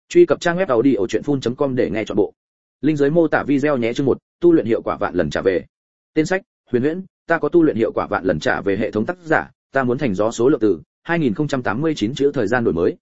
Truy cập trang web audiochuyenphun.com để nghe trọn bộ. Linh dưới mô tả video nhé. Chương 1, tu luyện hiệu quả vạn lần trả về. Tên sách: Huyền Huyễn, ta có tu luyện hiệu quả vạn lần trả về. Hệ thống tác giả: ta muốn thành gió. Số lượng từ 2089 chữ. Thời gian đổi mới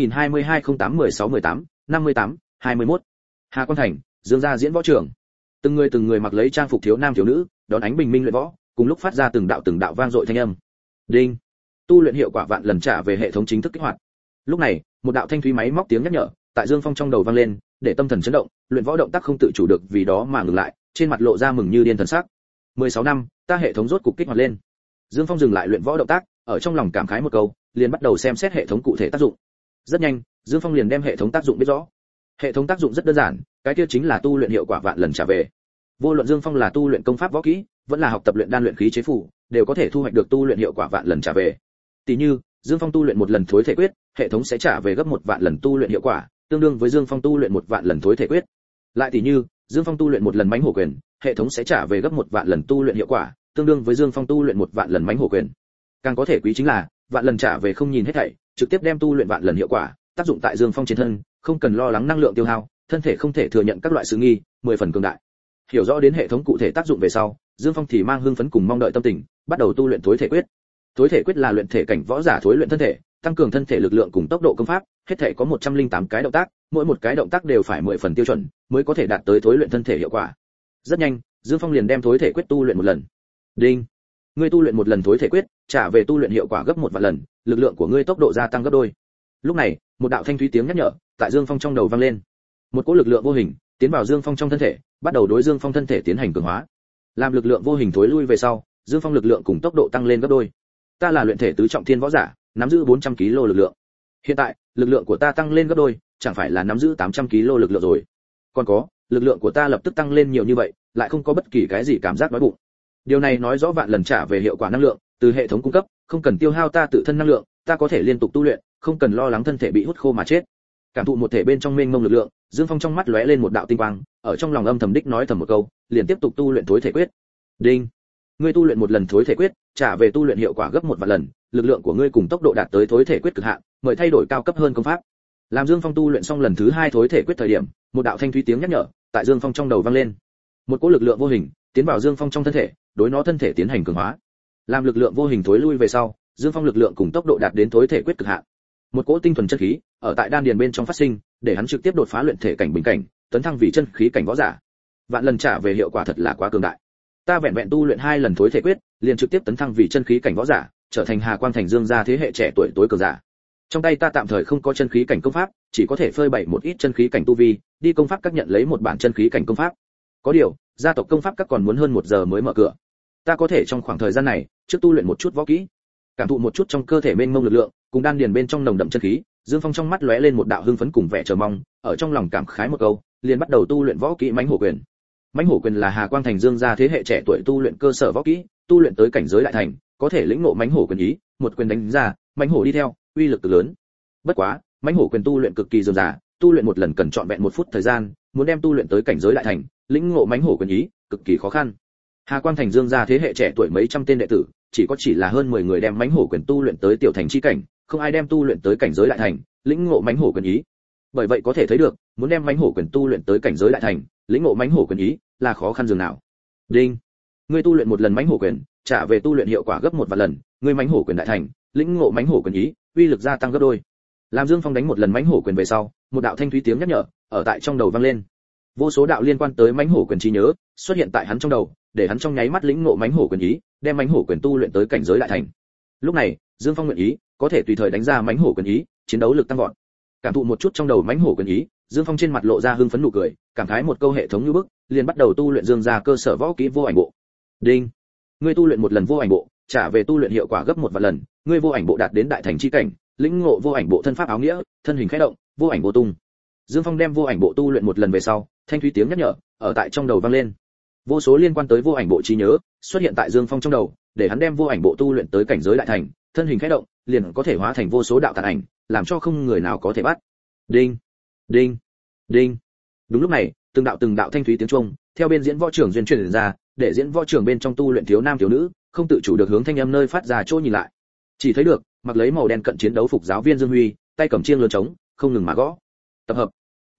2022-08-16-18, 58, 21. Hà Quang Thành, Dương gia diễn võ trường. Từng người mặc lấy trang phục thiếu nam thiếu nữ, đón ánh bình minh luyện võ, cùng lúc phát ra từng đạo vang dội thanh âm. Đinh. Tu luyện hiệu quả vạn lần trả về hệ thống chính thức kích hoạt. Lúc này, một đạo thanh thúy máy móc tiếng nhắc nhở tại Dương Phong trong đầu vang lên, để tâm thần chấn động, luyện võ động tác không tự chủ được vì đó mà ngừng lại, trên mặt lộ ra mừng như điên thần sắc. 16 năm, ta hệ thống rốt cục kích hoạt lên. Dương Phong dừng lại luyện võ động tác, ở trong lòng cảm khái một câu, liền bắt đầu xem xét hệ thống cụ thể tác dụng. Rất nhanh, Dương Phong liền đem hệ thống tác dụng biết rõ. Hệ thống tác dụng rất đơn giản, cái kia chính là tu luyện hiệu quả vạn lần trả về. Vô luận Dương Phong là tu luyện công pháp võ kỹ, vẫn là học tập luyện đan luyện khí chế phù, đều có thể thu hoạch được tu luyện hiệu quả vạn lần trả về. Tỷ như, Dương Phong tu luyện một lần thối thể quyết, hệ thống sẽ trả về gấp 1 vạn lần tu luyện hiệu quả, tương đương với Dương Phong tu luyện 1 vạn lần thối thể quyết. Lại tỷ như, Dương Phong tu luyện một lần mãnh hổ quyền, hệ thống sẽ trả về gấp 1 vạn lần tu luyện hiệu quả, tương đương với Dương Phong tu luyện 1 vạn lần mãnh hổ quyền. Càng có thể quý chính là, vạn lần trả về không nhìn hết thảy, trực tiếp đem tu luyện vạn lần hiệu quả tác dụng tại Dương Phong trên thân, không cần lo lắng năng lượng tiêu hao, thân thể không thể thừa nhận các loại sự nghi, 10 phần cường đại. Hiểu rõ đến hệ thống cụ thể tác dụng về sau, Dương Phong thì mang hưng phấn cùng mong đợi tâm tình, bắt đầu tu luyện thối thể quyết. Thối thể quyết là luyện thể cảnh võ giả thối luyện thân thể, tăng cường thân thể lực lượng cùng tốc độ công pháp, hết thể có 108 cái động tác, mỗi một cái động tác đều phải 10 phần tiêu chuẩn, mới có thể đạt tới thối luyện thân thể hiệu quả. Rất nhanh, Dương Phong liền đem thối thể quyết tu luyện một lần. Đinh. Ngươi tu luyện một lần thối thể quyết, trả về tu luyện hiệu quả gấp 1 vạn lần, lực lượng của ngươi tốc độ gia tăng gấp đôi. Lúc này, một đạo thanh thúy tiếng nhắc nhở tại Dương Phong trong đầu vang lên. Một cỗ lực lượng vô hình tiến vào Dương Phong trong thân thể, bắt đầu đối Dương Phong thân thể tiến hành cường hóa. Làm lực lượng vô hình thối lui về sau, Dương Phong lực lượng cùng tốc độ tăng lên gấp đôi. Ta là luyện thể tứ trọng thiên võ giả, nắm giữ 400 kg lực lượng. Hiện tại, lực lượng của ta tăng lên gấp đôi, chẳng phải là nắm giữ 800 kg lực lượng rồi. Còn có, lực lượng của ta lập tức tăng lên nhiều như vậy, lại không có bất kỳ cái gì cảm giác đói bụng. Điều này nói rõ vạn lần trả về hiệu quả năng lượng từ hệ thống cung cấp, không cần tiêu hao ta tự thân năng lượng, ta có thể liên tục tu luyện, không cần lo lắng thân thể bị hút khô mà chết. Cảm thụ một thể bên trong mênh mông lực lượng, Dương Phong trong mắt lóe lên một đạo tinh quang, ở trong lòng âm thầm đích nói thầm một câu, liền tiếp tục tu luyện thối thể quyết. Đinh. Ngươi tu luyện một lần thối thể quyết, trả về tu luyện hiệu quả gấp 1 vạn lần, lực lượng của ngươi cùng tốc độ đạt tới thối thể quyết cực hạn, mời thay đổi cao cấp hơn công pháp. Làm Dương Phong tu luyện xong lần thứ 2 thối thể quyết thời điểm, một đạo thanh thúy tiếng nhắc nhở tại Dương Phong trong đầu vang lên. Một cỗ lực lượng vô hình tiến vào Dương Phong trong thân thể, đối nó thân thể tiến hành cường hóa. Làm lực lượng vô hình thối lui về sau, Dương Phong lực lượng cùng tốc độ đạt đến thối thể quyết cực hạn. Một cỗ tinh thuần chân khí ở tại đan điền bên trong phát sinh, để hắn trực tiếp đột phá luyện thể cảnh bình cảnh, tấn thăng vì chân khí cảnh võ giả. Vạn lần trả về hiệu quả thật là quá cường đại. Ta vẹn vẹn tu luyện 2 lần thối thể quyết, liền trực tiếp tấn thăng vì chân khí cảnh võ giả, trở thành Hà Quang Thành Dương gia thế hệ trẻ tuổi tối cường giả. Trong tay ta tạm thời không có chân khí cảnh công pháp, chỉ có thể phơi bày một ít chân khí cảnh tu vi, đi công pháp các nhận lấy một bản chân khí cảnh công pháp. Có điều, gia tộc công pháp các còn muốn hơn 1 giờ mới mở cửa. Ta có thể trong khoảng thời gian này, trước tu luyện một chút võ kỹ, cảm thụ một chút trong cơ thể mênh mông lực lượng, cùng đan điền bên trong nồng đậm chân khí, Dương Phong trong mắt lóe lên một đạo hưng phấn cùng vẻ chờ mong, ở trong lòng cảm khái một câu, liền bắt đầu tu luyện võ kỹ mãnh hổ quyền. Mãnh hổ quyền là Hà Quang Thành Dương gia thế hệ trẻ tuổi tu luyện cơ sở võ kỹ, tu luyện tới cảnh giới đại thành, có thể lĩnh ngộ mãnh hổ quyền ý, một quyền đánh ra, mãnh hổ đi theo, uy lực cực lớn. Bất quá, mãnh hổ quyền tu luyện cực kỳ dườm già, tu luyện một lần cần trọn vẹn 1 phút thời gian, muốn đem tu luyện tới cảnh giới đại thành, lĩnh ngộ mãnh hổ quyền ý, cực kỳ khó khăn. Hà Quang Thành Dương gia thế hệ trẻ tuổi mấy trăm tên đệ tử, chỉ là hơn 10 người đem mãnh hổ quyền tu luyện tới tiểu thành chi cảnh, không ai đem tu luyện tới cảnh giới đại thành, lĩnh ngộ mãnh hổ quyền ý. Bởi vậy có thể thấy được, muốn đem mãnh hổ quyền tu luyện tới cảnh giới đại thành, lĩnh ngộ mãnh hổ quyền ý là khó khăn dường nào. Đinh. Ngươi tu luyện một lần mãnh hổ quyền, trả về tu luyện hiệu quả gấp 1 vạn lần, ngươi mãnh hổ quyền đại thành, lĩnh ngộ mãnh hổ quyền ý, uy lực gia tăng gấp đôi. Làm Dương Phong đánh một lần mãnh hổ quyền về sau, một đạo thanh thúy tiếng nhắc nhở ở tại trong đầu vang lên. Vô số đạo liên quan tới mãnh hổ quyền trí nhớ xuất hiện tại hắn trong đầu, để hắn trong nháy mắt lĩnh ngộ mãnh hổ quyền ý, đem mãnh hổ quyền tu luyện tới cảnh giới đại thành. Lúc này, Dương Phong nguyện ý, có thể tùy thời đánh ra mãnh hổ quyền ý, chiến đấu lực tăng vọt. Cảm thụ một chút trong đầu mãnh hổ quyền ý, Dương Phong trên mặt lộ ra hưng phấn nụ cười, cảm khái một câu hệ thống như bức, liền bắt đầu tu luyện Dương gia cơ sở võ kỹ vô ảnh bộ. Đinh. Ngươi tu luyện một lần vô ảnh bộ, trả về tu luyện hiệu quả gấp 1 vạn lần, ngươi vô ảnh bộ đạt đến đại thành chi cảnh, lĩnh ngộ vô ảnh bộ thân pháp áo nghĩa, thân hình khẽ động, vô ảnh bộ tung. Dương Phong đem vô ảnh bộ tu luyện một lần về sau, thanh thúy tiếng nhắc nhở ở tại trong đầu vang lên. Vô số liên quan tới vô ảnh bộ trí nhớ xuất hiện tại Dương Phong trong đầu, để hắn đem vô ảnh bộ tu luyện tới cảnh giới đại thành, thân hình khẽ động, liền có thể hóa thành vô số đạo tàn ảnh, làm cho không người nào có thể bắt. Đinh, đinh, đinh. Đúng lúc này, từng đạo thanh thúy tiếng chuông theo bên diễn võ trường duyên truyền ra, để diễn võ trường bên trong tu luyện thiếu nam thiếu nữ không tự chủ được hướng thanh âm nơi phát ra chỗ nhìn lại. Chỉ thấy được mặc lấy màu đen cận chiến đấu phục giáo viên Dương Huy, tay cầm chiêng lớn trống, không ngừng mà gõ. Tập hợp,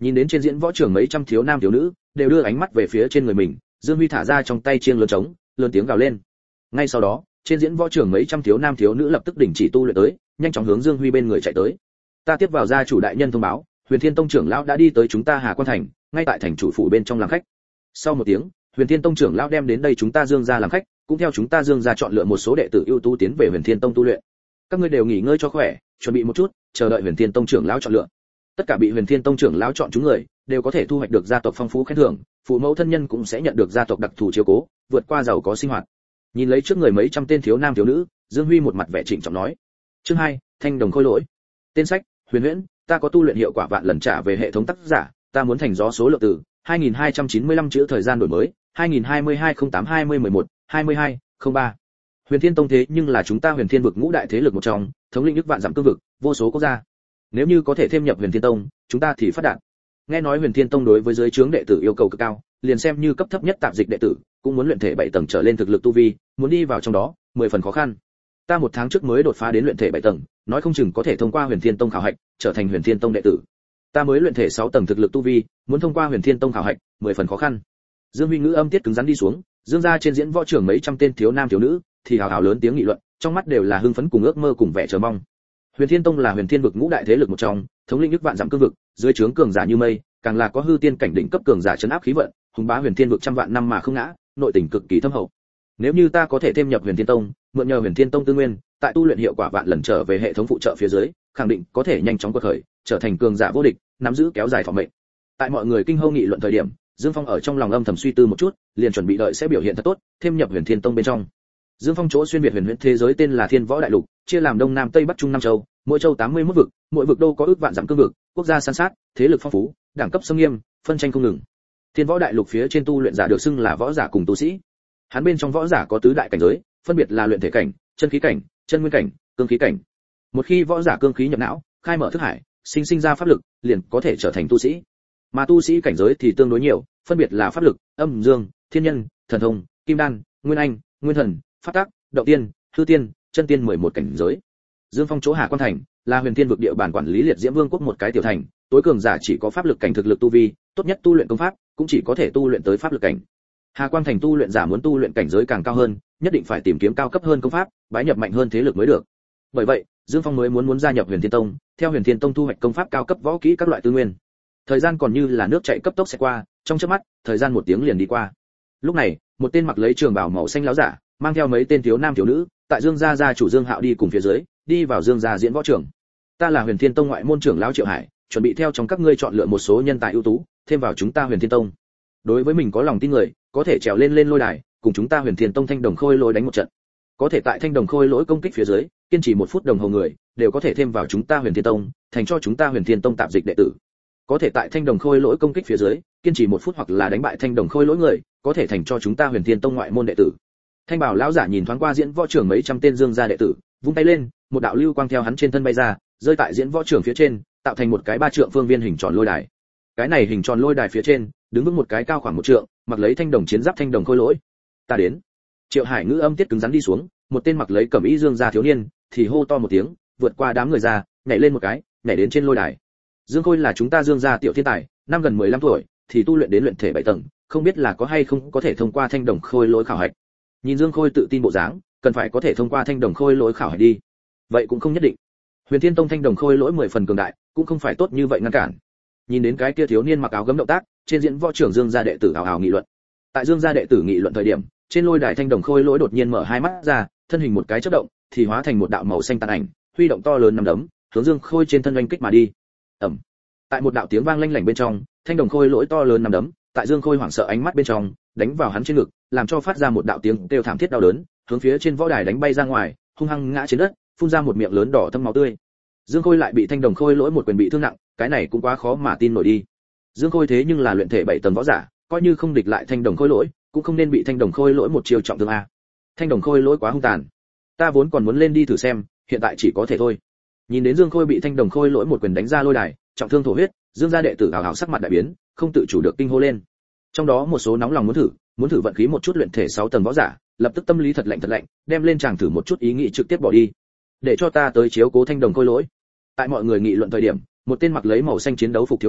Nhìn đến trên diễn võ trường mấy trăm thiếu nam thiếu nữ đều đưa ánh mắt về phía trên người mình, Dương Huy thả ra trong tay chiêng lớn trống, lớn tiếng gào lên. Ngay sau đó, trên diễn võ trường mấy trăm thiếu nam thiếu nữ lập tức đình chỉ tu luyện tới, nhanh chóng hướng Dương Huy bên người chạy tới. Ta tiếp vào gia chủ đại nhân thông báo, Huyền Thiên Tông trưởng lão đã đi tới chúng ta Hà Quan thành, ngay tại thành chủ phủ bên trong làm khách. Sau một tiếng, Huyền Thiên Tông trưởng lão đem đến đây chúng ta Dương gia làm khách, cũng theo chúng ta Dương gia chọn lựa một số đệ tử ưu tú tiến về Huyền Thiên Tông tu luyện. Các ngươi đều nghỉ ngơi cho khỏe, chuẩn bị một chút, chờ đợi Huyền Thiên Tông trưởng lão chọn lựa. Tất cả bị Huyền Thiên Tông trưởng lão chọn chúng người, đều có thể thu hoạch được gia tộc phong phú khen thưởng, phụ mẫu thân nhân cũng sẽ nhận được gia tộc đặc thù chiếu cố, vượt qua giàu có sinh hoạt. Nhìn lấy trước người mấy trăm tên thiếu nam thiếu nữ, Dương Huy một mặt vẻ trịnh trọng nói. Chương 2, Thanh đồng khôi lỗi. Tên sách: Huyền Huyễn, ta có tu luyện hiệu quả vạn lần trả về hệ thống tác giả, ta muốn thành gió số lượng từ 2295 chữ thời gian đổi mới, 2022-08-20-11, 22-03. Huyền Thiên Tông thế nhưng là chúng ta Huyền Thiên vực ngũ đại thế lực một trong, thống lĩnh nước vạn dặm cương vực, vô số quốc gia. Nếu như có thể thêm nhập Huyền Thiên Tông, chúng ta thì phát đạt. Nghe nói Huyền Thiên Tông đối với dưới trướng đệ tử yêu cầu cực cao, liền xem như cấp thấp nhất tạp dịch đệ tử, cũng muốn luyện thể 7 tầng trở lên thực lực tu vi, muốn đi vào trong đó, 10 phần khó khăn. Ta một tháng trước mới đột phá đến luyện thể 7 tầng, nói không chừng có thể thông qua Huyền Thiên Tông khảo hạch, trở thành Huyền Thiên Tông đệ tử. Ta mới luyện thể 6 tầng thực lực tu vi, muốn thông qua Huyền Thiên Tông khảo hạch, 10 phần khó khăn. Dương Huy ngữ âm tiết cứng rắn đi xuống, Dương gia trên diễn võ trường mấy trăm tên thiếu nam thiếu nữ, thì hào hào lớn tiếng nghị luận, trong mắt đều là hưng phấn cùng ước mơ cùng vẻ chờ mong. Huyền Thiên Tông là Huyền Thiên vực ngũ đại thế lực một trong, thống lĩnh nước vạn dặm cương vực, dưới trướng cường giả như mây, càng là có hư tiên cảnh đỉnh cấp cường giả trấn áp khí vận, hùng bá Huyền Thiên vực trăm vạn năm mà không ngã, nội tình cực kỳ thâm hậu. Nếu như ta có thể thêm nhập Huyền Thiên Tông, mượn nhờ Huyền Thiên Tông tư nguyên, tại tu luyện hiệu quả vạn lần trở về hệ thống phụ trợ phía dưới, khẳng định có thể nhanh chóng quật khởi, trở thành cường giả vô địch, nắm giữ kéo dài thọ mệnh. Tại mọi người kinh hô nghị luận thời điểm, Dương Phong ở trong lòng âm thầm suy tư một chút, liền chuẩn bị đợi sẽ biểu hiện thật tốt, thêm nhập Huyền Thiên Tông bên trong. Dương Phong chỗ xuyên việt huyền huyễn thế giới tên là Thiên Võ Đại Lục, chia làm Đông Nam Tây Bắc Trung năm châu, mỗi châu 81 vực, mỗi vực đô có ước vạn dặm cương vực, quốc gia san sát, thế lực phong phú, đẳng cấp sông nghiêm, phân tranh không ngừng. Thiên Võ Đại Lục phía trên tu luyện giả được xưng là võ giả cùng tu sĩ. Hắn bên trong võ giả có tứ đại cảnh giới, phân biệt là luyện thể cảnh, chân khí cảnh, chân nguyên cảnh, cương khí cảnh. Một khi võ giả cương khí nhập não, khai mở thức hải, sinh ra pháp lực, liền có thể trở thành tu sĩ. Mà tu sĩ cảnh giới thì tương đối nhiều, phân biệt là pháp lực, âm dương, thiên nhân, thần thông, kim đan, nguyên anh, nguyên thần, pháp tắc, động tiên, hư tiên, chân tiên 11 cảnh giới. Dương Phong chỗ Hà Quan thành là Huyền Thiên vực địa bàn quản lý liệt diễm vương quốc một cái tiểu thành, tối cường giả chỉ có pháp lực cảnh thực lực tu vi, tốt nhất tu luyện công pháp cũng chỉ có thể tu luyện tới pháp lực cảnh. Hà Quan thành tu luyện giả muốn tu luyện cảnh giới càng cao hơn, nhất định phải tìm kiếm cao cấp hơn công pháp, bái nhập mạnh hơn thế lực mới được. Bởi vậy, Dương Phong mới muốn gia nhập Huyền Thiên Tông, theo Huyền Thiên Tông thu hoạch công pháp cao cấp võ kỹ các loại tư nguyên. Thời gian còn như là nước chảy cấp tốc sẽ qua, trong chớp mắt, thời gian 1 tiếng liền đi qua. Lúc này, một tên mặc lấy trường bào màu xanh láo giả, mang theo mấy tên thiếu nam thiếu nữ, tại Dương gia gia chủ Dương Hạo đi cùng phía dưới, đi vào Dương gia diễn võ trường. Ta là Huyền Thiên Tông ngoại môn trưởng lão Triệu Hải, chuẩn bị theo trong các ngươi chọn lựa một số nhân tài ưu tú, thêm vào chúng ta Huyền Thiên Tông. Đối với mình có lòng tin người, có thể trèo lên lôi đài, cùng chúng ta Huyền Thiên Tông thanh đồng khôi lỗi đánh một trận. Có thể tại thanh đồng khôi lỗi công kích phía dưới, kiên trì 1 phút đồng hồ người, đều có thể thêm vào chúng ta Huyền Thiên Tông, thành cho chúng ta Huyền Thiên Tông tạp dịch đệ tử. Có thể tại thanh đồng khôi lỗi công kích phía dưới, kiên trì 1 phút hoặc là đánh bại thanh đồng khôi lỗi người, có thể thành cho chúng ta Huyền Thiên Tông ngoại môn đệ tử. Thanh bảo lão giả nhìn thoáng qua diễn võ trường mấy trăm tên Dương gia đệ tử, vung tay lên, một đạo lưu quang theo hắn trên thân bay ra, rơi tại diễn võ trường phía trên, tạo thành một cái 3 trượng phương viên hình tròn lôi đài. Cái này hình tròn lôi đài phía trên, đứng vững một cái cao khoảng 1 trượng, mặc lấy thanh đồng chiến giáp thanh đồng khôi lỗi. Ta đến. Triệu Hải ngữ âm tiết cứng rắn đi xuống, một tên mặc lấy cẩm y Dương gia thiếu niên, thì hô to một tiếng, vượt qua đám người ra, nhảy lên một cái, nhảy đến trên lôi đài. Dương Khôi là chúng ta Dương gia tiểu thiên tài, năm gần 15 tuổi, thì tu luyện đến luyện thể 7 tầng, không biết là có hay không có thể thông qua thanh đồng khôi lỗi khảo hạch. Nhìn Dương Khôi tự tin bộ dáng, cần phải có thể thông qua thanh đồng khôi lỗi khảo hạch đi. Vậy cũng không nhất định. Huyền Thiên Tông thanh đồng khôi lỗi 10 phần cường đại, cũng không phải tốt như vậy ngăn cản. Nhìn đến cái kia thiếu niên mặc áo gấm động tác, trên diễn võ trưởng Dương gia đệ tử ào ào nghị luận. Tại Dương gia đệ tử nghị luận thời điểm, trên lôi đài thanh đồng khôi lỗi đột nhiên mở hai mắt ra, thân hình một cái chớp động, thì hóa thành một đạo màu xanh tàn ảnh, huy động to lớn nắm đấm, hướng Dương Khôi trên thân oanh kích mà đi. Ầm. Tại một đạo tiếng vang lanh lảnh bên trong, thanh đồng khôi lỗi to lớn nắm đấm, tại Dương Khôi hoảng sợ ánh mắt bên trong, đánh vào hắn trên ngực, làm cho phát ra một đạo tiếng kêu thảm thiết đau đớn, hướng phía trên võ đài đánh bay ra ngoài, hung hăng ngã trên đất, phun ra một miệng lớn đỏ thâm máu tươi. Dương Khôi lại bị thanh đồng khôi lỗi một quyền bị thương nặng, cái này cũng quá khó mà tin nổi đi. Dương Khôi thế nhưng là luyện thể 7 tầng võ giả, coi như không địch lại thanh đồng khôi lỗi, cũng không nên bị thanh đồng khôi lỗi một chiêu trọng thương a. Thanh đồng khôi lỗi quá hung tàn. Ta vốn còn muốn lên đi thử xem, hiện tại chỉ có thể thôi. Nhìn đến Dương Khôi bị thanh đồng khôi lỗi một quyền đánh ra lôi đài, trọng thương thổ huyết, Dương gia đệ tử hào hào sắc mặt đại biến, không tự chủ được kinh hô lên. Trong đó một số nóng lòng muốn thử vận khí một chút luyện thể 6 tầng võ giả, lập tức tâm lý thật lạnh, đem lên chàng thử một chút ý nghĩ trực tiếp bỏ đi. Để cho ta tới chiếu cố thanh đồng khôi lỗi. Tại mọi người nghị luận thời điểm, một tên mặc lấy màu xanh chiến đấu phục thiếu niên,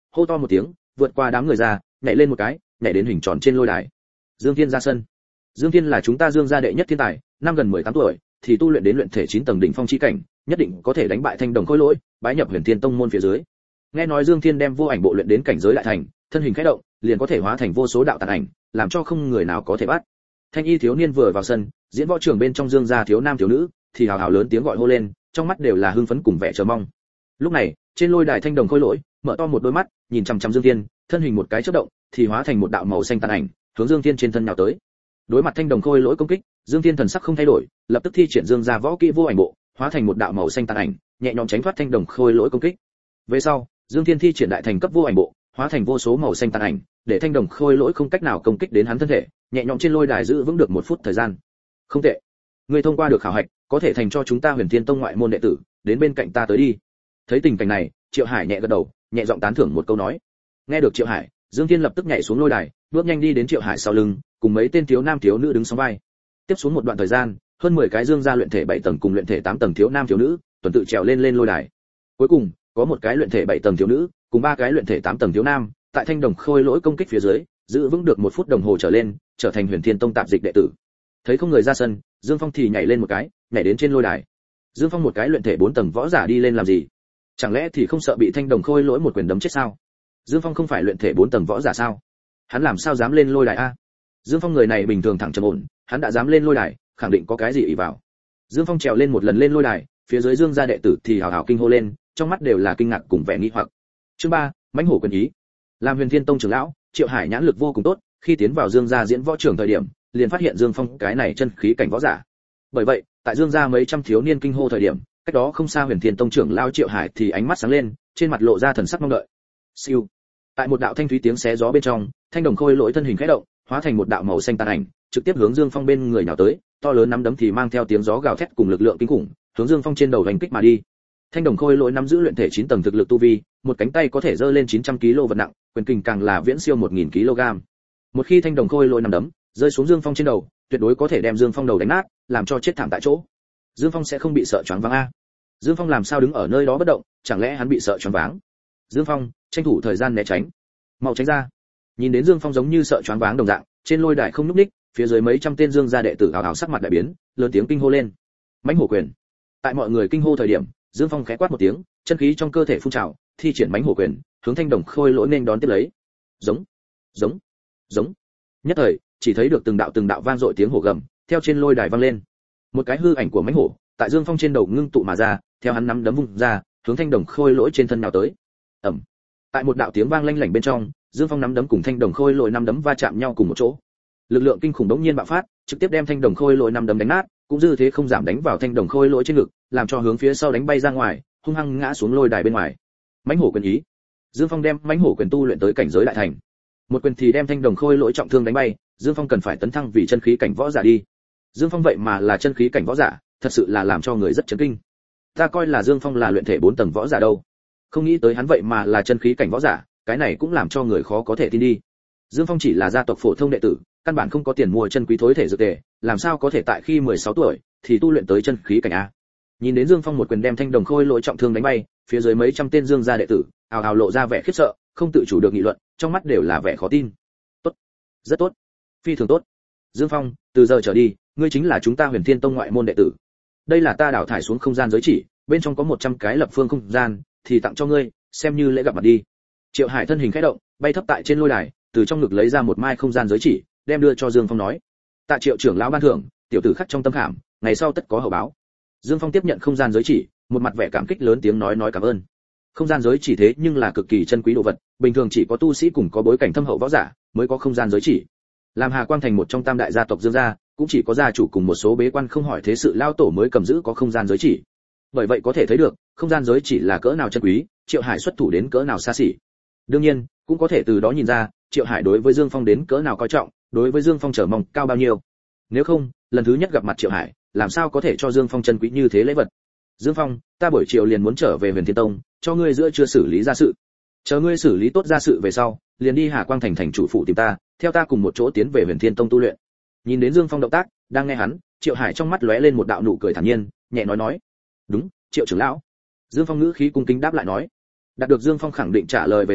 hô to một tiếng, vượt qua đám người ra, nhảy lên một cái, nhảy đến hình tròn trên lôi đài. Dương Thiên ra sân. Dương Thiên là chúng ta Dương gia đệ nhất thiên tài, năm gần 18 tuổi thì tu luyện đến luyện thể 9 tầng đỉnh phong chi cảnh, nhất định có thể đánh bại Thanh Đồng Khôi Lỗi, bái nhập Huyền Thiên Tông môn phía dưới. Nghe nói Dương Thiên đem vô ảnh bộ luyện đến cảnh giới đại thành, thân hình khẽ động, liền có thể hóa thành vô số đạo tàn ảnh, làm cho không người nào có thể bắt. Thanh y thiếu niên vừa vào sân, diễn võ trường bên trong Dương gia thiếu nam thiếu nữ thì hào hào lớn tiếng gọi hô lên, trong mắt đều là hưng phấn cùng vẻ chờ mong. Lúc này, trên lôi đài Thanh Đồng Khôi Lỗi mở to một đôi mắt, nhìn chằm chằm Dương Thiên, thân hình một cái chớp động, thì hóa thành một đạo màu xanh tàn ảnh, hướng Dương Thiên trên thân nhào tới. Đối mặt Thanh Đồng Khôi Lỗi công kích, Dương Thiên thần sắc không thay đổi, lập tức thi triển Dương gia võ kỹ vô ảnh bộ, hóa thành một đạo màu xanh tàn ảnh, nhẹ nhõm tránh thoát Thanh Đồng Khôi Lỗi công kích. Về sau, Dương Thiên thi triển đại thành cấp vô ảnh bộ, hóa thành vô số màu xanh tàn ảnh, để Thanh Đồng Khôi Lỗi không cách nào công kích đến hắn thân thể, nhẹ nhõm trên lôi đài giữ vững được 1 phút thời gian. Không tệ, ngươi thông qua được khảo hạch, có thể thành cho chúng ta Huyền Thiên Tông ngoại môn đệ tử, đến bên cạnh ta tới đi. Thấy tình cảnh này, Triệu Hải nhẹ gật đầu, nhẹ giọng tán thưởng một câu nói. Nghe được Triệu Hải, Dương Thiên lập tức nhảy xuống lôi đài, bước nhanh đi đến Triệu Hải sau lưng, cùng mấy tên thiếu nam thiếu nữ đứng song vai. Tiếp xuống một đoạn thời gian, hơn 10 cái Dương gia luyện thể 7 tầng cùng luyện thể 8 tầng thiếu nam thiếu nữ, tuần tự trèo lên lôi đài. Cuối cùng, có một cái luyện thể 7 tầng thiếu nữ, cùng 3 cái luyện thể 8 tầng thiếu nam, tại Thanh Đồng Khôi Lỗi công kích phía dưới, giữ vững được 1 phút đồng hồ trở lên, trở thành Huyền Thiên Tông tạp dịch đệ tử. Thấy không người ra sân, Dương Phong thì nhảy lên một cái, nhảy đến trên lôi đài. Dương Phong một cái luyện thể 4 tầng võ giả đi lên làm gì? Chẳng lẽ thì không sợ bị Thanh Đồng Khôi Lỗi một quyền đấm chết sao? Dương Phong không phải luyện thể 4 tầng võ giả sao? Hắn làm sao dám lên lôi đài a? Dương Phong người này bình thường thẳng trầm ổn, hắn đã dám lên lôi đài, khẳng định có cái gì ỷ vào. Dương Phong trèo lên một lần lên lôi đài, phía dưới Dương gia đệ tử thì hào hào kinh hô lên, trong mắt đều là kinh ngạc cùng vẻ nghi hoặc. Chương 3, mãnh hổ quyền ý. Làm Huyền Thiên Tông trưởng lão, Triệu Hải nhãn lực vô cùng tốt, khi tiến vào Dương gia diễn võ trường thời điểm, liền phát hiện Dương Phong cái này chân khí cảnh võ giả. Bởi vậy, tại Dương gia mấy trăm thiếu niên kinh hô thời điểm, cách đó không xa Huyền Thiên Tông trưởng lão Triệu Hải thì ánh mắt sáng lên, trên mặt lộ ra thần sắc mong đợi. Siêu. Tại một đạo thanh thúy tiếng xé gió bên trong, Thanh Đồng Khôi Lỗi thân hình khẽ động, hóa thành một đạo màu xanh tàn ảnh, trực tiếp hướng Dương Phong bên người nhào tới, to lớn nắm đấm thì mang theo tiếng gió gào thét cùng lực lượng kinh khủng, hướng Dương Phong trên đầu đánh kích mà đi. Thanh Đồng Khôi Lỗi nắm giữ luyện thể 9 tầng thực lực tu vi, một cánh tay có thể giơ lên 900 kg vật nặng, quyền kình càng là viễn siêu 1000 kg. Một khi Thanh Đồng Khôi Lỗi nắm đấm rơi xuống Dương Phong trên đầu, tuyệt đối có thể đem Dương Phong đầu đánh nát, làm cho chết thảm tại chỗ. Dương Phong sẽ không bị sợ choáng váng a? Dương Phong làm sao đứng ở nơi đó bất động, chẳng lẽ hắn bị sợ choáng váng? Dương Phong, tranh thủ thời gian né tránh. Mau tránh ra. Nhìn đến Dương Phong giống như sợ choáng váng đồng dạng, trên lôi đài không nhúc nhích, phía dưới mấy trăm tên Dương gia đệ tử ảo ảo sắc mặt đại biến, lớn tiếng kinh hô lên. Mãnh hổ quyền. Tại mọi người kinh hô thời điểm, Dương Phong khẽ quát một tiếng, chân khí trong cơ thể phun trào, thi triển mãnh hổ quyền, hướng Thanh Đồng Khôi Lỗi nên đón tiếp lấy. Giống, giống, giống. Nhất thời, chỉ thấy được từng đạo vang dội tiếng hổ gầm, theo trên lôi đài vang lên. Một cái hư ảnh của mãnh hổ, tại Dương Phong trên đầu ngưng tụ mà ra, theo hắn nắm đấm vung ra, hướng Thanh Đồng Khôi Lỗi trên thân nào tới. Ầm. Tại một đạo tiếng vang lanh lảnh bên trong, Dương Phong nắm đấm cùng Thanh Đồng Khôi Lỗi nắm đấm va chạm nhau cùng một chỗ. Lực lượng kinh khủng đống nhiên bạo phát, trực tiếp đem Thanh Đồng Khôi Lỗi nắm đấm đánh nát, cũng dư thế không giảm đánh vào Thanh Đồng Khôi Lỗi trên ngực, làm cho hướng phía sau đánh bay ra ngoài, hung hăng ngã xuống lôi đài bên ngoài. Mãnh hổ quyền ý. Dương Phong đem mãnh hổ quyền tu luyện tới cảnh giới đại thành. Một quyền thì đem Thanh Đồng Khôi Lỗi trọng thương đánh bay, Dương Phong cần phải tấn thăng vì chân khí cảnh võ giả đi. Dương Phong vậy mà là chân khí cảnh võ giả, thật sự là làm cho người rất chấn kinh. Ta coi là Dương Phong là luyện thể 4 tầng võ giả đâu, không nghĩ tới hắn vậy mà là chân khí cảnh võ giả, cái này cũng làm cho người khó có thể tin đi. Dương Phong chỉ là gia tộc phổ thông đệ tử, căn bản không có tiền mua chân quý thối thể dược tề, làm sao có thể tại khi 16 tuổi thì tu luyện tới chân khí cảnh a? Nhìn đến Dương Phong một quyền đem Thanh Đồng Khôi Lỗi trọng thương đánh bay, phía dưới mấy trăm tên Dương gia đệ tử ào ào lộ ra vẻ khiếp sợ, không tự chủ được nghị luận, trong mắt đều là vẻ khó tin. Tốt, rất tốt, phi thường tốt. Dương Phong, từ giờ trở đi, ngươi chính là chúng ta Huyền Thiên Tông ngoại môn đệ tử. Đây là ta đào thải xuống không gian giới chỉ, bên trong có 100 cái lập phương không gian, thì tặng cho ngươi, xem như lễ gặp mặt đi. Triệu Hải thân hình khẽ động, bay thấp tại trên lôi đài, từ trong ngực lấy ra một mai không gian giới chỉ, đem đưa cho Dương Phong nói: "Tạ Triệu trưởng lão ban thưởng, tiểu tử khắc trong tâm khảm, ngày sau tất có hậu báo." Dương Phong tiếp nhận không gian giới chỉ, một mặt vẻ cảm kích lớn tiếng nói cảm ơn. Không gian giới chỉ thế nhưng là cực kỳ chân quý đồ vật, bình thường chỉ có tu sĩ cùng có bối cảnh thâm hậu võ giả mới có không gian giới chỉ. Làm Hà Quang thành một trong tam đại gia tộc Dương gia, cũng chỉ có gia chủ cùng một số bế quan không hỏi thế sự lao tổ mới cầm giữ có không gian giới chỉ. Bởi vậy có thể thấy được, không gian giới chỉ là cỡ nào chân quý, Triệu Hải xuất thủ đến cỡ nào xa xỉ. Đương nhiên, cũng có thể từ đó nhìn ra, Triệu Hải đối với Dương Phong đến cỡ nào coi trọng, đối với Dương Phong chờ mong cao bao nhiêu. Nếu không, lần thứ nhất gặp mặt Triệu Hải, làm sao có thể cho Dương Phong chân quý như thế lễ vật. Dương Phong, ta buổi chiều liền muốn trở về Huyền Thiên Tông, cho ngươi giữa chưa xử lý gia sự. Chờ ngươi xử lý tốt gia sự về sau, liền đi Hà Quang thành thành chủ phụ tìm ta, theo ta cùng một chỗ tiến về Huyền Thiên Tông tu luyện. Nhìn đến Dương Phong động tác, đang nghe hắn, Triệu Hải trong mắt lóe lên một đạo nụ cười thản nhiên, nhẹ nói: "Đúng, Triệu trưởng lão." Dương Phong ngữ khí cung kính đáp lại nói. Đạt được Dương Phong khẳng định trả lời về sau,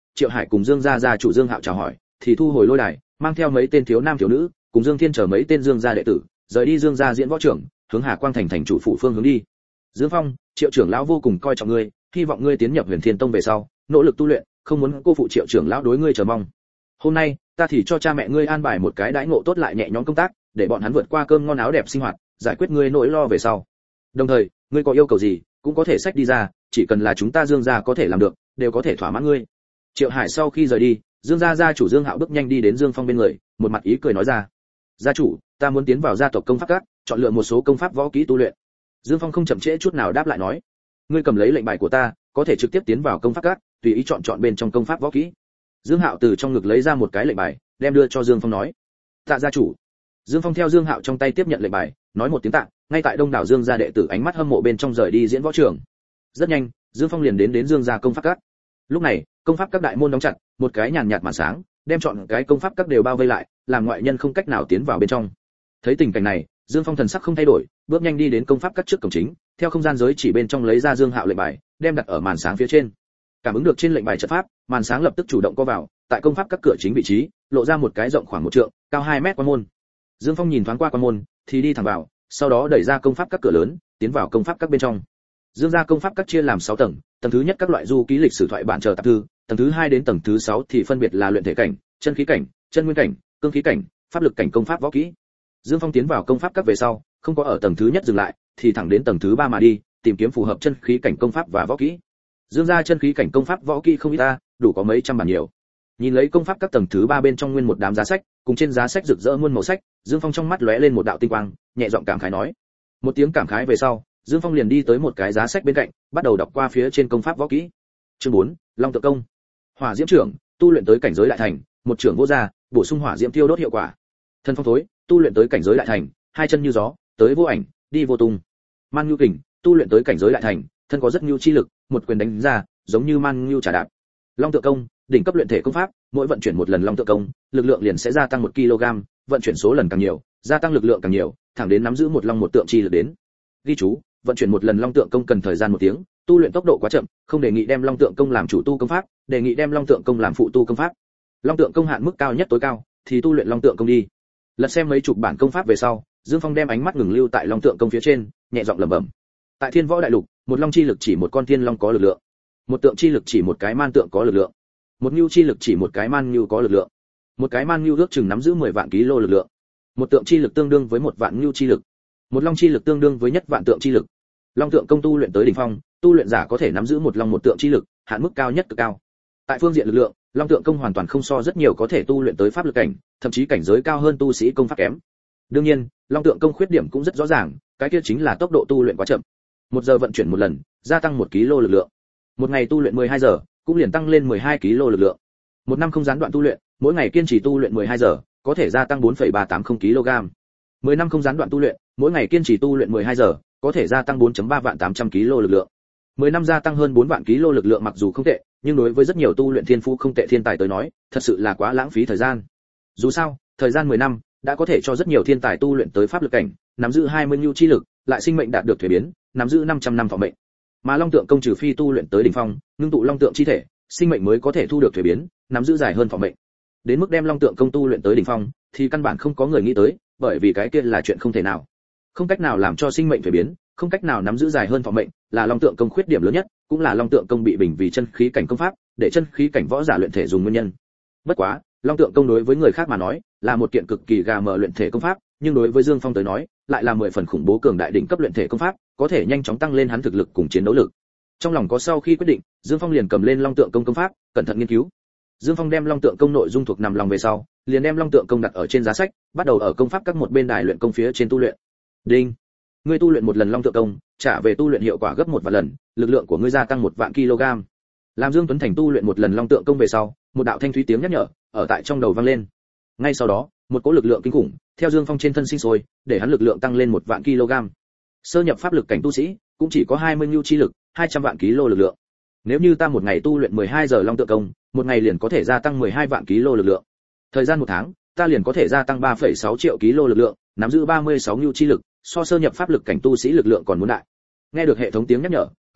Triệu Hải cùng Dương gia gia chủ Dương Hạo chào hỏi, thì thu hồi lôi đài, mang theo mấy tên thiếu nam thiếu nữ, cùng Dương Thiên chờ mấy tên Dương gia đệ tử, rời đi Dương gia diễn võ trưởng, hướng Hà Quang thành thành chủ phủ phương hướng đi. Dương Phong, Triệu trưởng lão vô cùng coi trọng ngươi, hy vọng ngươi tiến nhập Huyền Thiên Tông về sau, nỗ lực tu luyện, không muốn cô phụ Triệu trưởng lão đối ngươi chờ mong. Hôm nay, ta thì cho cha mẹ ngươi an bài một cái đãi ngộ tốt lại nhẹ nhõm công tác, để bọn hắn vượt qua cơm ngon áo đẹp sinh hoạt, giải quyết ngươi nỗi lo về sau. Đồng thời, ngươi có yêu cầu gì, cũng có thể xách đi ra, chỉ cần là chúng ta Dương gia có thể làm được, đều có thể thỏa mãn ngươi. Triệu Hải sau khi rời đi, Dương gia gia chủ Dương Hạo bước nhanh đi đến Dương Phong bên người, một mặt ý cười nói ra: "Gia chủ, ta muốn tiến vào gia tộc công pháp các, chọn lựa một số công pháp võ kỹ tu luyện." Dương Phong không chậm trễ chút nào đáp lại nói: "Ngươi cầm lấy lệnh bài của ta, có thể trực tiếp tiến vào công pháp các, tùy ý chọn bên trong công pháp võ kỹ." Dương Hạo từ trong ngực lấy ra một cái lệnh bài, đem đưa cho Dương Phong nói: "Tạ gia chủ." Dương Phong theo Dương Hạo trong tay tiếp nhận lệnh bài, nói một tiếng tạ, ngay tại đông đảo Dương gia đệ tử ánh mắt hâm mộ bên trong rời đi diễn võ trường. Rất nhanh, Dương Phong liền đến Dương gia công pháp các. Lúc này, công pháp các đại môn đóng chặt, một cái nhàn nhạt màn sáng, đem chọn cái công pháp các đều bao vây lại, làm ngoại nhân không cách nào tiến vào bên trong. Thấy tình cảnh này, Dương Phong thần sắc không thay đổi, bước nhanh đi đến công pháp các trước cổng chính, theo không gian giới chỉ bên trong lấy ra Dương Hạo lệnh bài, đem đặt ở màn sáng phía trên. Cảm ứng được trên lệnh bài trận pháp, màn sáng lập tức chủ động co vào, tại công pháp các cửa chính vị trí, lộ ra một cái rộng khoảng 1 trượng, cao 2 mét quan môn. Dương Phong nhìn thoáng qua quan môn, thì đi thẳng vào, sau đó đẩy ra công pháp các cửa lớn, tiến vào công pháp các bên trong. Dương gia công pháp các chia làm 6 tầng, tầng thứ nhất các loại du ký lịch sử thoại bản chờ tạp thư, tầng thứ 2 đến tầng thứ 6 thì phân biệt là luyện thể cảnh, chân khí cảnh, chân nguyên cảnh, cương khí cảnh, pháp lực cảnh công pháp võ kỹ. Dương Phong tiến vào công pháp các về sau, không có ở tầng thứ nhất dừng lại, thì thẳng đến tầng thứ 3 mà đi, tìm kiếm phù hợp chân khí cảnh công pháp và võ kỹ. Dương gia chân khí cảnh công pháp võ kỹ không ít ta, đủ có mấy trăm bản nhiều. Nhìn lấy công pháp các tầng thứ 3 bên trong nguyên một đám giá sách, cùng trên giá sách rực rỡ muôn màu sách, Dương Phong trong mắt lóe lên một đạo tinh quang, nhẹ giọng cảm khái nói. Một tiếng cảm khái về sau, Dương Phong liền đi tới một cái giá sách bên cạnh, bắt đầu đọc qua phía trên công pháp võ kỹ. Chương 4, Long Tượng Công. Hỏa diễm trưởng, tu luyện tới cảnh giới đại thành, một trưởng vô gia, bổ sung hỏa diễm tiêu đốt hiệu quả. Thân phong thối, tu luyện tới cảnh giới đại thành, hai chân như gió, tới vô ảnh, đi vô tung. Man nhu kình, tu luyện tới cảnh giới đại thành, thân có rất nhu chi lực, một quyền đánh ra, giống như man nhu trả đạp. Long Tượng Công, đỉnh cấp luyện thể công pháp, mỗi vận chuyển một lần Long Tượng Công, lực lượng liền sẽ gia tăng 1 kg, vận chuyển số lần càng nhiều, gia tăng lực lượng càng nhiều, thẳng đến nắm giữ một long một tượng chi lực đến. Ghi chú, vận chuyển một lần Long Tượng Công cần thời gian 1 tiếng, tu luyện tốc độ quá chậm, không đề nghị đem Long Tượng Công làm chủ tu công pháp, đề nghị đem Long Tượng Công làm phụ tu công pháp. Long Tượng Công hạn mức cao nhất tối cao, thì tu luyện Long Tượng Công đi. Lật xem mấy chục bản công pháp về sau, Dương Phong đem ánh mắt ngừng lưu tại Long Tượng Công phía trên, nhẹ giọng lẩm bẩm. Tại Thiên Võ Đại Lục, một long chi lực chỉ một con thiên long có lực lượng, một tượng chi lực chỉ một cái man tượng có lực lượng, một nhu chi lực chỉ một cái man nhu có lực lượng, một cái man nhu ước chừng nắm giữ 10 vạn ký lô lực lượng, một tượng chi lực tương đương với 1 vạn nhu chi lực, một long chi lực tương đương với nhất vạn tượng chi lực. Long Tượng Công tu luyện tới đỉnh phong, tu luyện giả có thể nắm giữ một long một tượng chi lực, hạn mức cao nhất cực cao. Tại phương diện lực lượng, Long Tượng Công hoàn toàn không so rất nhiều có thể tu luyện tới pháp lực cảnh, thậm chí cảnh giới cao hơn tu sĩ công pháp kém. Đương nhiên, Long Tượng Công khuyết điểm cũng rất rõ ràng, cái kia chính là tốc độ tu luyện quá chậm. 1 giờ vận chuyển một lần, gia tăng 1 kg lực lượng. Một ngày tu luyện 12 giờ, cũng liền tăng lên 12 kg lực lượng. Một năm không gián đoạn tu luyện, mỗi ngày kiên trì tu luyện 12 giờ, có thể gia tăng 4,380 kg. 10 năm không gián đoạn tu luyện, mỗi ngày kiên trì tu luyện 12 giờ, có thể gia tăng 4,380 kg lực lượng. 10 năm gia tăng hơn 4 vạn kg lực lượng mặc dù không tệ, nhưng đối với rất nhiều tu luyện thiên phú không tệ thiên tài tới nói, thật sự là quá lãng phí thời gian. Dù sao, thời gian 10 năm đã có thể cho rất nhiều thiên tài tu luyện tới pháp lực cảnh, nắm giữ 20 nhu chi lực, lại sinh mệnh đạt được thuế biến, nắm giữ 500 năm thọ mệnh. Mà Long Tượng Công trừ phi tu luyện tới đỉnh phong, ngưng tụ long tượng chi thể, sinh mệnh mới có thể thu được thuế biến, nắm giữ dài hơn thọ mệnh. Đến mức đem Long Tượng Công tu luyện tới đỉnh phong, thì căn bản không có người nghĩ tới, bởi vì cái kia là chuyện không thể nào. Không cách nào làm cho sinh mệnh thuế biến, không cách nào nắm giữ dài hơn thọ mệnh, là Long Tượng Công khuyết điểm lớn nhất, cũng là Long Tượng Công bị bình vì chân khí cảnh công pháp, để chân khí cảnh võ giả luyện thể dùng nguyên nhân. Bất quá, Long Tượng Công đối với người khác mà nói, là một kiện cực kỳ gà mờ luyện thể công pháp, nhưng đối với Dương Phong tới nói, lại là 10 phần khủng bố cường đại đỉnh cấp luyện thể công pháp, có thể nhanh chóng tăng lên hắn thực lực cùng chiến đấu lực. Trong lòng có sau khi quyết định, Dương Phong liền cầm lên Long Tượng Công công pháp, cẩn thận nghiên cứu. Dương Phong đem Long Tượng Công nội dung thuộc nằm lòng về sau, liền đem Long Tượng Công đặt ở trên giá sách, bắt đầu ở công pháp các một bên đài luyện công phía trên tu luyện. Đinh, ngươi tu luyện một lần Long Tượng Công, trả về tu luyện hiệu quả gấp 1 vạn lần, lực lượng của ngươi gia tăng 1 vạn kg. Làm Dương Tuấn Thành tu luyện một lần Long Tượng Công về sau, một đạo thanh thúy tiếng nhắc nhở ở tại trong đầu vang lên. Ngay sau đó, một cỗ lực lượng kinh khủng theo Dương Phong trên thân sinh sôi, để hắn lực lượng tăng lên 1 vạn kg. Sơ nhập pháp lực cảnh tu sĩ, cũng chỉ có 20 nhu chi lực, 200 vạn kg lực lượng. Nếu như ta một ngày tu luyện 12 giờ Long Tượng Công, một ngày liền có thể gia tăng 12 vạn kg lực lượng. Thời gian 1 tháng, ta liền có thể gia tăng 3,6 triệu kg lực lượng, nắm giữ 36 nhu chi lực, so sơ nhập pháp lực cảnh tu sĩ lực lượng còn muốn đại. Nghe được hệ thống tiếng nhắc nhở,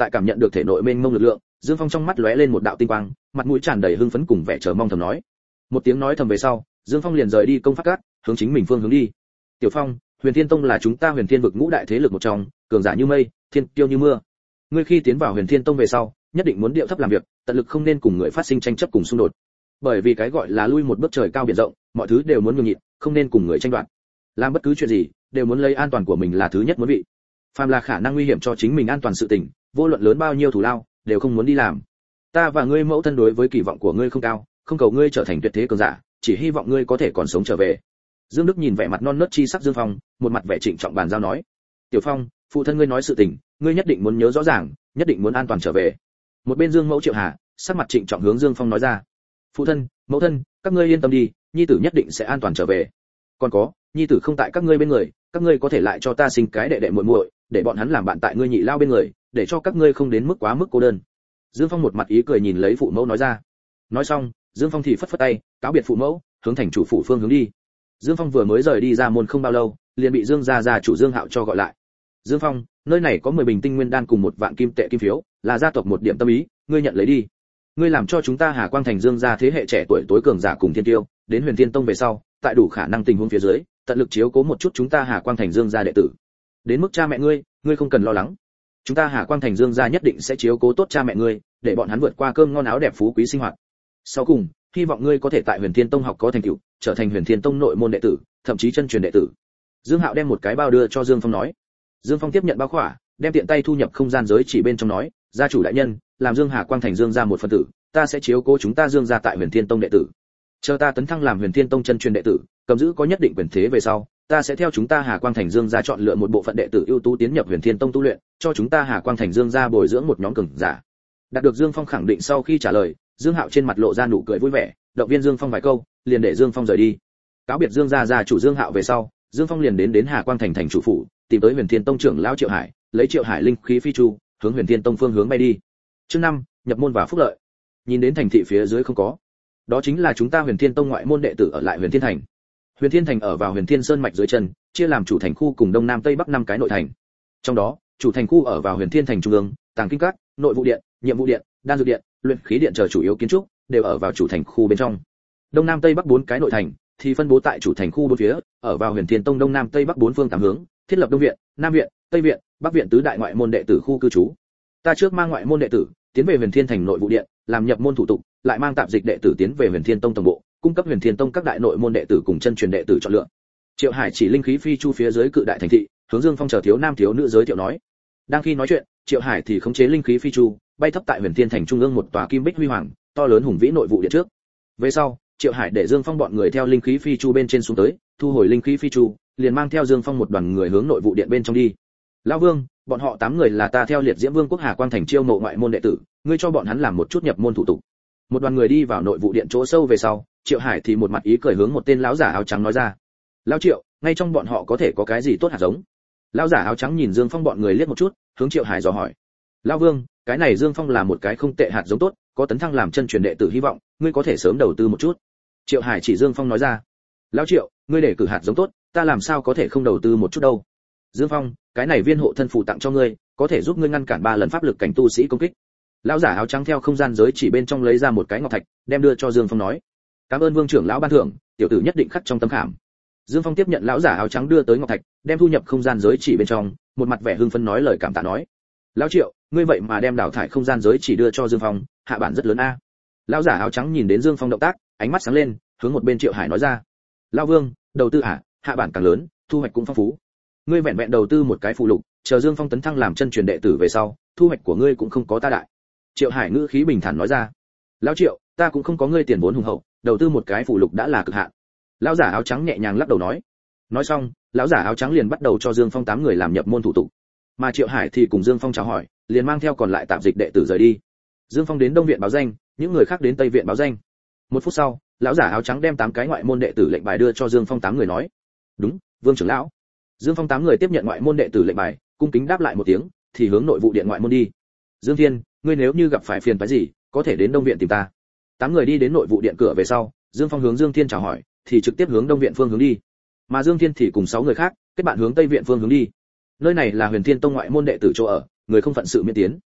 tại cảm nhận được thể nội mênh mông lực lượng, Dương Phong trong mắt lóe lên một đạo tinh quang, mặt mũi tràn đầy hưng phấn cùng vẻ chờ mong thầm nói. Một tiếng nói thầm về sau, Dương Phong liền rời đi công pháp cát, hướng chính mình phương hướng đi. Tiểu Phong, Huyền Thiên Tông là chúng ta Huyền Thiên vực ngũ đại thế lực một trong, cường giả như mây, thiên kiêu như mưa. Ngươi khi tiến vào Huyền Thiên Tông về sau, nhất định muốn điệu thấp làm việc, tận lực không nên cùng người phát sinh tranh chấp cùng xung đột. Bởi vì cái gọi là lui một bước trời cao biển rộng, mọi thứ đều muốn nhường nhịn, không nên cùng người tranh đoạt. Làm bất cứ chuyện gì, đều muốn lấy an toàn của mình là thứ nhất muốn vị. Phàm là khả năng nguy hiểm cho chính mình an toàn sự tình, vô luận lớn bao nhiêu thù lao, đều không muốn đi làm. Ta và ngươi mẫu thân đối với kỳ vọng của ngươi không cao, không cầu ngươi trở thành tuyệt thế cường giả, chỉ hy vọng ngươi có thể còn sống trở về. Dương Đức nhìn vẻ mặt non nớt chi sắc Dương Phong, một mặt vẻ trịnh trọng bàn giao nói: "Tiểu Phong, phụ thân ngươi nói sự tình, ngươi nhất định muốn nhớ rõ ràng, nhất định muốn an toàn trở về." Một bên Dương Mẫu Triệu Hà, sắc mặt trịnh trọng hướng Dương Phong nói ra: "Phụ thân, mẫu thân, các ngươi yên tâm đi, nhi tử nhất định sẽ an toàn trở về. Còn có, nhi tử không tại các ngươi bên người, các ngươi có thể lại cho ta sinh cái đệ đệ muội muội, để bọn hắn làm bạn tại ngươi nhị lao bên người, để cho các ngươi không đến mức quá mức cô đơn." Dương Phong một mặt ý cười nhìn lấy phụ mẫu nói ra. Nói xong, Dương Phong thì phất phất tay, cáo biệt phụ mẫu, hướng thành chủ phủ phương hướng đi. Dương Phong vừa mới rời đi ra môn không bao lâu, liền bị Dương gia chủ Dương Hạo cho gọi lại. "Dương Phong, nơi này có 10 bình tinh nguyên đan cùng 1 vạn kim tệ kim phiếu, là gia tộc một điểm tâm ý, ngươi nhận lấy đi. Ngươi làm cho chúng ta Hà Quang Thành Dương gia thế hệ trẻ tuổi tối cường giả cùng thiên tiêu, đến Huyền Thiên Tông về sau, tại đủ khả năng tình huống phía dưới, tận lực chiếu cố một chút chúng ta Hà Quang Thành Dương gia đệ tử. Đến mức cha mẹ ngươi, ngươi không cần lo lắng. Chúng ta Hà Quang Thành Dương gia nhất định sẽ chiếu cố tốt cha mẹ ngươi, để bọn hắn vượt qua cơm ngon áo đẹp phú quý sinh hoạt. Sau cùng, hy vọng ngươi có thể tại Huyền Thiên Tông học có thành tựu, trở thành Huyền Thiên Tông nội môn đệ tử, thậm chí chân truyền đệ tử." Dương Hạo đem một cái bao đưa cho Dương Phong nói. Dương Phong tiếp nhận bao khỏa, đem tiện tay thu nhập không gian giới chỉ bên trong nói: "Gia chủ đại nhân, làm Dương Hà Quang Thành Dương gia một phần tử, ta sẽ chiếu cố chúng ta Dương gia tại Huyền Thiên Tông đệ tử. Chờ ta tấn thăng làm Huyền Thiên Tông chân truyền đệ tử, cầm giữ có nhất định quyền thế về sau, ta sẽ theo chúng ta Hà Quang Thành Dương gia chọn lựa một bộ phận đệ tử ưu tú tiến nhập Huyền Thiên Tông tu luyện, cho chúng ta Hà Quang Thành Dương gia bồi dưỡng một nhóm cường giả." Đạt được Dương Phong khẳng định sau khi trả lời, Dương Hạo trên mặt lộ ra nụ cười vui vẻ, động viên Dương Phong vài câu, liền để Dương Phong rời đi. Cáo biệt Dương gia chủ Dương Hạo về sau, Dương Phong liền đến Hà Quang Thành thành chủ phủ, tìm tới Huyền Thiên Tông trưởng lão Triệu Hải, lấy Triệu Hải linh khí phi chu, hướng Huyền Thiên Tông phương hướng bay đi. Chương 5, nhập môn và phúc lợi. Nhìn đến thành thị phía dưới không có, đó chính là chúng ta Huyền Thiên Tông ngoại môn đệ tử ở lại Huyền Thiên Thành. Huyền Thiên Thành ở vào Huyền Thiên Sơn mạch dưới chân, chia làm chủ thành khu cùng đông nam tây bắc 5 cái nội thành. Trong đó, chủ thành khu ở vào Huyền Thiên Thành trung ương, Tàng Kinh Các, Nội vụ điện, Nhiệm vụ điện, Đan dược điện, Luyện khí điện chờ chủ yếu kiến trúc đều ở vào chủ thành khu bên trong. Đông nam tây bắc 4 cái nội thành thì phân bố tại chủ thành khu bốn phía, ở vào Huyền Thiên Tông đông nam tây bắc 4 phương tám hướng, thiết lập Đông viện, Nam viện, Tây viện, Bắc viện tứ đại ngoại môn đệ tử khu cư trú. Ta trước mang ngoại môn đệ tử tiến về Huyền Thiên Thành nội vụ điện, làm nhập môn thủ tục, lại mang tạm dịch đệ tử tiến về Huyền Thiên Tông tổng bộ, cung cấp Huyền Thiên Tông các đại nội môn đệ tử cùng chân truyền đệ tử chọn lựa. Triệu Hải chỉ linh khí phi chu phía dưới cự đại thành thị, hướng Dương Phong chờ thiếu nam thiếu nữ giới thiệu nói. Đang khi nói chuyện, Triệu Hải thì khống chế linh khí phi chu, bay thấp tại Huyền Thiên Thành trung ương một tòa kim bích huy hoàng, to lớn hùng vĩ nội vụ điện trước. Về sau, Triệu Hải để Dương Phong bọn người theo linh khí phi chu bên trên xuống tới, thu hồi linh khí phi chu, liền mang theo Dương Phong một đoàn người hướng nội vụ điện bên trong đi. Lão Vương, bọn họ 8 người là ta theo Liệt Diễm Vương quốc Hà Quang Thành chiêu mộ ngoại môn đệ tử, ngươi cho bọn hắn làm một chút nhập môn thủ tục. Một đoàn người đi vào nội vụ điện chỗ sâu về sau, Triệu Hải thì một mặt ý cười hướng một tên lão giả áo trắng nói ra. Lão Triệu, ngay trong bọn họ có thể có cái gì tốt hạt giống? Lão giả áo trắng nhìn Dương Phong bọn người liếc một chút, hướng Triệu Hải dò hỏi. Lão Vương, cái này Dương Phong là một cái không tệ hạt giống tốt, có tấn thăng làm chân truyền đệ tử hy vọng, ngươi có thể sớm đầu tư một chút. Triệu Hải chỉ Dương Phong nói ra. Lão Triệu, ngươi để cử hạt giống tốt, ta làm sao có thể không đầu tư một chút đâu? Dương Phong, cái này viên hộ thân phù tặng cho ngươi, có thể giúp ngươi ngăn cản 3 lần pháp lực cảnh tu sĩ công kích. Lão giả áo trắng theo không gian giới chỉ bên trong lấy ra một cái ngọc thạch, đem đưa cho Dương Phong nói. Cảm ơn Vương trưởng lão ban thưởng, tiểu tử nhất định khắc trong tấm khảm. Dương Phong tiếp nhận lão giả áo trắng đưa tới ngọc thạch, đem thu nhập không gian giới chỉ bên trong, một mặt vẻ hưng phấn nói lời cảm tạ nói. Lão Triệu, ngươi vậy mà đem đào thải không gian giới chỉ đưa cho Dương Phong, hạ bản rất lớn a. Lão giả áo trắng nhìn đến Dương Phong động tác, ánh mắt sáng lên, hướng một bên Triệu Hải nói ra. Lão Vương, đầu tư hạ bản càng lớn, thu hoạch cũng phong phú. Ngươi vẹn vẹn đầu tư một cái phụ lục, chờ Dương Phong tấn thăng làm chân truyền đệ tử về sau, thu hoạch của ngươi cũng không có ta đại. Triệu Hải ngữ khí bình thản nói ra. Lão Triệu, ta cũng không có ngươi tiền vốn hùng hậu, đầu tư một cái phụ lục đã là cực hạn. Lão giả áo trắng nhẹ nhàng lắc đầu nói. Nói xong, lão giả áo trắng liền bắt đầu cho Dương Phong 8 người làm nhập môn thủ tục. Mà Triệu Hải thì cùng Dương Phong chào hỏi, liền mang theo còn lại tạm dịch đệ tử rời đi. Dương Phong đến Đông viện báo danh, những người khác đến Tây viện báo danh. 1 phút sau, lão giả áo trắng đem 8 cái ngoại môn đệ tử lệnh bài đưa cho Dương Phong 8 người nói. Đúng, Vương trưởng lão. Dương Phong 8 người tiếp nhận ngoại môn đệ tử lệnh bài, cung kính đáp lại một tiếng, thì hướng nội vụ điện ngoại môn đi. Dương Thiên, ngươi nếu như gặp phải phiền phức gì, có thể đến Đông viện tìm ta. 8 người đi đến nội vụ điện cửa về sau, Dương Phong hướng Dương Thiên chào hỏi, thì trực tiếp hướng Đông viện phương hướng đi. Mà Dương Thiên thì cùng 6 người khác, kết bạn hướng Tây viện phương hướng đi. Nơi này là Huyền Thiên Tông ngoại môn đệ tử chỗ ở, người không phận sự miễn tiến.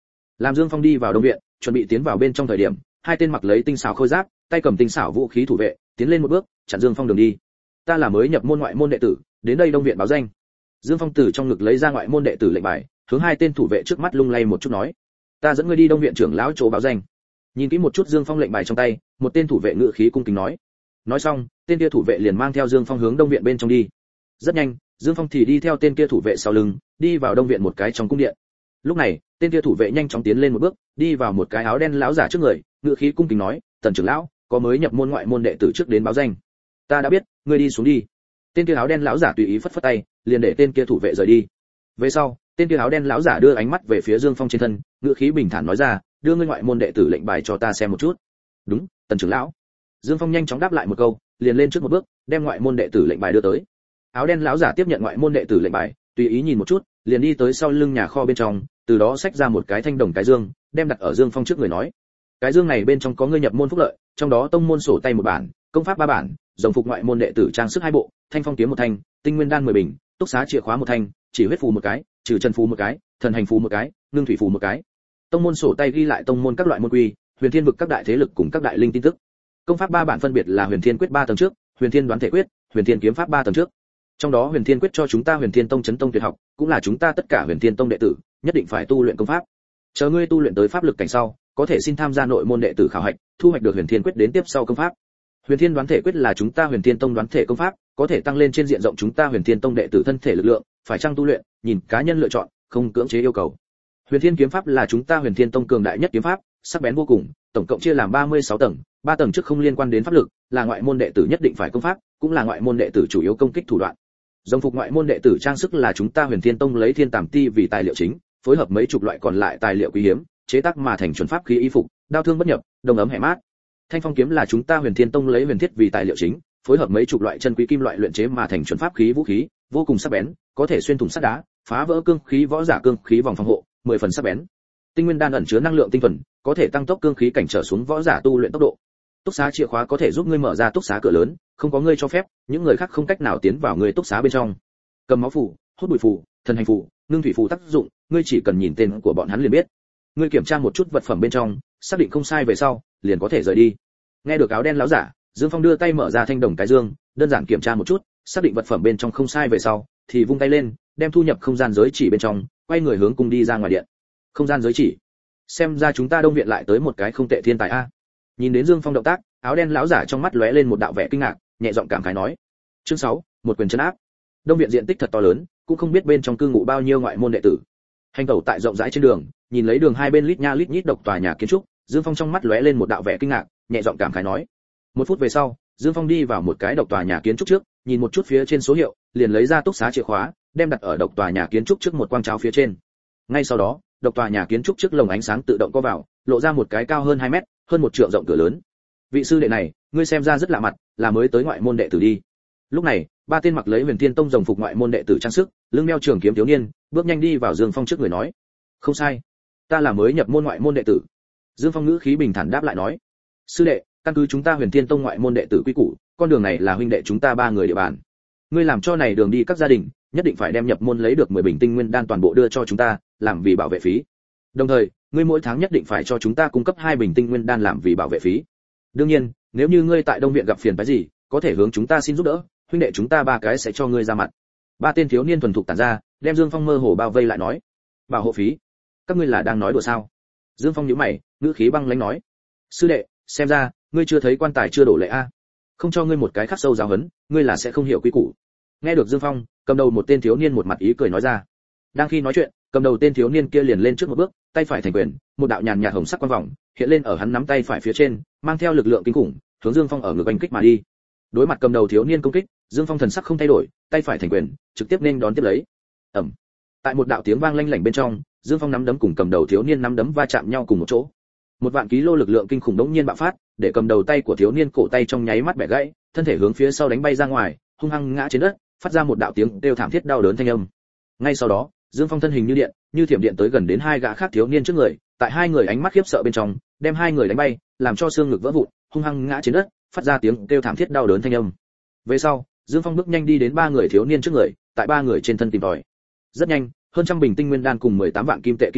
Làm Dương Phong đi vào đông viện, chuẩn bị tiến vào bên trong thời điểm, hai tên mặc lấy tinh xảo khôi giáp, tay cầm tinh xảo vũ khí thủ vệ, tiến lên một bước, chặn Dương Phong đường đi. Ta là mới nhập môn ngoại môn đệ tử, đến đây đông viện báo danh. Dương Phong từ trong ngực lấy ra ngoại môn đệ tử lệnh bài, hướng hai tên thủ vệ trước mắt lung lay một chút nói: "Ta dẫn ngươi đi đông viện trưởng lão chỗ báo danh." Nhìn kỹ một chút Dương Phong lệnh bài trong tay, một tên thủ vệ ngự khí cung kính nói. Nói xong, tên kia thủ vệ liền mang theo Dương Phong hướng đông viện bên trong đi. Rất nhanh, Dương Phong thì đi theo tên kia thủ vệ sau lưng, đi vào đông viện một cái trong cung điện. Lúc này, tên kia thủ vệ nhanh chóng tiến lên một bước, đi vào một cái áo đen lão giả trước người, ngự khí cung kính nói: "Tần trưởng lão, có mới nhập môn ngoại môn đệ tử trước đến báo danh." "Ta đã biết, ngươi đi xuống đi." Tên kia áo đen lão giả tùy ý phất phất tay, liền để tên kia thủ vệ rời đi. Về sau, tên kia áo đen lão giả đưa ánh mắt về phía Dương Phong trên thân, ngữ khí bình thản nói ra: "Đưa ngươi ngoại môn đệ tử lệnh bài cho ta xem một chút." "Đúng, Tần trưởng lão." Dương Phong nhanh chóng đáp lại một câu, liền lên trước một bước, đem ngoại môn đệ tử lệnh bài đưa tới. Áo đen lão giả tiếp nhận ngoại môn đệ tử lệnh bài, tùy ý nhìn một chút, liền đi tới sau lưng nhà kho bên trong, từ đó xách ra một cái thanh đồng cái dương, đem đặt ở Dương Phong trước người nói: "Cái dương này bên trong có ngươi nhập môn phúc lợi, trong đó tông môn sổ tay một bản, công pháp 3 bản, rồng phục ngoại môn đệ tử trang sức 2 bộ, thanh phong kiếm 1 thanh, tinh nguyên đan 10 bình, túc xá chìa khóa 1 thanh, chỉ huyết phù 1 cái, trừ chân phù 1 cái, thần hành phù 1 cái, ngưng thủy phù 1 cái." Tông môn sổ tay ghi lại tông môn các loại môn quy, huyền thiên vực các đại thế lực cùng các đại linh tin tức. Công pháp 3 bản phân biệt là huyền thiên quyết 3 tầng trước, huyền thiên đoán thể quyết, huyền thiên kiếm pháp 3 tầng trước. Trong đó huyền thiên quyết cho chúng ta huyền thiên tông chấn tông tuyệt học, cũng là chúng ta tất cả huyền thiên tông đệ tử nhất định phải tu luyện công pháp. Chờ ngươi tu luyện tới pháp lực cảnh sau, có thể xin tham gia nội môn đệ tử khảo hạch, thu hoạch được huyền thiên quyết đến tiếp sau công pháp. Huyền thiên đoán thể quyết là chúng ta huyền thiên tông đoán thể công pháp, có thể tăng lên trên diện rộng chúng ta huyền thiên tông đệ tử thân thể lực lượng, phải chăng tu luyện, nhìn cá nhân lựa chọn, không cưỡng chế yêu cầu. Huyền thiên kiếm pháp là chúng ta huyền thiên tông cường đại nhất kiếm pháp, sắc bén vô cùng, tổng cộng chia làm 36 tầng, 3 tầng trước không liên quan đến pháp lực, là ngoại môn đệ tử nhất định phải công pháp, cũng là ngoại môn đệ tử chủ yếu công kích thủ đoạn. Rồng phục ngoại môn đệ tử trang sức là chúng ta huyền thiên tông lấy thiên tàm ti vì tài liệu chính, phối hợp mấy chục loại còn lại tài liệu quý hiếm, chế tác mà thành chuẩn pháp khí y phục, đao thương bất nhập, đông ấm hẻ mát. Thanh phong kiếm là chúng ta huyền thiên tông lấy huyền thiết vì tài liệu chính, phối hợp mấy chục loại chân quý kim loại luyện chế mà thành chuẩn pháp khí vũ khí, vô cùng sắc bén, có thể xuyên thủng sắt đá, phá vỡ cương khí võ giả cương khí vòng phòng hộ, 10 phần sắc bén. Tinh nguyên đan ẩn chứa năng lượng tinh thuần, có thể tăng tốc cương khí cảnh trở xuống võ giả tu luyện tốc độ. Túc xá chìa khóa có thể giúp ngươi mở ra túc xá cửa lớn, không có ngươi cho phép, những người khác không cách nào tiến vào ngươi túc xá bên trong. Cầm máu phù, hút bụi phù, thần hành phù, ngưng thủy phù tác dụng, ngươi chỉ cần nhìn tên của bọn hắn liền biết. Ngươi kiểm tra một chút vật phẩm bên trong, xác định không sai về sau, liền có thể rời đi. Nghe được áo đen lão giả, Dương Phong đưa tay mở ra thanh đồng cái dương, đơn giản kiểm tra một chút, xác định vật phẩm bên trong không sai về sau, thì vung tay lên, đem thu nhập không gian giới chỉ bên trong, quay người hướng cung đi ra ngoài điện. Không gian giới chỉ. Xem ra chúng ta đông viện lại tới một cái không tệ thiên tài a. Nhìn đến Dương Phong động tác, áo đen lão giả trong mắt lóe lên một đạo vẻ kinh ngạc, nhẹ giọng cảm khái nói: "Chương 6, một quyền trấn áp." Đông viện diện tích thật to lớn, cũng không biết bên trong cư ngụ bao nhiêu ngoại môn đệ tử. Hành tẩu tại rộng rãi trên đường, nhìn lấy đường hai bên lít nha lít nhít độc tòa nhà kiến trúc, Dương Phong trong mắt lóe lên một đạo vẻ kinh ngạc, nhẹ giọng cảm khái nói. 1 phút về sau, Dương Phong đi vào một cái độc tòa nhà kiến trúc trước, nhìn một chút phía trên số hiệu, liền lấy ra túc xá chìa khóa, đem đặt ở độc tòa nhà kiến trúc trước một quang cháo phía trên. Ngay sau đó, độc tòa nhà kiến trúc trước lồng ánh sáng tự động co vào, lộ ra một cái cao hơn 2 mét, hơn 1 trượng rộng cửa lớn. "Vị sư đệ này, ngươi xem ra rất lạ mặt, là mới tới ngoại môn đệ tử đi." Lúc này, 3 tên mặc lấy Huyền Thiên Tông rồng phục ngoại môn đệ tử trang sức, lưng đeo trường kiếm thiếu niên, bước nhanh đi vào Dương Phong trước người nói: "Không sai, ta là mới nhập môn ngoại môn đệ tử." Dương Phong ngữ khí bình thản đáp lại nói: "Sư đệ, căn cứ chúng ta Huyền Thiên Tông ngoại môn đệ tử quy củ, con đường này là huynh đệ chúng ta 3 người địa bàn. Ngươi làm cho này đường đi các gia đình, nhất định phải đem nhập môn lấy được 10 bình tinh nguyên đan toàn bộ đưa cho chúng ta, làm vì bảo vệ phí. Đồng thời, ngươi mỗi tháng nhất định phải cho chúng ta cung cấp 2 bình tinh nguyên đan làm vì bảo vệ phí. Đương nhiên, nếu như ngươi tại Đông viện gặp phiền phức gì, có thể hướng chúng ta xin giúp đỡ, huynh đệ chúng ta 3 cái sẽ cho ngươi ra mặt." 3 tên thiếu niên thuần thục tản ra, đem Dương Phong mơ hồ bao vây lại nói: "Bảo hộ phí? Các ngươi là đang nói đùa sao?" Dương Phong nhíu mày, ngữ khí băng lãnh nói: "Sư đệ, xem ra ngươi chưa thấy quan tài chưa đổ lệ a. Không cho ngươi một cái khắc sâu giáo huấn, ngươi là sẽ không hiểu quy củ." Nghe được Dương Phong, cầm đầu một tên thiếu niên một mặt ý cười nói ra. Đang khi nói chuyện, cầm đầu tên thiếu niên kia liền lên trước một bước, tay phải thành quyền, một đạo nhàn nhạt hồng sắc quang vòng hiện lên ở hắn nắm tay phải phía trên, mang theo lực lượng kinh khủng, hướng Dương Phong ở ngực oanh kích mà đi. Đối mặt cầm đầu thiếu niên công kích, Dương Phong thần sắc không thay đổi, tay phải thành quyền, trực tiếp nên đón tiếp lấy. Ầm. Tại một đạo tiếng vang lanh lảnh bên trong, Dương Phong nắm đấm cùng cầm đầu thiếu niên nắm đấm va chạm nhau cùng một chỗ. 1 vạn ký lô lực lượng kinh khủng đống nhiên bạo phát, để cầm đầu tay của thiếu niên cổ tay trong nháy mắt bẻ gãy, thân thể hướng phía sau đánh bay ra ngoài, hung hăng ngã trên đất, phát ra một đạo tiếng kêu thảm thiết đau đớn thanh âm. Ngay sau đó, Dương Phong thân hình như điện, như thiểm điện tới gần đến 2 gã khác thiếu niên trước người, tại 2 người ánh mắt khiếp sợ bên trong, đem 2 người đánh bay, làm cho xương ngực vỡ vụn, hung hăng ngã trên đất, phát ra tiếng kêu thảm thiết đau đớn thanh âm. Về sau, Dương Phong bước nhanh đi đến 3 người thiếu niên trước người, tại 3 người trên thân tìm tòi. Rất nhanh, hơn trăm bình tinh nguyên đan cùng 18 vạn kim tệ kim phiếu,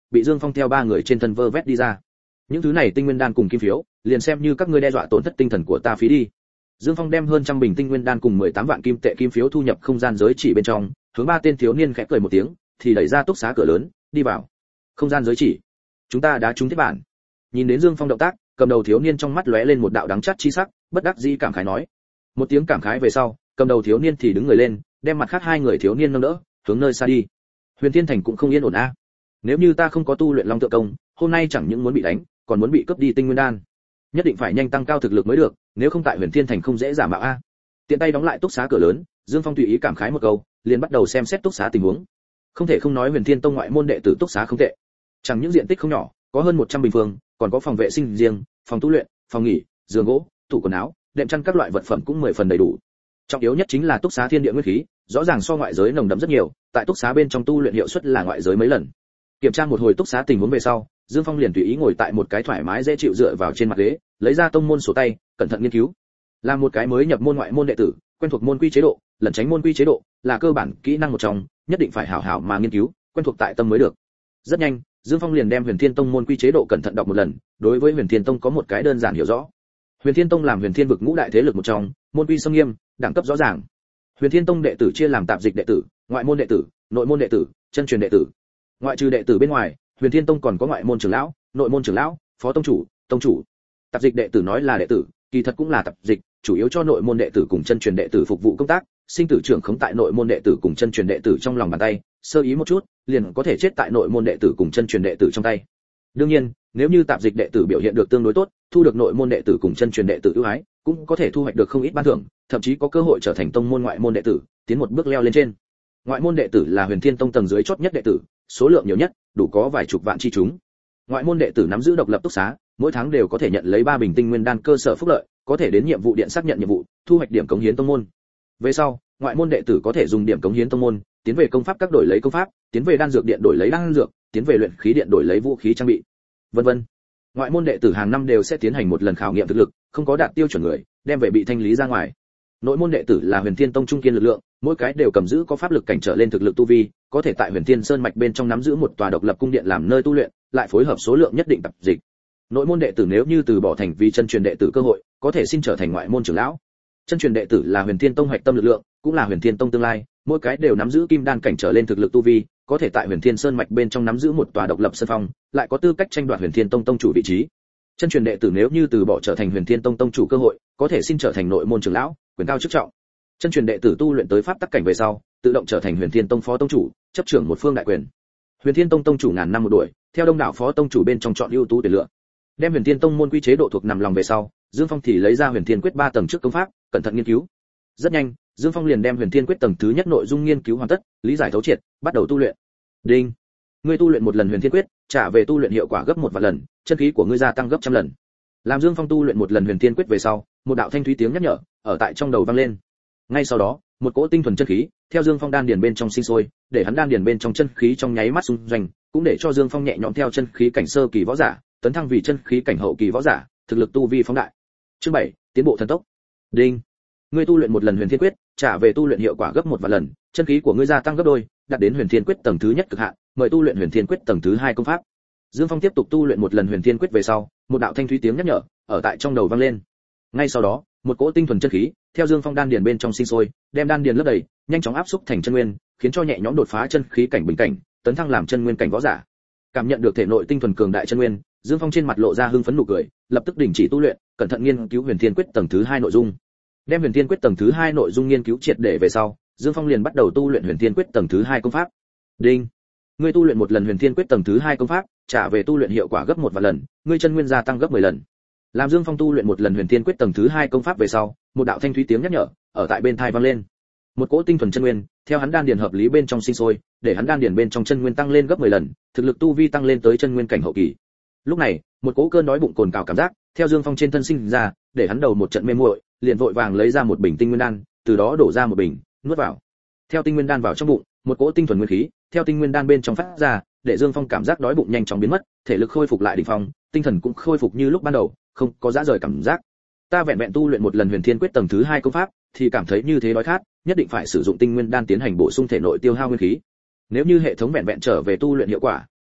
bị Dương Phong theo ba người trên thân vơ vét đi ra. Những thứ này tinh nguyên đan cùng kim phiếu, liền xem như các ngươi đe dọa tổn thất tinh thần của ta phí đi. Dương Phong đem hơn trăm bình tinh nguyên đan cùng 18 vạn kim tệ kim phiếu thu nhập không gian giới chỉ bên trong, hướng ba tên thiếu niên khẽ cười một tiếng, thì đẩy ra túc xá cửa lớn, đi vào. Không gian giới chỉ, chúng ta đã trúng thiết bản. Nhìn đến Dương Phong động tác, cầm đầu thiếu niên trong mắt lóe lên một đạo đắng chát chi sắc, bất đắc dĩ cảm khái nói. Một tiếng cảm khái về sau, cầm đầu thiếu niên thì đứng người lên, đem mặt khác hai người thiếu niên nâng đỡ, hướng nơi xa đi. Huyền Thiên Thành cũng không yên ổn a. Nếu như ta không có tu luyện Long Tượng Công, hôm nay chẳng những muốn bị đánh, còn muốn bị cướp đi tinh nguyên đan. Nhất định phải nhanh tăng cao thực lực mới được, nếu không tại Huyền Thiên Thành không dễ giả mạo a. Tiện tay đóng lại túc xá cửa lớn, Dương Phong tùy ý cảm khái một câu, liền bắt đầu xem xét túc xá tình huống. Không thể không nói Huyền Thiên Tông ngoại môn đệ tử túc xá không tệ. Chẳng những diện tích không nhỏ, có hơn 100 bình phương, còn có phòng vệ sinh riêng, phòng tu luyện, phòng nghỉ, giường gỗ, tủ quần áo, đệm chăn các loại vật phẩm cũng 10 phần đầy đủ. Trọng yếu nhất chính là túc xá thiên địa nguyên khí, rõ ràng so ngoại giới nồng đậm rất nhiều, tại túc xá bên trong tu luyện hiệu suất là ngoại giới mấy lần. Kiểm tra một hồi túc xá tình huống về sau, Dương Phong liền tùy ý ngồi tại một cái thoải mái dễ chịu dựa vào trên mặt ghế, lấy ra tông môn sổ tay, cẩn thận nghiên cứu. Là một cái mới nhập môn ngoại môn đệ tử, quen thuộc môn quy chế độ, lẩn tránh môn quy chế độ, là cơ bản kỹ năng một trong, nhất định phải hảo hảo mà nghiên cứu, quen thuộc tại tâm mới được. Rất nhanh, Dương Phong liền đem Huyền Thiên Tông môn quy chế độ cẩn thận đọc một lần, đối với Huyền Thiên Tông có một cái đơn giản hiểu rõ. Huyền Thiên Tông làm Huyền Thiên vực ngũ đại thế lực một trong, môn quy sâm nghiêm, đẳng cấp rõ ràng. Huyền Thiên Tông đệ tử chia làm tạp dịch đệ tử, ngoại môn đệ tử, nội môn đệ tử, chân truyền đệ tử. Ngoại trừ đệ tử bên ngoài, Huyền Thiên Tông còn có ngoại môn trưởng lão, nội môn trưởng lão, phó tông chủ, tông chủ. Tạp dịch đệ tử nói là đệ tử, kỳ thật cũng là tạp dịch, chủ yếu cho nội môn đệ tử cùng chân truyền đệ tử phục vụ công tác, sinh tử trưởng khống tại nội môn đệ tử cùng chân truyền đệ tử trong lòng bàn tay, sơ ý một chút, liền có thể chết tại nội môn đệ tử cùng chân truyền đệ tử trong tay. Đương nhiên, nếu như tạp dịch đệ tử biểu hiện được tương đối tốt, thu được nội môn đệ tử cùng chân truyền đệ tử ưu ái, cũng có thể thu hoạch được không ít ban thưởng, thậm chí có cơ hội trở thành tông môn ngoại môn đệ tử, tiến một bước leo lên trên. Ngoại môn đệ tử là Huyền Thiên Tông tầng dưới chót nhất đệ tử, số lượng nhiều nhất, đủ có vài chục vạn chi chúng. Ngoại môn đệ tử nắm giữ độc lập túc xá, mỗi tháng đều có thể nhận lấy 3 bình tinh nguyên đan cơ sở phúc lợi, có thể đến nhiệm vụ điện xác nhận nhiệm vụ, thu hoạch điểm cống hiến tông môn. Về sau, ngoại môn đệ tử có thể dùng điểm cống hiến tông môn, tiến về công pháp các đổi lấy công pháp, tiến về đan dược điện đổi lấy đan dược, tiến về luyện khí điện đổi lấy vũ khí trang bị, vân vân. Ngoại môn đệ tử hàng năm đều sẽ tiến hành một lần khảo nghiệm thực lực, không có đạt tiêu chuẩn người, đem về bị thanh lý ra ngoài. Nội môn đệ tử là Huyền Thiên Tông trung kiên lực lượng, mỗi cái đều cầm giữ có pháp lực cảnh trở lên thực lực tu vi, có thể tại Huyền Thiên Sơn mạch bên trong nắm giữ một tòa độc lập cung điện làm nơi tu luyện, lại phối hợp số lượng nhất định tập dịch. Nội môn đệ tử nếu như từ bỏ thành vì chân truyền đệ tử cơ hội, có thể xin trở thành ngoại môn trưởng lão. Chân truyền đệ tử là Huyền Thiên Tông hoạch tâm lực lượng, cũng là Huyền Thiên Tông tương lai, mỗi cái đều nắm giữ kim đan cảnh trở lên thực lực tu vi, có thể tại Huyền Thiên Sơn mạch bên trong nắm giữ một tòa độc lập sơn phong, lại có tư cách tranh đoạt Huyền Thiên Tông tông chủ vị trí. Chân truyền đệ tử nếu như từ bỏ trở thành Huyền Thiên Tông tông chủ cơ hội, có thể xin trở thành nội môn trưởng lão, quyền cao chức trọng. Chân truyền đệ tử tu luyện tới pháp tắc cảnh về sau, tự động trở thành Huyền Thiên Tông phó tông chủ, chấp trưởng một phương đại quyền. Huyền Thiên Tông tông chủ ngàn năm một đuổi, theo đông đảo phó tông chủ bên trong chọn ưu tú tuyển lựa. Đem Huyền Thiên Tông môn quy chế độ thuộc nằm lòng về sau, Dương Phong thì lấy ra Huyền Thiên Quyết 3 tầng trước công pháp, cẩn thận nghiên cứu. Rất nhanh, Dương Phong liền đem Huyền Thiên Quyết tầng thứ nhất nội dung nghiên cứu hoàn tất, lý giải thấu triệt, bắt đầu tu luyện. Đinh. Ngươi tu luyện một lần Huyền Thiên Quyết, trả về tu luyện hiệu quả gấp 1 vạn lần, chân khí của ngươi gia tăng gấp trăm lần. Làm Dương Phong tu luyện một lần Huyền Thiên Quyết về sau, một đạo thanh thúy tiếng nhắc nhở ở tại trong đầu vang lên. Ngay sau đó, một cỗ tinh thuần chân khí theo Dương Phong đan điền bên trong sinh sôi, để hắn đan điền bên trong chân khí trong nháy mắt xung doanh, cũng để cho Dương Phong nhẹ nhõm theo chân khí cảnh sơ kỳ võ giả, tấn thăng vì chân khí cảnh hậu kỳ võ giả, thực lực tu vi phóng đại. Chương 7, tiến bộ thần tốc. Đinh. Ngươi tu luyện một lần Huyền Thiên Quyết, trả về tu luyện hiệu quả gấp 1 vạn lần, chân khí của ngươi gia tăng gấp đôi, đạt đến Huyền Thiên Quyết tầng thứ nhất cực hạn, mời tu luyện Huyền Thiên Quyết tầng thứ 2 công pháp. Dương Phong tiếp tục tu luyện một lần Huyền Thiên Quyết về sau, một đạo thanh thúy tiếng nhắc nhở ở tại trong đầu vang lên. Ngay sau đó, một cỗ tinh thuần chân khí theo Dương Phong đan điền bên trong sinh sôi, đem đan điền lấp đầy, nhanh chóng áp xúc thành chân nguyên, khiến cho nhẹ nhõm đột phá chân khí cảnh bình cảnh, tấn thăng làm chân nguyên cảnh võ giả. Cảm nhận được thể nội tinh thuần cường đại chân nguyên, Dương Phong trên mặt lộ ra hưng phấn nụ cười, lập tức đình chỉ tu luyện, cẩn thận nghiên cứu Huyền Thiên Quyết tầng thứ 2 nội dung. Đem Huyền Thiên Quyết tầng thứ 2 nội dung nghiên cứu triệt để về sau, Dương Phong liền bắt đầu tu luyện Huyền Thiên Quyết tầng thứ 2 công pháp. Đinh. Ngươi tu luyện một lần Huyền Thiên Quyết tầng thứ 2 công pháp, trả về tu luyện hiệu quả gấp 1 vạn lần, ngươi chân nguyên gia tăng gấp 10 lần. Làm Dương Phong tu luyện một lần Huyền Thiên Quyết tầng thứ 2 công pháp về sau, một đạo thanh thúy tiếng nhắc nhở ở tại bên tai vang lên. Một cỗ tinh thuần chân nguyên theo hắn đan điền hợp lý bên trong sinh sôi, để hắn đan điền bên trong chân nguyên tăng lên gấp 10 lần, thực lực tu vi tăng lên tới chân nguyên cảnh hậu kỳ. Lúc này, một cỗ cơn đói bụng cồn cào cảm giác theo Dương Phong trên thân sinh ra, để hắn đầu một trận mê muội, liền vội vàng lấy ra một bình tinh nguyên đan, từ đó đổ ra một bình, nuốt vào. Theo tinh nguyên đan vào trong bụng, một cỗ tinh thuần nguyên khí theo tinh nguyên đan bên trong phát ra, để Dương Phong cảm giác đói bụng nhanh chóng biến mất, thể lực khôi phục lại đỉnh phong, tinh thần cũng khôi phục như lúc ban đầu, không có dã rời cảm giác. Ta vẹn vẹn tu luyện một lần Huyền Thiên Quyết tầng thứ 2 công pháp, thì cảm thấy như thế đói khát, nhất định phải sử dụng tinh nguyên đan tiến hành bổ sung thể nội tiêu hao nguyên khí. Nếu như hệ thống vẹn vẹn trở về tu luyện hiệu quả,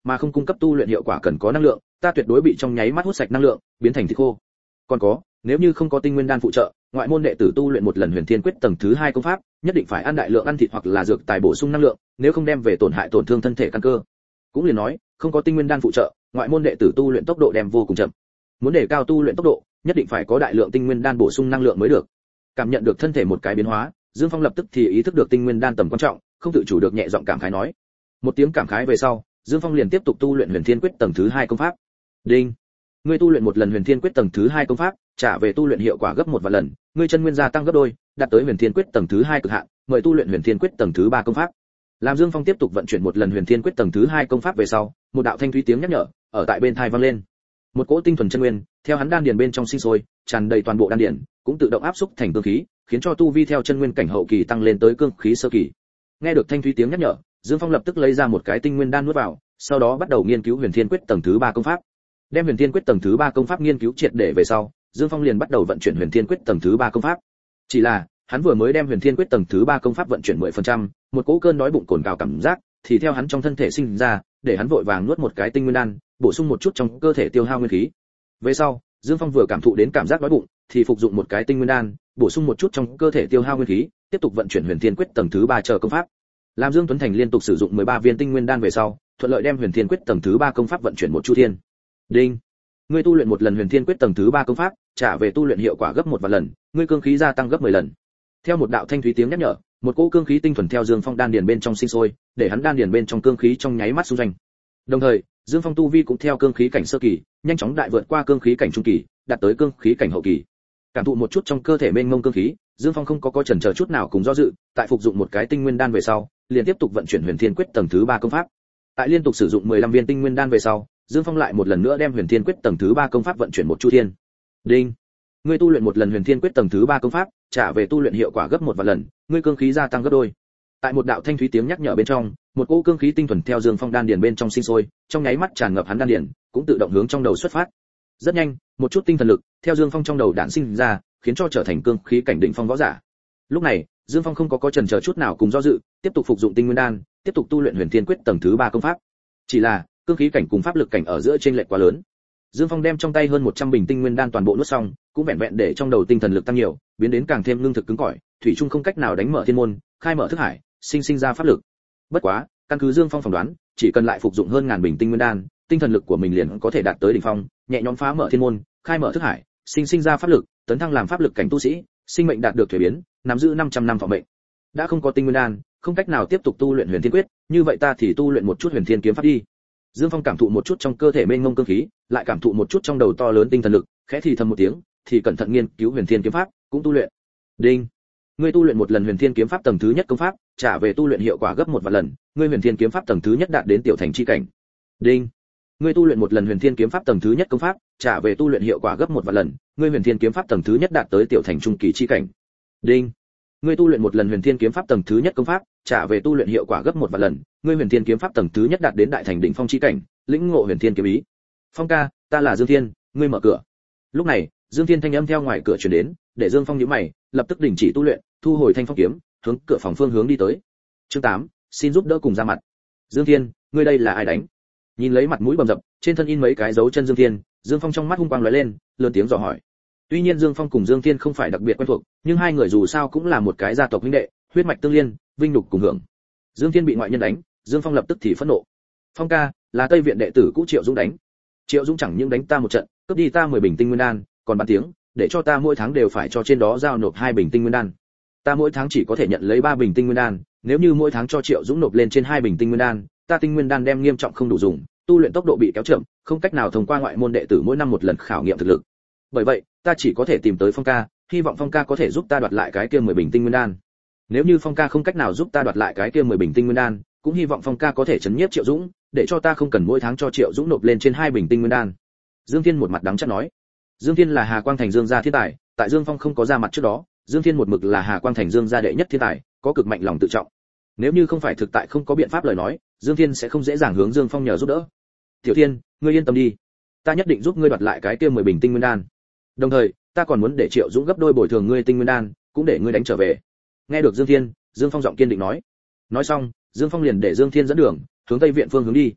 mà không cung cấp tu luyện hiệu quả cần có năng lượng, ta tuyệt đối bị trong nháy mắt hút sạch năng lượng, biến thành thịt khô. Còn có, nếu như không có tinh nguyên đan phụ trợ, ngoại môn đệ tử tu luyện một lần huyền thiên quyết tầng thứ 2 công pháp, nhất định phải ăn đại lượng ăn thịt hoặc là dược tài bổ sung năng lượng, nếu không đem về tổn hại tổn thương thân thể căn cơ. Cũng liền nói, không có tinh nguyên đan phụ trợ, ngoại môn đệ tử tu luyện tốc độ đem vô cùng chậm. Muốn để cao tu luyện tốc độ, nhất định phải có đại lượng tinh nguyên đan bổ sung năng lượng mới được. Cảm nhận được thân thể một cái biến hóa, Dương Phong lập tức thì ý thức được tinh nguyên đan tầm quan trọng, không tự chủ được nhẹ giọng cảm khái nói. Một tiếng cảm khái về sau, Dương Phong liền tiếp tục tu luyện huyền thiên quyết tầng thứ 2 công pháp. Đinh. Ngươi tu luyện một lần huyền thiên quyết tầng thứ 2 công pháp, trả về tu luyện hiệu quả gấp 1 vạn lần, ngươi chân nguyên gia tăng gấp đôi, đạt tới huyền thiên quyết tầng thứ 2 cực hạn, mời tu luyện huyền thiên quyết tầng thứ 3 công pháp. Làm Dương Phong tiếp tục vận chuyển một lần huyền thiên quyết tầng thứ 2 công pháp về sau, một đạo thanh thúy tiếng nhắc nhở ở tại bên tai vang lên. Một cỗ tinh thuần chân nguyên theo hắn đan điền bên trong sinh sôi, tràn đầy toàn bộ đan điền, cũng tự động áp xúc thành cương khí, khiến cho tu vi theo chân nguyên cảnh hậu kỳ tăng lên tới cương khí sơ kỳ. Nghe được thanh thúy tiếng nhắc nhở, Dương Phong lập tức lấy ra một cái tinh nguyên đan nuốt vào, sau đó bắt đầu nghiên cứu huyền thiên quyết tầng thứ 3 công pháp. Đem huyền thiên quyết tầng thứ 3 công pháp nghiên cứu triệt để về sau, Dương Phong liền bắt đầu vận chuyển huyền thiên quyết tầng thứ 3 công pháp. Chỉ là, hắn vừa mới đem huyền thiên quyết tầng thứ 3 công pháp vận chuyển 10%, một cỗ cơn đói bụng cồn cào cảm giác thì theo hắn trong thân thể sinh ra, để hắn vội vàng nuốt một cái tinh nguyên đan, bổ sung một chút trong cơ thể tiêu hao nguyên khí. Về sau, Dương Phong vừa cảm thụ đến cảm giác đói bụng, thì phục dụng một cái tinh nguyên đan, bổ sung một chút trong cơ thể tiêu hao nguyên khí, tiếp tục vận chuyển huyền thiên quyết tầng thứ 3 chờ công pháp. Làm Dương Tuấn Thành liên tục sử dụng 13 viên tinh nguyên đan về sau, thuận lợi đem huyền thiên quyết tầng thứ 3 công pháp vận chuyển một chu thiên. Đinh. Ngươi tu luyện một lần huyền thiên quyết tầng thứ 3 công pháp, trả về tu luyện hiệu quả gấp 1 vạn lần, ngươi cương khí gia tăng gấp 10 lần. Theo một đạo thanh thúy tiếng nhắc nhở, một cỗ cương khí tinh thuần theo Dương Phong đan điền bên trong sinh sôi, để hắn đan điền bên trong cương khí trong nháy mắt xung doanh. Đồng thời, Dương Phong tu vi cũng theo cương khí cảnh sơ kỳ, nhanh chóng đại vượt qua cương khí cảnh trung kỳ, đạt tới cương khí cảnh hậu kỳ. Cảm thụ một chút trong cơ thể mênh mông cương khí, Dương Phong không có chần chờ chút nào cùng do dự, tại phục dụng một cái tinh nguyên đan về sau, liền tiếp tục vận chuyển huyền thiên quyết tầng thứ 3 công pháp. Tại liên tục sử dụng 15 viên tinh nguyên đan về sau, Dương Phong lại một lần nữa đem huyền thiên quyết tầng thứ 3 công pháp vận chuyển một chu thiên. Đinh. Ngươi tu luyện một lần huyền thiên quyết tầng thứ 3 công pháp, trả về tu luyện hiệu quả gấp 1 vạn lần, ngươi cương khí gia tăng gấp đôi. Tại một đạo thanh thúy tiếng nhắc nhở bên trong, một cỗ cương khí tinh thuần theo Dương Phong đan điền bên trong sinh sôi, trong nháy mắt tràn ngập hắn đan điền, cũng tự động hướng trong đầu xuất phát. Rất nhanh, một chút tinh thần lực theo Dương Phong trong đầu đản sinh ra, khiến cho trở thành cương khí cảnh đỉnh phong võ giả. Lúc này, Dương Phong không có chần chờ chút nào cùng do dự, tiếp tục phục dụng tinh nguyên đan, tiếp tục tu luyện huyền thiên quyết tầng thứ 3 công pháp. Chỉ là, cương khí cảnh cùng pháp lực cảnh ở giữa chênh lệch quá lớn. Dương Phong đem trong tay hơn 100 bình tinh nguyên đan toàn bộ nuốt xong, cũng vẹn vẹn để trong đầu tinh thần lực tăng nhiều, biến đến càng thêm lương thực cứng cỏi, thủy chung không cách nào đánh mở thiên môn, khai mở thức hải, sinh ra pháp lực. Bất quá, căn cứ Dương Phong phỏng đoán, chỉ cần lại phục dụng hơn ngàn bình tinh nguyên đan, tinh thần lực của mình liền có thể đạt tới đỉnh phong, nhẹ nhõm phá mở thiên môn, khai mở thức hải, sinh ra pháp lực, tấn thăng làm pháp lực cảnh tu sĩ, sinh mệnh đạt được thuế biến, nắm giữ 500 năm thọ mệnh. Đã không có tinh nguyên đan, không cách nào tiếp tục tu luyện huyền thiên quyết, như vậy ta thì tu luyện một chút huyền thiên kiếm pháp đi. Dương Phong cảm thụ một chút trong cơ thể mênh mông cương khí, lại cảm thụ một chút trong đầu to lớn tinh thần lực, khẽ thì thầm một tiếng, thì cẩn thận nghiên cứu huyền thiên kiếm pháp, cũng tu luyện. Đinh. Ngươi tu luyện một lần huyền thiên kiếm pháp tầng thứ nhất công pháp, trả về tu luyện hiệu quả gấp 1 vạn lần, ngươi huyền thiên kiếm pháp tầng thứ nhất đạt đến tiểu thành chi cảnh. Đinh. Ngươi tu luyện một lần huyền thiên kiếm pháp tầng thứ nhất công pháp, trả về tu luyện hiệu quả gấp 1 vạn lần, ngươi huyền thiên kiếm pháp tầng thứ nhất đạt tới tiểu thành trung kỳ chi cảnh. Đinh. Ngươi tu luyện một lần huyền thiên kiếm pháp tầng thứ nhất công pháp, trả về tu luyện hiệu quả gấp 1 vạn lần, ngươi huyền thiên kiếm pháp tầng thứ nhất đạt đến đại thành đỉnh phong chi cảnh, lĩnh ngộ huyền thiên kiếm ý. Phong ca, ta là Dương Thiên, ngươi mở cửa. Lúc này, Dương Thiên thanh âm theo ngoài cửa truyền đến, để Dương Phong nhíu mày, lập tức đình chỉ tu luyện, thu hồi thanh phong kiếm, hướng cửa phòng phương hướng đi tới. Chương 8, xin giúp đỡ cùng ra mặt. Dương Thiên, ngươi đây là ai đánh? Nhìn lấy mặt mũi bầm dập, trên thân in mấy cái dấu chân Dương Thiên, Dương Phong trong mắt hung quang lóe lên, lớn tiếng dò hỏi. Tuy nhiên Dương Phong cùng Dương Thiên không phải đặc biệt quen thuộc, nhưng hai người dù sao cũng là một cái gia tộc huynh đệ, huyết mạch tương liên, vinh nhục cùng hưởng. Dương Thiên bị ngoại nhân đánh, Dương Phong lập tức thì phẫn nộ. Phong ca, là Tây viện đệ tử cũ Triệu Dũng đánh. Triệu Dũng chẳng những đánh ta một trận, cướp đi ta 10 bình tinh nguyên đan, còn bán tiếng, để cho ta mỗi tháng đều phải cho trên đó giao nộp 2 bình tinh nguyên đan. Ta mỗi tháng chỉ có thể nhận lấy 3 bình tinh nguyên đan, nếu như mỗi tháng cho Triệu Dũng nộp lên trên 2 bình tinh nguyên đan, ta tinh nguyên đan đem nghiêm trọng không đủ dùng, tu luyện tốc độ bị kéo chậm, không cách nào thông qua ngoại môn đệ tử mỗi năm một lần khảo nghiệm thực lực. Bởi vậy, ta chỉ có thể tìm tới Phong ca, hy vọng Phong ca có thể giúp ta đoạt lại cái kia 10 bình tinh nguyên đan. Nếu như Phong ca không cách nào giúp ta đoạt lại cái kia 10 bình tinh nguyên đan, cũng hy vọng Phong ca có thể trấn nhiếp Triệu Dũng, để cho ta không cần mỗi tháng cho Triệu Dũng nộp lên trên 2 bình tinh nguyên đan. Dương Thiên một mặt đắng chát nói. Dương Thiên là Hà Quang Thành Dương gia thiên tài, tại Dương Phong không có ra mặt trước đó, Dương Thiên một mực là Hà Quang Thành Dương gia đệ nhất thiên tài, có cực mạnh lòng tự trọng. Nếu như không phải thực tại không có biện pháp lời nói, Dương Thiên sẽ không dễ dàng hướng Dương Phong nhờ giúp đỡ. Tiểu Thiên, ngươi yên tâm đi, ta nhất định giúp ngươi đoạt lại cái kia 10 bình tinh nguyên đan. Đồng thời, ta còn muốn để Triệu Dũng gấp đôi bồi thường ngươi tinh nguyên đan, cũng để ngươi đánh trở về. Nghe được Dương Thiên, Dương Phong giọng kiên định nói. Nói xong, Dương Phong liền để Dương Thiên dẫn đường, hướng Tây viện phương hướng đi.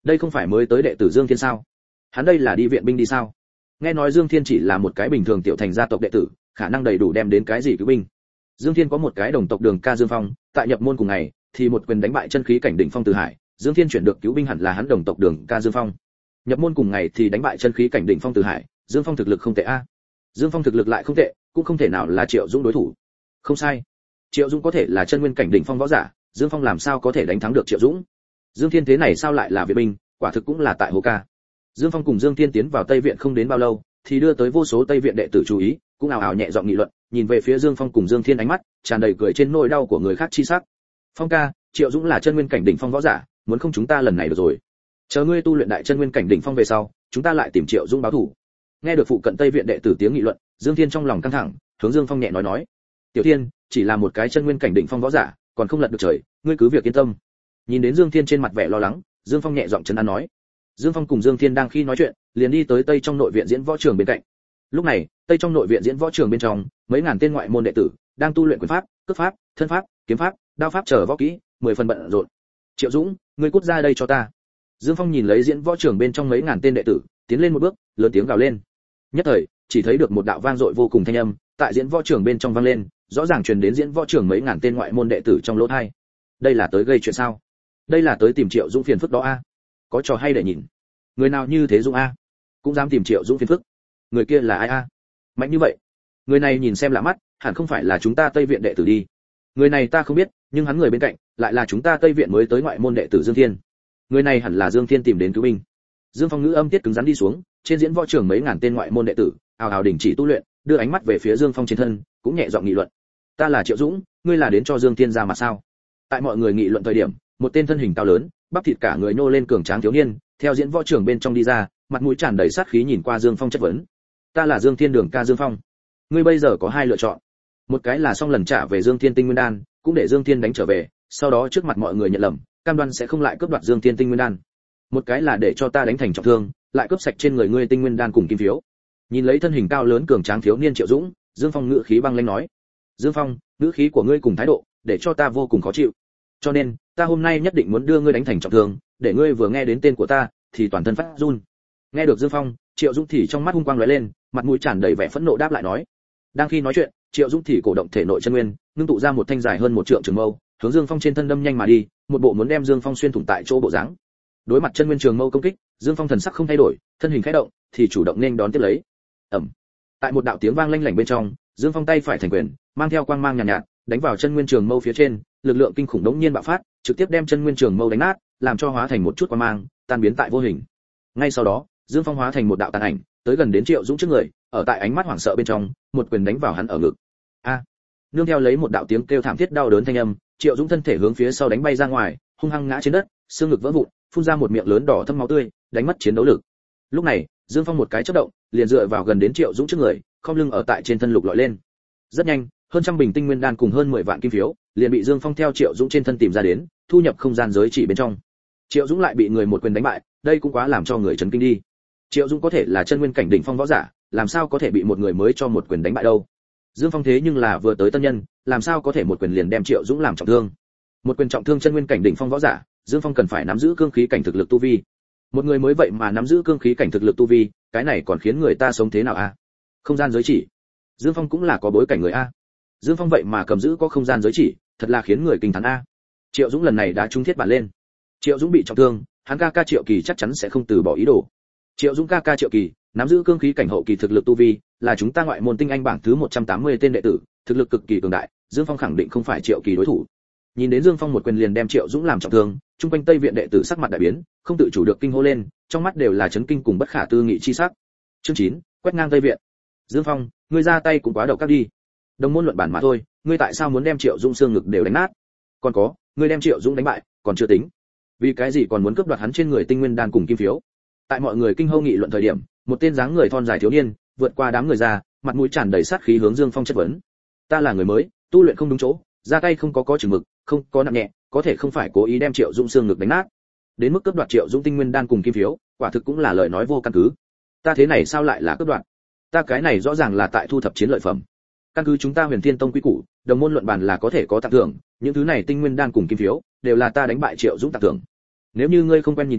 Đây không phải mới tới đệ tử Dương Thiên sao? Hắn đây là đi viện binh đi sao? Nghe nói Dương Thiên chỉ là một cái bình thường tiểu thành gia tộc đệ tử, khả năng đầy đủ đem đến cái gì cứu binh. Dương Thiên có một cái đồng tộc Đường Ca Dương Phong, tại nhập môn cùng ngày thì một quyền đánh bại chân khí cảnh đỉnh phong Từ Hải, Dương Thiên chuyển được cứu binh hẳn là hắn đồng tộc Đường Ca Dương Phong. Nhập môn cùng ngày thì đánh bại chân khí cảnh đỉnh phong Từ Hải, Dương Phong thực lực không tệ a. Dương Phong thực lực lại không tệ, cũng không thể nào là Triệu Dũng đối thủ. Không sai, Triệu Dũng có thể là chân nguyên cảnh đỉnh phong võ giả, Dương Phong làm sao có thể đánh thắng được Triệu Dũng? Dương Thiên thế này sao lại là viện binh, quả thực cũng là tại hồ ca. Dương Phong cùng Dương Thiên tiến vào Tây viện không đến bao lâu, thì đưa tới vô số Tây viện đệ tử chú ý, cũng ào ào nhẹ giọng nghị luận, nhìn về phía Dương Phong cùng Dương Thiên ánh mắt tràn đầy cười trên nỗi đau của người khác chi sắc. Phong ca, Triệu Dũng là chân nguyên cảnh đỉnh phong võ giả, muốn không chúng ta lần này được rồi. Chờ ngươi tu luyện đại chân nguyên cảnh đỉnh phong về sau, chúng ta lại tìm Triệu Dũng báo thù. Nghe được phụ cận Tây viện đệ tử tiếng nghị luận, Dương Thiên trong lòng căng thẳng, hướng Dương Phong nhẹ nói: "Tiểu Thiên, chỉ là một cái chân nguyên cảnh đỉnh phong võ giả, còn không lật được trời, ngươi cứ việc yên tâm." Nhìn đến Dương Thiên trên mặt vẻ lo lắng, Dương Phong nhẹ giọng trấn an nói. Dương Phong cùng Dương Thiên đang khi nói chuyện, liền đi tới Tây trong nội viện diễn võ trường bên cạnh. Lúc này, Tây trong nội viện diễn võ trường bên trong, mấy ngàn tên ngoại môn đệ tử đang tu luyện quyền pháp, cước pháp, thân pháp, kiếm pháp, đao pháp chờ võ kỹ, 10 phần bận rộn. "Triệu Dũng, ngươi cút ra đây cho ta." Dương Phong nhìn lấy diễn võ trường bên trong mấy ngàn tên đệ tử, tiến lên một bước, lớn tiếng gào lên. Nhất thời, chỉ thấy được một đạo vang dội vô cùng thanh âm, tại diễn võ trường bên trong vang lên, rõ ràng truyền đến diễn võ trường mấy ngàn tên ngoại môn đệ tử trong lỗ tai. Đây là tới gây chuyện sao? Đây là tới tìm Triệu Dũng phiền phức đó a? Có trò hay để nhìn. Người nào như thế Dũng a, cũng dám tìm Triệu Dũng phiền phức? Người kia là ai a? Mạnh như vậy? Người này nhìn xem lạ mắt, hẳn không phải là chúng ta Tây viện đệ tử đi. Người này ta không biết, nhưng hắn người bên cạnh lại là chúng ta Tây viện mới tới ngoại môn đệ tử Dương Thiên. Người này hẳn là Dương Thiên tìm đến cứu binh. Dương Phong ngữ âm tiết cứng rắn đi xuống, trên diễn võ trường mấy ngàn tên ngoại môn đệ tử ào ào đình chỉ tu luyện, đưa ánh mắt về phía Dương Phong trên thân, cũng nhẹ giọng nghị luận. "Ta là Triệu Dũng, ngươi là đến cho Dương Thiên ra mặt sao?" Tại mọi người nghị luận thời điểm, một tên thân hình cao lớn, bắp thịt cả người nhô lên cường tráng thiếu niên, theo diễn võ trường bên trong đi ra, mặt mũi tràn đầy sát khí nhìn qua Dương Phong chất vấn. "Ta là Dương Thiên Đường Ca Dương Phong. Ngươi bây giờ có hai lựa chọn. Một cái là xong lần trả về Dương Thiên Tinh Nguyên Đan, cũng để Dương Thiên đánh trở về, sau đó trước mặt mọi người nhận lầm, cam đoan sẽ không lại cướp đoạt Dương Thiên Tinh Nguyên Đan. Một cái là để cho ta đánh thành trọng thương, lại cướp sạch trên người ngươi Tinh Nguyên Đan cùng kim phiếu." Nhìn lấy thân hình cao lớn cường tráng thiếu niên Triệu Dũng, Dương Phong ngữ khí băng lãnh nói: "Dương Phong, ngữ khí của ngươi cùng thái độ, để cho ta vô cùng khó chịu. Cho nên, ta hôm nay nhất định muốn đưa ngươi đánh thành trọng thương, để ngươi vừa nghe đến tên của ta, thì toàn thân phát run." Nghe được Dương Phong, Triệu Dũng thì trong mắt hung quang lóe lên, mặt mũi tràn đầy vẻ phẫn nộ đáp lại nói. Đang khi nói chuyện, Triệu Dũng thì cổ động thể nội chân nguyên, ngưng tụ ra một thanh dài hơn một trượng trường mâu, hướng Dương Phong trên thân đâm nhanh mà đi, một bộ muốn đem Dương Phong xuyên thủng tại chỗ bộ dáng. Đối mặt chân nguyên trường mâu công kích, Dương Phong thần sắc không thay đổi, thân hình khẽ động, thì chủ động nên đón tiếp lấy. Ầm. Tại một đạo tiếng vang lanh lảnh bên trong, Dương Phong tay phải thành quyền, mang theo quang mang nhàn nhạt, đánh vào chân nguyên trường mâu phía trên, lực lượng kinh khủng đống nhiên bạo phát, trực tiếp đem chân nguyên trường mâu đánh nát, làm cho hóa thành một chút quang mang, tan biến tại vô hình. Ngay sau đó, Dương Phong hóa thành một đạo tàn ảnh, tới gần đến Triệu Dũng trước người, ở tại ánh mắt hoảng sợ bên trong, một quyền đánh vào hắn ở ngực. A! Nương theo lấy một đạo tiếng kêu thảm thiết đau đớn thanh âm, Triệu Dũng thân thể hướng phía sau đánh bay ra ngoài, hung hăng ngã trên đất, xương ngực vỡ vụn, phun ra một miệng lớn đỏ thâm máu tươi, đánh mất chiến đấu lực. Lúc này, Dương Phong một cái chớp động, liền dựa vào gần đến Triệu Dũng trước người, khom lưng ở tại trên thân lục lọi lên. Rất nhanh, hơn trăm bình tinh nguyên đan cùng hơn 10 vạn kim phiếu, liền bị Dương Phong theo Triệu Dũng trên thân tìm ra đến, thu nhập không gian giới chỉ bên trong. Triệu Dũng lại bị người một quyền đánh bại, đây cũng quá làm cho người chấn kinh đi. Triệu Dũng có thể là chân nguyên cảnh đỉnh phong võ giả, làm sao có thể bị một người mới cho một quyền đánh bại đâu? Dương Phong thế nhưng là vừa tới tân nhân, làm sao có thể một quyền liền đem Triệu Dũng làm trọng thương? Một quyền trọng thương chân nguyên cảnh đỉnh phong võ giả, Dương Phong cần phải nắm giữ cương khí cảnh thực lực tu vi. Một người mới vậy mà nắm giữ cương khí cảnh thực lực tu vi, cái này còn khiến người ta sống thế nào a? Không gian giới chỉ. Dương Phong cũng là có bối cảnh người a. Dương Phong vậy mà cầm giữ có không gian giới chỉ, thật là khiến người kinh thán a. Triệu Dũng lần này đã trúng thiết bản lên. Triệu Dũng bị trọng thương, hắn ca Triệu Kỳ chắc chắn sẽ không từ bỏ ý đồ. Triệu Dũng ca Triệu Kỳ, nắm giữ cương khí cảnh hậu kỳ thực lực tu vi, là chúng ta ngoại môn tinh anh bảng thứ 180 tên đệ tử, thực lực cực kỳ cường đại, Dương Phong khẳng định không phải Triệu Kỳ đối thủ. Nhìn đến Dương Phong một quyền liền đem Triệu Dũng làm trọng thương, trung quanh Tây viện đệ tử sắc mặt đại biến, không tự chủ được kinh hô lên, trong mắt đều là chấn kinh cùng bất khả tư nghị chi sắc. Chương 9, quét ngang Tây viện. Dương Phong, ngươi ra tay cũng quá độc ác đi. Đồng môn luận bản mà thôi, ngươi tại sao muốn đem Triệu Dũng xương ngực đều đánh nát? Còn có, ngươi đem Triệu Dũng đánh bại, còn chưa tính. Vì cái gì còn muốn cướp đoạt hắn trên người tinh nguyên đan cùng kim phiếu? Tại mọi người kinh hô nghị luận thời điểm, một tên dáng người thon dài thiếu niên vượt qua đám người ra, mặt mũi tràn đầy sát khí hướng Dương Phong chất vấn. Ta là người mới, tu luyện không đúng chỗ, ra tay không có chừng mực, không có nặng nhẹ, có thể không phải cố ý đem Triệu Dũng xương ngực đánh nát. Đến mức cướp đoạt Triệu Dũng tinh nguyên đan cùng kim phiếu, quả thực cũng là lời nói vô căn cứ. Ta thế này sao lại là cướp đoạt? Ta cái này rõ ràng là tại thu thập chiến lợi phẩm. Căn cứ chúng ta Huyền Thiên Tông quy củ, đồng môn luận bàn là có thể có tặng thưởng, những thứ này tinh nguyên đan cùng kim phiếu đều là ta đánh bại Triệu Dũng tặng thưởng. Nếu như ngươi không quen nhìn ta,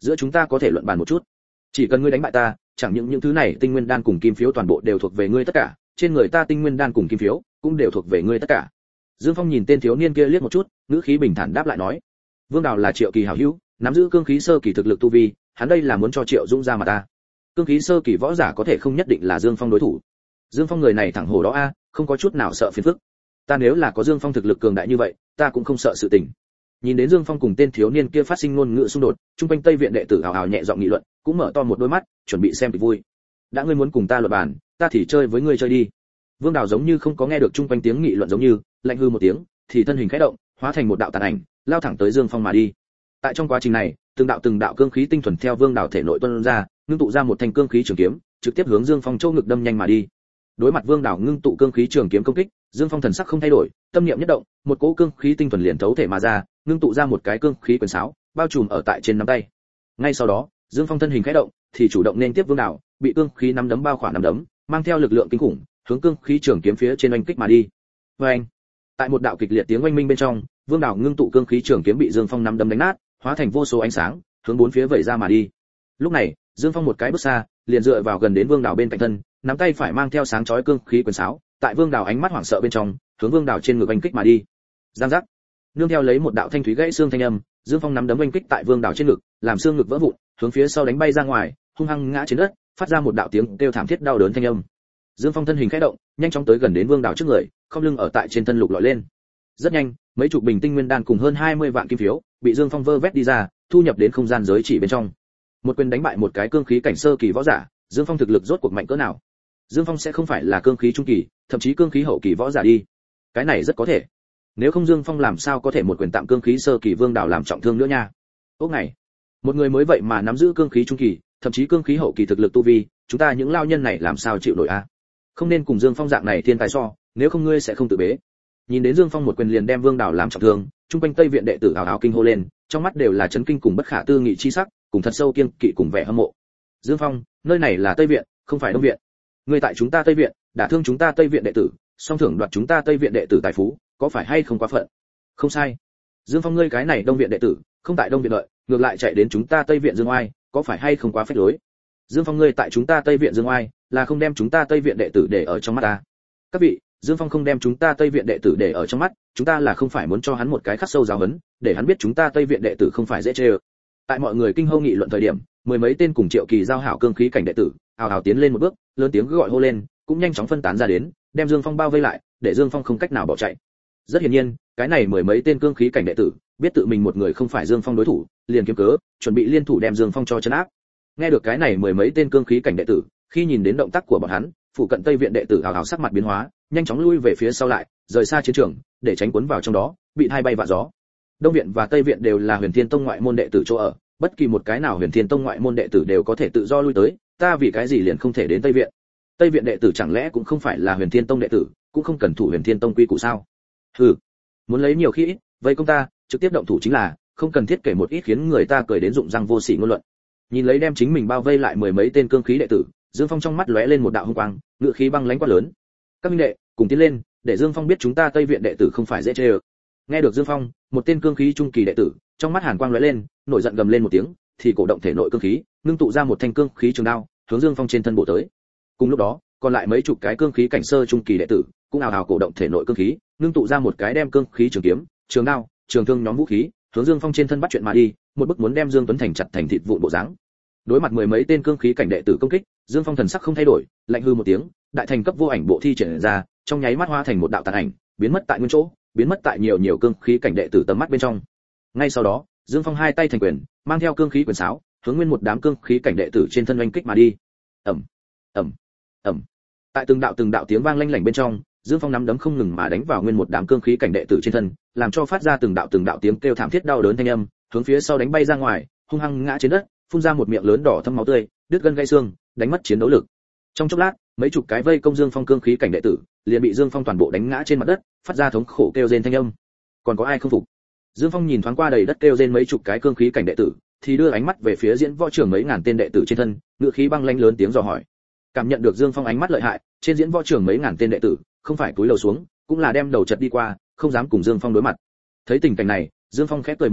giữa chúng ta có thể luận bàn một chút. Chỉ cần ngươi đánh bại ta, chẳng những thứ này tinh nguyên đan cùng kim phiếu toàn bộ đều thuộc về ngươi tất cả, trên người ta tinh nguyên đan cùng kim phiếu cũng đều thuộc về ngươi tất cả. Dương Phong nhìn tên thiếu niên kia liếc một chút, ngữ khí bình thản đáp lại nói: Vương Đào là Triệu Kỳ hảo hữu, nắm giữ cương khí sơ kỳ thực lực tu vi, hắn đây là muốn cho Triệu Dũng ra mà ta. Cương khí sơ kỳ võ giả có thể không nhất định là Dương Phong đối thủ. Dương Phong người này thẳng hổ đó a, không có chút nào sợ phiền phức. Ta nếu là có Dương Phong thực lực cường đại như vậy, ta cũng không sợ sự tình. Nhìn đến Dương Phong cùng tên thiếu niên kia phát sinh ngôn ngữ xung đột, trung quanh Tây viện đệ tử ào ào nhẹ giọng nghị luận, cũng mở to một đôi mắt, chuẩn bị xem kịch vui. Đã ngươi muốn cùng ta luận bàn, ta thì chơi với ngươi chơi đi. Vương Đào giống như không có nghe được trung quanh tiếng nghị luận giống như, lạnh hư một tiếng, thì thân hình khẽ động, hóa thành một đạo tàn ảnh, lao thẳng tới Dương Phong mà đi. Tại trong quá trình này, từng đạo cương khí tinh thuần theo Vương Đào thể nội tuôn ra, ngưng tụ ra một thanh cương khí trường kiếm, trực tiếp hướng Dương Phong châu ngực đâm nhanh mà đi. Đối mặt Vương Đào ngưng tụ cương khí trường kiếm công kích, Dương Phong thần sắc không thay đổi, tâm niệm nhất động, một cỗ cương khí tinh thuần liền thấu thể mà ra, ngưng tụ ra một cái cương khí quyền sáo, bao trùm ở tại trên nắm tay. Ngay sau đó, Dương Phong thân hình khẽ động, thì chủ động nên tiếp Vương Đào, bị cương khí nắm đấm bao khỏa nắm đấm, mang theo lực lượng kinh khủng, hướng cương khí trường kiếm phía trên oanh kích mà đi. Oanh! Tại một đạo kịch liệt tiếng oanh minh bên trong, Vương Đào ngưng tụ cương khí trường kiếm bị Dương Phong nắm đấm đánh nát, hóa thành vô số ánh sáng, hướng bốn phía vẩy ra mà đi. Lúc này, Dương Phong một cái bước xa, liền dựa vào gần đến Vương Đào bên cạnh thân, nắm tay phải mang theo sáng chói cương khí quyền sáo, tại Vương Đào ánh mắt hoảng sợ bên trong, hướng Vương Đào trên ngực oanh kích mà đi. Giang giác. Nương theo lấy một đạo thanh thúy gãy xương thanh âm, Dương Phong nắm đấm oanh kích tại Vương Đào trên ngực, làm xương ngực vỡ vụn, hướng phía sau đánh bay ra ngoài, hung hăng ngã trên đất, phát ra một đạo tiếng kêu thảm thiết đau đớn thanh âm. Dương Phong thân hình khẽ động, nhanh chóng tới gần đến Vương Đào trước người, không lưng ở tại trên thân lục lọi lên. Rất nhanh, mấy chục bình tinh nguyên đan cùng hơn 20 vạn kim phiếu bị Dương Phong vơ vét đi ra, thu nhập đến không gian giới chỉ bên trong. Một quyền đánh bại một cái cương khí cảnh sơ kỳ võ giả, Dương Phong thực lực rốt cuộc mạnh cỡ nào? Dương Phong sẽ không phải là cương khí trung kỳ, thậm chí cương khí hậu kỳ võ giả đi. Cái này rất có thể. Nếu không Dương Phong làm sao có thể một quyền tạm cương khí sơ kỳ Vương Đào làm trọng thương nữa nha. Ốc này, một người mới vậy mà nắm giữ cương khí trung kỳ, thậm chí cương khí hậu kỳ thực lực tu vi, chúng ta những lao nhân này làm sao chịu nổi a? Không nên cùng Dương Phong dạng này thiên tài so, nếu không ngươi sẽ không tự bế. Nhìn đến Dương Phong một quyền liền đem Vương Đào làm trọng thương, trung quanh Tây viện đệ tử ào ào kinh hô lên, trong mắt đều là chấn kinh cùng bất khả tư nghị chi sắc, cùng thật sâu kiêng kỵ cùng vẻ hâm mộ. Dương Phong, nơi này là Tây viện, không phải Đông viện. Ngươi tại chúng ta Tây viện, đả thương chúng ta Tây viện đệ tử, song thưởng đoạt chúng ta Tây viện đệ tử tài phú, có phải hay không quá phận? Không sai. Dương Phong ngươi cái này Đông viện đệ tử, không tại Đông viện đợi, ngược lại chạy đến chúng ta Tây viện Dương Oai, có phải hay không quá phách lối? Dương Phong ngươi tại chúng ta Tây viện Dương Oai, là không đem chúng ta Tây viện đệ tử để ở trong mắt ta. Các vị, Dương Phong không đem chúng ta Tây viện đệ tử để ở trong mắt, chúng ta là không phải muốn cho hắn một cái khắc sâu giáo huấn, để hắn biết chúng ta Tây viện đệ tử không phải dễ chơi. Tại mọi người kinh hô nghị luận thời điểm, mười mấy tên cùng Triệu Kỳ giao hảo cương khí cảnh đệ tử, ào ào tiến lên một bước, lớn tiếng gọi hô lên, cũng nhanh chóng phân tán ra đến, đem Dương Phong bao vây lại, để Dương Phong không cách nào bỏ chạy. Rất hiển nhiên, cái này mười mấy tên cương khí cảnh đệ tử, biết tự mình một người không phải Dương Phong đối thủ, liền kiếm cớ, chuẩn bị liên thủ đem Dương Phong cho trấn áp. Nghe được cái này mười mấy tên cương khí cảnh đệ tử, khi nhìn đến động tác của bọn hắn, phụ cận Tây viện đệ tử ào ào sắc mặt biến hóa, nhanh chóng lui về phía sau lại, rời xa chiến trường, để tránh cuốn vào trong đó, bị hai bay vạ gió. Đông viện và Tây viện đều là Huyền Thiên Tông ngoại môn đệ tử chỗ ở, bất kỳ một cái nào Huyền Thiên Tông ngoại môn đệ tử đều có thể tự do lui tới, ta vì cái gì liền không thể đến Tây viện? Tây viện đệ tử chẳng lẽ cũng không phải là Huyền Thiên Tông đệ tử, cũng không cần thủ Huyền Thiên Tông quy củ sao? Hừ, muốn lấy nhiều khi ít, vây công ta, trực tiếp động thủ chính là, không cần thiết kể một ít khiến người ta cười đến rụng răng vô sỉ ngôn luận. Nhìn lấy đem chính mình bao vây lại mười mấy tên cương khí đệ tử, Dương Phong trong mắt lóe lên một đạo hung quang, ngự khí băng lãnh quá lớn. Các minh đệ, cùng tiến lên, để Dương Phong biết chúng ta Tây viện đệ tử không phải dễ chơi. Nghe được Dương Phong, một tên cương khí trung kỳ đệ tử, trong mắt hàn quang lóe lên, nổi giận gầm lên một tiếng, thì cổ động thể nội cương khí, ngưng tụ ra một thanh cương khí trường đao, hướng Dương Phong trên thân bổ tới. Cùng lúc đó, còn lại mấy chục cái cương khí cảnh sơ trung kỳ đệ tử, cũng ào ào cổ động thể nội cương khí, ngưng tụ ra một cái đem cương khí trường kiếm, trường đao, trường thương nhóm vũ khí, hướng Dương Phong trên thân bắt chuyện mà đi, một bức muốn đem Dương Tuấn Thành chặt thành thịt vụn bộ dáng. Đối mặt mười mấy tên cương khí cảnh đệ tử công kích, Dương Phong thần sắc không thay đổi, lạnh hư một tiếng, đại thành cấp vô ảnh bộ thi triển ra, trong nháy mắt hóa thành một đạo tàn ảnh, biến mất tại nguyên chỗ, biến mất tại nhiều cương khí cảnh đệ tử tầm mắt bên trong. Ngay sau đó, Dương Phong hai tay thành quyền, mang theo cương khí quyền sáo, hướng nguyên một đám cương khí cảnh đệ tử trên thân oanh kích mà đi. Ầm, ầm, ầm. Tại từng đạo tiếng vang lanh lảnh bên trong, Dương Phong nắm đấm không ngừng mà đánh vào nguyên một đám cương khí cảnh đệ tử trên thân, làm cho phát ra từng đạo tiếng kêu thảm thiết đau đớn thanh âm, hướng phía sau đánh bay ra ngoài, hung hăng ngã trên đất, phun ra một miệng lớn đỏ thâm máu tươi, đứt gân gãy xương, đánh mất chiến đấu lực. Trong chốc lát, mấy chục cái vây công Dương Phong cương khí cảnh đệ tử, liền bị Dương Phong toàn bộ đánh ngã trên mặt đất, phát ra thống khổ kêu rên thanh âm. Còn có ai không phục? Dương Phong nhìn thoáng qua đầy đất kêu rên mấy chục cái cương khí cảnh đệ tử, thì đưa ánh mắt về phía diễn võ trường mấy ngàn tên đệ tử trên thân, ngựa khí băng lãnh lớn tiếng dò hỏi. Cảm nhận được Dương Phong ánh mắt lợi hại, trên diễn võ trường mấy ngàn tên đệ tử, không phải cúi đầu xuống, cũng là đem đầu chật đi qua, không dám cùng Dương Phong đối mặt. Thấy tình cảnh này, Dương Phong khẽ cười một tiếng,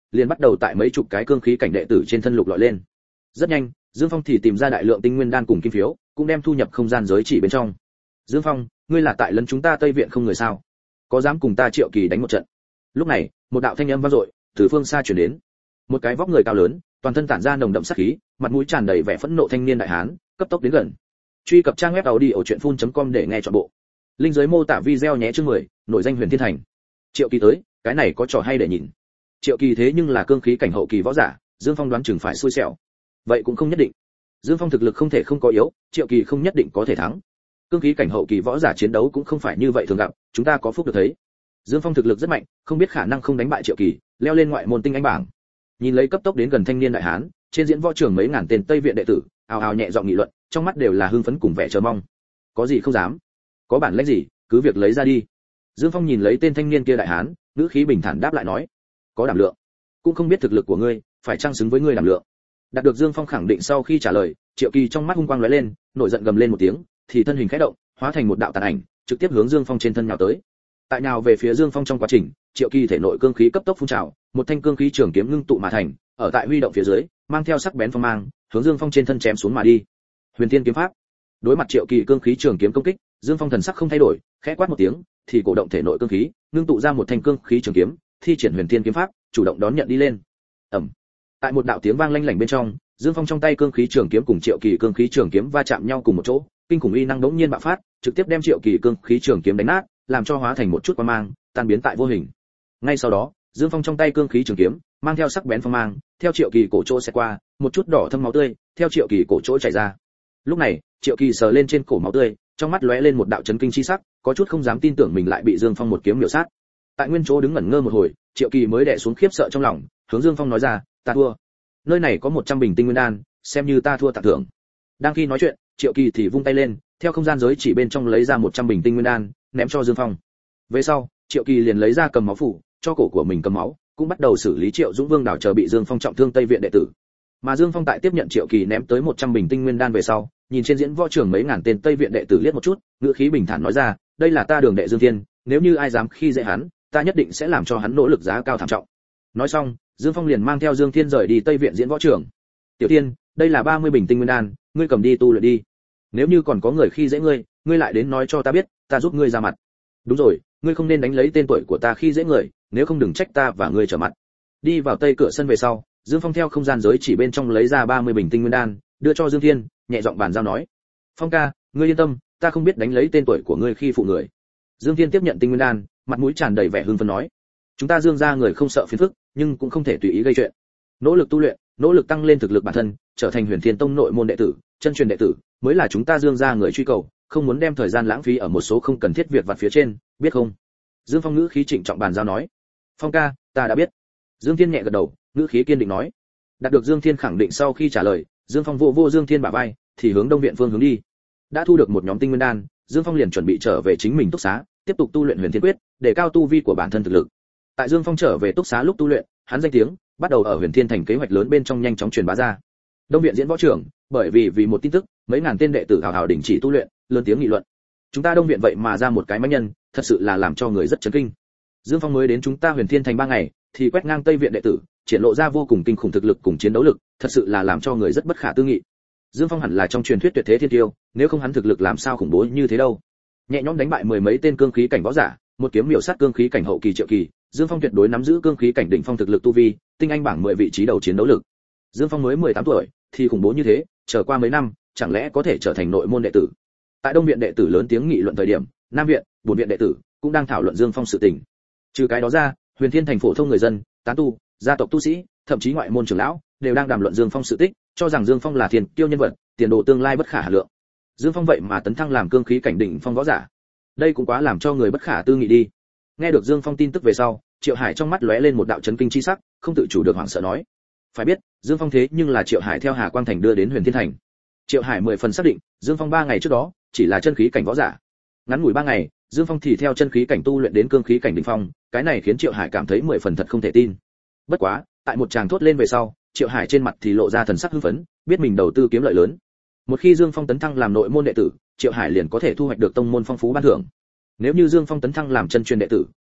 liền bắt đầu tại mấy chục cái cương khí cảnh đệ tử trên thân lục lọi lên. Rất nhanh, Dương Phong thì tìm ra đại lượng tinh nguyên đan cùng kim phiếu, cũng đem thu nhập không gian giới chỉ bên trong. Dương Phong, ngươi là tại lấn chúng ta Tây viện không người sao? Có dám cùng ta Triệu Kỳ đánh một trận? Lúc này, một đạo thanh âm vang dội từ phương xa truyền đến. Một cái vóc người cao lớn, toàn thân tản ra nồng đậm sát khí, mặt mũi tràn đầy vẻ phẫn nộ thanh niên đại hán, cấp tốc đến gần. Truy cập trang web audiochuyenphun.com để nghe trọn bộ. Linh dưới mô tả video nhé chương 10, nội danh Huyền Thiên Thành. Triệu Kỳ tới, cái này có trò hay để nhìn. Triệu Kỳ thế nhưng là cương khí cảnh hậu kỳ võ giả, Dương Phong đoán chừng phải xui xẻo. Vậy cũng không nhất định. Dương Phong thực lực không thể không có yếu, Triệu Kỳ không nhất định có thể thắng. Cương khí cảnh hậu kỳ võ giả chiến đấu cũng không phải như vậy thường gặp, chúng ta có phúc được thấy. Dương Phong thực lực rất mạnh, không biết khả năng không đánh bại Triệu Kỳ, leo lên ngoại môn tinh anh bảng. Nhìn lấy cấp tốc đến gần thanh niên đại hán, trên diễn võ trường mấy ngàn tên Tây viện đệ tử, ào ào nhẹ giọng nghị luận, trong mắt đều là hưng phấn cùng vẻ chờ mong. Có gì không dám, có bản lĩnh gì, cứ việc lấy ra đi. Dương Phong nhìn lấy tên thanh niên kia đại hán, ngữ khí bình thản đáp lại nói, có đảm lượng, cũng không biết thực lực của ngươi phải chăng xứng với ngươi đảm lượng. Đạt được Dương Phong khẳng định sau khi trả lời, Triệu Kỳ trong mắt hung quang lóe lên, nổi giận gầm lên một tiếng, thì thân hình khẽ động, hóa thành một đạo tàn ảnh, trực tiếp hướng Dương Phong trên thân nhào tới. Tại nhào về phía Dương Phong trong quá trình, Triệu Kỳ thể nội cương khí cấp tốc phun trào, một thanh cương khí trường kiếm ngưng tụ mà thành, ở tại huy động phía dưới, mang theo sắc bén phong mang, hướng Dương Phong trên thân chém xuống mà đi. Huyền Thiên kiếm pháp. Đối mặt Triệu Kỳ cương khí trường kiếm công kích, Dương Phong thần sắc không thay đổi, khẽ quát một tiếng, thì cổ động thể nội cương khí, ngưng tụ ra một thanh cương khí trường kiếm, thi triển Huyền Thiên kiếm pháp, chủ động đón nhận đi lên. Ầm. Tại một đạo tiếng vang lanh lảnh bên trong, Dương Phong trong tay cương khí trường kiếm cùng Triệu Kỳ cương khí trường kiếm va chạm nhau cùng một chỗ, kinh khủng uy năng đống nhiên bạo phát, trực tiếp đem Triệu Kỳ cương khí trường kiếm đánh nát, làm cho hóa thành một chút quang mang, tan biến tại vô hình. Ngay sau đó, Dương Phong trong tay cương khí trường kiếm, mang theo sắc bén phong mang, theo Triệu Kỳ cổ chỗ sẽ qua, một chút đỏ thâm máu tươi, theo Triệu Kỳ cổ chỗ chảy ra. Lúc này, Triệu Kỳ sờ lên trên cổ máu tươi, trong mắt lóe lên một đạo chấn kinh chi sắc, có chút không dám tin tưởng mình lại bị Dương Phong một kiếm miểu sát. Tại nguyên chỗ đứng ngẩn ngơ một hồi, Triệu Kỳ mới đè xuống khiếp sợ trong lòng, hướng Dương Phong nói ra, ta thua. Nơi này có 100 bình tinh nguyên đan, xem như ta thua tặng thưởng. Đang khi nói chuyện, Triệu Kỳ thì vung tay lên, theo không gian giới chỉ bên trong lấy ra 100 bình tinh nguyên đan, ném cho Dương Phong. Về sau, Triệu Kỳ liền lấy ra cầm máu phủ, cho cổ của mình cầm máu, cũng bắt đầu xử lý Triệu Dũng Vương đảo chờ bị Dương Phong trọng thương Tây viện đệ tử. Mà Dương Phong tại tiếp nhận Triệu Kỳ ném tới 100 bình tinh nguyên đan về sau, nhìn trên diễn võ trường mấy ngàn tên Tây viện đệ tử liếc một chút, ngữ khí bình thản nói ra, đây là ta Đường đệ Dương Thiên, nếu như ai dám khi dễ hắn, ta nhất định sẽ làm cho hắn nỗ lực giá cao thảm trọng. Nói xong, Dương Phong liền mang theo Dương Thiên rời đi Tây viện diễn võ trường. Tiểu Thiên, đây là 30 bình tinh nguyên đan, ngươi cầm đi tu luyện đi. Nếu như còn có người khi dễ ngươi, ngươi lại đến nói cho ta biết, ta giúp ngươi ra mặt. Đúng rồi, ngươi không nên đánh lấy tên tuổi của ta khi dễ người, nếu không đừng trách ta và ngươi trở mặt. Đi vào tây cửa sân về sau, Dương Phong theo không gian giới chỉ bên trong lấy ra 30 bình tinh nguyên đan, đưa cho Dương Thiên, nhẹ giọng bàn giao nói: "Phong ca, ngươi yên tâm, ta không biết đánh lấy tên tuổi của ngươi khi phụ người." Dương Thiên tiếp nhận tinh nguyên đan, mặt mũi tràn đầy vẻ hưng phấn nói: "Chúng ta Dương gia người không sợ phiền phức, nhưng cũng không thể tùy ý gây chuyện. Nỗ lực tu luyện, nỗ lực tăng lên thực lực bản thân, trở thành Huyền Thiên Tông nội môn đệ tử, chân truyền đệ tử, mới là chúng ta Dương gia người truy cầu, không muốn đem thời gian lãng phí ở một số không cần thiết việc vặt phía trên, biết không?" Dương Phong ngữ khí trịnh trọng bàn giao nói: "Phong ca, ta đã biết." Dương Thiên nhẹ gật đầu, ngữ khí kiên định nói. Đạt được Dương Thiên khẳng định sau khi trả lời, Dương Phong vô Dương Thiên bả vai, thì hướng đông viện phương hướng đi. Đã thu được một nhóm tinh nguyên đan, Dương Phong liền chuẩn bị trở về chính mình túc xá, tiếp tục tu luyện Huyền Thiên Quyết, để cao tu vi của bản thân thực lực. Tại Dương Phong trở về túc xá lúc tu luyện, hắn danh tiếng bắt đầu ở Huyền Thiên Thành kế hoạch lớn bên trong nhanh chóng truyền bá ra. Đông viện diễn võ trưởng, bởi vì một tin tức, mấy ngàn tên đệ tử hào hào đình chỉ tu luyện, lớn tiếng nghị luận. Chúng ta Đông viện vậy mà ra một cái mãnh nhân, thật sự là làm cho người rất chấn kinh. Dương Phong mới đến chúng ta Huyền Thiên Thành 3 ngày, thì quét ngang Tây viện đệ tử, triển lộ ra vô cùng kinh khủng thực lực cùng chiến đấu lực, thật sự là làm cho người rất bất khả tư nghị. Dương Phong hẳn là trong truyền thuyết tuyệt thế thiên tiêu, nếu không hắn thực lực làm sao khủng bố như thế đâu. Nhẹ nhõm đánh bại mười mấy tên cương khí cảnh võ giả, một kiếm miểu sát cương khí cảnh hậu kỳ Triệu Kỳ, Dương Phong tuyệt đối nắm giữ cương khí cảnh đỉnh phong thực lực tu vi, tinh anh bảng 10 vị trí đầu chiến đấu lực. Dương Phong mới 18 tuổi, thì khủng bố như thế, chờ qua mấy năm, chẳng lẽ có thể trở thành nội môn đệ tử. Tại Đông viện đệ tử lớn tiếng nghị luận thời điểm, Nam viện, Bổn viện đệ tử cũng đang thảo luận Dương Phong sự tình. Trừ cái đó ra, Huyền Thiên Thành phổ thông người dân, tán tu, gia tộc tu sĩ, thậm chí ngoại môn trưởng lão đều đang đàm luận Dương Phong sự tích, cho rằng Dương Phong là thiên kiêu nhân vật, tiền đồ tương lai bất khả hà lượng. Dương Phong vậy mà tấn thăng làm cương khí cảnh đỉnh phong võ giả, đây cũng quá làm cho người bất khả tư nghị đi. Nghe được Dương Phong tin tức về sau, Triệu Hải trong mắt lóe lên một đạo chấn kinh chi sắc, không tự chủ được hoảng sợ nói: "Phải biết, Dương Phong thế nhưng là Triệu Hải theo Hà Quang Thành đưa đến Huyền Thiên Thành." Triệu Hải 10 phần xác định, Dương Phong 3 ngày trước đó chỉ là chân khí cảnh võ giả. Ngắn ngủi 3 ngày, Dương Phong thì theo chân khí cảnh tu luyện đến cương khí cảnh đỉnh phong, cái này khiến Triệu Hải cảm thấy 10 phần thật không thể tin. Bất quá, tại một tràng thốt lên về sau, Triệu Hải trên mặt thì lộ ra thần sắc hưng phấn, biết mình đầu tư kiếm lợi lớn. Một khi Dương Phong tấn thăng làm nội môn đệ tử, Triệu Hải liền có thể thu hoạch được tông môn phong phú ban thưởng. Nếu như Dương Phong tấn thăng làm chân truyền đệ tử,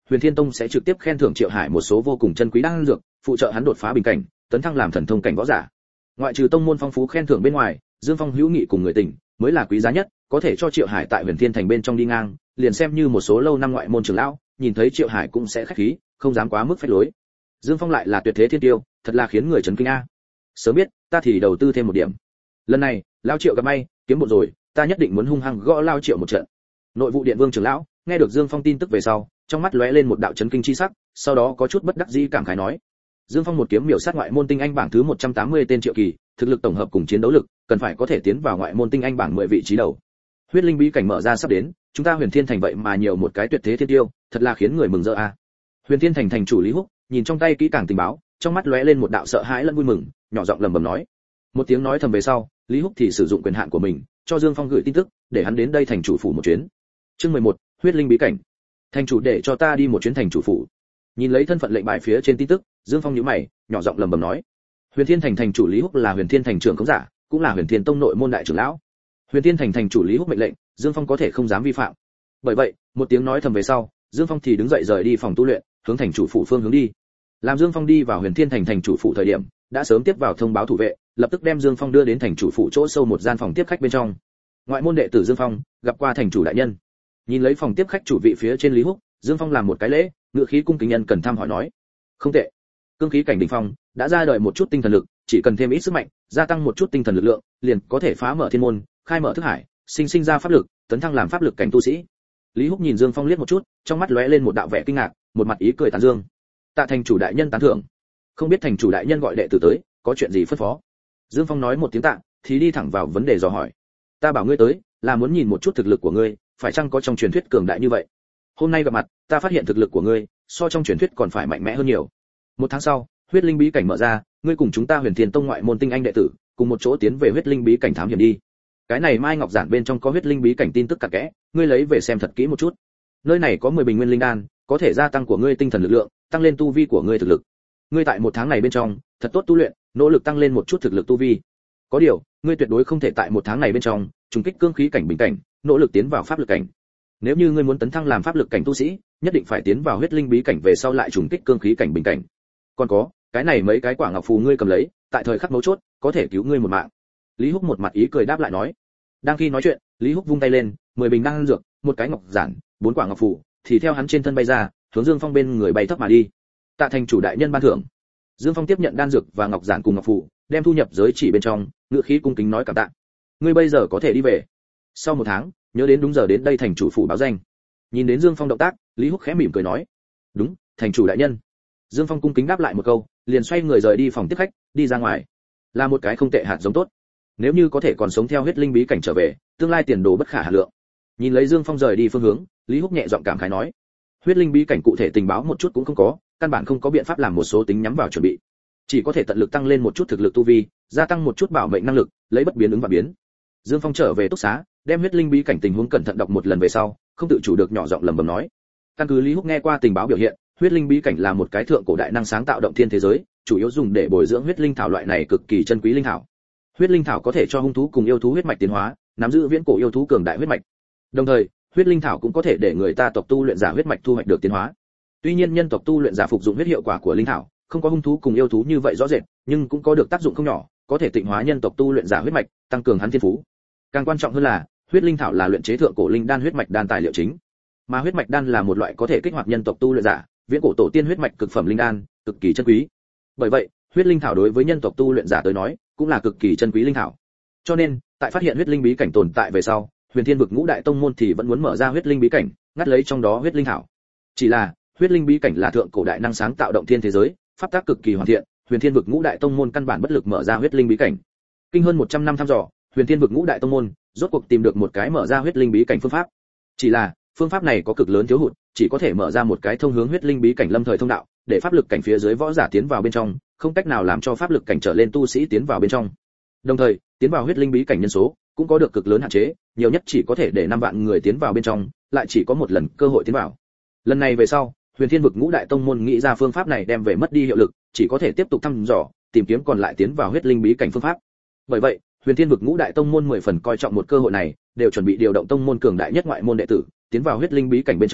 Huyền Thiên Tông sẽ trực tiếp khen thưởng Triệu Hải một số vô cùng chân quý đan dược, phụ trợ hắn đột phá bình cảnh, tấn thăng làm thần thông cảnh võ giả. Ngoại trừ tông môn phong phú khen thưởng bên ngoài, Dương Phong hữu nghị cùng người tình mới là quý giá nhất, có thể cho Triệu Hải tại Huyền Thiên Thành bên trong đi ngang, liền xem như một số lâu năm ngoại môn trưởng lão, nhìn thấy Triệu Hải cũng sẽ khách khí, không dám quá mức phách lối. Dương Phong lại là tuyệt thế thiên tiêu, thật là khiến người chấn kinh a. Sớm biết, ta thì đầu tư thêm một điểm. Lần này, lão Triệu gặp may, kiếm một rồi, ta nhất định muốn hung hăng gõ lão Triệu một trận. Nội vụ điện vương trưởng lão, nghe được Dương Phong tin tức về sau, trong mắt lóe lên một đạo chấn kinh chi sắc, sau đó có chút bất đắc dĩ cảm khái nói: Dương Phong một kiếm miểu sát ngoại môn tinh anh bảng thứ 180 tên Triệu Kỳ, thực lực tổng hợp cùng chiến đấu lực, cần phải có thể tiến vào ngoại môn tinh anh bảng 10 vị trí đầu. Huyết linh bí cảnh mở ra sắp đến, chúng ta Huyền Thiên Thành vậy mà nhiều một cái tuyệt thế thiên tiêu, thật là khiến người mừng rỡ a. Huyền Thiên Thành thành chủ Lý Húc, nhìn trong tay kỹ càng tình báo, trong mắt lóe lên một đạo sợ hãi lẫn vui mừng, nhỏ giọng lẩm bẩm nói. Một tiếng nói thầm về sau, Lý Húc thì sử dụng quyền hạn của mình, cho Dương Phong gửi tin tức, để hắn đến đây thành chủ phủ một chuyến. Chương 11, Huyết linh bí cảnh. Thành chủ để cho ta đi một chuyến thành chủ phủ. Nhìn lấy thân phận lệnh bài phía trên tin tức, Dương Phong nhíu mày, nhỏ giọng lẩm bẩm nói. Huyền Thiên Thành thành chủ Lý Húc là Huyền Thiên Thành trưởng khống giả, cũng là Huyền Thiên Tông nội môn đại trưởng lão. Huyền Thiên Thành thành chủ Lý Húc mệnh lệnh, Dương Phong có thể không dám vi phạm. Bởi vậy, một tiếng nói thầm về sau, Dương Phong thì đứng dậy rời đi phòng tu luyện, hướng thành chủ phủ phương hướng đi. Làm Dương Phong đi vào Huyền Thiên Thành thành chủ phủ thời điểm, đã sớm tiếp vào thông báo thủ vệ, lập tức đem Dương Phong đưa đến thành chủ phủ chỗ sâu một gian phòng tiếp khách bên trong. Ngoại môn đệ tử Dương Phong gặp qua thành chủ đại nhân. Nhìn lấy phòng tiếp khách chủ vị phía trên Lý Húc, Dương Phong làm một cái lễ, ngựa khí cung kính nhân cần thăm hỏi nói: "Không tệ. Cương khí cảnh đỉnh phong, đã ra đời một chút tinh thần lực, chỉ cần thêm ít sức mạnh, gia tăng một chút tinh thần lực lượng, liền có thể phá mở thiên môn, khai mở thức hải, sinh ra pháp lực, tấn thăng làm pháp lực cảnh tu sĩ." Lý Húc nhìn Dương Phong liếc một chút, trong mắt lóe lên một đạo vẻ kinh ngạc, một mặt ý cười tán dương. "Tạ thành chủ đại nhân tán thưởng. Không biết thành chủ đại nhân gọi đệ tử tới, có chuyện gì phân phó?" Dương Phong nói một tiếng tạ, thì đi thẳng vào vấn đề dò hỏi. "Ta bảo ngươi tới, là muốn nhìn một chút thực lực của ngươi, phải chăng có trong truyền thuyết cường đại như vậy? Hôm nay gặp mặt, ta phát hiện thực lực của ngươi so trong truyền thuyết còn phải mạnh mẽ hơn nhiều. Một tháng sau, Huyết linh bí cảnh mở ra, ngươi cùng chúng ta Huyền Thiên Tông ngoại môn tinh anh đệ tử, cùng một chỗ tiến về Huyết linh bí cảnh thám hiểm đi. Cái này Mai Ngọc giản bên trong có Huyết linh bí cảnh tin tức cặn kẽ, ngươi lấy về xem thật kỹ một chút. Nơi này có 10 bình nguyên linh đan, có thể gia tăng của ngươi tinh thần lực lượng, tăng lên tu vi của ngươi thực lực. Ngươi tại một tháng này bên trong, thật tốt tu luyện, nỗ lực tăng lên một chút thực lực tu vi. Có điều, ngươi tuyệt đối không thể tại một tháng này bên trong trùng kích cương khí cảnh bình cảnh, nỗ lực tiến vào pháp lực cảnh. Nếu như ngươi muốn tấn thăng làm pháp lực cảnh tu sĩ, nhất định phải tiến vào Huyết linh bí cảnh về sau lại trùng kích cương khí cảnh bình cảnh. Còn có, cái này mấy cái quả ngọc phù ngươi cầm lấy, tại thời khắc mấu chốt, có thể cứu ngươi một mạng." Lý Húc một mặt ý cười đáp lại nói. Đang khi nói chuyện, Lý Húc vung tay lên, 10 bình đan dược, một cái ngọc giản, 4 quả ngọc phù, thì theo hắn trên thân bay ra, hướng Dương Phong bên người bay thấp mà đi. "Tạ thành chủ đại nhân ban thưởng." Dương Phong tiếp nhận đan dược và ngọc giản cùng ngọc phù, đem thu nhập giới chỉ bên trong, ngựa khí cung kính nói cảm tạ. "Ngươi bây giờ có thể đi về. Sau một tháng, nhớ đến đúng giờ đến đây thành chủ phủ báo danh." Nhìn đến Dương Phong động tác, Lý Húc khẽ mỉm cười nói: "Đúng, thành chủ đại nhân." Dương Phong cung kính đáp lại một câu, liền xoay người rời đi phòng tiếp khách, đi ra ngoài. Là một cái không tệ hạt giống tốt. Nếu như có thể còn sống theo Huyết linh bí cảnh trở về, tương lai tiền đồ bất khả hà lượng. Nhìn lấy Dương Phong rời đi phương hướng, Lý Húc nhẹ giọng cảm khái nói: Huyết linh bí cảnh cụ thể tình báo một chút cũng không có, căn bản không có biện pháp làm một số tính nhắm vào chuẩn bị. Chỉ có thể tận lực tăng lên một chút thực lực tu vi, gia tăng một chút bảo mệnh năng lực, lấy bất biến ứng và biến. Dương Phong trở về túc xá, đem Huyết linh bí cảnh tình huống cẩn thận đọc một lần về sau, không tự chủ được nhỏ giọng lẩm bẩm nói. Căn cứ Lý Húc nghe qua tình báo biểu hiện, Huyết linh bí cảnh là một cái thượng cổ đại năng sáng tạo động thiên thế giới, chủ yếu dùng để bồi dưỡng huyết linh thảo loại này cực kỳ chân quý linh thảo. Huyết linh thảo có thể cho hung thú cùng yêu thú huyết mạch tiến hóa, nắm giữ viễn cổ yêu thú cường đại huyết mạch. Đồng thời, huyết linh thảo cũng có thể để người ta tộc tu luyện giả huyết mạch thu hoạch được tiến hóa. Tuy nhiên nhân tộc tu luyện giả phục dụng huyết hiệu quả của linh thảo, không có hung thú cùng yêu thú như vậy rõ rệt, nhưng cũng có được tác dụng không nhỏ, có thể tịnh hóa nhân tộc tu luyện giả huyết mạch, tăng cường hắn thiên phú. Càng quan trọng hơn là, huyết linh thảo là luyện chế thượng cổ linh đan huyết mạch đan tài liệu chính. Mà huyết mạch đan là một loại có thể kích hoạt nhân tộc tu luyện giả, viễn cổ tổ tiên huyết mạch cực phẩm linh đan, cực kỳ chân quý. Bởi vậy, huyết linh thảo đối với nhân tộc tu luyện giả tới nói, cũng là cực kỳ chân quý linh thảo. Cho nên, tại phát hiện huyết linh bí cảnh tồn tại về sau, Huyền Thiên vực ngũ đại tông môn thì vẫn muốn mở ra huyết linh bí cảnh, ngắt lấy trong đó huyết linh thảo. Chỉ là, huyết linh bí cảnh là thượng cổ đại năng sáng tạo động thiên thế giới, pháp tác cực kỳ hoàn thiện, Huyền Thiên vực ngũ đại tông môn căn bản bất lực mở ra huyết linh bí cảnh. Kinh hơn 100 năm thăm dò, Huyền Thiên vực ngũ đại tông môn rốt cuộc tìm được một cái mở ra huyết linh bí cảnh phương pháp. Chỉ là, phương pháp này có cực lớn thiếu hụt, chỉ có thể mở ra một cái thông hướng huyết linh bí cảnh lâm thời thông đạo, để pháp lực cảnh phía dưới võ giả tiến vào bên trong, không cách nào làm cho pháp lực cảnh trở lên tu sĩ tiến vào bên trong. Đồng thời, tiến vào huyết linh bí cảnh nhân số cũng có được cực lớn hạn chế, nhiều nhất chỉ có thể để 5 vạn người tiến vào bên trong, lại chỉ có một lần cơ hội tiến vào. Lần này về sau, Huyền Thiên vực ngũ đại tông môn nghĩ ra phương pháp này đem về mất đi hiệu lực, chỉ có thể tiếp tục thăm dò, tìm kiếm còn lại tiến vào huyết linh bí cảnh phương pháp. Bởi vậy, Huyền Thiên vực ngũ đại tông môn 10 phần coi trọng một cơ hội này, đều chuẩn bị điều động tông môn cường đại nhất ngoại môn đệ tử, tiến vào huyết linh bí cảnh bên trong,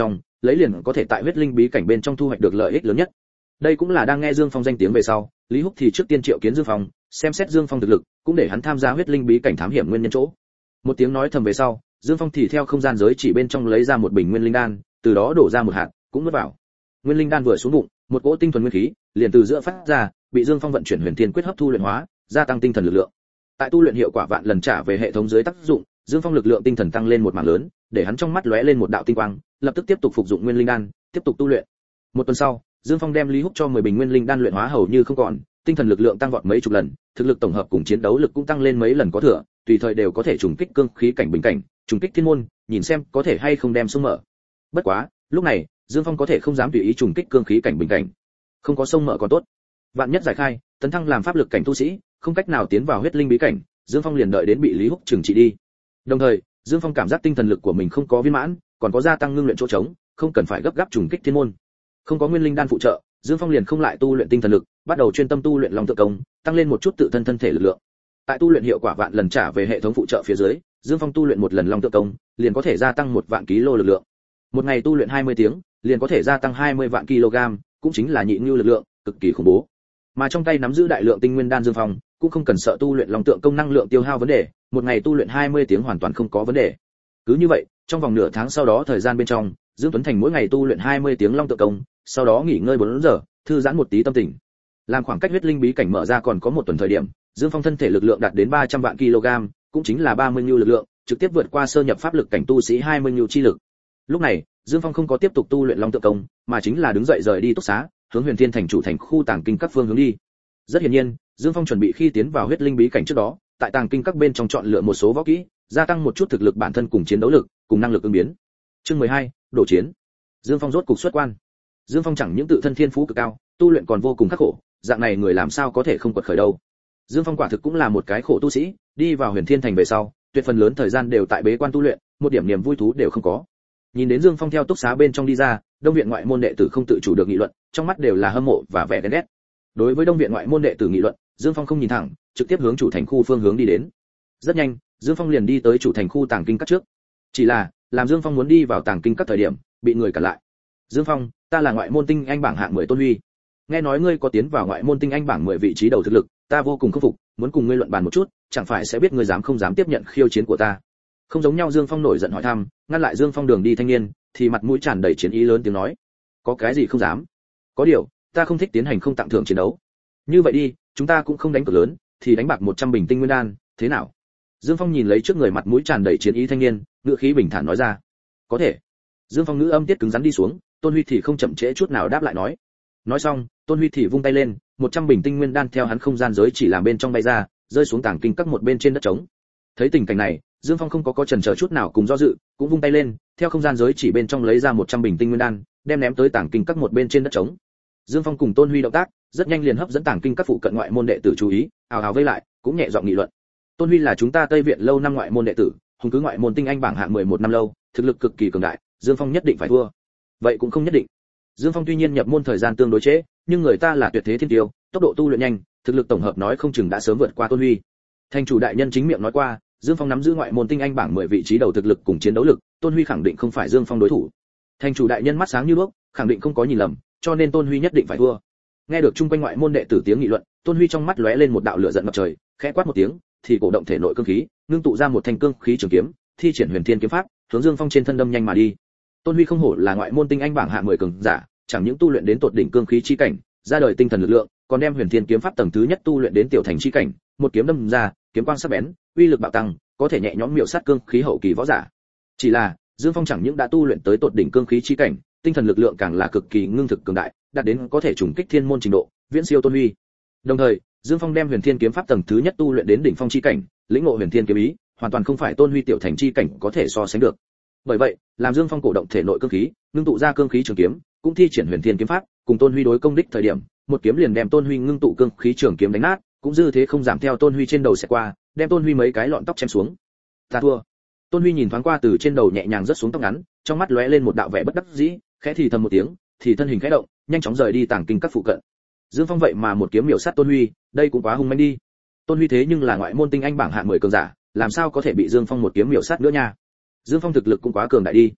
lấy liền có thể tại huyết linh bí cảnh bên trong thu hoạch được lợi ích lớn nhất. Đây cũng là đang nghe Dương Phong danh tiếng về sau, Lý Húc thì trước tiên triệu kiến Dương Phong, xem xét Dương Phong thực lực, cũng để hắn tham gia huyết linh bí cảnh thám hiểm nguyên nhân chỗ. Một tiếng nói thầm về sau, Dương Phong thì theo không gian giới chỉ bên trong lấy ra một bình nguyên linh đan, từ đó đổ ra một hạt, cũng nuốt vào. Nguyên linh đan vừa xuống bụng, một cỗ tinh thuần nguyên khí liền từ giữa phát ra, bị Dương Phong vận chuyển huyền thiên quyết hấp thu luyện hóa, gia tăng tinh thần lực lượng. Tại tu luyện hiệu quả vạn lần trả về hệ thống dưới tác dụng, Dương Phong lực lượng tinh thần tăng lên một mảng lớn, để hắn trong mắt lóe lên một đạo tinh quang, lập tức tiếp tục phục dụng nguyên linh đan, tiếp tục tu luyện. Một tuần sau, Dương Phong đem Lý Húc cho 10 bình nguyên linh đan luyện hóa hầu như không còn, tinh thần lực lượng tăng vọt mấy chục lần, thực lực tổng hợp cùng chiến đấu lực cũng tăng lên mấy lần có thừa, tùy thời đều có thể trùng kích cương khí cảnh bình cảnh, trùng kích thiên môn, nhìn xem có thể hay không đem sông mở. Bất quá, lúc này, Dương Phong có thể không dám tùy ý trùng kích cương khí cảnh bình cảnh. Không có sông mở còn tốt. Vạn nhất giải khai, tấn thăng làm pháp lực cảnh tu sĩ, không cách nào tiến vào huyết linh bí cảnh, Dương Phong liền đợi đến bị Lý Húc trừng trị đi. Đồng thời, Dương Phong cảm giác tinh thần lực của mình không có viên mãn, còn có gia tăng ngưng luyện chỗ trống, không cần phải gấp gáp trùng kích thiên môn. Không có nguyên linh đan phụ trợ, Dương Phong liền không lại tu luyện tinh thần lực, bắt đầu chuyên tâm tu luyện long tượng công, tăng lên một chút tự thân thể lực lượng. Tại tu luyện hiệu quả vạn lần trả về hệ thống phụ trợ phía dưới, Dương Phong tu luyện một lần long tượng công, liền có thể gia tăng 1 vạn kg lực lượng. Một ngày tu luyện 20 tiếng, liền có thể gia tăng 20 vạn kg, cũng chính là nhị nhu lực lượng, cực kỳ khủng bố. Mà trong tay nắm giữ đại lượng tinh nguyên đan Dương Phong, cũng không cần sợ tu luyện long tượng công năng lượng tiêu hao vấn đề, một ngày tu luyện 20 tiếng hoàn toàn không có vấn đề. Cứ như vậy, trong vòng nửa tháng sau đó thời gian bên trong, Dương Tuấn Thành mỗi ngày tu luyện 20 tiếng long tượng công, sau đó nghỉ ngơi 4 giờ, thư giãn một tí tâm tình. Làm khoảng cách huyết linh bí cảnh mở ra còn có một tuần thời điểm, Dương Phong thân thể lực lượng đạt đến 300 vạn kg, cũng chính là 30 nhu lực lượng, trực tiếp vượt qua sơ nhập pháp lực cảnh tu sĩ 20 nhu chi lực. Lúc này, Dương Phong không có tiếp tục tu luyện long tượng công, mà chính là đứng dậy rời đi túc xá, hướng Huyền Thiên thành chủ thành khu tàng kinh các phương hướng đi. Rất hiển nhiên, Dương Phong chuẩn bị khi tiến vào huyết linh bí cảnh trước đó, tại tàng kinh các bên trong chọn lựa một số võ kỹ, gia tăng một chút thực lực bản thân cùng chiến đấu lực, cùng năng lực ứng biến. Chương 12, đổ chiến. Dương Phong rốt cục xuất quan. Dương Phong chẳng những tự thân thiên phú cực cao, tu luyện còn vô cùng khắc khổ, dạng này người làm sao có thể không quật khởi đâu. Dương Phong quả thực cũng là một cái khổ tu sĩ, đi vào Huyền Thiên thành về sau, tuyệt phần lớn thời gian đều tại bế quan tu luyện, một điểm niềm vui thú đều không có. Nhìn đến Dương Phong theo túc xá bên trong đi ra, Đông viện ngoại môn đệ tử không tự chủ được nghị luận, trong mắt đều là hâm mộ và vẻ ghen ghét. Đối với Đông viện ngoại môn đệ tử nghị luận, Dương Phong không nhìn thẳng, trực tiếp hướng chủ thành khu phương hướng đi đến. Rất nhanh, Dương Phong liền đi tới chủ thành khu tàng kinh các trước. Chỉ là, làm Dương Phong muốn đi vào tàng kinh các thời điểm, bị người cản lại. Dương Phong, ta là ngoại môn tinh anh bảng hạng 10 Tôn Huy. Nghe nói ngươi có tiến vào ngoại môn tinh anh bảng 10 vị trí đầu thực lực, ta vô cùng khâm phục, muốn cùng ngươi luận bàn một chút, chẳng phải sẽ biết ngươi dám không dám tiếp nhận khiêu chiến của ta. Không giống nhau, Dương Phong nổi giận hỏi thăm, ngăn lại Dương Phong đường đi thanh niên, thì mặt mũi tràn đầy chiến ý lớn tiếng nói, có cái gì không dám? Có điều, ta không thích tiến hành không tặng thưởng chiến đấu. Như vậy đi, chúng ta cũng không đánh cược lớn, thì đánh bạc 100 bình tinh nguyên đan, thế nào? Dương Phong nhìn lấy trước người mặt mũi tràn đầy chiến ý thanh niên, ngữ khí bình thản nói ra. Có thể. Dương Phong ngữ âm tiết cứng rắn đi xuống, Tôn Huy thì không chậm trễ chút nào đáp lại nói. Nói xong, Tôn Huy thì vung tay lên, 100 bình tinh nguyên đan theo hắn không gian giới chỉ làm bên trong bay ra, rơi xuống tàng kinh các một bên trên đất trống. Thấy tình cảnh này, Dương Phong không có chần chờ chút nào cùng do dự, cũng vung tay lên, theo không gian giới chỉ bên trong lấy ra 100 bình tinh nguyên đan, đem ném tới tàng kinh các một bên trên đất trống. Dương Phong cùng Tôn Huy động tác, rất nhanh liền hấp dẫn tàng kinh các phụ cận ngoại môn đệ tử chú ý, ào ào vây lại, cũng nhẹ giọng nghị luận. Tôn Huy là chúng ta Tây Viện lâu năm ngoại môn đệ tử, hùng cứ ngoại môn tinh anh bảng hạng 11 năm lâu, thực lực cực kỳ cường đại, Dương Phong nhất định phải thua. Vậy cũng không nhất định. Dương Phong tuy nhiên nhập môn thời gian tương đối trễ, nhưng người ta là tuyệt thế thiên tiêu, tốc độ tu luyện nhanh, thực lực tổng hợp nói không chừng đã sớm vượt qua Tôn Huy. Thành chủ đại nhân chính miệng nói qua, Dương Phong nắm giữ ngoại môn tinh anh bảng 10 vị trí đầu thực lực cùng chiến đấu lực, Tôn Huy khẳng định không phải Dương Phong đối thủ. Thành chủ đại nhân mắt sáng như đuốc, khẳng định không có nhìn lầm, cho nên Tôn Huy nhất định phải thua. Nghe được chung quanh ngoại môn đệ tử tiếng nghị luận, Tôn Huy trong mắt lóe lên một đạo lửa giận ngập trời, khẽ quát một tiếng, thì cổ động thể nội cương khí, ngưng tụ ra một thanh cương khí trường kiếm, thi triển Huyền Thiên kiếm pháp, hướng Dương Phong trên thân đâm nhanh mà đi. Tôn Huy không hổ là ngoại môn tinh anh bảng hạng 10 cường giả, chẳng những tu luyện đến tột đỉnh cương khí chi cảnh, ra đời tinh thần lực lượng, còn đem Huyền Thiên kiếm pháp tầng thứ nhất tu luyện đến tiểu thành chi cảnh, một kiếm đâm ra, kiếm quang sắc bén, uy lực bạo tăng, có thể nhẹ nhõm miểu sát cương khí hậu kỳ võ giả. Chỉ là, Dương Phong chẳng những đã tu luyện tới tột đỉnh cương khí chi cảnh, tinh thần lực lượng càng là cực kỳ ngưng thực cường đại, đạt đến có thể trùng kích thiên môn trình độ, viễn siêu Tôn Huy. Đồng thời, Dương Phong đem Huyền Thiên kiếm pháp tầng thứ nhất tu luyện đến đỉnh phong chi cảnh, lĩnh ngộ Huyền Thiên kiếm ý, hoàn toàn không phải Tôn Huy tiểu thành chi cảnh có thể so sánh được. Bởi vậy, làm Dương Phong cổ động thể nội cương khí, ngưng tụ ra cương khí trường kiếm, cũng thi triển Huyền Thiên kiếm pháp, cùng Tôn Huy đối công đích thời điểm, một kiếm liền đem Tôn Huy ngưng tụ cương khí trường kiếm đánh nát, cũng dư thế không giảm theo Tôn Huy trên đầu xẹt qua, đem Tôn Huy mấy cái lọn tóc chém xuống. Ta thua. Tôn Huy nhìn thoáng qua từ trên đầu nhẹ nhàng rớt xuống tóc ngắn, trong mắt lóe lên một đạo vẻ bất đắc dĩ, khẽ thì thầm một tiếng, thì thân hình khẽ động, nhanh chóng rời đi tàng kinh các phụ cận. Dương Phong vậy mà một kiếm miểu sát Tôn Huy, đây cũng quá hung manh đi. Tôn Huy thế nhưng là ngoại môn tinh anh bảng hạng 10 cường giả, làm sao có thể bị Dương Phong một kiếm miểu sát nữa nha? Dương Phong thực lực cũng quá cường đại đi.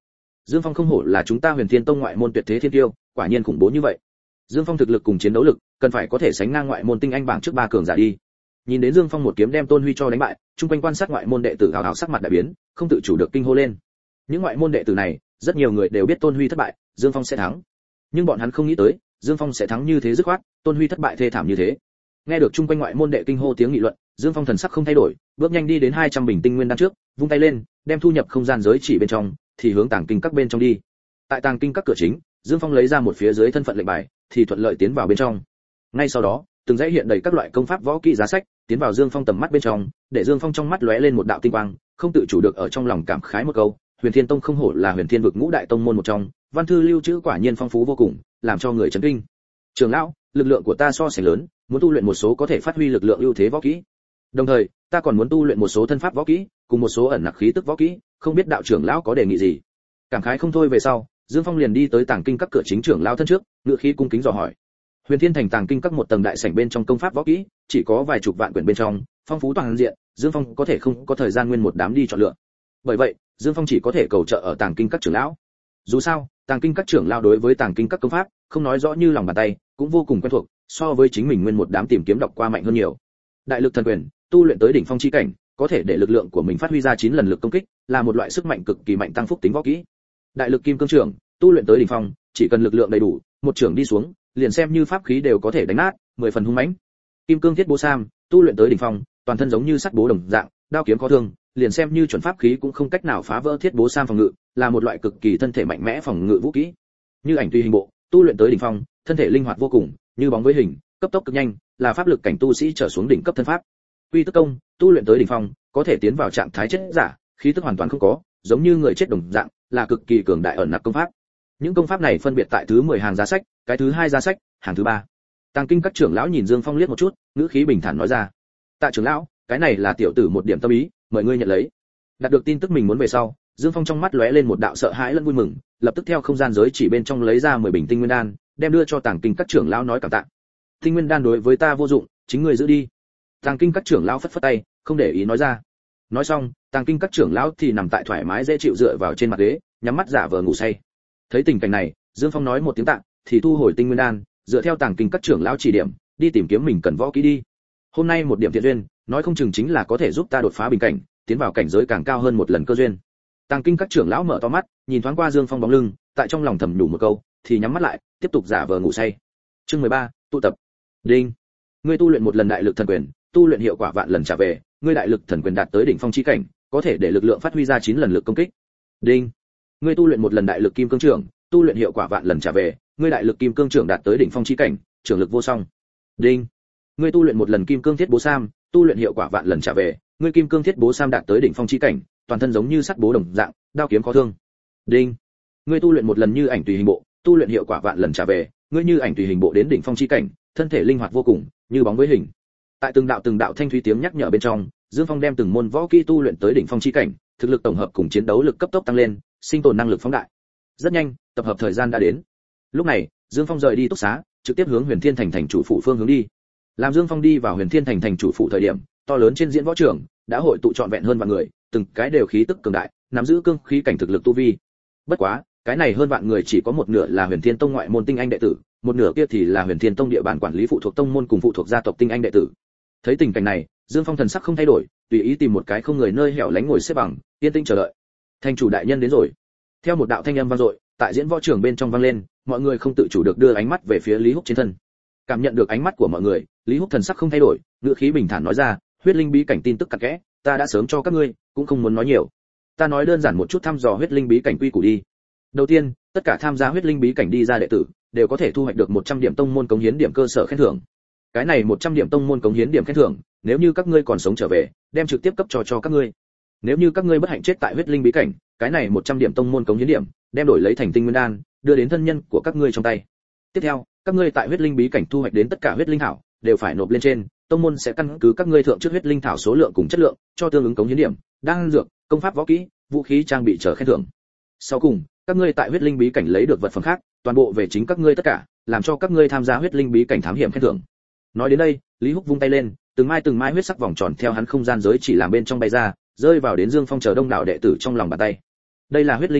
Dương Phong không hổ là chúng ta Huyền Thiên Tông ngoại môn tuyệt thế thiên tiêu, quả nhiên khủng bố như vậy. Dương Phong thực lực cùng chiến đấu lực, cần phải có thể sánh ngang ngoại môn tinh anh bảng trước 3 cường giả đi. Nhìn đến Dương Phong một kiếm đem Tôn Huy cho đánh bại, chung quanh quan sát ngoại môn đệ tử hào hào sắc mặt đại biến, không tự chủ được kinh hô lên. Những ngoại môn đệ tử này, rất nhiều người đều biết Tôn Huy thất bại, Dương Phong sẽ thắng. Nhưng bọn hắn không nghĩ tới, Dương Phong sẽ thắng như thế dứt khoát, Tôn Huy thất bại thê thảm như thế. Nghe được chung quanh ngoại môn đệ kinh hô tiếng nghị luận, Dương Phong thần sắc không thay đổi, bước nhanh đi đến 200 bình tinh nguyên đan trước, vung tay lên, đem thu nhập không gian giới chỉ bên trong, thì hướng tàng kinh các bên trong đi. Tại tàng kinh các cửa chính, Dương Phong lấy ra một phía dưới thân phận lệnh bài, thì thuận lợi tiến vào bên trong. Ngay sau đó, từng dãy hiện đầy các loại công pháp võ kỹ giá sách, tiến vào Dương Phong tầm mắt bên trong, để Dương Phong trong mắt lóe lên một đạo tinh quang, không tự chủ được ở trong lòng cảm khái một câu, Huyền Thiên Tông không hổ là Huyền Thiên vực ngũ đại tông môn một trong, văn thư lưu trữ quả nhiên phong phú vô cùng, làm cho người chấn kinh. Trưởng lão, lực lượng của ta so sánh lớn, muốn tu luyện một số có thể phát huy lực lượng ưu thế võ kỹ. Đồng thời, ta còn muốn tu luyện một số thân pháp võ kỹ, cùng một số ẩn nặc khí tức võ kỹ, không biết đạo trưởng lão có đề nghị gì. Cảm khái không thôi về sau, Dương Phong liền đi tới tàng kinh các cửa chính trưởng lão thân trước, ngự khí cung kính dò hỏi. Huyền Thiên Thành tàng kinh các một tầng đại sảnh bên trong công pháp võ kỹ, chỉ có vài chục vạn quyển bên trong, phong phú toàn diện, Dương Phong có thể không có thời gian nguyên một đám đi chọn lựa. Bởi vậy, Dương Phong chỉ có thể cầu trợ ở tàng kinh các trưởng lão. Dù sao, tàng kinh các trưởng lão đối với tàng kinh các công pháp, không nói rõ như lòng bàn tay, cũng vô cùng quen thuộc, so với chính mình nguyên một đám tìm kiếm đọc qua mạnh hơn nhiều. Đại lực thần quyền, tu luyện tới đỉnh phong chi cảnh, có thể để lực lượng của mình phát huy ra 9 lần lực công kích, là một loại sức mạnh cực kỳ mạnh tăng phúc tính võ kỹ. Đại lực kim cương trưởng, tu luyện tới đỉnh phong, chỉ cần lực lượng đầy đủ, một trưởng đi xuống, liền xem như pháp khí đều có thể đánh nát, 10 phần hung mãnh. Kim cương thiết bố sam, tu luyện tới đỉnh phong, toàn thân giống như sắt bố đồng dạng, đao kiếm khó thương, liền xem như chuẩn pháp khí cũng không cách nào phá vỡ thiết bố sam phòng ngự, là một loại cực kỳ thân thể mạnh mẽ phòng ngự vũ khí. Như ảnh tùy hình bộ, tu luyện tới đỉnh phong, thân thể linh hoạt vô cùng, như bóng với hình, cấp tốc cực nhanh, là pháp lực cảnh tu sĩ trở xuống đỉnh cấp thân pháp. Quy tức công, tu luyện tới đỉnh phong, có thể tiến vào trạng thái chết giả, khí tức hoàn toàn không có, giống như người chết đồng dạng, là cực kỳ cường đại ẩn nặc công pháp. Những công pháp này phân biệt tại thứ 10 hàng giá sách, cái thứ 2 giá sách, hàng thứ 3. Tàng kinh các trưởng lão nhìn Dương Phong liếc một chút, ngữ khí bình thản nói ra: "Tạ trưởng lão, cái này là tiểu tử một điểm tâm ý, mời ngươi nhận lấy." Đạt được tin tức mình muốn về sau, Dương Phong trong mắt lóe lên một đạo sợ hãi lẫn vui mừng, lập tức theo không gian giới chỉ bên trong lấy ra 10 bình tinh nguyên đan, đem đưa cho Tàng kinh các trưởng lão nói cảm tạ. "Tinh nguyên đan đối với ta vô dụng, chính ngươi giữ đi." Tàng kinh các trưởng lão phất phất tay, không để ý nói ra. Nói xong, Tàng kinh các trưởng lão thì nằm tại thoải mái dễ chịu dựa vào trên mặt ghế, nhắm mắt giả vờ ngủ say. Thấy tình cảnh này, Dương Phong nói một tiếng tạ, thì thu hồi tinh nguyên đan, dựa theo Tàng kinh các trưởng lão chỉ điểm, đi tìm kiếm mình cần võ kỹ đi. Hôm nay một điểm thiện duyên, nói không chừng chính là có thể giúp ta đột phá bình cảnh, tiến vào cảnh giới càng cao hơn một lần cơ duyên. Tàng kinh các trưởng lão mở to mắt, nhìn thoáng qua Dương Phong bóng lưng, tại trong lòng thầm nhủ một câu, thì nhắm mắt lại, tiếp tục giả vờ ngủ say. Chương 13, tụ tập. Đinh. Ngươi tu luyện một lần đại lực thần quyền, tu luyện hiệu quả vạn lần trả về, ngươi đại lực thần quyền đạt tới đỉnh phong chi cảnh, có thể để lực lượng phát huy ra 9 lần lực công kích. Đinh. Ngươi tu luyện một lần đại lực kim cương trưởng, tu luyện hiệu quả vạn lần trả về, ngươi đại lực kim cương trưởng đạt tới đỉnh phong chi cảnh, trưởng lực vô song. Đinh. Ngươi tu luyện một lần kim cương thiết bố sam, tu luyện hiệu quả vạn lần trả về, ngươi kim cương thiết bố sam đạt tới đỉnh phong chi cảnh, toàn thân giống như sắt bố đồng dạng, đao kiếm khó thương. Đinh. Ngươi tu luyện một lần như ảnh tùy hình bộ, tu luyện hiệu quả vạn lần trả về, ngươi như ảnh tùy hình bộ đến đỉnh phong chi cảnh, thân thể linh hoạt vô cùng, như bóng với hình. Tại từng đạo thanh thúy tiếng nhắc nhở bên trong, Dương Phong đem từng môn võ kỹ tu luyện tới đỉnh phong chi cảnh, thực lực tổng hợp cùng chiến đấu lực cấp tốc tăng lên, sinh tồn năng lực phóng đại. Rất nhanh, tập hợp thời gian đã đến. Lúc này, Dương Phong rời đi túc xá, trực tiếp hướng Huyền Thiên Thành thành chủ phủ phương hướng đi. Làm Dương Phong đi vào Huyền Thiên Thành thành chủ phủ thời điểm, to lớn trên diễn võ trường đã hội tụ trọn vẹn hơn vạn người, từng cái đều khí tức cường đại, nắm giữ cương khí cảnh thực lực tu vi. Bất quá, cái này hơn vạn người chỉ có một nửa là Huyền Thiên Tông ngoại môn tinh anh đệ tử, một nửa kia thì là Huyền Thiên Tông địa bàn quản lý phụ thuộc tông môn cùng phụ thuộc gia tộc tinh anh đệ tử. Thấy tình cảnh này, Dương Phong thần sắc không thay đổi, tùy ý tìm một cái không người nơi hẻo lánh ngồi xếp bằng, yên tĩnh chờ đợi. Thành chủ đại nhân đến rồi. Theo một đạo thanh âm vang dội, tại diễn võ trường bên trong vang lên, mọi người không tự chủ được đưa ánh mắt về phía Lý Húc trên thân. Cảm nhận được ánh mắt của mọi người, Lý Húc thần sắc không thay đổi, ngữ khí bình thản nói ra, huyết linh bí cảnh tin tức cặn kẽ, ta đã sớm cho các ngươi, cũng không muốn nói nhiều. Ta nói đơn giản một chút thăm dò huyết linh bí cảnh quy củ đi. Đầu tiên, tất cả tham gia huyết linh bí cảnh đi ra đệ tử đều có thể thu hoạch được 100 điểm tông môn cống hiến điểm cơ sở khen thưởng. Cái này 100 điểm tông môn cống hiến điểm khen thưởng, nếu như các ngươi còn sống trở về, đem trực tiếp cấp cho các ngươi. Nếu như các ngươi bất hạnh chết tại huyết linh bí cảnh, cái này 100 điểm tông môn cống hiến điểm, đem đổi lấy thành tinh nguyên đan, đưa đến thân nhân của các ngươi trong tay. Tiếp theo, các ngươi tại huyết linh bí cảnh thu hoạch đến tất cả huyết linh thảo, đều phải nộp lên trên, tông môn sẽ căn cứ các ngươi thượng trước huyết linh thảo số lượng cùng chất lượng, cho tương ứng cống hiến điểm, đan dược, công pháp võ kỹ, vũ khí trang bị trở khen thưởng. Sau cùng, các ngươi tại huyết linh bí cảnh lấy được vật phẩm khác, toàn bộ về chính các ngươi tất cả, làm cho các ngươi tham gia huyết linh bí cảnh thám hiểm khen thưởng. Nói đến đây, Lý Húc vung tay lên, từng mai huyết sắc vòng tròn theo hắn không gian giới chỉ làm bên trong bay ra, rơi vào đến Dương Phong chờ đông đảo đệ tử trong lòng bàn tay. Đây là huyết linh hoàn,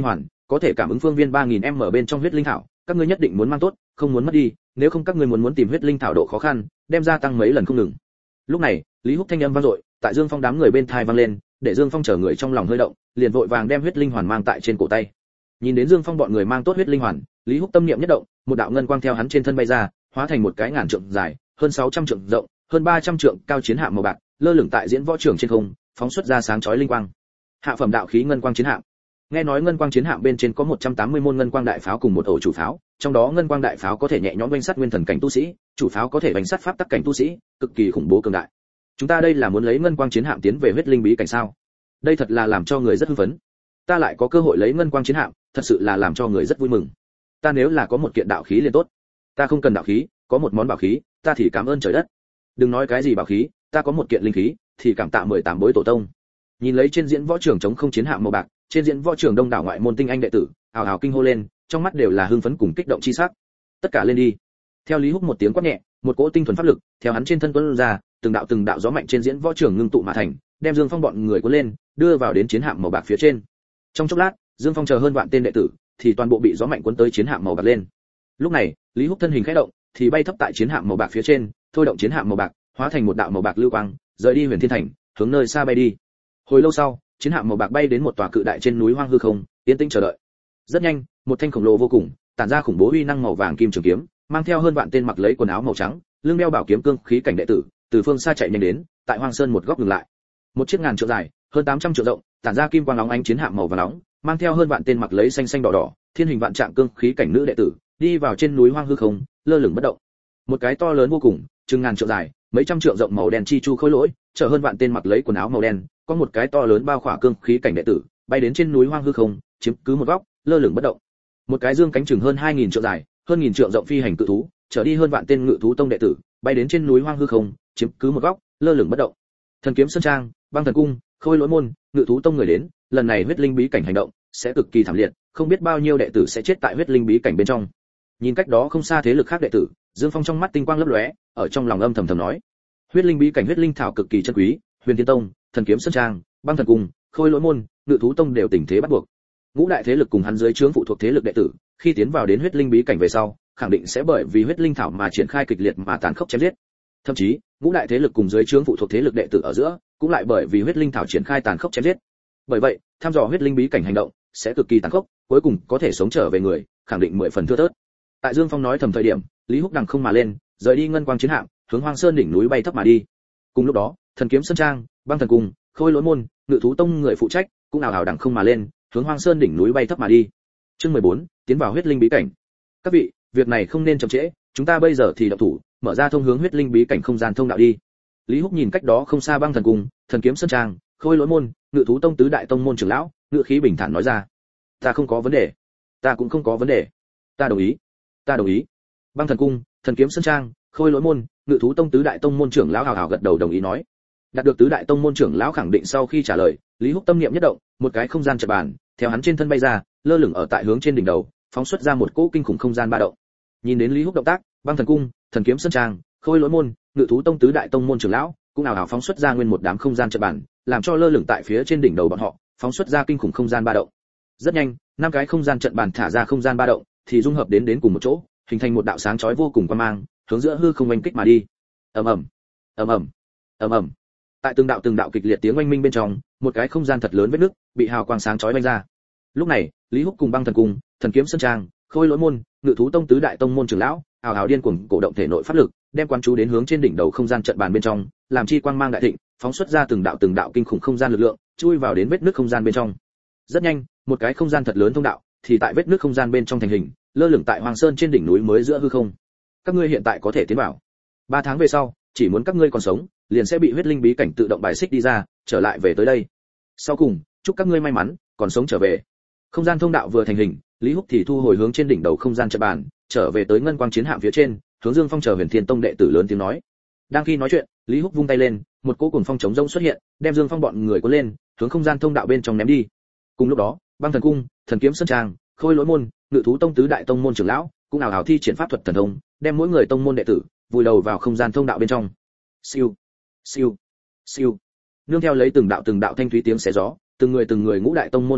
có thể cảm ứng phương viên 3000m bên trong huyết linh thảo, các ngươi nhất định muốn mang tốt, không muốn mất đi, nếu không các ngươi muốn tìm huyết linh thảo độ khó khăn, đem gia tăng mấy lần không ngừng. Lúc này, Lý Húc thanh âm vang dội, tại Dương Phong đám người bên tai vang lên, để Dương Phong chờ người trong lòng hơi động, liền vội vàng đem huyết linh hoàn mang tại trên cổ tay. Nhìn đến Dương Phong bọn người mang tốt huyết linh hoàn, Lý Húc tâm niệm nhất động, một đạo ngân quang theo hắn trên thân bay ra, hóa thành một cái ngàn trượng dài, hơn 600 trượng rộng, hơn 300 trượng cao chiến hạm màu bạc, lơ lửng tại diễn võ trường trên không, phóng xuất ra sáng chói linh quang. Hạ phẩm đạo khí ngân quang chiến hạm. Nghe nói ngân quang chiến hạm bên trên có 180 môn ngân quang đại pháo cùng một ổ chủ pháo, trong đó ngân quang đại pháo có thể nhẹ nhõm vành sát nguyên thần cảnh tu sĩ, chủ pháo có thể vành sát pháp tắc cảnh tu sĩ, cực kỳ khủng bố cường đại. Chúng ta đây là muốn lấy ngân quang chiến hạm tiến về huyết linh bí cảnh sao? Đây thật là làm cho người rất hưng phấn. Ta lại có cơ hội lấy ngân quang chiến hạm, thật sự là làm cho người rất vui mừng. Ta nếu là có một kiện đạo khí liền tốt. Ta không cần đạo khí, có một món bảo khí, ta thì cảm ơn trời đất. Đừng nói cái gì bảo khí, ta có một kiện linh khí, thì cảm tạ 18 bối tổ tông. Nhìn lấy trên diễn võ trường chống không chiến hạm màu bạc, trên diễn võ trường đông đảo ngoại môn tinh anh đệ tử, ào ào kinh hô lên, trong mắt đều là hưng phấn cùng kích động chi sắc. Tất cả lên đi. Theo Lý Húc một tiếng quát nhẹ, một cỗ tinh thuần pháp lực theo hắn trên thân tuôn ra, từng đạo gió mạnh trên diễn võ trường ngưng tụ mà thành, đem Dương Phong bọn người cuốn lên, đưa vào đến chiến hạm màu bạc phía trên. Trong chốc lát, Dương Phong chờ hơn vạn tên đệ tử, thì toàn bộ bị gió mạnh cuốn tới chiến hạm màu bạc lên. Lúc này, Lý Húc thân hình khẽ động, thì bay thấp tại chiến hạm màu bạc phía trên, thôi động chiến hạm màu bạc, hóa thành một đạo màu bạc lưu quang, rời đi Huyền Thiên Thành, hướng nơi xa bay đi. Hồi lâu sau, chiến hạm màu bạc bay đến một tòa cự đại trên núi hoang hư không, yên tĩnh chờ đợi. Rất nhanh, một thanh khổng lồ vô cùng, tản ra khủng bố uy năng màu vàng kim trường kiếm, mang theo hơn vạn tên mặc lấy quần áo màu trắng, lưng đeo bảo kiếm cương khí cảnh đệ tử, từ phương xa chạy nhanh đến, tại Hoang Sơn một góc dừng lại. Một chiếc ngàn trượng dài, hơn 800 trượng rộng, tản ra kim quang óng ánh chiến hạm màu vàng nóng, mang theo hơn vạn tên mặc lấy xanh xanh đỏ đỏ, thiên hình vạn trạng cương khí cảnh nữ đệ tử, đi vào trên núi hoang hư không, lơ lửng bất động. Một cái to lớn vô cùng, chừng ngàn trượng dài, mấy trăm trượng rộng màu đen chi chu khối lỗi, chở hơn vạn tên mặc lấy quần áo màu đen, có một cái to lớn bao khỏa cương khí cảnh đệ tử, bay đến trên núi hoang hư không, chiếm cứ một góc, lơ lửng bất động. Một cái dương cánh chừng hơn 2000 trượng dài, hơn 1000 trượng rộng phi hành cự thú, chở đi hơn vạn tên ngự thú tông đệ tử, bay đến trên núi hoang hư không, chiếm cứ một góc, lơ lửng bất động. Thần kiếm sơn trang, băng thần cung, khôi lỗi môn, ngự thú tông người đến, lần này huyết linh bí cảnh hành động sẽ cực kỳ thảm liệt, không biết bao nhiêu đệ tử sẽ chết tại huyết linh bí cảnh bên trong. Nhìn cách đó không xa thế lực khác đệ tử, Dương Phong trong mắt tinh quang lấp lóe, ở trong lòng âm thầm thầm nói: huyết linh bí cảnh huyết linh thảo cực kỳ chân quý, Huyền Thiên Tông, Thần kiếm sơn trang, băng thần cung, khôi lỗi môn, ngự thú tông đều tình thế bắt buộc. Ngũ đại thế lực cùng hắn dưới trướng phụ thuộc thế lực đệ tử, khi tiến vào đến huyết linh bí cảnh về sau, khẳng định sẽ bởi vì huyết linh thảo mà triển khai kịch liệt mà tàn khốc chém giết. Thậm chí, ngũ đại thế lực cùng dưới trướng phụ thuộc thế lực đệ tử ở giữa, cũng lại bởi vì huyết linh thảo triển khai tàn khốc chém giết. Bởi vậy, tham dò huyết linh bí cảnh hành động sẽ cực kỳ tàn khốc, cuối cùng có thể sống trở về người, khẳng định 10 phần thưa thớt. Tại Dương Phong nói thầm thời điểm, Lý Húc đằng không mà lên, rời đi ngân quang chiến hạm, hướng Hoang Sơn đỉnh núi bay thấp mà đi. Cùng lúc đó, Thần kiếm sơn trang, băng thần cung, khôi lỗi môn, ngự thú tông người phụ trách cũng ào ào đằng không mà lên, hướng Hoang Sơn đỉnh núi bay thấp mà đi. Chương 14, tiến vào huyết linh bí cảnh. Các vị, việc này không nên chậm trễ, chúng ta bây giờ thì động thủ, mở ra thông hướng huyết linh bí cảnh không gian thông đạo đi. Lý Húc nhìn cách đó không xa băng thần cung, thần kiếm sơn trang, khôi lỗi môn, ngự thú tông tứ đại tông môn trưởng lão, ngự khí bình thản nói ra: ta không có vấn đề, ta cũng không có vấn đề, ta đồng ý, ta đồng ý. Băng thần cung, thần kiếm sơn trang, khôi lỗi môn, ngự thú tông tứ đại tông môn trưởng lão hào hào gật đầu đồng ý nói. Đạt được tứ đại tông môn trưởng lão khẳng định sau khi trả lời, Lý Húc tâm niệm nhất động, một cái không gian chật bàn theo hắn trên thân bay ra, lơ lửng ở tại hướng trên đỉnh đầu, phóng xuất ra một cỗ kinh khủng không gian ba động. Nhìn đến Lý Húc động tác, băng thần cung, thần kiếm sơn trang, khôi lỗi môn, ngự thú tông tứ đại tông môn trưởng lão cũng ào ào phóng xuất ra nguyên một đám không gian chật bàn, làm cho lơ lửng tại phía trên đỉnh đầu bọn họ, phóng xuất ra kinh khủng không gian ba động. Rất nhanh, năm cái không gian trận bàn thả ra không gian ba động, thì dung hợp đến cùng một chỗ, hình thành một đạo sáng chói vô cùng quang mang, hướng giữa hư không oanh kích mà đi. Ầm ầm, ầm ầm, ầm ầm. Tại từng đạo kịch liệt tiếng oanh minh bên trong, một cái không gian thật lớn vết nứt bị hào quang sáng chói oanh ra. Lúc này, Lý Húc cùng băng thần cung, thần kiếm sơn trang, khôi lỗi môn, ngự thú tông tứ đại tông môn trưởng lão ào ào điên cuồng cổ động thể nội pháp lực, đem quán chú đến hướng trên đỉnh đầu không gian trận bàn bên trong, làm chi quang mang đại thịnh, phóng xuất ra từng đạo kinh khủng không gian lực lượng, chui vào đến vết nứt không gian bên trong. Rất nhanh, một cái không gian thật lớn thông đạo thì tại vết nứt không gian bên trong thành hình, lơ lửng tại Hoàng Sơn trên đỉnh núi mới giữa hư không. Các ngươi hiện tại có thể tiến vào. 3 tháng về sau, chỉ muốn các ngươi còn sống, liền sẽ bị huyết linh bí cảnh tự động bài xích đi ra, trở lại về tới đây. Sau cùng, chúc các ngươi may mắn, còn sống trở về. Không gian thông đạo vừa thành hình, Lý Húc thì thu hồi hướng trên đỉnh đầu không gian trận bàn, trở về tới ngân quang chiến hạm phía trên, hướng Dương Phong chờ Huyền Thiên Tông đệ tử lớn tiếng nói. Đang khi nói chuyện, Lý Húc vung tay lên, một cỗ cuồng phong chống rông xuất hiện, đem Dương Phong bọn người cuốn lên, hướng không gian thông đạo bên trong ném đi. Cùng lúc đó, băng thần cung, thần kiếm sơn trang, khôi lỗi môn, ngự thú tông tứ đại tông môn trưởng lão cũng ào ào thi triển pháp thuật thần thông, đem mỗi người tông môn đệ tử vùi đầu vào không gian thông đạo bên trong. Siêu, siêu, siêu. Nương theo lấy từng đạo thanh thúy tiếng xé gió, từng người ngũ đại tông môn đệ tử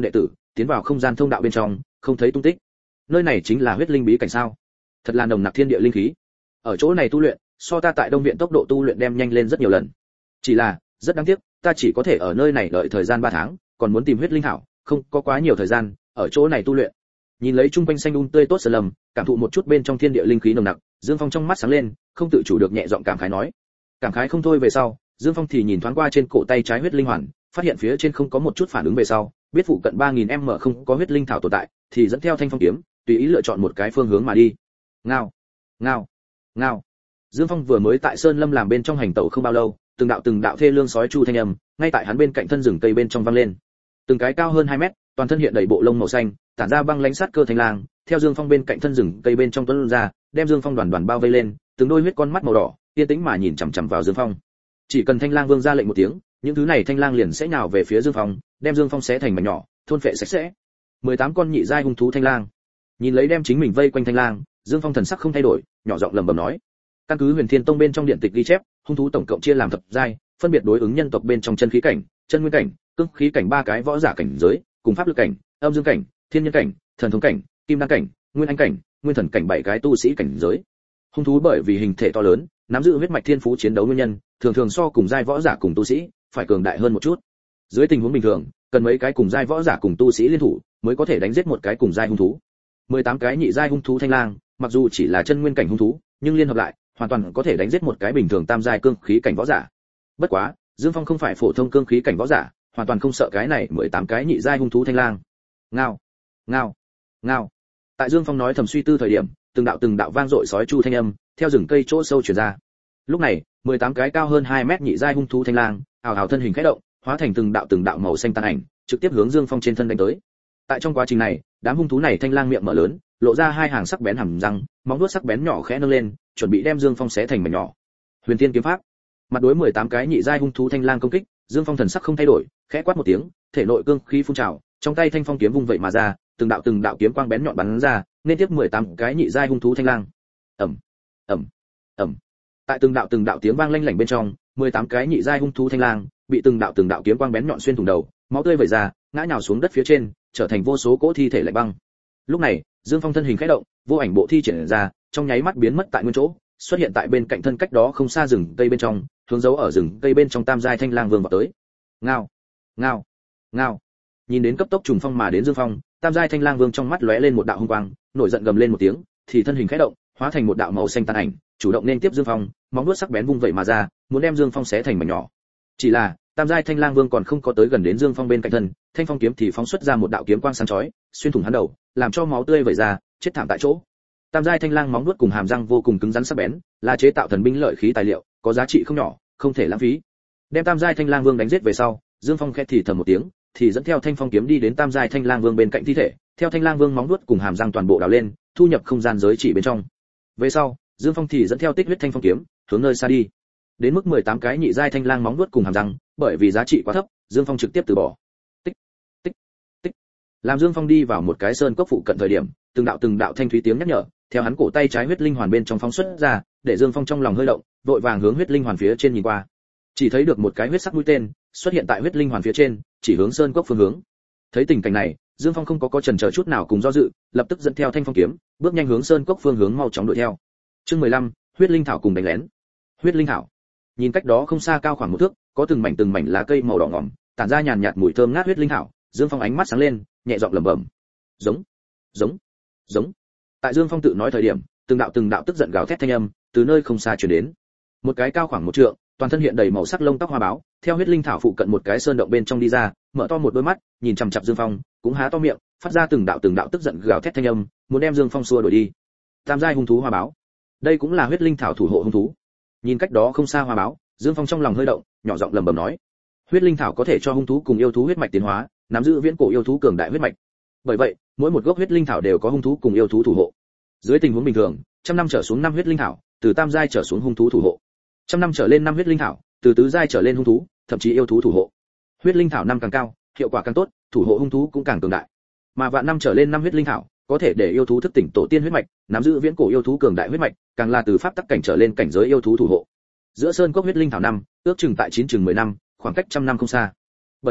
tiến vào không gian thông đạo bên trong, không thấy tung tích. Nơi này chính là huyết linh bí cảnh sao? Thật là nồng nặc thiên địa linh khí. Ở chỗ này tu luyện, so ta tại Đông viện tốc độ tu luyện đem nhanh lên rất nhiều lần. Chỉ là, rất đáng tiếc, ta chỉ có thể ở nơi này đợi thời gian 3 tháng, còn muốn tìm huyết linh thảo, không có quá nhiều thời gian ở chỗ này tu luyện. Nhìn lấy chung quanh xanh tươi tốt sơn lâm, cảm thụ một chút bên trong thiên địa linh khí nồng nặc, Dương Phong trong mắt sáng lên, không tự chủ được nhẹ giọng cảm khái nói. Cảm khái không thôi về sau, Dương Phong thì nhìn thoáng qua trên cổ tay trái huyết linh hoàn, phát hiện phía trên không có một chút phản ứng về sau, biết phụ cận 3000m không có huyết linh thảo tồn tại, thì dẫn theo thanh phong kiếm, tùy ý lựa chọn một cái phương hướng mà đi. Ngao, ngao, ngao. Dương Phong vừa mới tại sơn lâm làm bên trong hành tẩu không bao lâu, từng đạo thê lương sói chu thanh âm, ngay tại hắn bên cạnh thân rừng cây bên trong vang lên. Từng cái cao hơn 2 mét, toàn thân hiện đầy bộ lông màu xanh, tản ra băng lãnh sát cơ thanh lang, theo Dương Phong bên cạnh thân rừng cây bên trong tuôn ra, đem Dương Phong đoàn bao vây lên, từng đôi huyết con mắt màu đỏ, yên tĩnh mà nhìn chằm chằm vào Dương Phong. Chỉ cần thanh lang vương ra lệnh một tiếng, những thứ này thanh lang liền sẽ nhào về phía Dương Phong, đem Dương Phong xé thành mảnh nhỏ, thôn phệ sạch sẽ. 18 con nhị giai hung thú thanh lang. Nhìn lấy đem chính mình vây quanh thanh lang, Dương Phong thần sắc không thay đổi, nhỏ giọng lẩm bẩm nói: căn cứ Huyền Thiên Tông bên trong điện tịch ghi chép, hung thú tổng cộng chia làm thập giai, phân biệt đối ứng nhân tộc bên trong chân khí cảnh, chân nguyên cảnh, cương khí cảnh 3 cái võ giả cảnh giới, cùng pháp lực cảnh, âm dương cảnh, thiên nhân cảnh, thần thông cảnh, kim đan cảnh, nguyên anh cảnh, nguyên thần cảnh 7 cái tu sĩ cảnh giới. Hung thú bởi vì hình thể to lớn, nắm giữ huyết mạch thiên phú chiến đấu nguyên nhân, thường so cùng giai võ giả cùng tu sĩ phải cường đại hơn một chút. Dưới tình huống bình thường, cần mấy cái cùng giai võ giả cùng tu sĩ liên thủ mới có thể đánh giết một cái cùng giai hung thú. 18 cái nhị giai hung thú thanh lang, mặc dù chỉ là chân nguyên cảnh hung thú, nhưng liên hợp lại, hoàn toàn có thể đánh giết một cái bình thường tam giai cương khí cảnh võ giả. Bất quá, Dương Phong không phải phổ thông cương khí cảnh võ giả, hoàn toàn không sợ cái này 18 cái nhị giai hung thú thanh lang. Ngao, ngao, ngao. Tại Dương Phong nói thầm suy tư thời điểm, từng đạo vang dội sói chu thanh âm theo rừng cây chỗ sâu truyền ra. Lúc này, 18 cái cao hơn 2 mét nhị giai hung thú thanh lang, ào ào thân hình khẽ động, hóa thành từng đạo màu xanh tàn ảnh, trực tiếp hướng Dương Phong trên thân đánh tới. Tại trong quá trình này, đám hung thú này thanh lang miệng mở lớn, lộ ra 2 hàng sắc bén hàm răng, móng vuốt sắc bén nhỏ khẽ nâng lên, chuẩn bị đem Dương Phong xé thành mảnh nhỏ. Huyền Thiên kiếm pháp. Mặt đối 18 cái nhị giai hung thú thanh lang công kích, Dương Phong thần sắc không thay đổi, khẽ quát một tiếng, thể nội cương khí phun trào, trong tay thanh phong kiếm vung vậy mà ra, từng đạo kiếm quang bén nhọn bắn ra, nên tiếp 18 cái nhị giai hung thú thanh lang. Ầm, ầm, ầm. Tại từng đạo tiếng vang lanh lảnh bên trong, 18 cái nhị giai hung thú thanh lang bị từng đạo kiếm quang bén nhọn xuyên thủng đầu, máu tươi vẩy ra, ngã nhào xuống đất phía trên, trở thành vô số cỗ thi thể lạnh băng. Lúc này, Dương Phong thân hình khẽ động, vô ảnh bộ thi triển ra, trong nháy mắt biến mất tại nguyên chỗ, xuất hiện tại bên cạnh thân cách đó không xa rừng cây bên trong, hướng dấu ở rừng cây bên trong tam giai thanh lang vương vào tới. Ngao, ngao, ngao. Nhìn đến cấp tốc trùng phong mà đến Dương Phong, tam giai thanh lang vương trong mắt lóe lên một đạo hung quang, nổi giận gầm lên một tiếng, thì thân hình khẽ động, hóa thành một đạo màu xanh tàn ảnh, chủ động nên tiếp Dương Phong, móng vuốt sắc bén vung vậy mà ra, muốn đem Dương Phong xé thành mảnh nhỏ. Chỉ là, tam giai thanh lang vương còn không có tới gần đến Dương Phong bên cạnh thân, thanh phong kiếm thì phóng xuất ra một đạo kiếm quang sáng chói, xuyên thủng hắn đầu, làm cho máu tươi vẩy ra, chết thảm tại chỗ. Tam giai thanh lang móng vuốt cùng hàm răng vô cùng cứng rắn sắc bén, là chế tạo thần binh lợi khí tài liệu, có giá trị không nhỏ, không thể lãng phí. Đem tam giai thanh lang vương đánh giết về sau, Dương Phong khẽ thì thầm một tiếng, thì dẫn theo thanh phong kiếm đi đến tam giai thanh lang vương bên cạnh thi thể, theo thanh lang vương móng vuốt cùng hàm răng toàn bộ đào lên, thu nhập không gian giới chỉ bên trong. Về sau, Dương Phong thì dẫn theo tích huyết thanh phong kiếm, hướng nơi xa đi. Đến mức 18 cái nhị giai thanh lang móng vuốt cùng hàm răng, bởi vì giá trị quá thấp, Dương Phong trực tiếp từ bỏ. Tích, tích, tích. Làm Dương Phong đi vào một cái sơn cốc phụ cận thời điểm, từng đạo thanh thúy tiếng nhắc nhở, theo hắn cổ tay trái huyết linh hoàn bên trong phóng xuất ra, để Dương Phong trong lòng hơi động, vội vàng hướng huyết linh hoàn phía trên nhìn qua. Chỉ thấy được một cái huyết sắc mũi tên xuất hiện tại huyết linh hoàn phía trên, chỉ hướng sơn cốc phương hướng. Thấy tình cảnh này, Dương Phong không có chần chờ chút nào cùng do dự, lập tức dẫn theo thanh phong kiếm, bước nhanh hướng sơn cốc phương hướng mau chóng đuổi theo. Chương 15, huyết linh thảo cùng đánh lén. Huyết linh thảo. Nhìn cách đó không xa cao khoảng 1 thước, có từng mảnh lá cây màu đỏ ngòm, tản ra nhàn nhạt mùi thơm ngát huyết linh thảo, Dương Phong ánh mắt sáng lên, nhẹ giọng lẩm bẩm: "Giống, giống, giống." Tại Dương Phong tự nói thời điểm, từng đạo tức giận gào thét thanh âm từ nơi không xa truyền đến. Một cái cao khoảng 1 trượng, toàn thân hiện đầy màu sắc lông tóc hoa báo, theo huyết linh thảo phụ cận một cái sơn động bên trong đi ra, mở to một đôi mắt, nhìn chằm chằm Dương Phong, cũng há to miệng, phát ra từng đạo tức giận gào thét thanh âm, muốn đem Dương Phong xua đuổi đi. Tam giai hung thú hoa báo, đây cũng là huyết linh thảo thủ hộ hung thú. Nhìn cách đó không xa hoa báo, Dương Phong trong lòng hơi động, nhỏ giọng lẩm bẩm nói: huyết linh thảo có thể cho hung thú cùng yêu thú huyết mạch tiến hóa, nắm giữ viễn cổ yêu thú cường đại huyết mạch. Bởi vậy, mỗi một gốc huyết linh thảo đều có hung thú cùng yêu thú thủ hộ. Dưới tình huống bình thường, 100 năm trở xuống 5 huyết linh thảo, từ tam giai trở xuống hung thú thủ hộ. 100 năm trở lên 5 huyết linh thảo, từ tứ giai trở lên hung thú, thậm chí yêu thú thủ hộ. Huyết linh thảo năm càng cao, hiệu quả càng tốt, thủ hộ hung thú cũng càng cường đại. Mà vạn năm trở lên 5 huyết linh thảo, có thể để yêu thú thức tỉnh tổ tiên huyết mạch, nắm giữ viễn cổ yêu thú cường đại huyết mạch, càng là từ pháp tắc cảnh trở lên cảnh giới yêu thú thủ hộ. Giữa sơn cốc huyết linh thảo năm, ước chừng tại 9 chừng 10 năm, khoảng cách 100 năm không xa. Bởi vậy,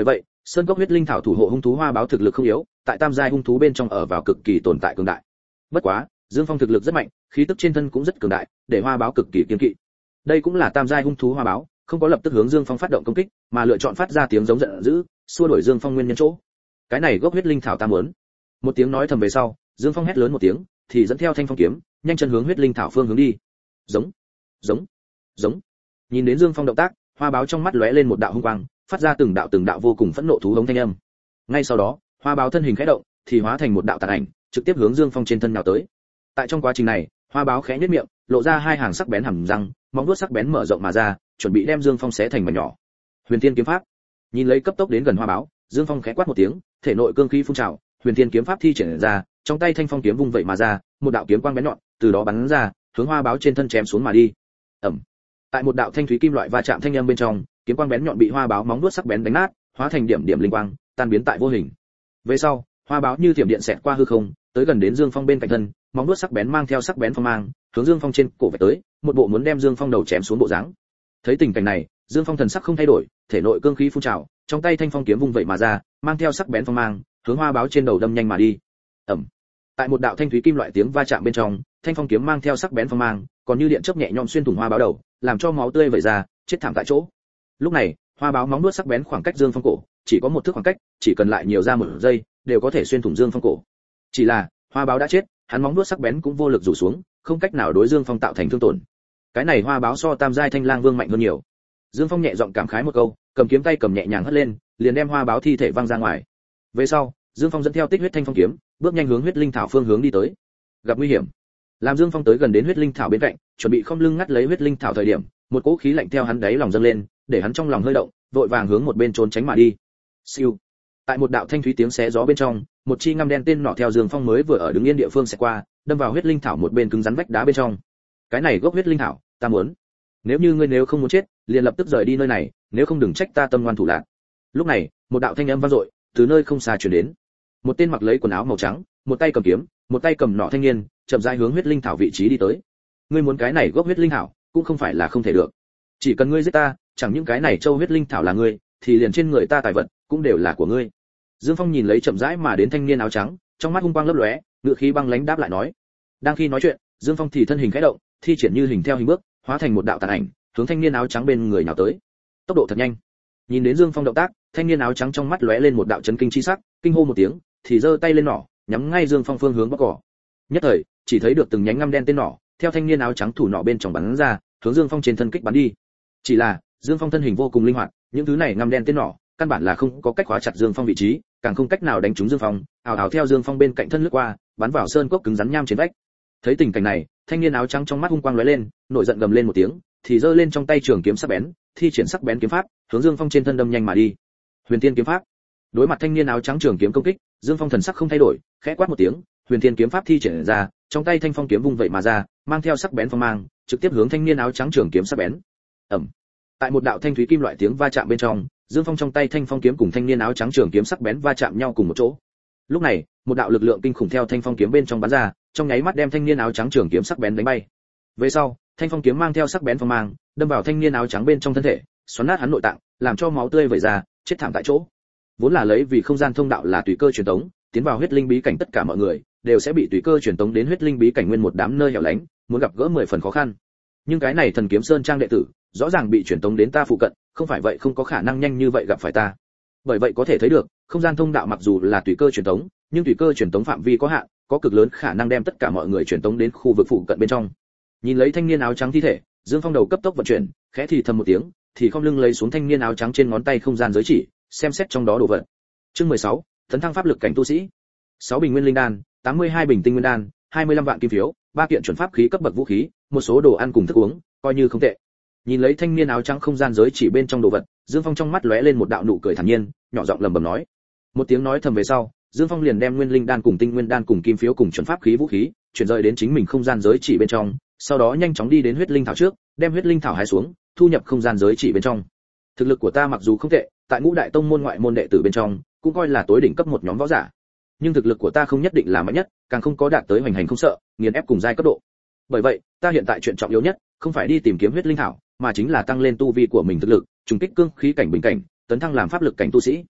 Sơn cốc huyết linh thảo thủ hộ hung thú hoa báo thực lực không yếu, tại tam giai hung thú bên trong ở vào cực kỳ tồn tại cường đại. Bất quá, Dương Phong thực lực rất mạnh, khí tức trên thân cũng rất cường đại, để hoa báo cực kỳ kiên kỵ. Đây cũng là tam giai hung thú hoa báo, không có lập tức hướng Dương Phong phát động công kích, mà lựa chọn phát ra tiếng giống giận dữ, xua đuổi Dương Phong nguyên nhân chỗ. Cái này gốc huyết linh thảo ta muốn. Một tiếng nói thầm về sau, Dương Phong hét lớn một tiếng, thì dẫn theo thanh phong kiếm, nhanh chân hướng huyết linh thảo phương hướng đi. Giống, giống, giống. Nhìn đến Dương Phong động tác, hoa báo trong mắt lóe lên một đạo hung quang, phát ra từng đạo vô cùng phẫn nộ thú hống thanh âm. Ngay sau đó, hoa báo thân hình khẽ động, thì hóa thành một đạo tàn ảnh, trực tiếp hướng Dương Phong trên thân nhào tới. Tại trong quá trình này, hoa báo khẽ nhếch miệng, lộ ra hai hàng sắc bén hàm răng, móng vuốt sắc bén mở rộng mà ra, chuẩn bị đem Dương Phong xé thành mảnh nhỏ. Huyền Thiên kiếm pháp. Nhìn lấy cấp tốc đến gần hoa báo, Dương Phong khẽ quát một tiếng, thể nội cương khí phun trào, Huyền Thiên kiếm pháp thi triển ra, trong tay thanh phong kiếm vung vậy mà ra, một đạo kiếm quang bén nhọn từ đó bắn ra, hướng hoa báo trên thân chém xuống mà đi. Ầm. Tại một đạo thanh thúy kim loại va chạm thanh âm bên trong, kiếm quang bén nhọn bị hoa báo móng vuốt sắc bén đánh nát, hóa thành điểm điểm linh quang, tan biến tại vô hình. Về sau, hoa báo như thiểm điện xẹt qua hư không, tới gần đến Dương Phong bên cạnh thân, móng vuốt sắc bén mang theo sắc bén phong mang, hướng Dương Phong trên cổ vạch tới, một bộ muốn đem Dương Phong đầu chém xuống bộ dáng. Thấy tình cảnh này, Dương Phong thần sắc không thay đổi, thể nội cương khí phun trào, trong tay thanh phong kiếm vung vậy mà ra, mang theo sắc bén phong mang, hướng hoa báo trên đầu đâm nhanh mà đi. Ầm. Tại một đạo thanh thúy kim loại tiếng va chạm bên trong, thanh phong kiếm mang theo sắc bén phong mang, còn như điện chớp nhẹ nhõm xuyên thủng hoa báo đầu, làm cho máu tươi vẩy ra, chết thảm tại chỗ. Lúc này, hoa báo móng vuốt sắc bén khoảng cách Dương Phong cổ, chỉ có một thước khoảng cách, chỉ cần lại nhiều ra một giây, đều có thể xuyên thủng Dương Phong cổ. Chỉ là, hoa báo đã chết, hắn móng vuốt sắc bén cũng vô lực rủ xuống, không cách nào đối Dương Phong tạo thành thương tổn. Cái này hoa báo so tam giai thanh lang vương mạnh hơn nhiều. Dương Phong nhẹ giọng cảm khái một câu, cầm kiếm tay cầm nhẹ nhàng hất lên, liền đem hoa báo thi thể văng ra ngoài. Về sau, Dương Phong dẫn theo tích huyết thanh phong kiếm, bước nhanh hướng huyết linh thảo phương hướng đi tới. Gặp nguy hiểm. Làm Dương Phong tới gần đến huyết linh thảo bên cạnh, chuẩn bị khom lưng ngắt lấy huyết linh thảo thời điểm, một cỗ khí lạnh theo hắn đáy lòng dâng lên, để hắn trong lòng hơi động, vội vàng hướng một bên trốn tránh mà đi. Siêu. Tại một đạo thanh thúy tiếng xé gió bên trong, một chi ngăm đen tên nỏ theo Dương Phong mới vừa ở đứng yên địa phương sẽ qua, đâm vào huyết linh thảo một bên cứng rắn vách đá bên trong. Cái này gốc huyết linh thảo, ta muốn. Nếu như ngươi không muốn chết, liền lập tức rời đi nơi này, nếu không đừng trách ta tâm ngoan thủ lạn. Lúc này, một đạo thanh âm vang dội từ nơi không xa truyền đến. Một tên mặc lấy quần áo màu trắng, một tay cầm kiếm, một tay cầm nỏ thanh niên, chậm rãi hướng huyết linh thảo vị trí đi tới. Ngươi muốn cái này gốc huyết linh thảo, cũng không phải là không thể được. Chỉ cần ngươi giết ta, chẳng những cái này châu huyết linh thảo là ngươi, thì liền trên người ta tài vật cũng đều là của ngươi. Dương Phong nhìn lấy chậm rãi mà đến thanh niên áo trắng, trong mắt hung quang lấp lóe, ngựa khí băng lãnh đáp lại nói. Đang khi nói chuyện, Dương Phong thì thân hình khẽ động, thi triển như hình theo hình bước, hóa thành một đạo tàn ảnh, hướng thanh niên áo trắng bên người nào tới. Tốc độ thật nhanh. Nhìn đến Dương Phong động tác, thanh niên áo trắng trong mắt lóe lên một đạo chấn kinh chi sắc, kinh hô một tiếng, thì giơ tay lên nỏ, nhắm ngay Dương Phong phương hướng bóc cỏ. Nhất thời, chỉ thấy được từng nhánh ngăm đen tên nỏ, theo thanh niên áo trắng thủ nỏ bên trong bắn ra, hướng Dương Phong trên thân kích bắn đi. Chỉ là, Dương Phong thân hình vô cùng linh hoạt, những thứ này ngăm đen tên nỏ, căn bản là không có cách khóa chặt Dương Phong vị trí, càng không cách nào đánh trúng Dương Phong, ảo ảo theo Dương Phong bên cạnh thân lướt qua, bắn vào sơn cốc cứng rắn nham trên vách. Thấy tình cảnh này, thanh niên áo trắng trong mắt hung quang lóe lên, nổi giận gầm lên một tiếng, thì giơ lên trong tay trường kiếm sắc bén, thi triển sắc bén kiếm pháp, hướng Dương Phong trên thân đâm nhanh mà đi. Huyền Thiên kiếm pháp. Đối mặt thanh niên áo trắng trường kiếm công kích, Dương Phong thần sắc không thay đổi, khẽ quát một tiếng, Huyền Thiên kiếm pháp thi triển ra, trong tay thanh phong kiếm vung vậy mà ra, mang theo sắc bén phong mang, trực tiếp hướng thanh niên áo trắng trường kiếm sắc bén. Ầm. Tại một đạo thanh thúy kim loại tiếng va chạm bên trong, Dương Phong trong tay thanh phong kiếm cùng thanh niên áo trắng trường kiếm sắc bén va chạm nhau cùng một chỗ. Lúc này, một đạo lực lượng kinh khủng theo thanh phong kiếm bên trong bắn ra, trong nháy mắt đem thanh niên áo trắng trường kiếm sắc bén đánh bay. Về sau, thanh phong kiếm mang theo sắc bén phong mang, đâm vào thanh niên áo trắng bên trong thân thể, xoắn nát hắn nội tạng, làm cho máu tươi vẩy ra, chết thảm tại chỗ. Vốn là lấy vì không gian thông đạo là tùy cơ truyền tống, tiến vào huyết linh bí cảnh tất cả mọi người đều sẽ bị tùy cơ truyền tống đến huyết linh bí cảnh nguyên một đám nơi hẻo lánh, muốn gặp gỡ 10 phần khó khăn. Nhưng cái này Thần Kiếm Sơn trang đệ tử, rõ ràng bị truyền tống đến ta phụ cận, không phải vậy không có khả năng nhanh như vậy gặp phải ta. Bởi vậy có thể thấy được, không gian thông đạo mặc dù là tùy cơ truyền tống, nhưng tùy cơ truyền tống phạm vi có hạn, có cực lớn khả năng đem tất cả mọi người truyền tống đến khu vực phụ cận bên trong. Nhìn lấy thanh niên áo trắng thi thể, Dương Phong đầu cấp tốc vận chuyển, khẽ thì thầm một tiếng, thì không lưng lấy xuống thanh niên áo trắng trên ngón tay không gian giới chỉ, xem xét trong đó đồ vật. Chương 16, tấn thăng pháp lực cảnh tu sĩ. 6 bình nguyên linh đan, 82 bình tinh nguyên đan, 25 vạn kim phiếu, 3 kiện chuẩn pháp khí cấp bậc vũ khí, một số đồ ăn cùng thức uống, coi như không tệ. Nhìn lấy thanh niên áo trắng không gian giới chỉ bên trong đồ vật, Dương Phong trong mắt lóe lên một đạo nụ cười thản nhiên, nhỏ giọng lẩm bẩm nói. Một tiếng nói thầm về sau, Dương Phong liền đem nguyên linh đan cùng tinh nguyên đan cùng kim phiếu cùng chuẩn pháp khí vũ khí chuyển rời đến chính mình không gian giới chỉ bên trong, sau đó nhanh chóng đi đến huyết linh thảo trước, đem huyết linh thảo hái xuống, thu nhập không gian giới chỉ bên trong. Thực lực của ta mặc dù không tệ, tại ngũ đại tông môn ngoại môn đệ tử bên trong, cũng coi là tối đỉnh cấp một nhóm võ giả. Nhưng thực lực của ta không nhất định là mạnh nhất, càng không có đạt tới hoành hành không sợ, nghiền ép cùng giai cấp độ. Bởi vậy, ta hiện tại chuyện trọng yếu nhất, không phải đi tìm kiếm huyết linh thảo, mà chính là tăng lên tu vi của mình thực lực, trùng kích cương khí cảnh bình cảnh, tấn thăng làm pháp lực cảnh tu sĩ.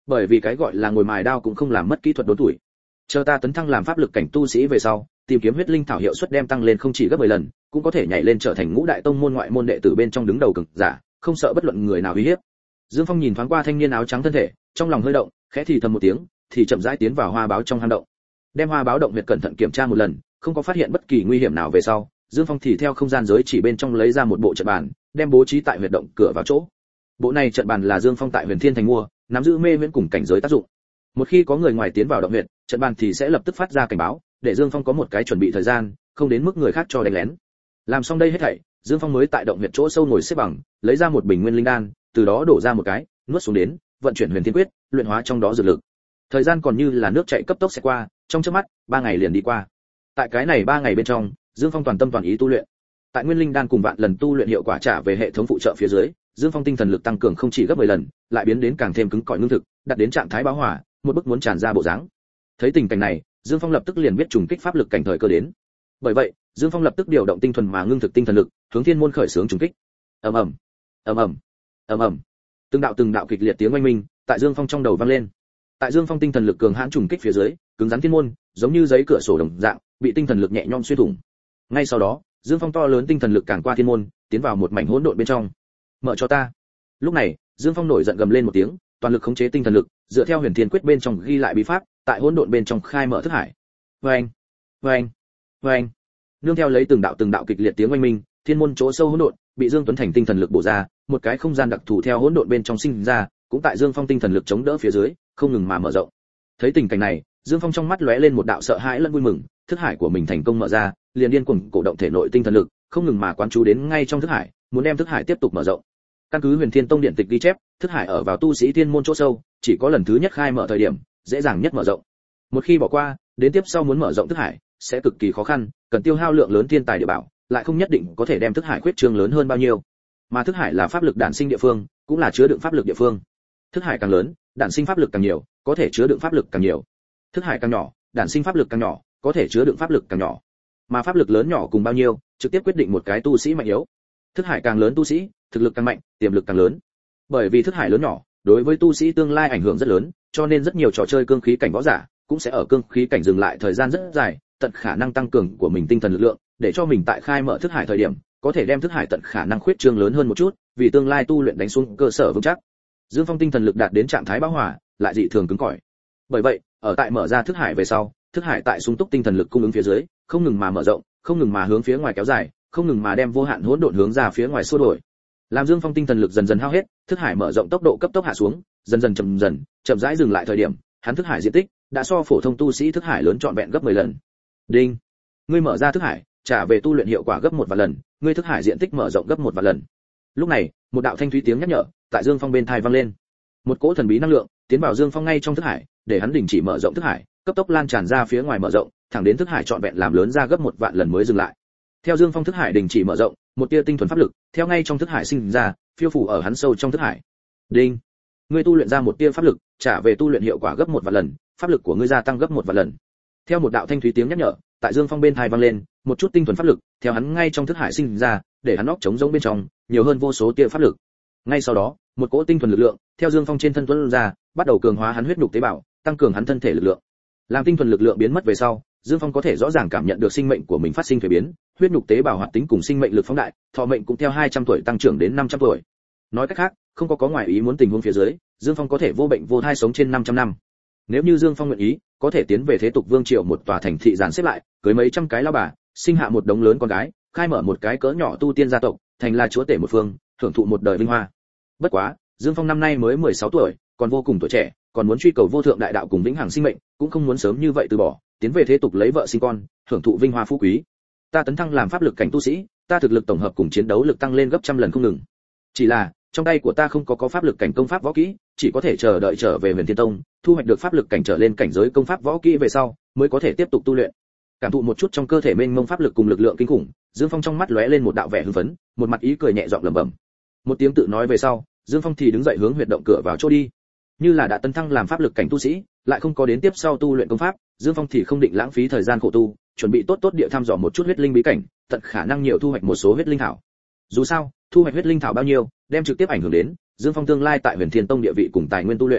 Bởi vì cái gọi là ngồi mài đao cũng không làm mất kỹ thuật đốn tuổi. Chờ ta tấn thăng làm pháp lực cảnh tu sĩ về sau, tìm kiếm huyết linh thảo hiệu suất đem tăng lên không chỉ gấp 10 lần, cũng có thể nhảy lên trở thành ngũ đại tông môn ngoại môn đệ tử bên trong đứng đầu cường giả, không sợ bất luận người nào uy hiếp. Dương Phong nhìn thoáng qua thanh niên áo trắng thân thể, trong lòng hơi động, khẽ thì thầm một tiếng, thì chậm rãi tiến vào hoa báo trong hang động. Đem hoa báo động huyệt cẩn thận kiểm tra một lần, không có phát hiện bất kỳ nguy hiểm nào về sau, Dương Phong thì theo không gian giới chỉ bên trong lấy ra một bộ trận bàn, đem bố trí tại huyệt động cửa vào chỗ. Bộ này trận bàn là Dương Phong tại Huyền Thiên Thành mua, nắm giữ mê viễn cùng cảnh giới tác dụng. Một khi có người ngoài tiến vào động huyệt, trận bàn thì sẽ lập tức phát ra cảnh báo, để Dương Phong có một cái chuẩn bị thời gian, không đến mức người khác cho đánh lén. Làm xong đây hết thảy, Dương Phong mới tại động huyệt chỗ sâu ngồi xếp bằng, lấy ra một bình nguyên linh đan, từ đó đổ ra một cái, nuốt xuống đến, vận chuyển Huyền Thiên Quyết, luyện hóa trong đó dược lực. Thời gian còn như là nước chảy cấp tốc sẽ qua, trong chớp mắt, 3 ngày liền đi qua. Tại cái này 3 ngày bên trong, Dương Phong toàn tâm toàn ý tu luyện. Tại nguyên linh đan cùng vạn lần tu luyện hiệu quả trả về hệ thống phụ trợ phía dưới, Dương Phong tinh thần lực tăng cường không chỉ gấp 10 lần, lại biến đến càng thêm cứng cỏi ngưng thực, đạt đến trạng thái bão hỏa, một bức muốn tràn ra bộ dáng. Thấy tình cảnh này, Dương Phong lập tức liền biết trùng kích pháp lực cảnh thời cơ đến. Bởi vậy, Dương Phong lập tức điều động tinh thuần mà ngưng thực tinh thần lực, hướng thiên môn khởi xướng trùng kích. Ầm ầm, ầm ầm, ầm ầm. Từng đạo kịch liệt tiếng oanh minh tại Dương Phong trong đầu vang lên. Tại Dương Phong tinh thần lực cường hãn trùng kích phía dưới, cứng rắn thiên môn, giống như giấy cửa sổ đồng dạng, bị tinh thần lực nhẹ nhõm xuyên thủng. Ngay sau đó, Dương Phong to lớn tinh thần lực càng qua thiên môn, tiến vào một mảnh hỗn độn bên trong. Mở cho ta. Lúc này, Dương Phong nổi giận gầm lên một tiếng, toàn lực khống chế tinh thần lực, dựa theo Huyền Thiên Quyết bên trong ghi lại bí pháp, tại hỗn độn bên trong khai mở thức hải. Oeng, oeng, oeng. Nương theo lấy từng đạo kịch liệt tiếng oanh minh, thiên môn chỗ sâu hỗn độn bị Dương Tuấn Thành tinh thần lực bổ ra, một cái không gian đặc thù theo hỗn độn bên trong sinh ra, cũng tại Dương Phong tinh thần lực chống đỡ phía dưới, không ngừng mà mở rộng. Thấy tình cảnh này, Dương Phong trong mắt lóe lên một đạo sợ hãi lẫn vui mừng, thức hải của mình thành công mở ra, liền điên cuồng cổ động thể nội tinh thần lực, không ngừng mà quán chú đến ngay trong thức hải, muốn đem thức hải tiếp tục mở rộng. Căn cứ Huyền Thiên Tông điện tịch ghi chép, thức hải ở vào tu sĩ thiên môn chỗ sâu, chỉ có lần thứ nhất khai mở thời điểm, dễ dàng nhất mở rộng. Một khi bỏ qua, đến tiếp sau muốn mở rộng thức hải sẽ cực kỳ khó khăn, cần tiêu hao lượng lớn thiên tài địa bảo, lại không nhất định có thể đem thức hải khuyết trương lớn hơn bao nhiêu. Mà thức hải là pháp lực đản sinh địa phương, cũng là chứa đựng pháp lực địa phương. Thức hải càng lớn, đản sinh pháp lực càng nhiều, có thể chứa đựng pháp lực càng nhiều. Thức hải càng nhỏ, đản sinh pháp lực càng nhỏ, có thể chứa đựng pháp lực càng nhỏ. Mà pháp lực lớn nhỏ cùng bao nhiêu, trực tiếp quyết định một cái tu sĩ mạnh yếu. Thức hải càng lớn tu sĩ, thực lực càng mạnh, tiềm lực càng lớn. Bởi vì thức hải lớn nhỏ, đối với tu sĩ tương lai ảnh hưởng rất lớn, cho nên rất nhiều trò chơi cương khí cảnh võ giả cũng sẽ ở cương khí cảnh dừng lại thời gian rất dài, tận khả năng tăng cường của mình tinh thần lực lượng, để cho mình tại khai mở thức hải thời điểm, có thể đem thức hải tận khả năng khuyết trương lớn hơn một chút, vì tương lai tu luyện đánh xuống cơ sở vững chắc. Dương Phong tinh thần lực đạt đến trạng thái bão hỏa, lại dị thường cứng cỏi. Bởi vậy, ở tại mở ra thức hải về sau, thức hải tại sung túc tinh thần lực cung ứng phía dưới, không ngừng mà mở rộng, không ngừng mà hướng phía ngoài kéo dài, không ngừng mà đem vô hạn hỗn độn hướng ra phía ngoài xua đổi. Làm Dương Phong tinh thần lực dần dần hao hết, thức hải mở rộng tốc độ cấp tốc hạ xuống, dần dần chậm rãi dừng lại thời điểm, hắn thức hải diện tích đã so phổ thông tu sĩ thức hải lớn trọn vẹn gấp 10 lần. Đinh, ngươi mở ra thức hải, trả về tu luyện hiệu quả gấp 1 vạn lần, ngươi thức hải diện tích mở rộng gấp 1 vạn lần. Lúc này, một đạo thanh thúy tiếng nhắc nhở tại Dương Phong bên tai vang lên. Một cỗ thần bí năng lượng tiến vào Dương Phong ngay trong thức hải, để hắn đình chỉ mở rộng thức hải, cấp tốc lan tràn ra phía ngoài mở rộng, thẳng đến thức hải trọn vẹn làm lớn ra gấp 1 vạn lần mới dừng lại. Theo Dương Phong thức hải đình chỉ mở rộng, một tia tinh thuần pháp lực theo ngay trong thức hải sinh ra, phiêu phù ở hắn sâu trong thức hải. Đinh, ngươi tu luyện ra một tia pháp lực, trả về tu luyện hiệu quả gấp 1 vạn lần, pháp lực của ngươi gia tăng gấp 1 vạn lần. Theo một đạo thanh thúy tiếng nhắc nhở, tại Dương Phong bên tai vang lên, một chút tinh thuần pháp lực theo hắn ngay trong thức hải sinh ra, để hắn óc trống rỗng bên trong nhiều hơn vô số tia pháp lực. Ngay sau đó, một cỗ tinh thuần lực lượng theo Dương Phong trên thân tuôn ra, bắt đầu cường hóa hắn huyết nhục tế bào, tăng cường hắn thân thể lực lượng. Làm tinh thuần lực lượng biến mất về sau, Dương Phong có thể rõ ràng cảm nhận được sinh mệnh của mình phát sinh thay biến, huyết nhục tế bào hoạt tính cùng sinh mệnh lực phóng đại, thọ mệnh cũng theo 200 tuổi tăng trưởng đến 500 tuổi. Nói cách khác, không có ngoại ý muốn tình huống phía dưới, Dương Phong có thể vô bệnh vô thai sống trên 500 năm. Nếu như Dương Phong nguyện ý, có thể tiến về thế tục vương triều một tòa thành thị dàn xếp lại, cưới mấy trăm cái lão bà, sinh hạ một đống lớn con gái, khai mở một cái cỡ nhỏ tu tiên gia tộc, thành là chúa tể một phương, hưởng thụ một đời vinh hoa. Bất quá, Dương Phong năm nay mới 16 tuổi, còn vô cùng tuổi trẻ, còn muốn truy cầu vô thượng đại đạo cùng vĩnh hằng sinh mệnh, cũng không muốn sớm như vậy từ bỏ, tiến về thế tục lấy vợ sinh con, hưởng thụ vinh hoa phú quý. Ta tấn thăng làm pháp lực cảnh tu sĩ, ta thực lực tổng hợp cùng chiến đấu lực tăng lên gấp trăm lần không ngừng. Chỉ là, trong tay của ta không có pháp lực cảnh công pháp võ kỹ, chỉ có thể chờ đợi trở về Huyền Thiên Tông, thu hoạch được pháp lực cảnh trở lên cảnh giới công pháp võ kỹ về sau, mới có thể tiếp tục tu luyện. Cảm thụ một chút trong cơ thể mênh mông pháp lực cùng lực lượng kinh khủng, Dương Phong trong mắt lóe lên một đạo vẻ hưng phấn, một mặt ý cười nhẹ giọng lẩm bẩm. Một tiếng tự nói về sau, Dương Phong thì đứng dậy hướng huyệt động cửa vào chỗ đi. Như là đã tấn thăng làm pháp lực cảnh tu sĩ, lại không có đến tiếp sau tu luyện công pháp, Dương Phong thì không định lãng phí thời gian khổ tu, chuẩn bị tốt địa thăm dò một chút huyết linh bí cảnh, tận khả năng nhiều thu hoạch một số huyết linh thảo. Dù sao, thu hoạch huyết linh thảo bao nhiêu, đem trực tiếp ảnh hưởng đến Dương Phong tương lai tại Huyền Thiên Tông địa vị cùng tài nguyên tu luyện.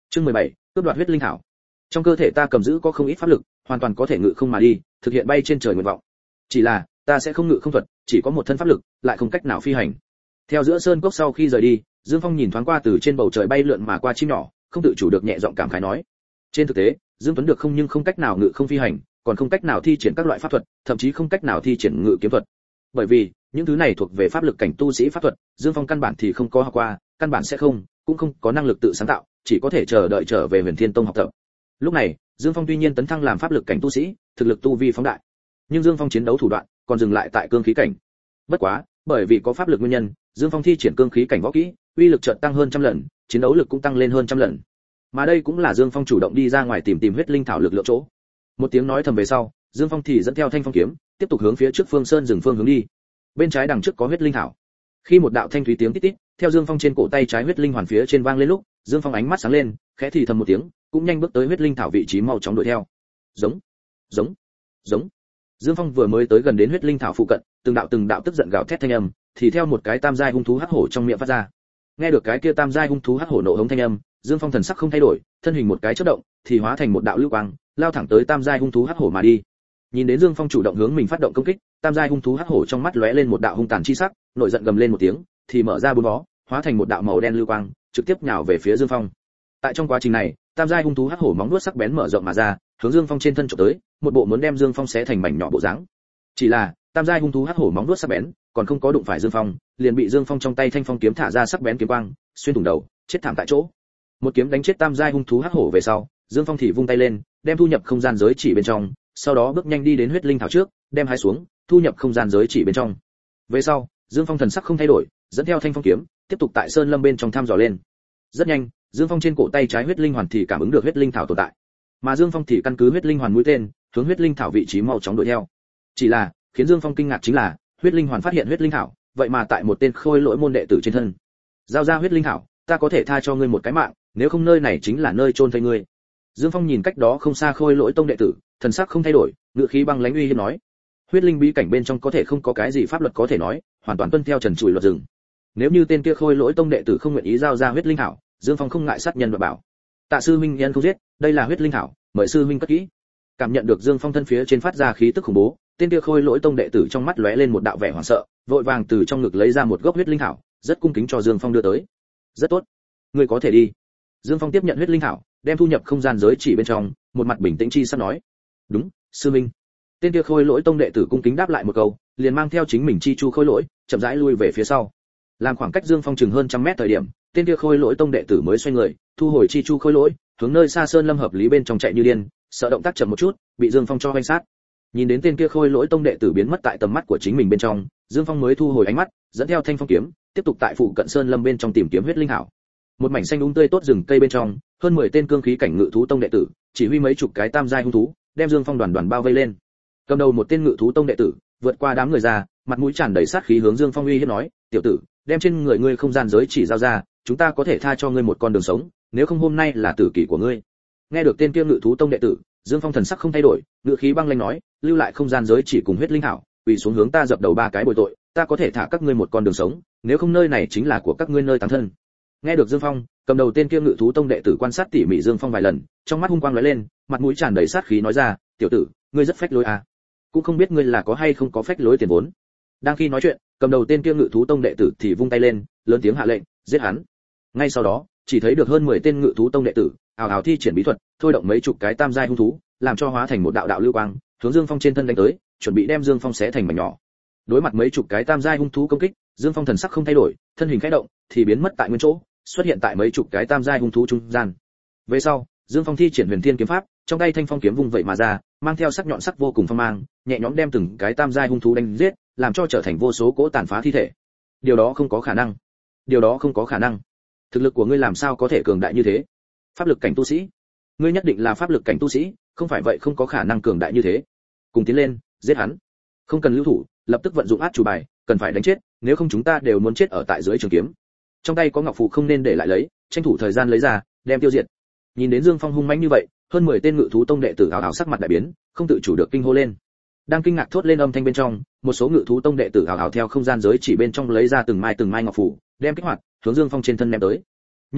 Chương 17, cướp đoạt huyết linh thảo. Trong cơ thể ta cầm giữ có không ít pháp lực, hoàn toàn có thể ngự không mà đi, thực hiện bay trên trời nguyện vọng. Chỉ là, ta sẽ không ngự không thuật, chỉ có một thân pháp lực, lại không cách nào phi hành. Theo giữa sơn cốc sau khi rời đi, Dương Phong nhìn thoáng qua từ trên bầu trời bay lượn mà qua chim nhỏ, không tự chủ được nhẹ giọng cảm khái nói: trên thực tế, Dương Tuấn được không nhưng không cách nào ngự không phi hành, còn không cách nào thi triển các loại pháp thuật, thậm chí không cách nào thi triển ngự kiếm thuật. Bởi vì, những thứ này thuộc về pháp lực cảnh tu sĩ pháp thuật, Dương Phong căn bản thì không có học qua, căn bản sẽ không, cũng không có năng lực tự sáng tạo, chỉ có thể chờ đợi trở về Huyền Thiên Tông học tập. Lúc này, Dương Phong tuy nhiên tấn thăng làm pháp lực cảnh tu sĩ, thực lực tu vi phóng đại, nhưng Dương Phong chiến đấu thủ đoạn còn dừng lại tại cương khí cảnh. Bất quá, bởi vì có pháp lực nguyên nhân, Dương Phong thi triển cương khí cảnh võ kỹ, uy lực chợt tăng hơn trăm lần, chiến đấu lực cũng tăng lên hơn trăm lần. Mà đây cũng là Dương Phong chủ động đi ra ngoài tìm huyết linh thảo lực lượng chỗ. Một tiếng nói thầm về sau, Dương Phong thì dẫn theo thanh phong kiếm, tiếp tục hướng phía trước Phương Sơn rừng phương hướng đi. Bên trái đằng trước có huyết linh thảo. Khi một đạo thanh thúy tiếng tít tít theo Dương Phong trên cổ tay trái huyết linh hoàn phía trên vang lên lúc, Dương Phong ánh mắt sáng lên, khẽ thì thầm một tiếng, cũng nhanh bước tới huyết linh thảo vị trí mau chóng đuổi theo. Giống, giống, giống. Dương Phong vừa mới tới gần đến huyết linh thảo phụ cận, từng đạo tức giận gào thét thanh âm, thì theo một cái tam giai hung thú hắc hổ trong miệng phát ra. Nghe được cái kia tam giai hung thú hắc hổ nộ hống thanh âm, Dương Phong thần sắc không thay đổi, thân hình một cái chớp động, thì hóa thành một đạo lưu quang, lao thẳng tới tam giai hung thú hắc hổ mà đi. Nhìn đến Dương Phong chủ động hướng mình phát động công kích, tam giai hung thú hắc hổ trong mắt lóe lên một đạo hung tàn chi sắc, nổi giận gầm lên một tiếng, thì mở ra bốn vó, hóa thành một đạo màu đen lưu quang, trực tiếp nhào về phía Dương Phong. Tại trong quá trình này, tam giai hung thú hắc hổ móng vuốt sắc bén mở rộng mà ra, hướng Dương Phong trên thân chụp tới, một bộ muốn đem Dương Phong xé thành mảnh nhỏ bộ dáng. Chỉ là, tam giai hung thú hắc hổ móng vuốt sắc bén, còn không có đụng phải Dương Phong, liền bị Dương Phong trong tay thanh phong kiếm thả ra sắc bén kiếm quang, xuyên thủng đầu, chết thảm tại chỗ. Một kiếm đánh chết tam giai hung thú hắc hổ về sau, Dương Phong thì vung tay lên, đem thu nhập không gian giới chỉ bên trong, sau đó bước nhanh đi đến huyết linh thảo trước, đem hái xuống, thu nhập không gian giới chỉ bên trong. Về sau, Dương Phong thần sắc không thay đổi, dẫn theo thanh phong kiếm, tiếp tục tại sơn lâm bên trong thăm dò lên. Rất nhanh, Dương Phong trên cổ tay trái huyết linh hoàn thì cảm ứng được huyết linh thảo tồn tại, mà Dương Phong thì căn cứ huyết linh hoàn mũi tên, hướng huyết linh thảo vị trí mau chóng đuổi theo. Chỉ là, khiến Dương Phong kinh ngạc chính là, huyết linh hoàn phát hiện huyết linh thảo, vậy mà tại một tên khôi lỗi môn đệ tử trên thân. Giao ra huyết linh thảo, ta có thể tha cho ngươi một cái mạng, nếu không nơi này chính là nơi chôn thây ngươi. Dương Phong nhìn cách đó không xa khôi lỗi tông đệ tử, thần sắc không thay đổi, ngữ khí băng lãnh uy hiếp nói: huyết linh bí cảnh bên trong có thể không có cái gì pháp luật có thể nói, hoàn toàn tuân theo trần trụi luật rừng. Nếu như tên kia khôi lỗi tông đệ tử không nguyện ý giao ra huyết linh thảo, Dương Phong không ngại sát nhân và bảo: tạ sư huynh nhân không giết, đây là huyết linh thảo, mời sư huynh cất kỹ. Cảm nhận được Dương Phong thân phía trên phát ra khí tức khủng bố, tên kia khôi lỗi tông đệ tử trong mắt lóe lên một đạo vẻ hoảng sợ, vội vàng từ trong ngực lấy ra một gốc huyết linh thảo, rất cung kính cho Dương Phong đưa tới. rất tốt, ngươi có thể đi. Dương Phong tiếp nhận huyết linh thảo, đem thu nhập không gian giới chỉ bên trong, một mặt bình tĩnh chi sắp nói: đúng, sư minh. Tên kia khôi lỗi tông đệ tử cung kính đáp lại một câu, liền mang theo chính mình chi chu khôi lỗi, chậm rãi lui về phía sau. Làm khoảng cách Dương Phong chừng hơn trăm mét thời điểm, tên kia khôi lỗi tông đệ tử mới xoay người, thu hồi chi chu khôi lỗi, hướng nơi xa sơn lâm hợp lý bên trong chạy như điên, sợ động tác chậm một chút, bị Dương Phong cho hoành sát. Nhìn đến tên kia khôi lỗi tông đệ tử biến mất tại tầm mắt của chính mình bên trong, Dương Phong mới thu hồi ánh mắt, dẫn theo thanh phong kiếm, tiếp tục tại phụ cận sơn lâm bên trong tìm kiếm huyết linh thảo. Một mảnh xanh tươi tốt rừng cây bên trong, hơn 10 tên cương khí cảnh ngự thú tông đệ tử, chỉ huy mấy chục cái tam giai hung thú, đem Dương Phong đoàn đoàn bao vây lên. Cầm đầu một tên ngự thú tông đệ tử, vượt qua đám người ra, mặt mũi tràn đầy sát khí hướng Dương Phong uy hiếp nói: "Tiểu tử, đem trên người ngươi không gian giới chỉ giao ra, chúng ta có thể tha cho ngươi một con đường sống, nếu không hôm nay là tử kỷ của ngươi." Nghe được tên kia ngự thú tông đệ tử, Dương Phong thần sắc không thay đổi, ngữ khí băng lãnh nói: "Lưu lại không gian giới chỉ cùng huyết linh thảo, quỳ xuống hướng ta dập đầu 3 cái bồi tội, ta có thể thả các ngươi một con đường sống, nếu không nơi này chính là của các ngươi nơi táng thân." Nghe được Dương Phong, cầm đầu tên kia ngự thú tông đệ tử quan sát tỉ mỉ Dương Phong vài lần, trong mắt hung quang lóe lên, mặt mũi tràn đầy sát khí nói ra: "Tiểu tử, ngươi rất phách lối à? Cũng không biết ngươi là có hay không có phách lối tiền vốn." Đang khi nói chuyện, cầm đầu tên kia ngự thú tông đệ tử thì vung tay lên, lớn tiếng hạ lệnh: "Giết hắn!" Ngay sau đó, chỉ thấy được hơn 10 tên ngự thú tông đệ tử, ào ào thi triển bí thuật, thôi động mấy chục cái tam giai hung thú, làm cho hóa thành một đạo đạo lưu quang, hướng Dương Phong trên thân đánh tới, chuẩn bị đem Dương Phong xé thành mảnh nhỏ. Đối mặt mấy chục cái tam giai hung thú công kích, Dương Phong thần sắc không thay đổi, thân hình khẽ động, thì biến mất tại nguyên chỗ, xuất hiện tại mấy chục cái tam giai hung thú trung gian. Về sau, Dương Phong thi triển Huyền Thiên kiếm pháp, trong tay thanh phong kiếm vung vậy mà ra, mang theo sắc nhọn sắc vô cùng phong mang, nhẹ nhõm đem từng cái tam giai hung thú đánh giết, làm cho trở thành vô số cỗ tàn phá thi thể. Điều đó không có khả năng. Điều đó không có khả năng. Thực lực của ngươi làm sao có thể cường đại như thế? Pháp lực cảnh tu sĩ? Ngươi nhất định là pháp lực cảnh tu sĩ, không phải vậy không có khả năng cường đại như thế. Cùng tiến lên, giết hắn. Không cần lưu thủ, lập tức vận dụng át chủ bài, cần phải đánh chết, nếu không chúng ta đều muốn chết ở tại dưới trường kiếm. Trong tay có ngọc phù không nên để lại lấy, tranh thủ thời gian lấy ra, đem tiêu diệt. Nhìn đến Dương Phong hung mãnh như vậy, hơn 10 tên ngự thú tông đệ tử ảo ảo sắc mặt đại biến, không tự chủ được kinh hô lên. Đang kinh ngạc thốt lên âm thanh bên trong, một số ngự thú tông đệ tử ảo ảo theo không gian giới chỉ bên trong lấy ra từng mai ngọc phù, đem kích hoạt, hướng Dương Phong trên thân ném tới. Nhất thời,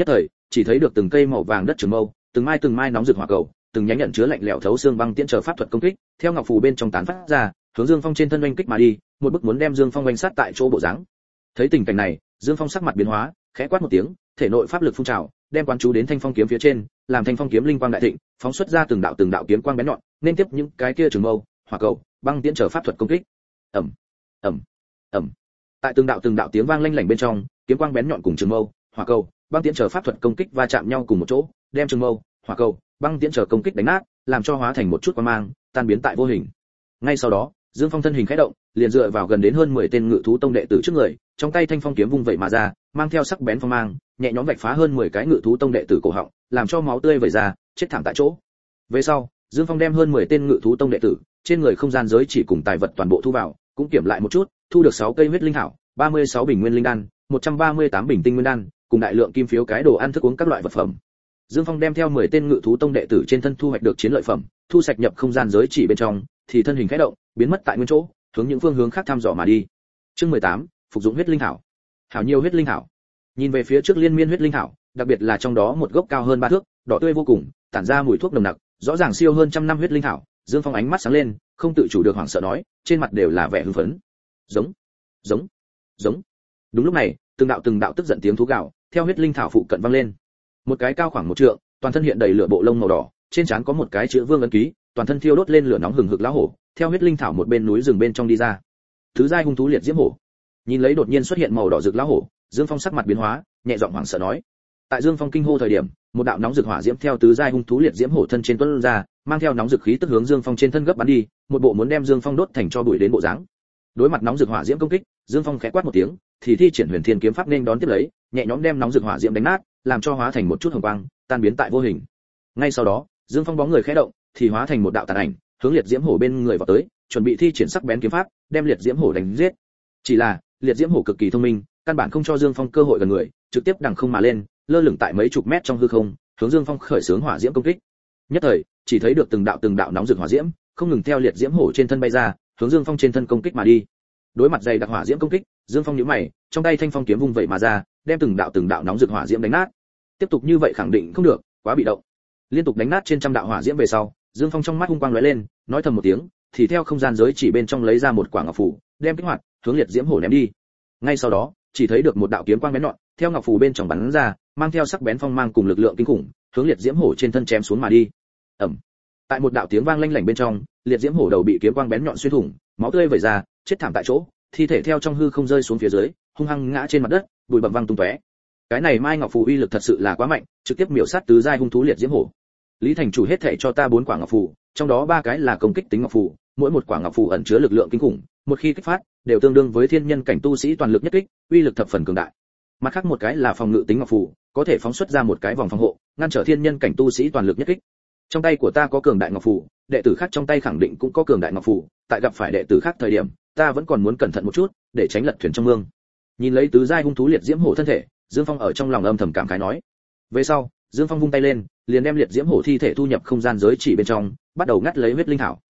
chỉ thấy được từng cây màu vàng đất trường mâu, từng mai nóng rực hỏa cầu, từng nhánh nhận chứa lạnh lẽo thấu xương băng tiễn chờ pháp thuật công kích, theo ngọc phù bên trong tán phát ra, hướng Dương Phong trên thân oanh kích mà đi, một bức muốn đem Dương Phong oanh sát tại chỗ bộ dáng. Thấy tình cảnh này, Dương Phong sắc mặt biến hóa, khẽ quát một tiếng, thể nội pháp lực phun trào, đem quán chú đến thanh phong kiếm phía trên, làm thanh phong kiếm linh quang đại thịnh, phóng xuất ra từng đạo kiếm quang bén nhọn, nên tiếp những cái kia trường mâu, hỏa cầu, băng tiễn chờ pháp thuật công kích. Ầm, ầm, ầm. Tại từng đạo tiếng vang lanh lảnh bên trong, kiếm quang bén nhọn cùng trường mâu, hỏa cầu, băng tiễn chờ pháp thuật công kích va chạm nhau cùng một chỗ, đem trường mâu, hỏa cầu, băng tiễn chờ công kích đánh nát, làm cho hóa thành một chút quang mang, tan biến tại vô hình. Ngay sau đó, Dương Phong thân hình khẽ động, liền dựa vào gần đến hơn 10 tên Ngự thú tông đệ tử trước người, trong tay thanh phong kiếm vung vậy mà ra, mang theo sắc bén phong mang, nhẹ nhõm vạch phá hơn 10 cái Ngự thú tông đệ tử cổ họng, làm cho máu tươi vẩy ra, chết thảm tại chỗ. Về sau, Dương Phong đem hơn 10 tên Ngự thú tông đệ tử, trên người không gian giới chỉ cùng tài vật toàn bộ thu vào, cũng kiểm lại một chút, thu được 6 cây huyết linh thảo, 36 bình nguyên linh đan, 138 bình tinh nguyên đan, cùng đại lượng kim phiếu cái đồ ăn thức uống các loại vật phẩm. Dương Phong đem theo 10 tên Ngự thú tông đệ tử trên thân thu hoạch được chiến lợi phẩm, thu sạch nhập không gian giới chỉ bên trong, thì thân hình khẽ động, biến mất tại nguyên chỗ, hướng những phương hướng khác thăm dò mà đi. Chương 18, phục dụng huyết linh thảo. Hảo nhiều huyết linh thảo. Nhìn về phía trước liên miên huyết linh thảo, đặc biệt là trong đó một gốc cao hơn 3 thước, đỏ tươi vô cùng, tản ra mùi thuốc nồng nặc, rõ ràng siêu hơn trăm năm huyết linh thảo. Dương Phong ánh mắt sáng lên, không tự chủ được hoảng sợ nói, trên mặt đều là vẻ hưng phấn. Giống, giống, giống. Đúng lúc này, từng đạo tức giận tiếng thú gào, theo huyết linh thảo phụ cận vang lên. Một cái cao khoảng 1 trượng, toàn thân hiện đầy lửa bộ lông màu đỏ, trên trán có một cái chữ vương ấn ký, toàn thân thiêu đốt lên lửa nóng hừng hực lão hổ, theo huyết linh thảo một bên núi rừng bên trong đi ra. Thứ giai hung thú liệt diễm hổ. Nhìn lấy đột nhiên xuất hiện màu đỏ rực lão hổ, Dương Phong sắc mặt biến hóa, nhẹ giọng hoảng sợ nói. Tại Dương Phong kinh hô thời điểm, một đạo nóng rực hỏa diễm theo tứ giai hung thú liệt diễm hổ thân trên tuôn ra, mang theo nóng rực khí tức hướng Dương Phong trên thân gấp bắn đi, một bộ muốn đem Dương Phong đốt thành tro bụi đến bộ dáng. Đối mặt nóng rực hỏa diễm công kích, Dương Phong khẽ quát một tiếng, thì thi triển Huyền Thiên kiếm pháp nên đón tiếp lấy, nhẹ nhõm đem nóng rực hỏa diễm đánh nát, làm cho hóa thành một chút hồng quang, tan biến tại vô hình. Ngay sau đó, Dương Phong bóng người khẽ động, thì hóa thành một đạo tàn ảnh, hướng liệt diễm hổ bên người vào tới, chuẩn bị thi triển sắc bén kiếm pháp, đem liệt diễm hổ đánh giết. Chỉ là, liệt diễm hổ cực kỳ thông minh, căn bản không cho Dương Phong cơ hội gần người, trực tiếp đằng không mà lên, lơ lửng tại mấy chục mét trong hư không, hướng Dương Phong khởi xướng hỏa diễm công kích. Nhất thời, chỉ thấy được từng đạo nóng rực hỏa diễm, không ngừng theo liệt diễm hổ trên thân bay ra, hướng Dương Phong trên thân công kích mà đi. Đối mặt dày đặc hỏa diễm công kích, Dương Phong nhíu mày, trong tay thanh phong kiếm vung vậy mà ra, đem từng đạo nóng rực hỏa diễm đánh nát. Tiếp tục như vậy khẳng định không được, quá bị động. Liên tục đánh nát trên trăm đạo hỏa diễm về sau, Dương Phong trong mắt hung quang lóe lên, nói thầm một tiếng, thì theo không gian giới chỉ bên trong lấy ra một quả ngọc phù, đem kích hoạt, hướng liệt diễm hổ ném đi. Ngay sau đó, chỉ thấy được một đạo kiếm quang bén nhọn, theo ngọc phù bên trong bắn ra, mang theo sắc bén phong mang cùng lực lượng kinh khủng, hướng liệt diễm hổ trên thân chém xuống mà đi. Ầm. Tại một đạo tiếng vang lanh lảnh bên trong, liệt diễm hổ đầu bị kiếm quang bén nhọn xuyên thủng, máu tươi vẩy ra, chết thảm tại chỗ, thi thể theo trong hư không rơi xuống phía dưới, hung hăng ngã trên mặt đất, bụi bặm văng tung tóe. Cái này Mai Ngọc phù uy lực thật sự là quá mạnh, trực tiếp miểu sát tứ giai hung thú liệt diễm hổ. Lý thành chủ hết thảy cho ta 4 quả ngọc phù, trong đó 3 cái là công kích tính ngọc phù, mỗi một quả ngọc phù ẩn chứa lực lượng kinh khủng, một khi kích phát, đều tương đương với thiên nhân cảnh tu sĩ toàn lực nhất kích, uy lực thập phần cường đại. Mặt khác một cái là phòng ngự tính ngọc phù, có thể phóng xuất ra một cái vòng phòng hộ, ngăn trở thiên nhân cảnh tu sĩ toàn lực nhất kích. Trong tay của ta có cường đại ngọc phù, đệ tử khác trong tay khẳng định cũng có cường đại ngọc phù, tại gặp phải đệ tử khác thời điểm, ta vẫn còn muốn cẩn thận một chút, để tránh lật thuyền trong mương. Nhìn lấy tứ giai hung thú liệt diễm hổ thân thể, Dương Phong ở trong lòng âm thầm cảm khái nói. Về sau, Dương Phong vung tay lên, liền đem liệt diễm hổ thi thể thu nhập không gian giới chỉ bên trong, bắt đầu ngắt lấy huyết linh thảo.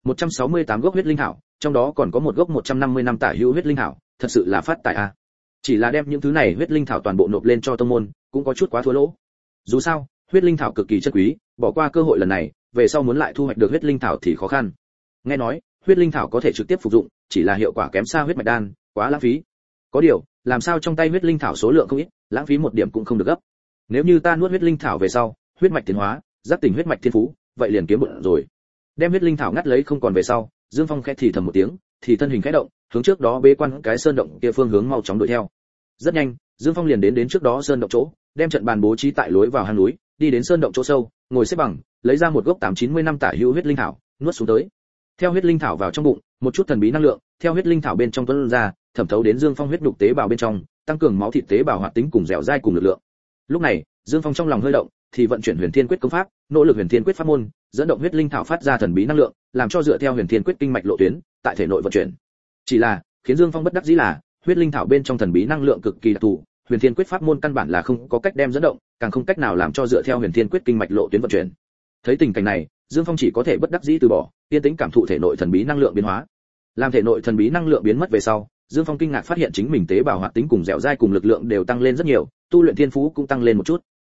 168 gốc huyết linh thảo, trong đó còn có một gốc 150 năm tả hữu huyết linh thảo, thật sự là phát tài a. Chỉ là đem những thứ này huyết linh thảo toàn bộ nộp lên cho tông môn, cũng có chút quá thua lỗ. Dù sao, huyết linh thảo cực kỳ chân quý, bỏ qua cơ hội lần này, về sau muốn lại thu hoạch được huyết linh thảo thì khó khăn. Nghe nói, huyết linh thảo có thể trực tiếp phục dụng, chỉ là hiệu quả kém xa huyết mạch đan, quá lãng phí. Có điều, làm sao trong tay huyết linh thảo số lượng không ít, lãng phí một điểm cũng không được gấp. Nếu như ta nuốt huyết linh thảo về sau, huyết mạch tiến hóa, giác tỉnh huyết mạch thiên phú, vậy liền kiếm bụng rồi. Đem huyết linh thảo ngắt lấy không còn về sau, Dương Phong khẽ thì thầm một tiếng, thì thân hình khẽ động, hướng trước đó bế quan cái sơn động kia phương hướng mau chóng đuổi theo. Rất nhanh, Dương Phong liền đến trước đó sơn động chỗ, đem trận bàn bố trí tại lối vào hang núi, đi đến sơn động chỗ sâu, ngồi xếp bằng, lấy ra một gốc 890 năm tả hữu huyết linh thảo, nuốt xuống tới. Theo huyết linh thảo vào trong bụng, một chút thần bí năng lượng theo huyết linh thảo bên trong tuôn ra, thẩm thấu đến Dương Phong huyết nhục tế bào bên trong, tăng cường máu thịt tế bào hoạt tính cùng dẻo dai cùng lực lượng. Lúc này, Dương Phong trong lòng hơi động, thì vận chuyển Huyền Thiên Quyết công pháp, nỗ lực Huyền Thiên Quyết pháp môn, dẫn động huyết linh thảo phát ra thần bí năng lượng, làm cho dựa theo Huyền Thiên Quyết kinh mạch lộ tuyến, tại thể nội vận chuyển. Chỉ là, khiến Dương Phong bất đắc dĩ là, huyết linh thảo bên trong thần bí năng lượng cực kỳ đặc thù, Huyền Thiên Quyết pháp môn căn bản là không có cách đem dẫn động, càng không cách nào làm cho dựa theo Huyền Thiên Quyết kinh mạch lộ tuyến vận chuyển. Thấy tình cảnh này, Dương Phong chỉ có thể bất đắc dĩ từ bỏ, yên tĩnh cảm thụ thể nội thần bí năng lượng biến hóa. Làm thể nội thần bí năng lượng biến mất về sau, Dương Phong kinh ngạc phát hiện chính mình tế bào hoạt tính cùng dẻo dai cùng lực lượng đều tăng lên rất nhiều, tu luyện thiên phú cũng tăng lên một chút.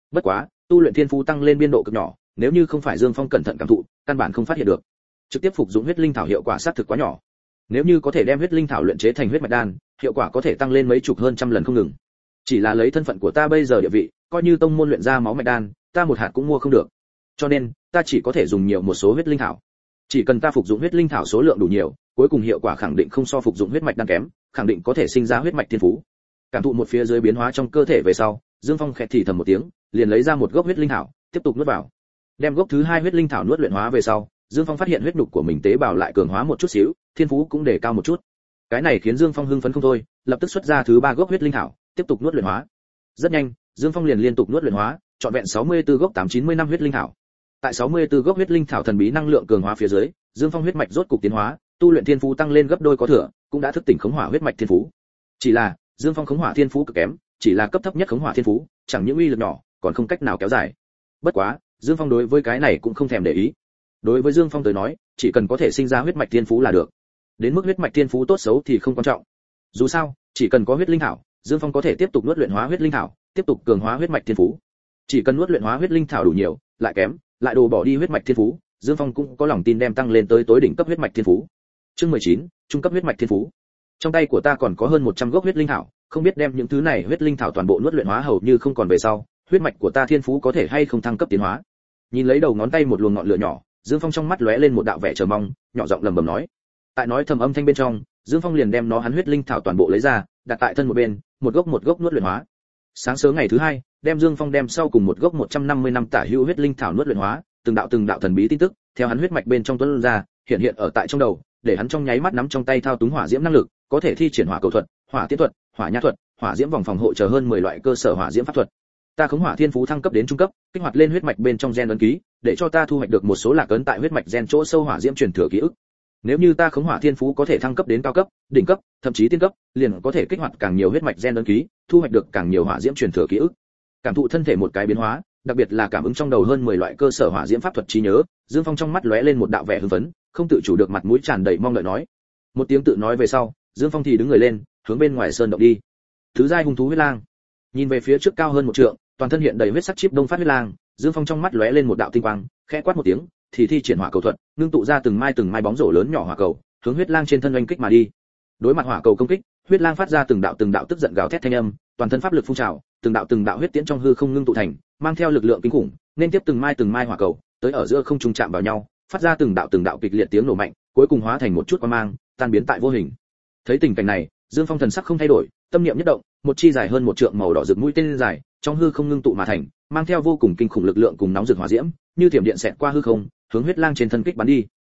Bất quá, tu luyện thiên phú tăng lên biên độ cực nhỏ, nếu như không phải Dương Phong cẩn thận cảm thụ, căn bản không phát hiện được. Trực tiếp phục dụng huyết linh thảo hiệu quả sát thực quá nhỏ. Nếu như có thể đem huyết linh thảo luyện chế thành huyết mạch đan, hiệu quả có thể tăng lên mấy chục hơn trăm lần không ngừng. Chỉ là lấy thân phận của ta bây giờ địa vị, coi như tông môn luyện ra máu mạch đan, ta một hạt cũng mua không được. Cho nên, ta chỉ có thể dùng nhiều một số huyết linh thảo. Chỉ cần ta phục dụng huyết linh thảo số lượng đủ nhiều, cuối cùng hiệu quả khẳng định không so phục dụng huyết mạch đan kém, khẳng định có thể sinh ra huyết mạch thiên phú. Cảm thụ một phía dưới biến hóa trong cơ thể về sau, Dương Phong khẽ thì thầm một tiếng, liền lấy ra một gốc huyết linh thảo, tiếp tục nuốt vào. Đem gốc thứ hai huyết linh thảo nuốt luyện hóa về sau, Dương Phong phát hiện huyết nhục của mình tế bào lại cường hóa một chút xíu, thiên phú cũng đề cao một chút. Cái này khiến Dương Phong hưng phấn không thôi, lập tức xuất ra thứ ba gốc huyết linh thảo, tiếp tục nuốt luyện hóa. Rất nhanh, Dương Phong liền liên tục nuốt luyện hóa, trọn vẹn 64 gốc 890 năm huyết linh thảo. Tại 64 gốc huyết linh thảo thần bí năng lượng cường hóa phía dưới, Dương Phong huyết mạch rốt cục tiến hóa, tu luyện thiên phú tăng lên gấp đôi có thừa, cũng đã thức tỉnh khống hỏa huyết mạch thiên phú. Chỉ là, Dương Phong khống hỏa thiên phú cực kém, chỉ là cấp thấp nhất khống hỏa thiên phú, chẳng những uy lực nhỏ, còn không cách nào kéo dài. Bất quá, Dương Phong đối với cái này cũng không thèm để ý. Đối với Dương Phong tới nói, chỉ cần có thể sinh ra huyết mạch thiên phú là được. Đến mức huyết mạch thiên phú tốt xấu thì không quan trọng. Dù sao, chỉ cần có huyết linh thảo, Dương Phong có thể tiếp tục nuốt luyện hóa huyết linh thảo, tiếp tục cường hóa huyết mạch thiên phú. Chỉ cần nuốt luyện hóa huyết linh thảo đủ nhiều, lại kém, lại đồ bỏ đi huyết mạch thiên phú, Dương Phong cũng có lòng tin đem tăng lên tới tối đỉnh cấp huyết mạch thiên phú. Chương 19, trung cấp huyết mạch thiên phú. Trong tay của ta còn có hơn 100 gốc huyết linh thảo, không biết đem những thứ này huyết linh thảo toàn bộ nuốt luyện hóa hầu như không còn về sau, huyết mạch của ta thiên phú có thể hay không thăng cấp tiến hóa. Nhìn lấy đầu ngón tay một luồng ngọn lửa nhỏ, Dương Phong trong mắt lóe lên một đạo vẻ chờ mong, nhỏ giọng lẩm bẩm nói. Tại nói thầm âm thanh bên trong, Dương Phong liền đem nó hắn huyết linh thảo toàn bộ lấy ra, đặt tại thân một bên, một gốc nuốt luyện hóa. Sáng sớm ngày thứ hai, Dương Phong đem sau cùng một gốc 150 năm tả hữu huyết linh thảo nuốt luyện hóa, từng đạo thần bí tin tức, theo hắn huyết mạch bên trong tuôn ra, hiện ở tại trong đầu, để hắn trong nháy mắt nắm trong tay thao túng hỏa diễm năng lực, có thể thi triển hỏa cầu thuật, hỏa tiễn thuật, hỏa nha thuật, hỏa diễm vòng phòng hộ chờ hơn 10 loại cơ sở hỏa diễm pháp thuật. Ta khống hỏa thiên phú thăng cấp đến trung cấp, kích hoạt lên huyết mạch bên trong gen ấn ký, để cho ta thu hoạch được một số lạc ấn tại huyết mạch gen chỗ sâu hỏa diễm truyền thừa ký ức. Nếu như ta khống hỏa thiên phú có thể thăng cấp đến cao cấp, đỉnh cấp, thậm chí tiên cấp, liền có thể kích hoạt càng nhiều huyết mạch gen ấn ký, thu hoạch được càng nhiều hỏa diễm truyền thừa ký ức. Cảm thụ thân thể một cái biến hóa, đặc biệt là cảm ứng trong đầu hơn 10 loại cơ sở hỏa diễm pháp thuật trí nhớ, Dương Phong trong mắt lóe lên một đạo vẻ hưng phấn, không tự chủ được mặt mũi tràn đầy mong đợi nói. Một tiếng tự nói về sau, Dương Phong thì đứng người lên, hướng bên ngoài sơn động đi. Thứ giai hung thú huyết lang. Nhìn về phía trước cao hơn một trượng, toàn thân hiện đầy huyết sắc chip đông phát huyết lang, Dương Phong trong mắt lóe lên một đạo tinh quang, khẽ quát một tiếng, thì thi triển hỏa cầu thuật, ngưng tụ ra từng mai bóng rổ lớn nhỏ hỏa cầu, hướng huyết lang trên thân oanh kích mà đi. Đối mặt hỏa cầu công kích, huyết lang phát ra từng đạo tức giận gào thét thanh âm, toàn thân pháp lực phun trào, từng đạo huyết tiễn trong hư không ngưng tụ thành, mang theo lực lượng kinh khủng, nên tiếp từng mai hỏa cầu, tới ở giữa không trung chạm vào nhau, phát ra từng đạo kịch liệt tiếng nổ mạnh, cuối cùng hóa thành một chút quang mang, tan biến tại vô hình. Thấy tình cảnh này, Dương Phong thần sắc không thay đổi, tâm niệm nhất động, một chi dài hơn một trượng màu đỏ rực mũi tên dài, trong hư không ngưng tụ mà thành, mang theo vô cùng kinh khủng lực lượng cùng nóng rực hỏa diễm, như thiểm điện xẹt qua hư không, hướng huyết lang trên thân kích bắn đi.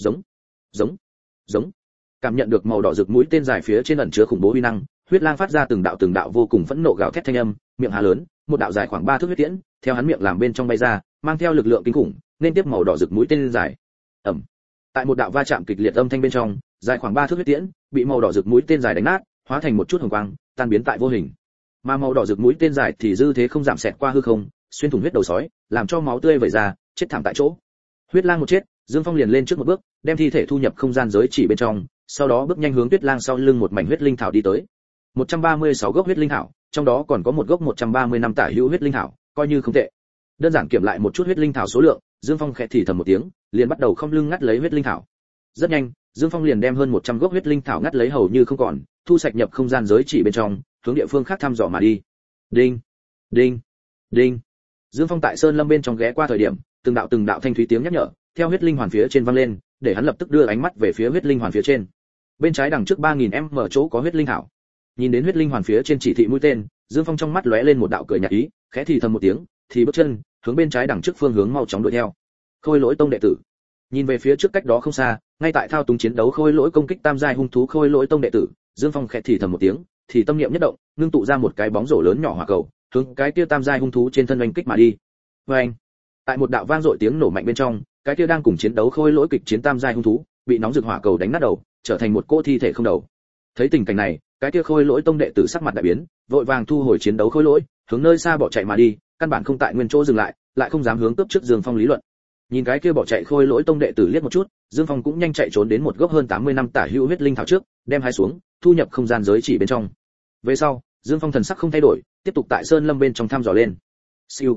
Giống. Cảm nhận được màu đỏ rực mũi tên dài phía trên ẩn chứa khủng bố uy năng, huyết lang phát ra từng đạo vô cùng phẫn nộ gào thét thanh âm, miệng há lớn, một đạo dài khoảng 3 thước huyết tiễn, theo hắn miệng làm bên trong bay ra, mang theo lực lượng kinh khủng, nên tiếp màu đỏ rực mũi tên dài. Ầm. Tại một đạo va chạm kịch liệt âm thanh bên trong, dài khoảng 3 thước huyết tiễn, bị màu đỏ rực mũi tên dài đánh nát, hóa thành một chút hồng quang, tan biến tại vô hình. Mà màu đỏ rực mũi tên dài thì dư thế không giảm xẹt qua hư không, xuyên thủng huyết đầu sói, làm cho máu tươi vẩy ra, chết thảm tại chỗ. Huyết lang một chết, Dương Phong liền lên trước một bước, đem thi thể thu nhập không gian giới chỉ bên trong, sau đó bước nhanh hướng Tuyết Lang sau lưng một mảnh huyết linh thảo đi tới. 136 gốc huyết linh thảo, trong đó còn có một gốc 130 năm tả hữu huyết linh thảo, coi như không tệ. Đơn giản kiểm lại một chút huyết linh thảo số lượng, Dương Phong khẽ thì thầm một tiếng, liền bắt đầu không lưng ngắt lấy huyết linh thảo. Rất nhanh, Dương Phong liền đem hơn 100 gốc huyết linh thảo ngắt lấy hầu như không còn, thu sạch nhập không gian giới chỉ bên trong, hướng địa phương khác thăm dò mà đi. Đinh, đinh, đinh. Dương Phong tại sơn lâm bên trong ghé qua thời điểm, từng đạo thanh thúy tiếng nhắc nhở, theo huyết linh hoàn phía trên vang lên, để hắn lập tức đưa ánh mắt về phía huyết linh hoàn phía trên. Bên trái đằng trước 3000m chỗ có huyết linh thảo. Nhìn đến huyết linh hoàn phía trên chỉ thị mũi tên, Dương Phong trong mắt lóe lên một đạo cười nhạt ý, khẽ thì thầm một tiếng, thì bước chân hướng bên trái đằng trước phương hướng mau chóng đuổi theo. Khôi Lỗi Tông đệ tử. Nhìn về phía trước cách đó không xa, ngay tại thao túng chiến đấu Khôi Lỗi công kích tam giai hung thú Khôi Lỗi Tông đệ tử, Dương Phong khẽ thì thầm một tiếng, thì tâm niệm nhất động, ngưng tụ ra một cái bóng rổ lớn nhỏ hỏa cầu, hướng cái kia tam giai hung thú trên thân oanh kích mà đi. Oanh! Tại một đạo vang dội tiếng nổ mạnh bên trong, cái kia đang cùng chiến đấu Khôi Lỗi kịch chiến tam giai hung thú, bị nóng rực hỏa cầu đánh nát đầu, trở thành một cỗ thi thể không đầu. Thấy tình cảnh này, cái kia Khôi Lỗi Tông đệ tử sắc mặt đại biến, vội vàng thu hồi chiến đấu Khôi Lỗi, hướng nơi xa bỏ chạy mà đi, căn bản không tại nguyên chỗ dừng lại, lại không dám hướng cướp trước Dương Phong lý luận. Nhìn cái kia bỏ chạy Khôi Lỗi Tông đệ tử liếc một chút, Dương Phong cũng nhanh chạy trốn đến một gốc hơn 80 năm tả hữu huyết linh thảo trước, đem hái xuống, thu nhập không gian giới chỉ bên trong. Về sau, Dương Phong thần sắc không thay đổi, tiếp tục tại sơn lâm bên trong thăm dò lên. Siêu.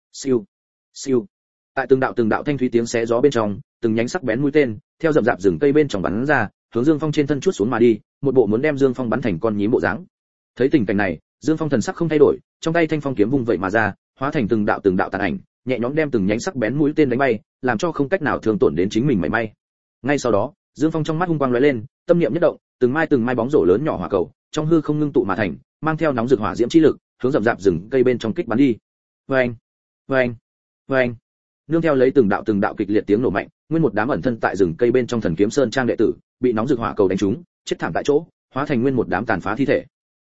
Siêu, siêu. Tại từng đạo thanh thúy tiếng xé gió bên trong, từng nhánh sắc bén mũi tên theo rậm rạp rừng cây bên trong bắn ra, hướng Dương Phong trên thân chuốt xuống mà đi, một bộ muốn đem Dương Phong bắn thành con nhím bộ dáng. Thấy tình cảnh này, Dương Phong thần sắc không thay đổi, trong tay thanh phong kiếm vung vậy mà ra, hóa thành từng đạo tàn ảnh, nhẹ nhõm đem từng nhánh sắc bén mũi tên đánh bay, làm cho không cách nào thương tổn đến chính mình mảy may. Ngay sau đó, Dương Phong trong mắt hung quang lóe lên, tâm niệm nhất động, từng mai bóng rổ lớn nhỏ hỏa cầu, trong hư không ngưng tụ mà thành, mang theo nóng rực hỏa diễm chi lực, hướng rậm rạp rừng cây bên trong kích bắn đi. Oeng, oeng, oeng. Nương theo lấy từng đạo kịch liệt tiếng nổ mạnh, nguyên một đám ẩn thân tại rừng cây bên trong Thần Kiếm Sơn trang đệ tử, bị nóng rực hỏa cầu đánh trúng, chết thảm tại chỗ, hóa thành nguyên một đám tàn phá thi thể.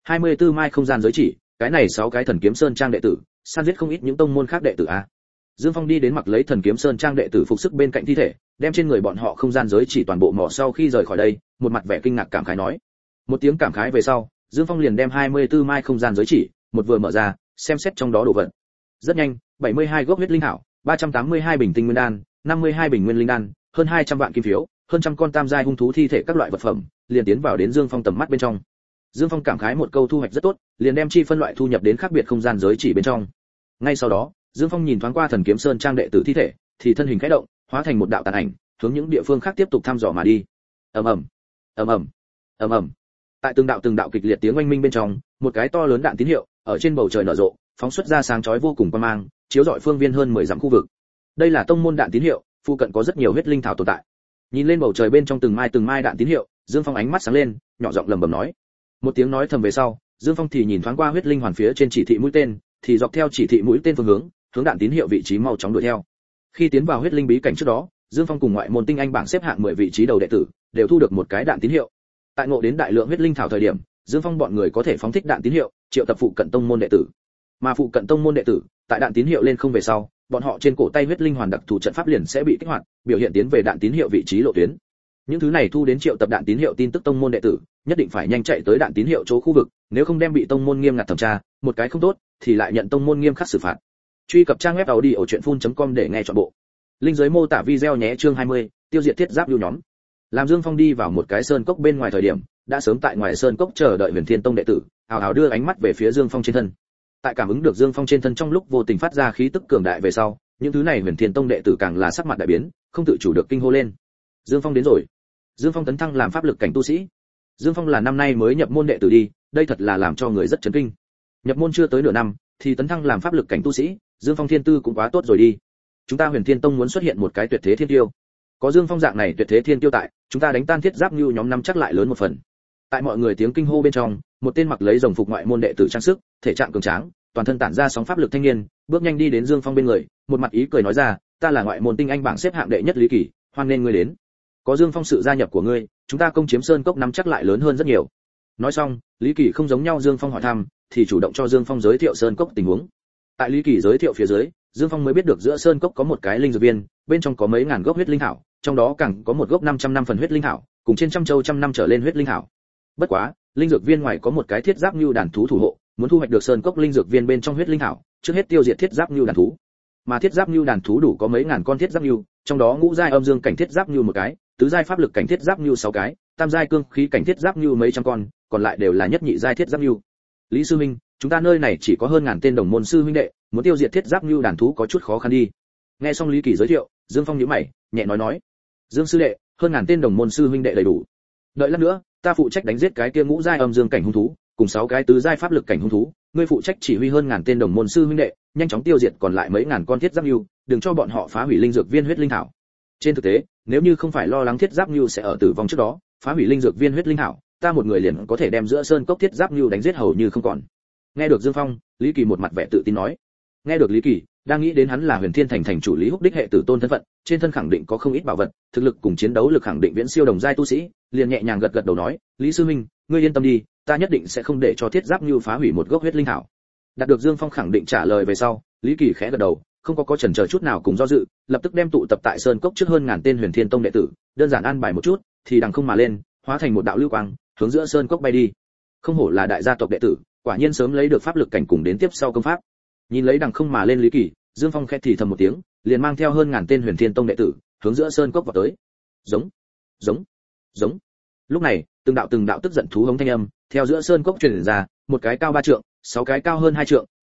24 mai không gian giới chỉ, cái này 6 cái Thần Kiếm Sơn trang đệ tử, san giết không ít những tông môn khác đệ tử a. Dương Phong đi đến mặc lấy Thần Kiếm Sơn trang đệ tử phục sức bên cạnh thi thể, đem trên người bọn họ không gian giới chỉ toàn bộ mỏ sau khi rời khỏi đây, một mặt vẻ kinh ngạc cảm khái nói. Một tiếng cảm khái về sau, Dương Phong liền đem 24 mai không gian giới chỉ, một vừa mở ra, xem xét trong đó đồ vật. Rất nhanh, 72 gốc huyết linh thảo, 382 bình tinh nguyên đan, 52 bình nguyên linh đan, hơn 200 vạn kim phiếu, hơn trăm con tam giai hung thú thi thể các loại vật phẩm, liền tiến vào đến Dương Phong tầm mắt bên trong. Dương Phong cảm khái một câu thu hoạch rất tốt, liền đem chi phân loại thu nhập đến khác biệt không gian giới chỉ bên trong. Ngay sau đó, Dương Phong nhìn thoáng qua Thần Kiếm Sơn trang đệ tử thi thể, thì thân hình khẽ động, hóa thành một đạo tàn ảnh, hướng những địa phương khác tiếp tục thăm dò mà đi. Ầm ầm, ầm ầm, ầm ầm. Tại từng đạo kịch liệt tiếng oanh minh bên trong, một cái to lớn đạn tín hiệu ở trên bầu trời nở rộ, phóng xuất ra sáng chói vô cùng quang mang, chiếu rọi phương viên hơn 10 dặm khu vực. Đây là tông môn đạn tín hiệu, phụ cận có rất nhiều huyết linh thảo tồn tại. Nhìn lên bầu trời bên trong từng mai đạn tín hiệu, Dương Phong ánh mắt sáng lên, nhỏ giọng lẩm bẩm nói. Một tiếng nói thầm về sau, Dương Phong thì nhìn thoáng qua huyết linh hoàn phía trên chỉ thị mũi tên, thì dọc theo chỉ thị mũi tên phương hướng đạn tín hiệu vị trí mau chóng đuổi theo. Khi tiến vào huyết linh bí cảnh trước đó, Dương Phong cùng ngoại môn tinh anh bảng xếp hạng 10 vị trí đầu đệ tử, đều thu được một cái đạn tín hiệu. Tại ngộ đến đại lượng huyết linh thảo thời điểm, Dương Phong bọn người có thể phóng thích đạn tín hiệu, triệu tập phụ cận tông môn đệ tử. Mà phụ cận tông môn đệ tử, tại đạn tín hiệu lên không về sau, bọn họ trên cổ tay huyết linh hoàn đặc thù trận pháp liền sẽ bị kích hoạt, biểu hiện tiến về đạn tín hiệu vị trí lộ tuyến. Những thứ này thu đến triệu tập đạn tín hiệu tin tức tông môn đệ tử, nhất định phải nhanh chạy tới đạn tín hiệu chỗ khu vực, nếu không đem bị tông môn nghiêm ngặt thẩm tra, một cái không tốt thì lại nhận tông môn nghiêm khắc xử phạt. Truy cập trang web audiochuyenphun.com để nghe trọn bộ. Link dưới mô tả video nhé. Chương 20, tiêu diệt thiết giáp lưu nhóm. Làm Dương Phong đi vào một cái sơn cốc bên ngoài thời điểm, đã sớm tại ngoài sơn cốc chờ đợi Huyền Thiên Tông đệ tử, hào hào đưa ánh mắt về phía Dương Phong trên thân. Tại cảm ứng được Dương Phong trên thân trong lúc vô tình phát ra khí tức cường đại về sau, những thứ này Huyền Thiên Tông đệ tử càng là sắc mặt đại biến, không tự chủ được kinh hô lên. Dương Phong đến rồi. Dương Phong tấn thăng làm pháp lực cảnh tu sĩ. Dương Phong là năm nay mới nhập môn đệ tử đi, đây thật là làm cho người rất chấn kinh. Nhập môn chưa tới nửa năm, thì tấn thăng làm pháp lực cảnh tu sĩ, Dương Phong thiên tư cũng quá tốt rồi đi. Chúng ta Huyền Thiên Tông muốn xuất hiện một cái tuyệt thế thiên tiêu. Có Dương Phong dạng này tuyệt thế thiên tiêu tại, chúng ta đánh tan thiết giáp như nhóm năm chắc lại lớn một phần. Tại mọi người tiếng kinh hô bên trong, một tên mặc lấy rồng phục ngoại môn đệ tử trang sức, thể trạng cường tráng, toàn thân tản ra sóng pháp lực thanh niên, bước nhanh đi đến Dương Phong bên người, một mặt ý cười nói ra, ta là ngoại môn tinh anh bảng xếp hạng đệ nhất Lý Kỳ, hoan nên ngươi đến. Có Dương Phong sự gia nhập của ngươi, chúng ta công chiếm sơn cốc năm chắc lại lớn hơn rất nhiều. Nói xong, Lý Kỳ không giống nhau Dương Phong hỏi thăm, thì chủ động cho Dương Phong giới thiệu sơn cốc tình huống. Tại Lý Kỳ giới thiệu phía dưới, Dương Phong mới biết được giữa sơn cốc có một cái linh dược viên, bên trong có mấy ngàn gốc huyết linh thảo, trong đó càng có một gốc 500 năm phần huyết linh thảo, cùng trên trăm châu trăm năm trở lên huyết linh thảo. Bất quá, linh dược viên ngoài có một cái thiết giáp nưu đàn thú thủ hộ, muốn thu hoạch được sơn cốc linh dược viên bên trong huyết linh thảo, trước hết tiêu diệt thiết giáp nưu đàn thú. Mà thiết giáp nưu đàn thú đủ có mấy ngàn con thiết giáp nưu, trong đó ngũ giai âm dương cảnh thiết giáp nưu một cái, tứ giai pháp lực cảnh thiết giáp nưu 6 cái, tam giai cương khí cảnh thiết giáp nưu mấy trăm con, còn lại đều là nhất nhị giai thiết giáp nưu. Lý sư huynh, chúng ta nơi này chỉ có hơn ngàn tên đồng môn sư huynh đệ, muốn tiêu diệt thiết giáp nưu đàn thú có chút khó khăn đi. Nghe xong Lý Kỳ giới thiệu, Dương Phong nhíu mày, nhẹ nói, Dương sư đệ, hơn ngàn tên đồng môn sư huynh đệ đầy đủ. Đợi lát nữa, ta phụ trách đánh giết cái kia ngũ giai âm dương cảnh hung thú, cùng 6 cái tứ giai pháp lực cảnh hung thú, ngươi phụ trách chỉ huy hơn ngàn tên đồng môn sư huynh đệ, nhanh chóng tiêu diệt còn lại mấy ngàn con thiết giáp nưu, đừng cho bọn họ phá hủy linh dược viên huyết linh thảo. Trên thực tế, nếu như không phải lo lắng thiết giáp nưu sẽ ở tử vong trước đó phá hủy linh dược viên huyết linh thảo, ta một người liền có thể đem giữa sơn cốc thiết giáp nưu đánh giết hầu như không còn. Nghe được Dương Phong, Lý Kỳ một mặt vẻ tự tin nói. Nghe được Lý Kỳ, đang nghĩ đến hắn là Huyền Thiên thành thành chủ Lý Húc đích hệ tử tôn thân phận, trên thân khẳng định có không ít bảo vật, thực lực cùng chiến đấu lực khẳng định viễn siêu đồng giai tu sĩ, liền nhẹ nhàng gật đầu nói, Lý sư huynh, ngươi yên tâm đi, ta nhất định sẽ không để cho thiết giáp nưu phá hủy một gốc huyết linh thảo. Đạt được Dương Phong khẳng định trả lời về sau, Lý Kỳ khẽ gật đầu, không có chần chờ chút nào cùng do dự, lập tức đem tụ tập tại sơn cốc trước hơn ngàn tên Huyền Thiên Tông đệ tử, đơn giản an bài một chút, thì đằng không mà lên, hóa thành một đạo lưu quang, hướng giữa sơn cốc bay đi. Không hổ là đại gia tộc đệ tử, quả nhiên sớm lấy được pháp lực cảnh cùng đến tiếp sau công pháp. Nhìn lấy đằng không mà lên Lý Kỳ, Dương Phong khẽ thì thầm một tiếng, liền mang theo hơn ngàn tên Huyền Thiên Tông đệ tử, hướng giữa sơn cốc vào tới. Giống, giống, giống. Lúc này, từng đạo tức giận thú hống thanh âm, theo giữa sơn cốc truyền ra, một cái cao 3 trượng, 6 cái cao hơn 2 trượng,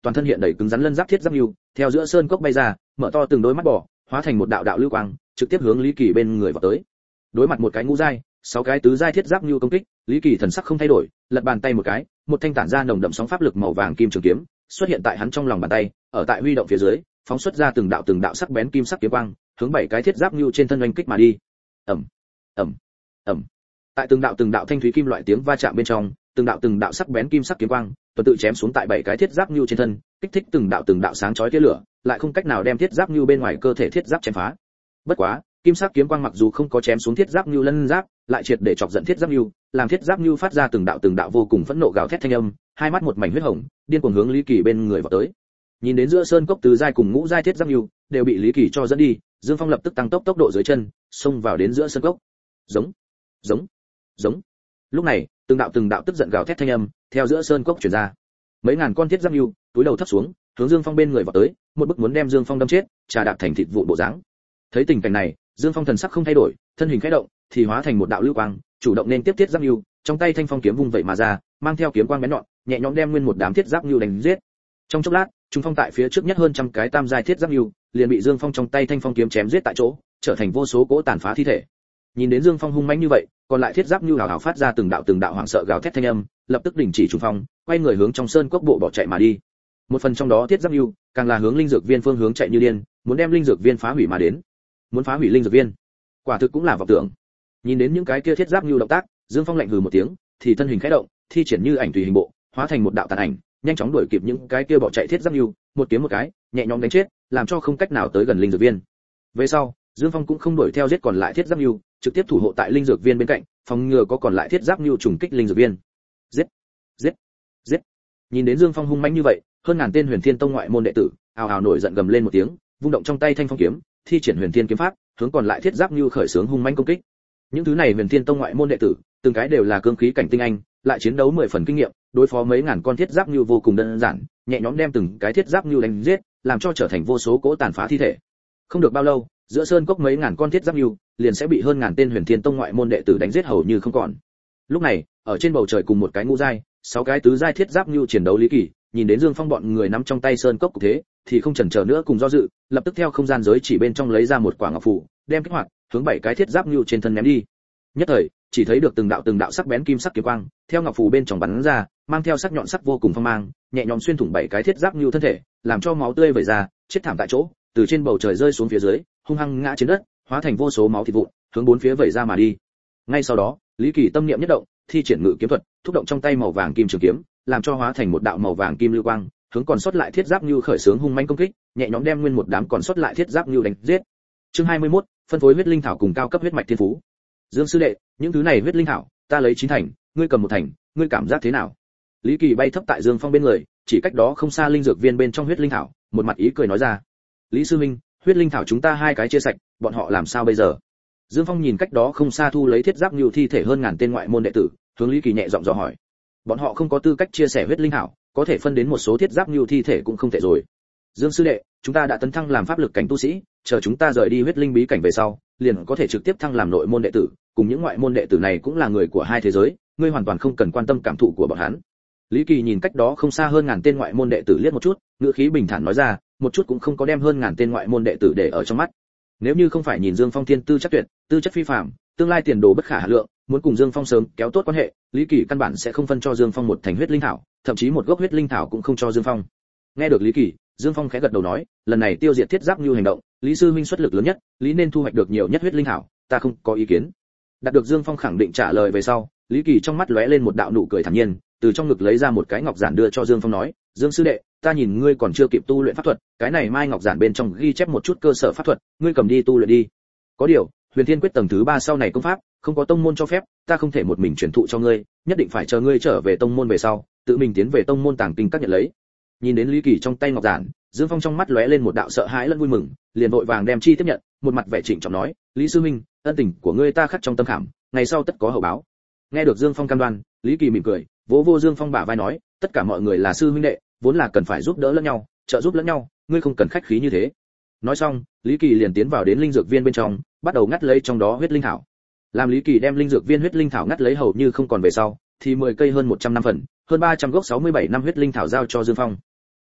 toàn thân hiện đầy cứng rắn lân giáp thiết giáp nhu, theo giữa sơn cốc bay ra, mở to từng đôi mắt bò, hóa thành một đạo đạo lưu quang, trực tiếp hướng Lý Kỳ bên người vọt tới. Đối mặt một cái ngũ giai, 6 cái tứ giai thiết giáp nhu công kích, Lý Kỳ thần sắc không thay đổi, lật bàn tay một cái, một thanh tản ra nồng đậm sóng pháp lực màu vàng kim trường kiếm xuất hiện tại hắn trong lòng bàn tay, ở tại huy động phía dưới, phóng xuất ra từng đạo sắc bén kim sắc kiếm quang, hướng 7 cái thiết giáp nhu trên thân oanh kích mà đi. Ầm, ầm, ầm. Tại từng đạo thanh thúy kim loại tiếng va chạm bên trong, từng đạo sắc bén kim sắc kiếm quang tuần tự chém xuống tại 7 cái thiết giáp nhu trên thân, kích thích từng đạo sáng chói tia lửa, lại không cách nào đem thiết giáp nhu bên ngoài cơ thể thiết giáp chém phá. Bất quá, kim sắc kiếm quang mặc dù không có chém xuống thiết giáp nhu lân giáp, lại triệt để chọc giận thiết giáp nhu, làm thiết giáp nhu phát ra từng đạo vô cùng phẫn nộ gào thét thanh âm, hai mắt một mảnh huyết hồng, điên cuồng hướng Lý Kỳ bên người vọt tới. Nhìn đến giữa sơn cốc tứ giai cùng ngũ giai thiết giáp nhu đều bị Lý Kỳ cho dẫn đi, Dương Phong lập tức tăng tốc độ dưới chân, xông vào đến giữa sơn cốc. Giống, giống, giống. Lúc này, từng đạo tức giận gào thét thanh âm theo giữa sơn cốc truyền ra. Mấy ngàn con thiết giáp nhu túi đầu thấp xuống, hướng Dương Phong bên người vọt tới, một bức muốn đem Dương Phong đâm chết, trà đạp thành thịt vụn bộ dáng. Thấy tình cảnh này, Dương Phong thần sắc không thay đổi, thân hình khẽ động, thì hóa thành một đạo lưu quang, chủ động nên tiếp thiết giáp nhu, trong tay thanh phong kiếm vung vậy mà ra, mang theo kiếm quang bén nhọn, nhẹ nhõm đem nguyên một đám thiết giáp nhu đánh giết. Trong chốc lát, Trung Phong tại phía trước nhất hơn trăm cái tam giai thiết giáp nhu, liền bị Dương Phong trong tay thanh phong kiếm chém giết tại chỗ, trở thành vô số cỗ tàn phá thi thể. Nhìn đến Dương Phong hung mãnh như vậy, còn lại thiết giáp nhu hào hào phát ra từng đạo hoảng sợ gào thét thanh âm, lập tức đình chỉ Trung Phong, quay người hướng trong sơn cốc bộ bỏ chạy mà đi. Một phần trong đó thiết giáp nhu, càng là hướng linh dược viên phương hướng chạy như điên, muốn đem linh dược viên phá hủy mà đến. Muốn phá hủy linh dược viên, quả thực cũng là vọng tưởng. Nhìn đến những cái kia thiết giáp nhu động tác, Dương Phong lạnh hừ một tiếng, thì thân hình khẽ động, thi triển như ảnh tùy hình bộ, hóa thành một đạo tàn ảnh, nhanh chóng đuổi kịp những cái kia bỏ chạy thiết giáp nhu, một kiếm một cái, nhẹ nhõm đánh chết, làm cho không cách nào tới gần linh dược viên. Về sau, Dương Phong cũng không đuổi theo giết còn lại thiết giáp nhu, trực tiếp thủ hộ tại linh dược viên bên cạnh, phòng ngừa có còn lại thiết giáp nhu trùng kích linh dược viên. Giết, giết, giết. Nhìn đến Dương Phong hung mãnh như vậy, hơn ngàn tên Huyền Thiên Tông ngoại môn đệ tử, ào ào nổi giận gầm lên một tiếng, vung động trong tay thanh phong kiếm, thi triển Huyền Thiên kiếm pháp, hướng còn lại thiết giáp nhu khởi xướng hung mãnh công kích. Những thứ này Huyền Thiên Tông ngoại môn đệ tử, từng cái đều là cương khí cảnh tinh anh, lại chiến đấu 10 phần kinh nghiệm, đối phó mấy ngàn con thiết giáp nhu vô cùng đơn giản, nhẹ nhõm đem từng cái thiết giáp nhu đánh giết, làm cho trở thành vô số cỗ tàn phá thi thể. Không được bao lâu, giữa sơn cốc mấy ngàn con thiết giáp nhu liền sẽ bị hơn ngàn tên Huyền Thiên Tông ngoại môn đệ tử đánh giết hầu như không còn. Lúc này, ở trên bầu trời cùng một cái ngũ giai, 6 cái tứ giai thiết giáp nhu chiến đấu Lý Kỳ, nhìn đến Dương Phong bọn người nắm trong tay sơn cốc cục thế, thì không chần chờ nữa cùng do dự, lập tức theo không gian giới chỉ bên trong lấy ra một quả ngọc phù, đem kích hoạt, hướng 7 cái thiết giáp nhu trên thân ném đi. Nhất thời, chỉ thấy được từng đạo sắc bén kim sắc kiếm quang, theo ngọc phù bên trong bắn ra, mang theo sắc nhọn sắc vô cùng phong mang, nhẹ nhõm xuyên thủng 7 cái thiết giáp nhu thân thể, làm cho máu tươi vẩy ra, chết thảm tại chỗ, từ trên bầu trời rơi xuống phía dưới, hung hăng ngã trên đất, hóa thành vô số máu thịt vụn, hướng bốn phía vẩy ra mà đi. Ngay sau đó, Lý Kỳ tâm niệm nhất động, thi triển ngự kiếm thuật, thúc động trong tay màu vàng kim trường kiếm, làm cho hóa thành một đạo màu vàng kim lưu quang, hướng còn sót lại thiết giáp nhu khởi xướng hung mãnh công kích, nhẹ nhõm đem nguyên một đám còn sót lại thiết giáp nhu đánh giết. Chương 21, phân phối huyết linh thảo cùng cao cấp huyết mạch thiên phú. Dương sư đệ, những thứ này huyết linh thảo, ta lấy 9 thành, ngươi cầm 1 thành, ngươi cảm giác thế nào? Lý Kỳ bay thấp tại Dương Phong bên người, chỉ cách đó không xa linh dược viên bên trong huyết linh thảo, một mặt ý cười nói ra. Lý sư minh, huyết linh thảo chúng ta hai cái chia sạch, bọn họ làm sao bây giờ? Dương Phong nhìn cách đó không xa thu lấy thiết giáp nhu thi thể hơn ngàn tên ngoại môn đệ tử, hướng Lý Kỳ nhẹ giọng dò hỏi. Bọn họ không có tư cách chia sẻ huyết linh thảo, có thể phân đến một số thiết giáp nhu thi thể cũng không thể rồi. Dương sư đệ, chúng ta đã tấn thăng làm pháp lực cảnh tu sĩ, chờ chúng ta rời đi huyết linh bí cảnh về sau, liền có thể trực tiếp thăng làm nội môn đệ tử, cùng những ngoại môn đệ tử này cũng là người của hai thế giới, ngươi hoàn toàn không cần quan tâm cảm thụ của bọn hắn. Lý Kỳ nhìn cách đó không xa hơn ngàn tên ngoại môn đệ tử liếc một chút, ngữ khí bình thản nói ra, một chút cũng không có đem hơn ngàn tên ngoại môn đệ tử để ở trong mắt. Nếu như không phải nhìn Dương Phong thiên tư chắc tuyệt, tư chất phi phàm, tương lai tiền đồ bất khả hà lượng, muốn cùng Dương Phong sớm kéo tốt quan hệ, Lý Kỳ căn bản sẽ không phân cho Dương Phong một thành huyết linh thảo, thậm chí một gốc huyết linh thảo cũng không cho Dương Phong. Nghe được Lý Kỳ, Dương Phong khẽ gật đầu nói, lần này tiêu diệt thiết giáp nhu hành động, Lý sư huynh xuất lực lớn nhất, Lý nên thu hoạch được nhiều nhất huyết linh thảo, ta không có ý kiến. Đạt được Dương Phong khẳng định trả lời về sau, Lý Kỳ trong mắt lóe lên một đạo nụ cười thản nhiên, từ trong ngực lấy ra một cái ngọc giản đưa cho Dương Phong nói, Dương sư đệ, ta nhìn ngươi còn chưa kịp tu luyện pháp thuật, cái này mai ngọc giản bên trong ghi chép một chút cơ sở pháp thuật, ngươi cầm đi tu luyện đi. Có điều, Huyền Thiên quyết tầng thứ 3 sau này công pháp, không có tông môn cho phép, ta không thể một mình truyền thụ cho ngươi, nhất định phải chờ ngươi trở về tông môn về sau, tự mình tiến về tông môn tàng kinh các nhận lấy. Nhìn đến Lý Kỳ trong tay ngọc giản, Dương Phong trong mắt lóe lên một đạo sợ hãi lẫn vui mừng, liền vội vàng đem chi tiếp nhận, một mặt vẻ trịnh trọng nói, Lý sư huynh, ân tình của ngươi ta khắc trong tâm khảm, ngày sau tất có hậu báo. Nghe được Dương Phong cam đoan, Lý Kỳ mỉm cười, vỗ vô Dương Phong bả vai nói, tất cả mọi người là sư huynh đệ, vốn là cần phải giúp đỡ lẫn nhau, trợ giúp lẫn nhau, ngươi không cần khách khí như thế. Nói xong, Lý Kỳ liền tiến vào đến linh dược viên bên trong, bắt đầu ngắt lấy trong đó huyết linh thảo. Làm Lý Kỳ đem linh dược viên huyết linh thảo ngắt lấy hầu như không còn về sau, thì 10 cây hơn 100 năm phần, hơn 300 gốc 67 năm huyết linh thảo giao cho Dương Phong.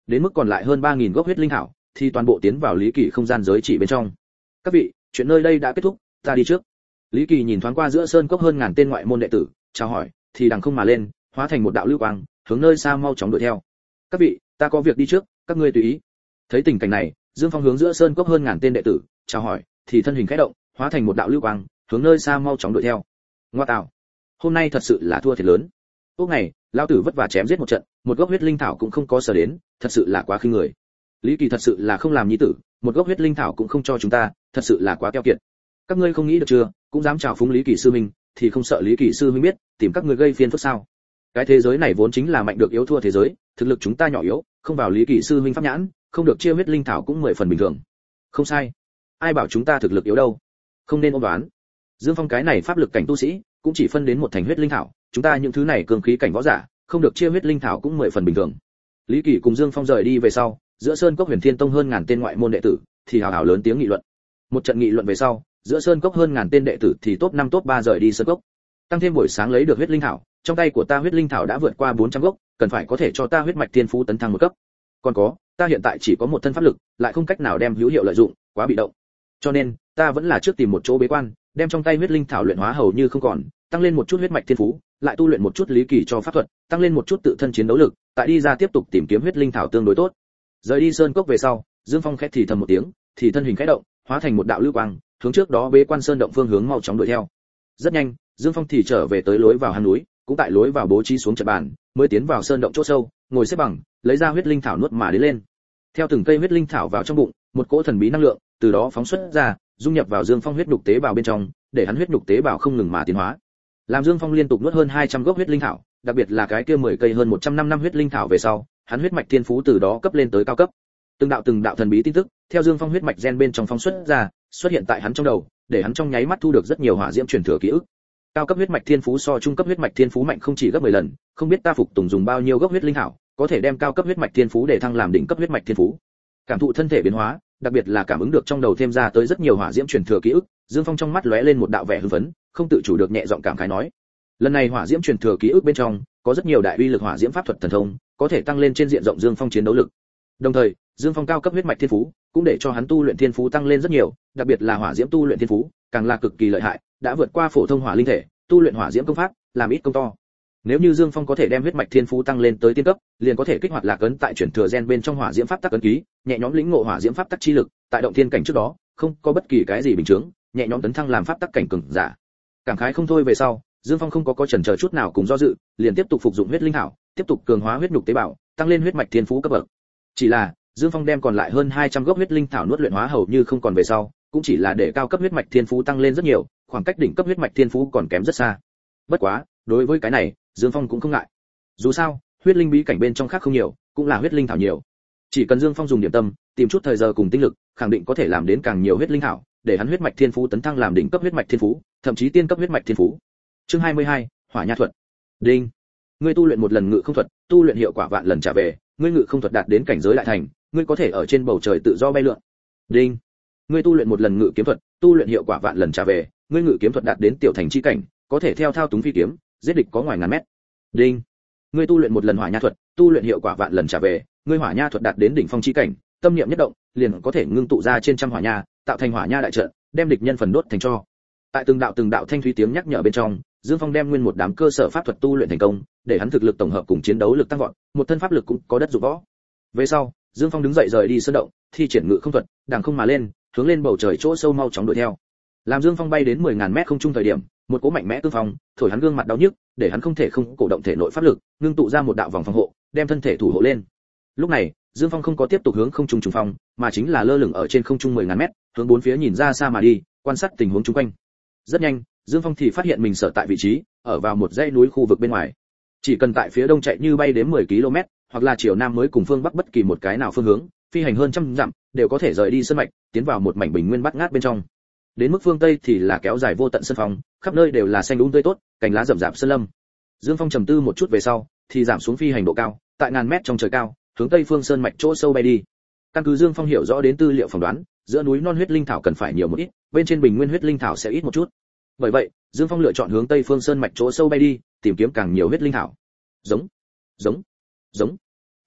đến mức còn lại hơn 3000 gốc huyết linh thảo thì toàn bộ tiến vào Lý Kỳ không gian giới chỉ bên trong. Các vị, chuyện nơi đây đã kết thúc, ta đi trước. Lý Kỳ nhìn thoáng qua giữa sơn cốc hơn ngàn tên ngoại môn đệ tử, chào hỏi, thì đằng không mà lên, hóa thành một đạo lưu quang, hướng nơi xa mau chóng đuổi theo. Các vị, ta có việc đi trước, các ngươi tùy ý. Thấy tình cảnh này, Dương Phong hướng giữa sơn cốc hơn ngàn tên đệ tử, chào hỏi, thì thân hình khẽ động, hóa thành một đạo lưu quang, hướng nơi xa mau chóng đuổi theo. Ngoa tạo, hôm nay thật sự là thua thiệt lớn. Lúc này, lão tử vất vả chém giết một trận, một gốc huyết linh thảo cũng không có sở đến, thật sự là quá khinh người. Lý Kỳ thật sự là không làm nhi tử, một gốc huyết linh thảo cũng không cho chúng ta, thật sự là quá keo kiệt. Các ngươi không nghĩ được chưa, cũng dám chào phúng Lý Kỳ sư huynh, thì không sợ Lý Kỳ sư huynh biết, tìm các ngươi gây phiền phức sao? Cái thế giới này vốn chính là mạnh được yếu thua thế giới, thực lực chúng ta nhỏ yếu, không vào Lý Kỳ sư huynh pháp nhãn, không được chia huyết linh thảo cũng 10 phần bình thường. Không sai, ai bảo chúng ta thực lực yếu đâu? Không nên ôm đoán. Dương Phong cái này pháp lực cảnh tu sĩ, cũng chỉ phân đến một thành huyết linh thảo, chúng ta những thứ này cường khí cảnh võ giả, không được chia huyết linh thảo cũng 10 phần bình thường. Lý Kỳ cùng Dương Phong rời đi về sau, giữa sơn cốc Huyền Thiên Tông hơn ngàn tên ngoại môn đệ tử, thì hào hào lớn tiếng nghị luận. Một trận nghị luận về sau, giữa sơn cốc hơn ngàn tên đệ tử thì top 5 top 3 rời đi sơn cốc. Tăng thêm buổi sáng lấy được huyết linh thảo, trong tay của ta huyết linh thảo đã vượt qua 400 gốc, cần phải có thể cho ta huyết mạch thiên phú tấn thăng một cấp. Còn có, ta hiện tại chỉ có một thân pháp lực, lại không cách nào đem hữu hiệu lợi dụng, quá bị động. Cho nên, ta vẫn là trước tìm một chỗ bế quan, đem trong tay huyết linh thảo luyện hóa hầu như không còn, tăng lên một chút huyết mạch thiên phú, lại tu luyện một chút Lý Kỳ cho pháp thuật, tăng lên một chút tự thân chiến đấu lực, tại đi ra tiếp tục tìm kiếm huyết linh thảo tương đối tốt. Rời đi sơn cốc về sau, Dương Phong khẽ thì thầm một tiếng, thì thân hình khẽ động, hóa thành một đạo lưu quang, hướng trước đó bế quan sơn động phương hướng mau chóng đuổi theo. Rất nhanh, Dương Phong thì trở về tới lối vào hang núi, cũng tại lối vào bố trí xuống trận bàn, mới tiến vào sơn động chỗ sâu, ngồi xếp bằng, lấy ra huyết linh thảo nuốt mà đến lên. Theo từng cây huyết linh thảo vào trong bụng, một cỗ thần bí năng lượng từ đó phóng xuất ra, dung nhập vào Dương Phong huyết nhục tế bào bên trong, để hắn huyết nhục tế bào không ngừng mà tiến hóa. Làm Dương Phong liên tục nuốt hơn 200 gốc huyết linh thảo, đặc biệt là cái kia 10 cây hơn 100 năm huyết linh thảo về sau, hắn huyết mạch thiên phú từ đó cấp lên tới cao cấp. Từng đạo thần bí tin tức, theo Dương Phong huyết mạch gen bên trong phóng xuất ra, xuất hiện tại hắn trong đầu, để hắn trong nháy mắt thu được rất nhiều hỏa diễm truyền thừa ký ức. Cao cấp huyết mạch thiên phú so trung cấp huyết mạch thiên phú mạnh không chỉ gấp 10 lần, không biết ta phục tùng dùng bao nhiêu gốc huyết linh thảo, có thể đem cao cấp huyết mạch thiên phú để thăng làm đỉnh cấp huyết mạch thiên phú. Cảm thụ thân thể biến hóa, đặc biệt là cảm ứng được trong đầu thêm ra tới rất nhiều hỏa diễm truyền thừa ký ức, Dương Phong trong mắt lóe lên một đạo vẻ hưng phấn, không tự chủ được nhẹ giọng cảm khái nói: lần này hỏa diễm truyền thừa ký ức bên trong có rất nhiều đại uy lực hỏa diễm pháp thuật thần thông, có thể tăng lên trên diện rộng Dương Phong chiến đấu lực. Đồng thời, Dương Phong cao cấp huyết mạch thiên phú cũng để cho hắn tu luyện thiên phú tăng lên rất nhiều, đặc biệt là hỏa diễm tu luyện thiên phú, càng là cực kỳ lợi hại, đã vượt qua phổ thông hỏa linh thể, tu luyện hỏa diễm công pháp, làm ít công to. Nếu như Dương Phong có thể đem huyết mạch thiên phú tăng lên tới tiên cấp, liền có thể kích hoạt lạc ấn tại chuyển thừa gen bên trong hỏa diễm pháp tắc ấn ký, nhẹ nhõm lĩnh ngộ hỏa diễm pháp tắc chi lực, tại động thiên cảnh trước đó, không có bất kỳ cái gì bình chứng, nhẹ nhõm tấn thăng làm pháp tắc cảnh cường giả. Cảm khái không thôi về sau, Dương Phong không có chần chờ chút nào cùng do dự, liền tiếp tục phục dụng huyết linh thảo, tiếp tục cường hóa huyết nhục tế bào, tăng lên huyết mạch thiên phú cấp bậc. Chỉ là, Dương Phong đem còn lại hơn 200 gốc huyết linh thảo nuốt luyện hóa hầu như không còn về sau, cũng chỉ là để cao cấp huyết mạch thiên phú tăng lên rất nhiều, khoảng cách đỉnh cấp huyết mạch thiên phú còn kém rất xa. Bất quá, đối với cái này, Dương Phong cũng không ngại. Dù sao, huyết linh bí cảnh bên trong khác không nhiều, cũng là huyết linh thảo nhiều. Chỉ cần Dương Phong dùng điểm tâm, tìm chút thời giờ cùng tinh lực, khẳng định có thể làm đến càng nhiều huyết linh thảo, để hắn huyết mạch thiên phú tấn thăng làm đỉnh cấp huyết mạch thiên phú, thậm chí tiên cấp huyết mạch thiên phú. Chương 22, Hỏa Nha thuật. Đinh. Ngươi tu luyện một lần ngự không thuật, tu luyện hiệu quả vạn lần trả về, ngươi ngự không thuật đạt đến cảnh giới đại thành, ngươi có thể ở trên bầu trời tự do bay lượn. Đinh. Ngươi tu luyện một lần ngự kiếm thuật, tu luyện hiệu quả vạn lần trả về, ngươi ngự kiếm thuật đạt đến tiểu thành chi cảnh, có thể theo thao túng phi kiếm, giết địch có ngoài ngàn mét. Đinh. Ngươi tu luyện một lần hỏa nha thuật, tu luyện hiệu quả vạn lần trả về, ngươi hỏa nha thuật đạt đến đỉnh phong chi cảnh, tâm niệm nhất động, liền có thể ngưng tụ ra trên trăm hỏa nha, tạo thành hỏa nha đại trận, đem địch nhân phần đốt thành tro. Tại từng đạo thanh thúy tiếng nhắc nhở bên trong, Dương Phong đem nguyên một đám cơ sở pháp thuật tu luyện thành công, để hắn thực lực tổng hợp cùng chiến đấu lực tăng vọt, một thân pháp lực cũng có đất dụng võ. Về sau, Dương Phong đứng dậy rời đi sơn động, thi triển ngự không thuật, đằng không mà lên, hướng lên bầu trời chỗ sâu mau chóng đuổi theo. Làm Dương Phong bay đến 10.000 mét không trung thời điểm, một cỗ mạnh mẽ cương phong thổi hắn gương mặt đau nhức, để hắn không thể không cổ động thể nội pháp lực, ngưng tụ ra một đạo vòng phòng hộ, đem thân thể thủ hộ lên. Lúc này, Dương Phong không có tiếp tục hướng không trung trùng phong, mà chính là lơ lửng ở trên không trung 10.000 mét, hướng bốn phía nhìn ra xa mà đi, quan sát tình huống xung quanh. Rất nhanh, Dương Phong thì phát hiện mình sở tại vị trí, ở vào một dãy núi khu vực bên ngoài. Chỉ cần tại phía đông chạy như bay đến 10 km, hoặc là chiều nam mới cùng phương bắc bất kỳ một cái nào phương hướng, phi hành hơn trăm dặm, đều có thể rời đi sơn mạch, tiến vào một mảnh bình nguyên bát ngát bên trong. Đến mức phương tây thì là kéo dài vô tận sơn phong, khắp nơi đều là xanh um tươi tốt, cành lá rậm rạp sơn lâm. Dương Phong trầm tư một chút về sau, thì giảm xuống phi hành độ cao, tại ngàn mét trong trời cao, hướng tây phương sơn mạch chỗ sâu bay đi. Căn cứ Dương Phong hiểu rõ đến tư liệu phỏng đoán, giữa núi non huyết linh thảo cần phải nhiều một ít, bên trên bình nguyên huyết linh thảo sẽ ít một chút. Bởi vậy, Dương Phong lựa chọn hướng tây phương sơn mạch chỗ sâu bay đi, tìm kiếm càng nhiều huyết linh thảo. Giống, giống, giống.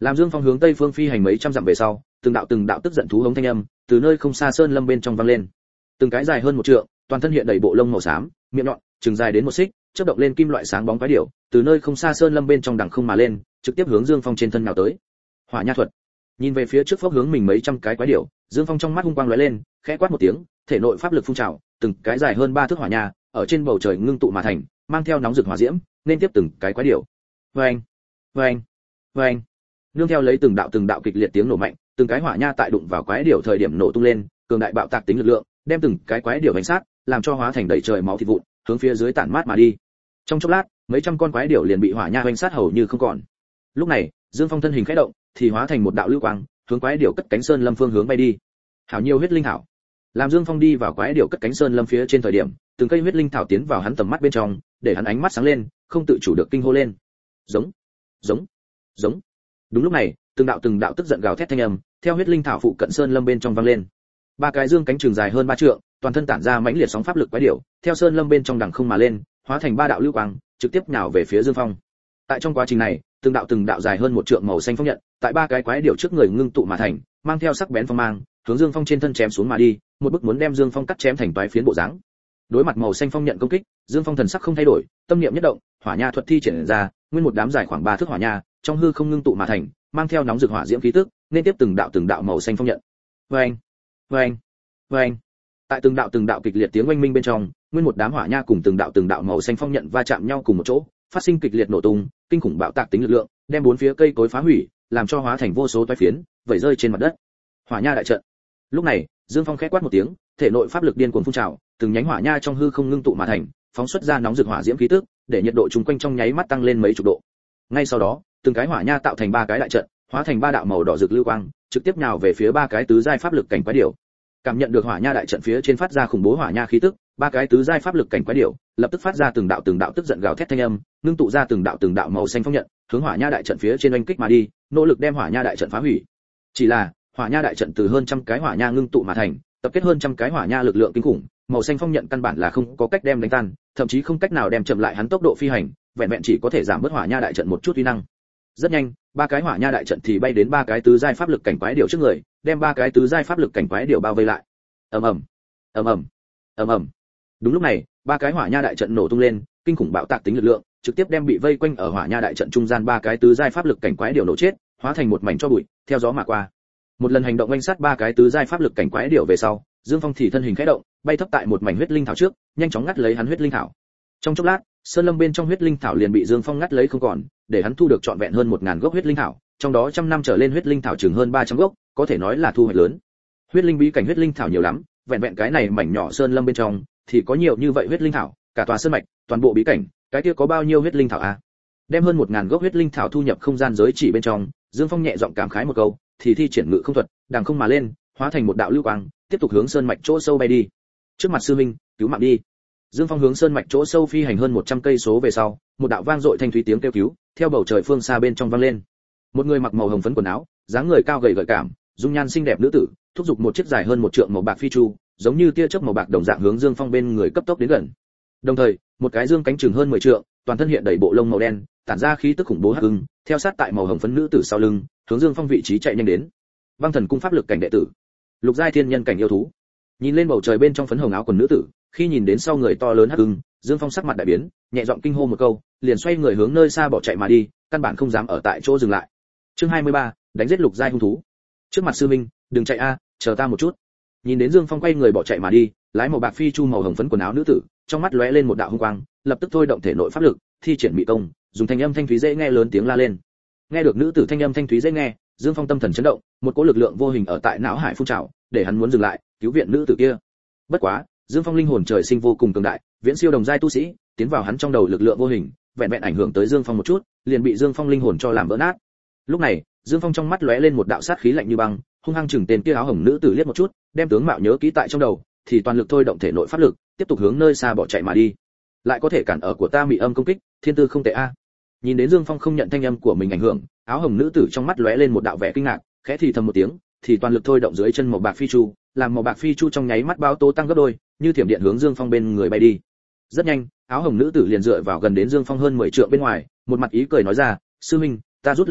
Làm Dương Phong hướng tây phương phi hành mấy trăm dặm về sau, từng đạo tức giận thú hống thanh âm từ nơi không xa sơn lâm bên trong vang lên. Từng cái dài hơn 1 trượng, toàn thân hiện đầy bộ lông màu xám, miệng nhọn, chừng dài đến 1 xích, chớp động lên kim loại sáng bóng quái điểu, từ nơi không xa sơn lâm bên trong đằng không mà lên, trực tiếp hướng Dương Phong trên thân nào tới. Hỏa nha thuật. Nhìn về phía trước phốc hướng mình mấy trăm cái quái điểu, Dương Phong trong mắt hung quang lóe lên, khẽ quát một tiếng, thể nội pháp lực phun trào, từng cái dài hơn 3 thước hỏa nha, ở trên bầu trời ngưng tụ mà thành, mang theo nóng rực hỏa diễm, nên tiếp từng cái quái điểu. Oeng, oeng, oeng. Nương theo lấy từng đạo kịch liệt tiếng nổ mạnh, từng cái hỏa nha tại đụng vào quái điểu thời điểm nổ tung lên, cường đại bạo tạc tính lực lượng, đem từng cái quái điểu đánh sát, làm cho hóa thành đầy trời máu thịt vụn, hướng phía dưới tản mát mà đi. Trong chốc lát, mấy trăm con quái điểu liền bị hỏa nha đánh sát hầu như không còn. Lúc này, Dương Phong thân hình khẽ động, thì hóa thành một đạo lưu quang, hướng quái điểu cất cánh sơn lâm phương hướng bay đi. Hảo nhiều huyết linh thảo. Làm Dương Phong đi vào quái điểu cất cánh sơn lâm phía trên thời điểm, từng cây huyết linh thảo tiến vào hắn tầm mắt bên trong, để hắn ánh mắt sáng lên, không tự chủ được kinh hô lên. Giống, giống, giống. Đúng lúc này, từng đạo tức giận gào thét thanh âm, theo huyết linh thảo phụ cận sơn lâm bên trong vang lên. Ba cái dương cánh trường dài hơn 3 trượng, toàn thân tản ra mãnh liệt sóng pháp lực quái điểu, theo sơn lâm bên trong đằng không mà lên, hóa thành 3 đạo lưu quang, trực tiếp nhào về phía Dương Phong. Tại trong quá trình này, từng đạo dài hơn 1 trượng màu xanh phong nhận, tại 3 cái quái điểu trước người ngưng tụ mà thành, mang theo sắc bén phong mang, hướng Dương Phong trên thân chém xuống mà đi, một bức muốn đem Dương Phong cắt chém thành toái phiến bộ dáng. Đối mặt màu xanh phong nhận công kích, Dương Phong thần sắc không thay đổi, tâm niệm nhất động, hỏa nha thuật thi triển ra, nguyên một đám dài khoảng 3 thước hỏa nha, trong hư không ngưng tụ mà thành, mang theo nóng rực hỏa diễm khí tức, nên tiếp từng đạo màu xanh phong nhận. Oeng, oeng, oeng. Tại từng đạo kịch liệt tiếng oanh minh bên trong, nguyên một đám hỏa nha cùng từng đạo màu xanh phong nhận va chạm nhau cùng một chỗ, phát sinh kịch liệt nổ tung, kinh khủng bạo tạc tính lực lượng, đem 4 phía cây cối phá hủy, làm cho hóa thành vô số toái phiến, vẩy rơi trên mặt đất. Hỏa nha đại trận. Lúc này, Dương Phong khẽ quát một tiếng, thể nội pháp lực điên cuồng phun trào, từng nhánh hỏa nha trong hư không ngưng tụ mà thành, phóng xuất ra nóng rực hỏa diễm khí tức, để nhiệt độ chung quanh trong nháy mắt tăng lên mấy chục độ. Ngay sau đó, từng cái hỏa nha tạo thành 3 cái đại trận, hóa thành 3 đạo màu đỏ rực lưu quang, trực tiếp nhào về phía 3 cái tứ giai pháp lực cảnh quái điểu. Cảm nhận được hỏa nha đại trận phía trên phát ra khủng bố hỏa nha khí tức, 3 cái tứ giai pháp lực cảnh quái điểu lập tức phát ra từng đạo tức giận gào thét thanh âm, ngưng tụ ra từng đạo màu xanh phong nhận, hướng hỏa nha đại trận phía trên oanh kích mà đi, nỗ lực đem hỏa nha đại trận phá hủy. Chỉ là, hỏa nha đại trận từ hơn trăm cái hỏa nha ngưng tụ mà thành, tập kết hơn trăm cái hỏa nha lực lượng kinh khủng, màu xanh phong nhận căn bản là không có cách đem đánh tan, thậm chí không cách nào đem chậm lại hắn tốc độ phi hành, vẹn vẹn chỉ có thể giảm bớt hỏa nha đại trận một chút uy năng. Rất nhanh, 3 cái hỏa nha đại trận thì bay đến 3 cái tứ giai pháp lực cảnh quái điểu trước người, đem 3 cái tứ giai pháp lực cảnh quái điểu bao vây lại. Ầm ầm, ầm ầm, ầm ầm. Đúng lúc này, 3 cái hỏa nha đại trận nổ tung lên, kinh khủng bạo tạc tính lực lượng, trực tiếp đem bị vây quanh ở hỏa nha đại trận trung gian 3 cái tứ giai pháp lực cảnh quái điểu nổ chết, hóa thành một mảnh tro bụi, theo gió mà qua. Một lần hành động oanh sát 3 cái tứ giai pháp lực cảnh quái điểu về sau, Dương Phong thì thân hình khẽ động, bay thấp tại một mảnh huyết linh thảo trước, nhanh chóng ngắt lấy hắn huyết linh thảo. Trong chốc lát, sơn lâm bên trong huyết linh thảo liền bị Dương Phong ngắt lấy không còn, để hắn thu được trọn vẹn hơn 1000 gốc huyết linh thảo, trong đó trăm năm trở lên huyết linh thảo chừng hơn 300 gốc, có thể nói là thu hoạch lớn. Huyết linh bí cảnh huyết linh thảo nhiều lắm, vẹn vẹn cái này mảnh nhỏ sơn lâm bên trong thì có nhiều như vậy huyết linh thảo, cả tòa sơn mạch, toàn bộ bí cảnh, cái kia có bao nhiêu huyết linh thảo a? Đem hơn 1000 gốc huyết linh thảo thu nhập không gian giới chỉ bên trong, Dương Phong nhẹ giọng cảm khái một câu, thì thi triển ngự không thuật, đằng không mà lên, hóa thành một đạo lưu quang, tiếp tục hướng sơn mạch chỗ sâu bay đi. Trước mặt sư minh, cứu mạng đi. Dương Phong hướng sơn mạch chỗ sâu phi hành hơn 100 cây số về sau, một đạo vang dội thanh thúy tiếng kêu cứu, theo bầu trời phương xa bên trong vang lên. Một người mặc màu hồng phấn quần áo, dáng người cao gầy gợi cảm, dung nhan xinh đẹp nữ tử, thúc giục một chiếc dài hơn 1 trượng màu bạc phi chu, giống như tia chớp màu bạc đồng dạng hướng Dương Phong bên người cấp tốc đến gần. Đồng thời, một cái dương cánh chừng hơn 10 trượng, toàn thân hiện đầy bộ lông màu đen, tản ra khí tức khủng bố hắc ưng, theo sát tại màu hồng phấn nữ tử sau lưng, hướng Dương Phong vị trí chạy nhanh đến. Băng Thần cung pháp lực cảnh đệ tử, lục giai thiên nhân cảnh yêu thú. Nhìn lên bầu trời bên trong phấn hồng áo quần nữ tử, khi nhìn đến sau người to lớn hắc ưng, Dương Phong sắc mặt đại biến, nhẹ giọng kinh hô một câu, liền xoay người hướng nơi xa bỏ chạy mà đi, căn bản không dám ở tại chỗ dừng lại. Chương 23, đánh giết lục giai hung thú. Trước mặt sư minh, đừng chạy a, chờ ta một chút. Nhìn đến Dương Phong quay người bỏ chạy mà đi, lái màu bạc phi chu màu hồng phấn quần áo nữ tử, trong mắt lóe lên một đạo hung quang, lập tức thôi động thể nội pháp lực, thi triển mị công, dùng thanh âm thanh thúy dễ nghe lớn tiếng la lên. Nghe được nữ tử thanh âm thanh thúy dễ nghe, Dương Phong tâm thần chấn động, một cỗ lực lượng vô hình ở tại não hải phun trào, để hắn muốn dừng lại, cứu viện nữ tử kia. Bất quá, Dương Phong linh hồn trời sinh vô cùng cường đại, viễn siêu đồng giai tu sĩ, tiến vào hắn trong đầu lực lượng vô hình, vẹn vẹn ảnh hưởng tới Dương Phong một chút, liền bị Dương Phong linh hồn cho làm vỡ nát. Lúc này, Dương Phong trong mắt lóe lên một đạo sát khí lạnh như băng, hung hăng chừng tên kia áo hồng nữ tử liếc một chút, đem tướng mạo nhớ kỹ tại trong đầu, thì toàn lực thôi động thể nội pháp lực, tiếp tục hướng nơi xa bỏ chạy mà đi. Lại có thể cản ở của ta mị âm công kích, thiên tư không tệ a. Nhìn đến Dương Phong không nhận thanh âm của mình ảnh hưởng, áo hồng nữ tử trong mắt lóe lên một đạo vẻ kinh ngạc, khẽ thì thầm một tiếng, thì toàn lực thôi động dưới chân màu bạc phi chu, làm màu bạc phi chu trong nháy mắt báo tố tăng gấp đôi, như thiểm điện hướng Dương Phong bên người bay đi. Rất nhanh, áo hồng nữ tử liền dựa vào gần đến Dương Phong hơn 10 trượng bên ngoài, một mặt ý cười nói ra, sư huynh, ta rút lui trước,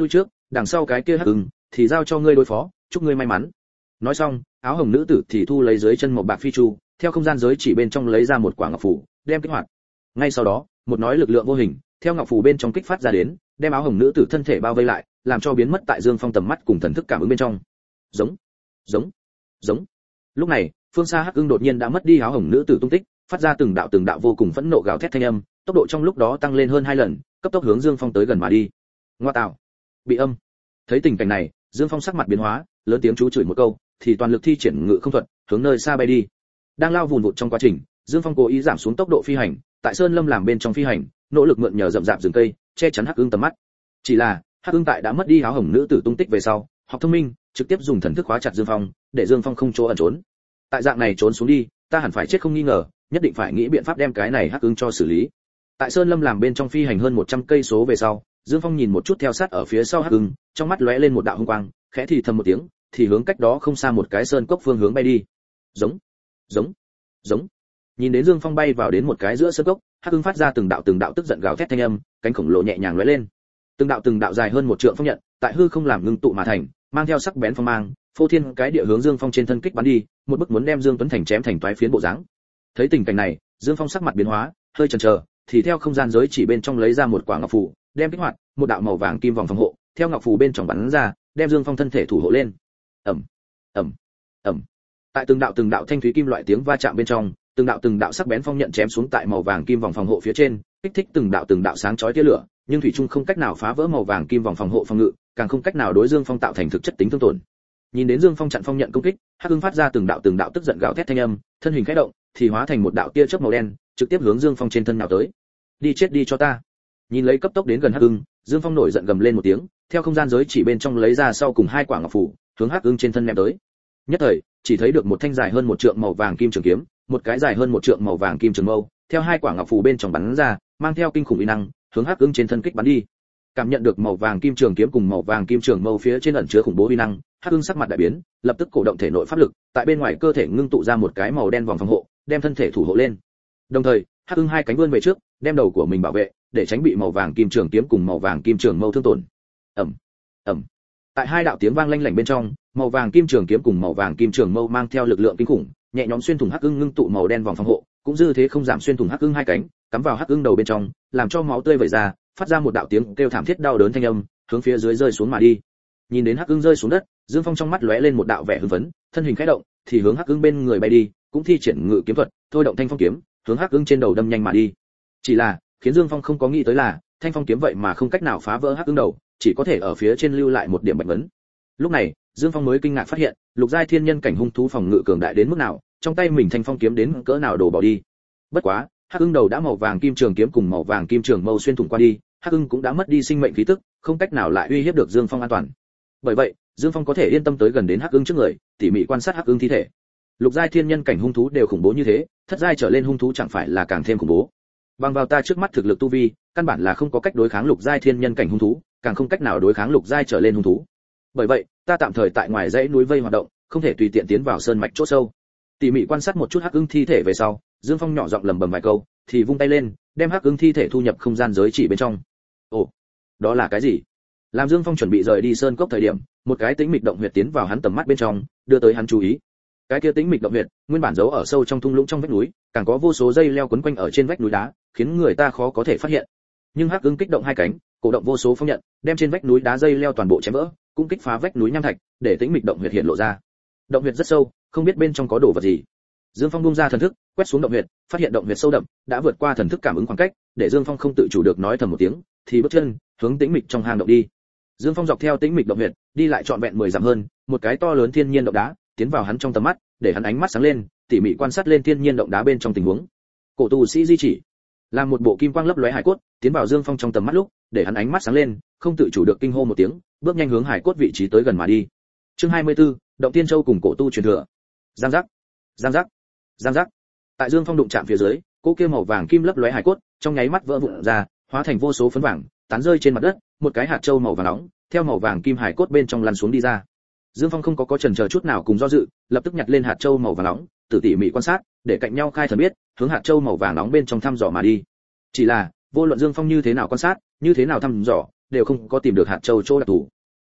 đằng sau cái kia hắc ưng thì giao cho ngươi đối phó, chúc ngươi may mắn. Nói xong, áo hồng nữ tử thì thu lấy dưới chân một bạc phi chu, theo không gian giới chỉ bên trong lấy ra một quả ngọc phù, đem kích hoạt. Ngay sau đó, một nói lực lượng vô hình theo ngọc phù bên trong kích phát ra đến, đem áo hồng nữ tử thân thể bao vây lại, làm cho biến mất tại Dương Phong tầm mắt cùng thần thức cảm ứng bên trong. Giống, giống, giống. Lúc này, phương xa hắc ưng đột nhiên đã mất đi áo hồng nữ tử tung tích, phát ra từng đạo vô cùng phẫn nộ gào thét thanh âm, tốc độ trong lúc đó tăng lên hơn 2 lần, cấp tốc hướng Dương Phong tới gần mà đi. Ngoa tạo, bị âm. Thấy tình cảnh này, Dương Phong sắc mặt biến hóa, lớn tiếng chú chửi một câu, thì toàn lực thi triển ngự không thuật, hướng nơi xa bay đi. Đang lao vùn vụt trong quá trình, Dương Phong cố ý giảm xuống tốc độ phi hành, tại sơn lâm làm bên trong phi hành, nỗ lực mượn nhờ rậm rạp rừng cây, che chắn hắc ưng tầm mắt. Chỉ là, hắc ưng tại đã mất đi áo hồng nữ tử tung tích về sau, học thông minh, trực tiếp dùng thần thức khóa chặt Dương Phong, để Dương Phong không chỗ ẩn trốn. Tại dạng này trốn xuống đi, ta hẳn phải chết không nghi ngờ, nhất định phải nghĩ biện pháp đem cái này hắc ưng cho xử lý. Tại sơn lâm làm bên trong phi hành hơn 100 cây số về sau, Dương Phong nhìn một chút theo sát ở phía sau hắc ưng, trong mắt lóe lên một đạo hung quang, khẽ thì thầm một tiếng, thì hướng cách đó không xa một cái sơn cốc phương hướng bay đi. Giống, giống, giống. Nhìn đến Dương Phong bay vào đến một cái giữa sơn cốc, hắc ưng phát ra từng đạo tức giận gào thét thanh âm, cánh khổng lồ nhẹ nhàng lóe lên. Từng đạo dài hơn 1 trượng phong nhận, tại hư không làm ngưng tụ mà thành, mang theo sắc bén phong mang, phô thiên cái địa hướng Dương Phong trên thân kích bắn đi, một bức muốn đem Dương Tuấn Thành chém thành toái phiến bộ dáng. Thấy tình cảnh này, Dương Phong sắc mặt biến hóa, hơi chần chờ, thì theo không gian giới chỉ bên trong lấy ra một quả ngọc phù, đem kích hoạt, một đạo màu vàng kim vòng phòng hộ, theo ngọc phù bên trong bắn ra, đem Dương Phong thân thể thủ hộ lên. Ầm, ầm, ầm. Tại từng đạo thanh thúy kim loại tiếng va chạm bên trong, từng đạo sắc bén phong nhận chém xuống tại màu vàng kim vòng phòng hộ phía trên, kích thích từng đạo sáng chói tia lửa, nhưng thủy chung không cách nào phá vỡ màu vàng kim vòng phòng hộ phòng ngự, càng không cách nào đối Dương Phong tạo thành thực chất tính thương tổn. Nhìn đến Dương Phong chặn phong nhận công kích, hắc ưng phát ra từng đạo tức giận gào thét thanh âm, thân hình khẽ động, thì hóa thành một đạo tia chớp màu đen, trực tiếp hướng Dương Phong trên thân nào tới. Đi chết đi cho ta. Nhìn lấy cấp tốc đến gần hắc ưng, Dương Phong nổi giận gầm lên một tiếng, theo không gian giới chỉ bên trong lấy ra sau cùng 2 quả ngọc phù, hướng hắc ưng trên thân ném tới. Nhất thời, chỉ thấy được một thanh dài hơn 1 trượng màu vàng kim trường kiếm, một cái dài hơn 1 trượng màu vàng kim trường mâu, theo 2 quả ngọc phù bên trong bắn ra, mang theo kinh khủng uy năng, hướng hắc ưng trên thân kích bắn đi. Cảm nhận được màu vàng kim trường kiếm cùng màu vàng kim trường mâu phía trên ẩn chứa khủng bố uy năng, hắc ưng sắc mặt đại biến, lập tức cổ động thể nội pháp lực, tại bên ngoài cơ thể ngưng tụ ra một cái màu đen vòng phòng hộ, đem thân thể thủ hộ lên. Đồng thời, hắc ưng 2 cánh vươn về trước, đem đầu của mình bảo vệ, để tránh bị màu vàng kim trường kiếm cùng màu vàng kim trường mâu thương tổn. Ầm, ầm. Tại 2 đạo tiếng vang lanh lảnh bên trong, màu vàng kim trường kiếm cùng màu vàng kim trường mâu mang theo lực lượng kinh khủng, nhẹ nhõm xuyên thủng hắc ưng ngưng tụ màu đen vòng phòng hộ, cũng dư thế không giảm xuyên thủng hắc ưng 2 cánh, cắm vào hắc ưng đầu bên trong, làm cho máu tươi vẩy ra, phát ra một đạo tiếng kêu thảm thiết đau đớn thanh âm, hướng phía dưới rơi xuống mà đi. Nhìn đến hắc ưng rơi xuống đất, Dương Phong trong mắt lóe lên một đạo vẻ hưng phấn, thân hình khẽ động, thì hướng hắc ưng bên người bay đi, cũng thi triển ngự kiếm thuật, thôi động thanh phong kiếm, hướng hắc ưng trên đầu đâm nhanh mà đi. Chỉ là, khiến Dương Phong không có nghĩ tới là, thanh phong kiếm vậy mà không cách nào phá vỡ hắc ưng đầu, chỉ có thể ở phía trên lưu lại một điểm bạch vấn. Lúc này, Dương Phong mới kinh ngạc phát hiện, lục giai thiên nhân cảnh hung thú phòng ngự cường đại đến mức nào, trong tay mình thanh phong kiếm đến cỡ nào đổ bỏ đi. Bất quá, hắc ưng đầu đã màu vàng kim trường kiếm cùng màu vàng kim trường mâu xuyên thủng qua đi, hắc ưng cũng đã mất đi sinh mệnh khí tức, không cách nào lại uy hiếp được Dương Phong an toàn. Bởi vậy, Dương Phong có thể yên tâm tới gần đến hắc ưng trước người, tỉ mỉ quan sát hắc ưng thi thể. Lục giai thiên nhân cảnh hung thú đều khủng bố như thế, thất giai trở lên hung thú chẳng phải là càng thêm khủng bố. Bằng vào ta trước mắt thực lực tu vi, căn bản là không có cách đối kháng lục giai thiên nhân cảnh hung thú, càng không cách nào đối kháng lục giai trở lên hung thú. Bởi vậy, ta tạm thời tại ngoài dãy núi vây hoạt động, không thể tùy tiện tiến vào sơn mạch chỗ sâu. Tỉ mỉ quan sát một chút hắc ưng thi thể về sau, Dương Phong nhỏ giọng lẩm bẩm vài câu, thì vung tay lên, đem hắc ưng thi thể thu nhập không gian giới chỉ bên trong. Ồ, đó là cái gì? Làm Dương Phong chuẩn bị rời đi sơn cốc thời điểm, một cái tĩnh mịch động huyệt tiến vào hắn tầm mắt bên trong, đưa tới hắn chú ý. Cái kia tĩnh mịch động huyệt, nguyên bản giấu ở sâu trong thung lũng trong vách núi, càng có vô số dây leo quấn quanh ở trên vách núi đá, khiến người ta khó có thể phát hiện. Nhưng hắc ưng kích động 2 cánh, cổ động vô số phong nhận, đem trên vách núi đá dây leo toàn bộ chém vỡ, cũng kích phá vách núi nham thạch, để tĩnh mịch động huyệt hiện lộ ra. Động huyệt rất sâu, không biết bên trong có đồ vật gì. Dương Phong bung ra thần thức, quét xuống động huyệt, phát hiện động huyệt sâu đậm, đã vượt qua thần thức cảm ứng khoảng cách, để Dương Phong không tự chủ được nói thầm một tiếng, thì bước chân hướng tĩnh mịch trong hang động đi. Dương Phong dọc theo tĩnh mịch động huyệt, đi lại trọn vẹn 10 dặm hơn, một cái to lớn thiên nhiên động đá tiến vào hắn trong tầm mắt, để hắn ánh mắt sáng lên, tỉ mỉ quan sát lên thiên nhiên động đá bên trong tình huống. Cổ tù sĩ di chỉ, làm một bộ kim quang lấp lóe hải cốt, tiến vào Dương Phong trong tầm mắt lúc, để hắn ánh mắt sáng lên, không tự chủ được kinh hô một tiếng, bước nhanh hướng hải cốt vị trí tới gần mà đi. Chương 24, động tiên châu cùng cổ tu truyền thừa. Giang giác, giang giác, giang giác. Tại Dương Phong đụng chạm phía dưới, cỗ kia màu vàng kim lấp lóe hải cốt, trong nháy mắt vỡ vụn ra, hóa thành vô số phấn vàng, tán rơi trên mặt đất, một cái hạt châu màu vàng nóng, theo màu vàng kim hải cốt bên trong lăn xuống đi ra. Dương Phong không có chần chờ chút nào cùng do dự, lập tức nhặt lên hạt châu màu vàng nóng, tỉ mỉ quan sát, để cạnh nhau khai thần biết, hướng hạt châu màu vàng nóng bên trong thăm dò mà đi. Chỉ là, vô luận Dương Phong như thế nào quan sát, như thế nào thăm dò, đều không có tìm được hạt châu chỗ đặc thù.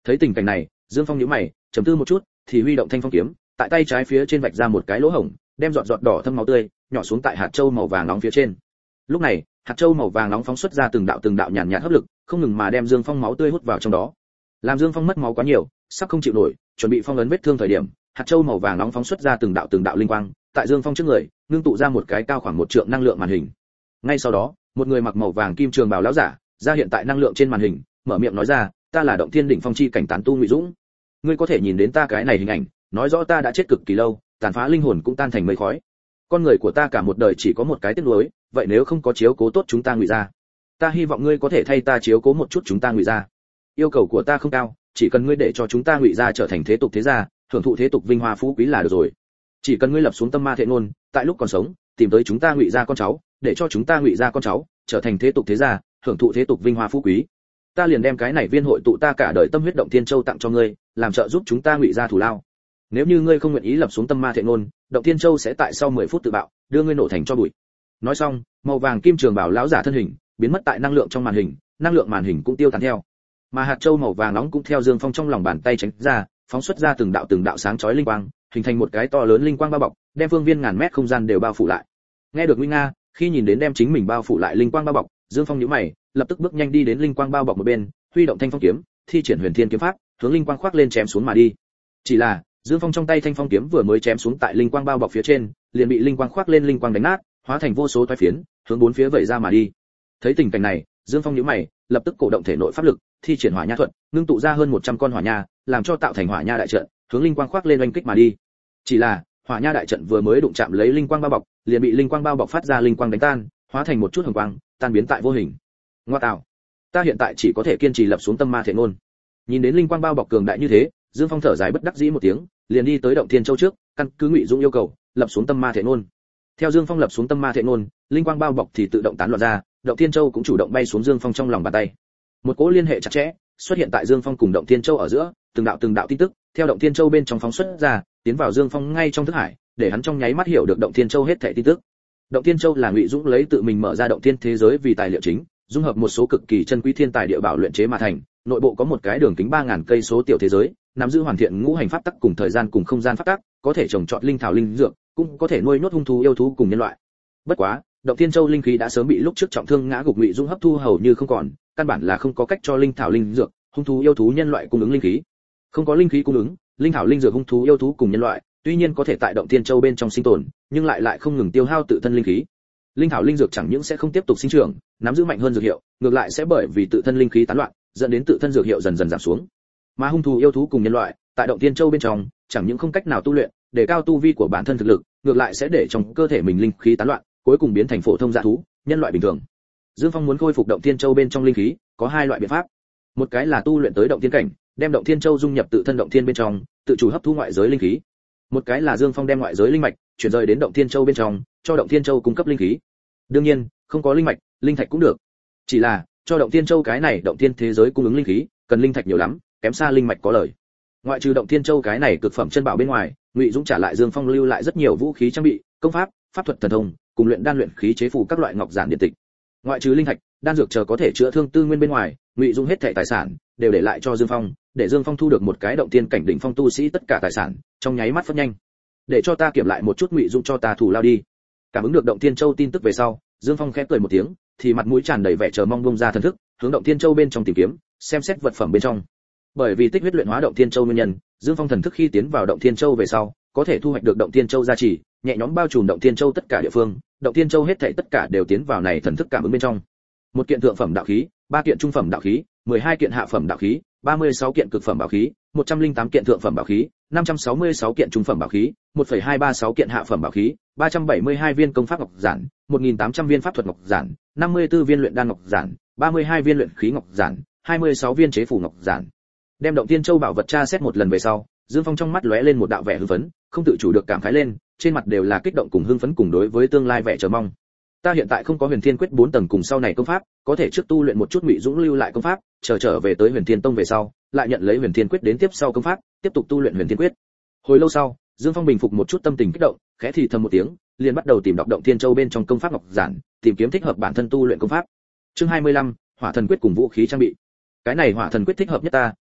Thấy tình cảnh này, Dương Phong nhíu mày, trầm tư một chút, thì huy động thanh phong kiếm, tại tay trái phía trên vạch ra một cái lỗ hổng, đem giọt giọt đỏ thâm máu tươi nhỏ xuống tại hạt châu màu vàng nóng phía trên. Lúc này, hạt châu màu vàng nóng phóng xuất ra từng đạo nhàn nhạt hấp lực, không ngừng mà đem Dương Phong máu tươi hút vào trong đó. Làm Dương Phong mất máu quá nhiều, sắp không chịu nổi, chuẩn bị phong ấn vết thương thời điểm, hạt châu màu vàng nóng phóng xuất ra từng đạo linh quang, tại Dương Phong trước người, ngưng tụ ra một cái cao khoảng 1 trượng năng lượng màn hình. Ngay sau đó, một người mặc màu vàng kim trường bào lão giả, ra hiện tại năng lượng trên màn hình, mở miệng nói ra, ta là Động Thiên đỉnh phong chi cảnh tán tu Ngụy Dũng. Ngươi có thể nhìn đến ta cái này hình ảnh, nói rõ ta đã chết cực kỳ lâu, tàn phá linh hồn cũng tan thành mây khói. Con người của ta cả một đời chỉ có một cái tiếc nuối, vậy nếu không có chiếu cố tốt chúng ta Ngụy gia, ta hy vọng ngươi có thể thay ta chiếu cố một chút chúng ta Ngụy gia. Yêu cầu của ta không cao, chỉ cần ngươi để cho chúng ta Ngụy gia trở thành thế tục thế gia, hưởng thụ thế tục vinh hoa phú quý là được rồi. Chỉ cần ngươi lập xuống tâm ma thệ ngôn, tại lúc còn sống, tìm tới chúng ta Ngụy gia con cháu, để cho chúng ta Ngụy gia con cháu trở thành thế tục thế gia, hưởng thụ thế tục vinh hoa phú quý. Ta liền đem cái này viên hội tụ ta cả đời tâm huyết Động Thiên Châu tặng cho ngươi, làm trợ giúp chúng ta Ngụy gia thủ lao. Nếu như ngươi không nguyện ý lập xuống tâm ma thệ ngôn, Động Thiên Châu sẽ tại sau 10 phút tự bạo, đưa ngươi nổ thành tro bụi. Nói xong, màu vàng kim trường bảo lão giả thân hình biến mất tại năng lượng trong màn hình, năng lượng màn hình cũng tiêu tán theo. Mà hạt châu màu vàng nóng cũng theo Dương Phong trong lòng bàn tay tránh ra, phóng xuất ra từng đạo sáng chói linh quang, hình thành một cái to lớn linh quang bao bọc, đem phương viên ngàn mét không gian đều bao phủ lại. Nghe được nguy nga, khi nhìn đến đem chính mình bao phủ lại linh quang bao bọc, Dương Phong nhíu mày, lập tức bước nhanh đi đến linh quang bao bọc một bên, huy động thanh phong kiếm, thi triển huyền thiên kiếm pháp, hướng linh quang khoác lên chém xuống mà đi. Chỉ là, Dương Phong trong tay thanh phong kiếm vừa mới chém xuống tại linh quang bao bọc phía trên, liền bị linh quang khoác lên linh quang đánh nát, hóa thành vô số toái phiến, hướng bốn phía vẩy ra mà đi. Thấy tình cảnh này, Dương Phong nhíu mày, lập tức cổ động thể nội pháp lực, thi triển hỏa nha thuật, ngưng tụ ra hơn 100 con hỏa nha, làm cho tạo thành hỏa nha đại trận, hướng linh quang khoác lên oanh kích mà đi. Chỉ là, hỏa nha đại trận vừa mới đụng chạm lấy linh quang bao bọc, liền bị linh quang bao bọc phát ra linh quang đánh tan, hóa thành một chút hồng quang, tan biến tại vô hình. Ngoa tạo, ta hiện tại chỉ có thể kiên trì lập xuống tâm ma thể ngôn. Nhìn đến linh quang bao bọc cường đại như thế, Dương Phong thở dài bất đắc dĩ một tiếng, liền đi tới Động Thiên Châu trước, căn cứ Ngụy Dũng yêu cầu, lập xuống tâm ma thể ngôn. Theo Dương Phong lập xuống tâm ma thể ngôn, linh quang bao bọc thì tự động tán loạn ra, Động Thiên Châu cũng chủ động bay xuống Dương Phong trong lòng bàn tay. Một cỗ liên hệ chặt chẽ xuất hiện tại Dương Phong cùng Động Thiên Châu ở giữa, từng đạo tin tức theo Động Thiên Châu bên trong phóng xuất ra, tiến vào Dương Phong ngay trong thức hải, để hắn trong nháy mắt hiểu được Động Thiên Châu hết thảy tin tức. Động Thiên Châu là Ngụy Dũng lấy tự mình mở ra động thiên thế giới vì tài liệu chính, dung hợp một số cực kỳ chân quý thiên tài địa bảo luyện chế mà thành, nội bộ có một cái đường kính 3000 cây số tiểu thế giới, nắm giữ hoàn thiện ngũ hành pháp tắc cùng thời gian cùng không gian pháp tắc, có thể trồng trọt linh thảo linh dược, cũng có thể nuôi nhốt hung thú yêu thú cùng nhân loại. Bất quá, Động Thiên Châu linh khí đã sớm bị lúc trước trọng thương ngã gục Ngụy Dũng hấp thu hầu như không còn, căn bản là không có cách cho linh thảo linh dược, hung thú yêu thú nhân loại cung ứng linh khí. Không có linh khí cung ứng, linh thảo linh dược hung thú yêu thú cùng nhân loại, tuy nhiên có thể tại Động Thiên Châu bên trong sinh tồn, nhưng lại không ngừng tiêu hao tự thân linh khí. Linh thảo linh dược chẳng những sẽ không tiếp tục sinh trưởng, nắm giữ mạnh hơn dược hiệu, ngược lại sẽ bởi vì tự thân linh khí tán loạn, dẫn đến tự thân dược hiệu dần dần giảm xuống. Mà hung thú yêu thú cùng nhân loại, tại Động Thiên Châu bên trong, chẳng những không cách nào tu luyện, để cao tu vi của bản thân thực lực, ngược lại sẽ để trong cơ thể mình linh khí tán loạn, cuối cùng biến thành phổ thông dã thú, nhân loại bình thường. Dương Phong muốn khôi phục Động Thiên Châu bên trong linh khí, có hai loại biện pháp. Một cái là tu luyện tới động thiên cảnh, đem Động Thiên Châu dung nhập tự thân động thiên bên trong, tự chủ hấp thu ngoại giới linh khí. Một cái là Dương Phong đem ngoại giới linh mạch chuyển rời đến Động Thiên Châu bên trong, cho Động Thiên Châu cung cấp linh khí. Đương nhiên, không có linh mạch, linh thạch cũng được. Chỉ là, cho Động Thiên Châu cái này động thiên thế giới cung ứng linh khí, cần linh thạch nhiều lắm, kém xa linh mạch có lời. Ngoại trừ Động Thiên Châu cái này cực phẩm chân bảo bên ngoài, Ngụy Dũng trả lại Dương Phong lưu lại rất nhiều vũ khí trang bị, công pháp, pháp thuật thần thông, cùng luyện đan luyện khí chế phù các loại ngọc giản điện tịch. Ngoại trừ linh thạch, đan dược chờ có thể chữa thương tư nguyên bên ngoài, Ngụy Dũng hết thảy tài sản đều để lại cho Dương Phong, để Dương Phong thu được một cái động thiên cảnh đỉnh phong tu sĩ tất cả tài sản, trong nháy mắt phất nhanh. Để cho ta kiểm lại một chút, Ngụy Dũng cho ta thủ lao đi. Cảm ứng được Động Thiên Châu tin tức về sau, Dương Phong khẽ cười một tiếng, thì mặt mũi tràn đầy vẻ chờ mong bung ra thần thức, hướng Động Thiên Châu bên trong tìm kiếm, xem xét vật phẩm bên trong. Bởi vì tích huyết luyện hóa Động Thiên Châu nguyên nhân, Dương Phong thần thức khi tiến vào Động Thiên Châu về sau, có thể thu hoạch được Động Thiên Châu gia trì, nhẹ nhõm bao trùm Động Thiên Châu tất cả địa phương, Động Thiên Châu hết thảy tất cả đều tiến vào này thần thức cảm ứng bên trong. Một kiện thượng phẩm đạo khí, 3 kiện trung phẩm đạo khí, 12 kiện hạ phẩm đạo khí, 36 kiện cực phẩm bảo khí, 108 kiện thượng phẩm bảo khí, 566 kiện trung phẩm bảo khí, 1,236 kiện hạ phẩm bảo khí, 372 viên công pháp ngọc giản, 1800 viên pháp thuật ngọc giản, 54 viên luyện đan ngọc giản, 32 viên luyện khí ngọc giản, 26 viên chế phù ngọc giản. Đem Động Thiên Châu bảo vật tra xét một lần về sau, Dương Phong trong mắt lóe lên một đạo vẻ hưng phấn, không tự chủ được cảm khái lên, trên mặt đều là kích động cùng hưng phấn cùng đối với tương lai vẻ chờ mong. Ta hiện tại không có Huyền Thiên Quyết 4 tầng cùng sau này công pháp, có thể trước tu luyện một chút Ngụy Dũng lưu lại công pháp, trở về tới Huyền Thiên Tông về sau, lại nhận lấy Huyền Thiên Quyết đến tiếp sau công pháp, tiếp tục tu luyện Huyền Thiên Quyết. Hồi lâu sau, Dương Phong bình phục một chút tâm tình kích động, khẽ thì thầm một tiếng, liền bắt đầu tìm đọc Động Thiên Châu bên trong công pháp ngọc giản, tìm kiếm thích hợp bản thân tu luyện công pháp. Chương 25, Hỏa Thần Quyết cùng vũ khí trang bị. Cái này Hỏa Thần Quyết thích hợp nhất ta,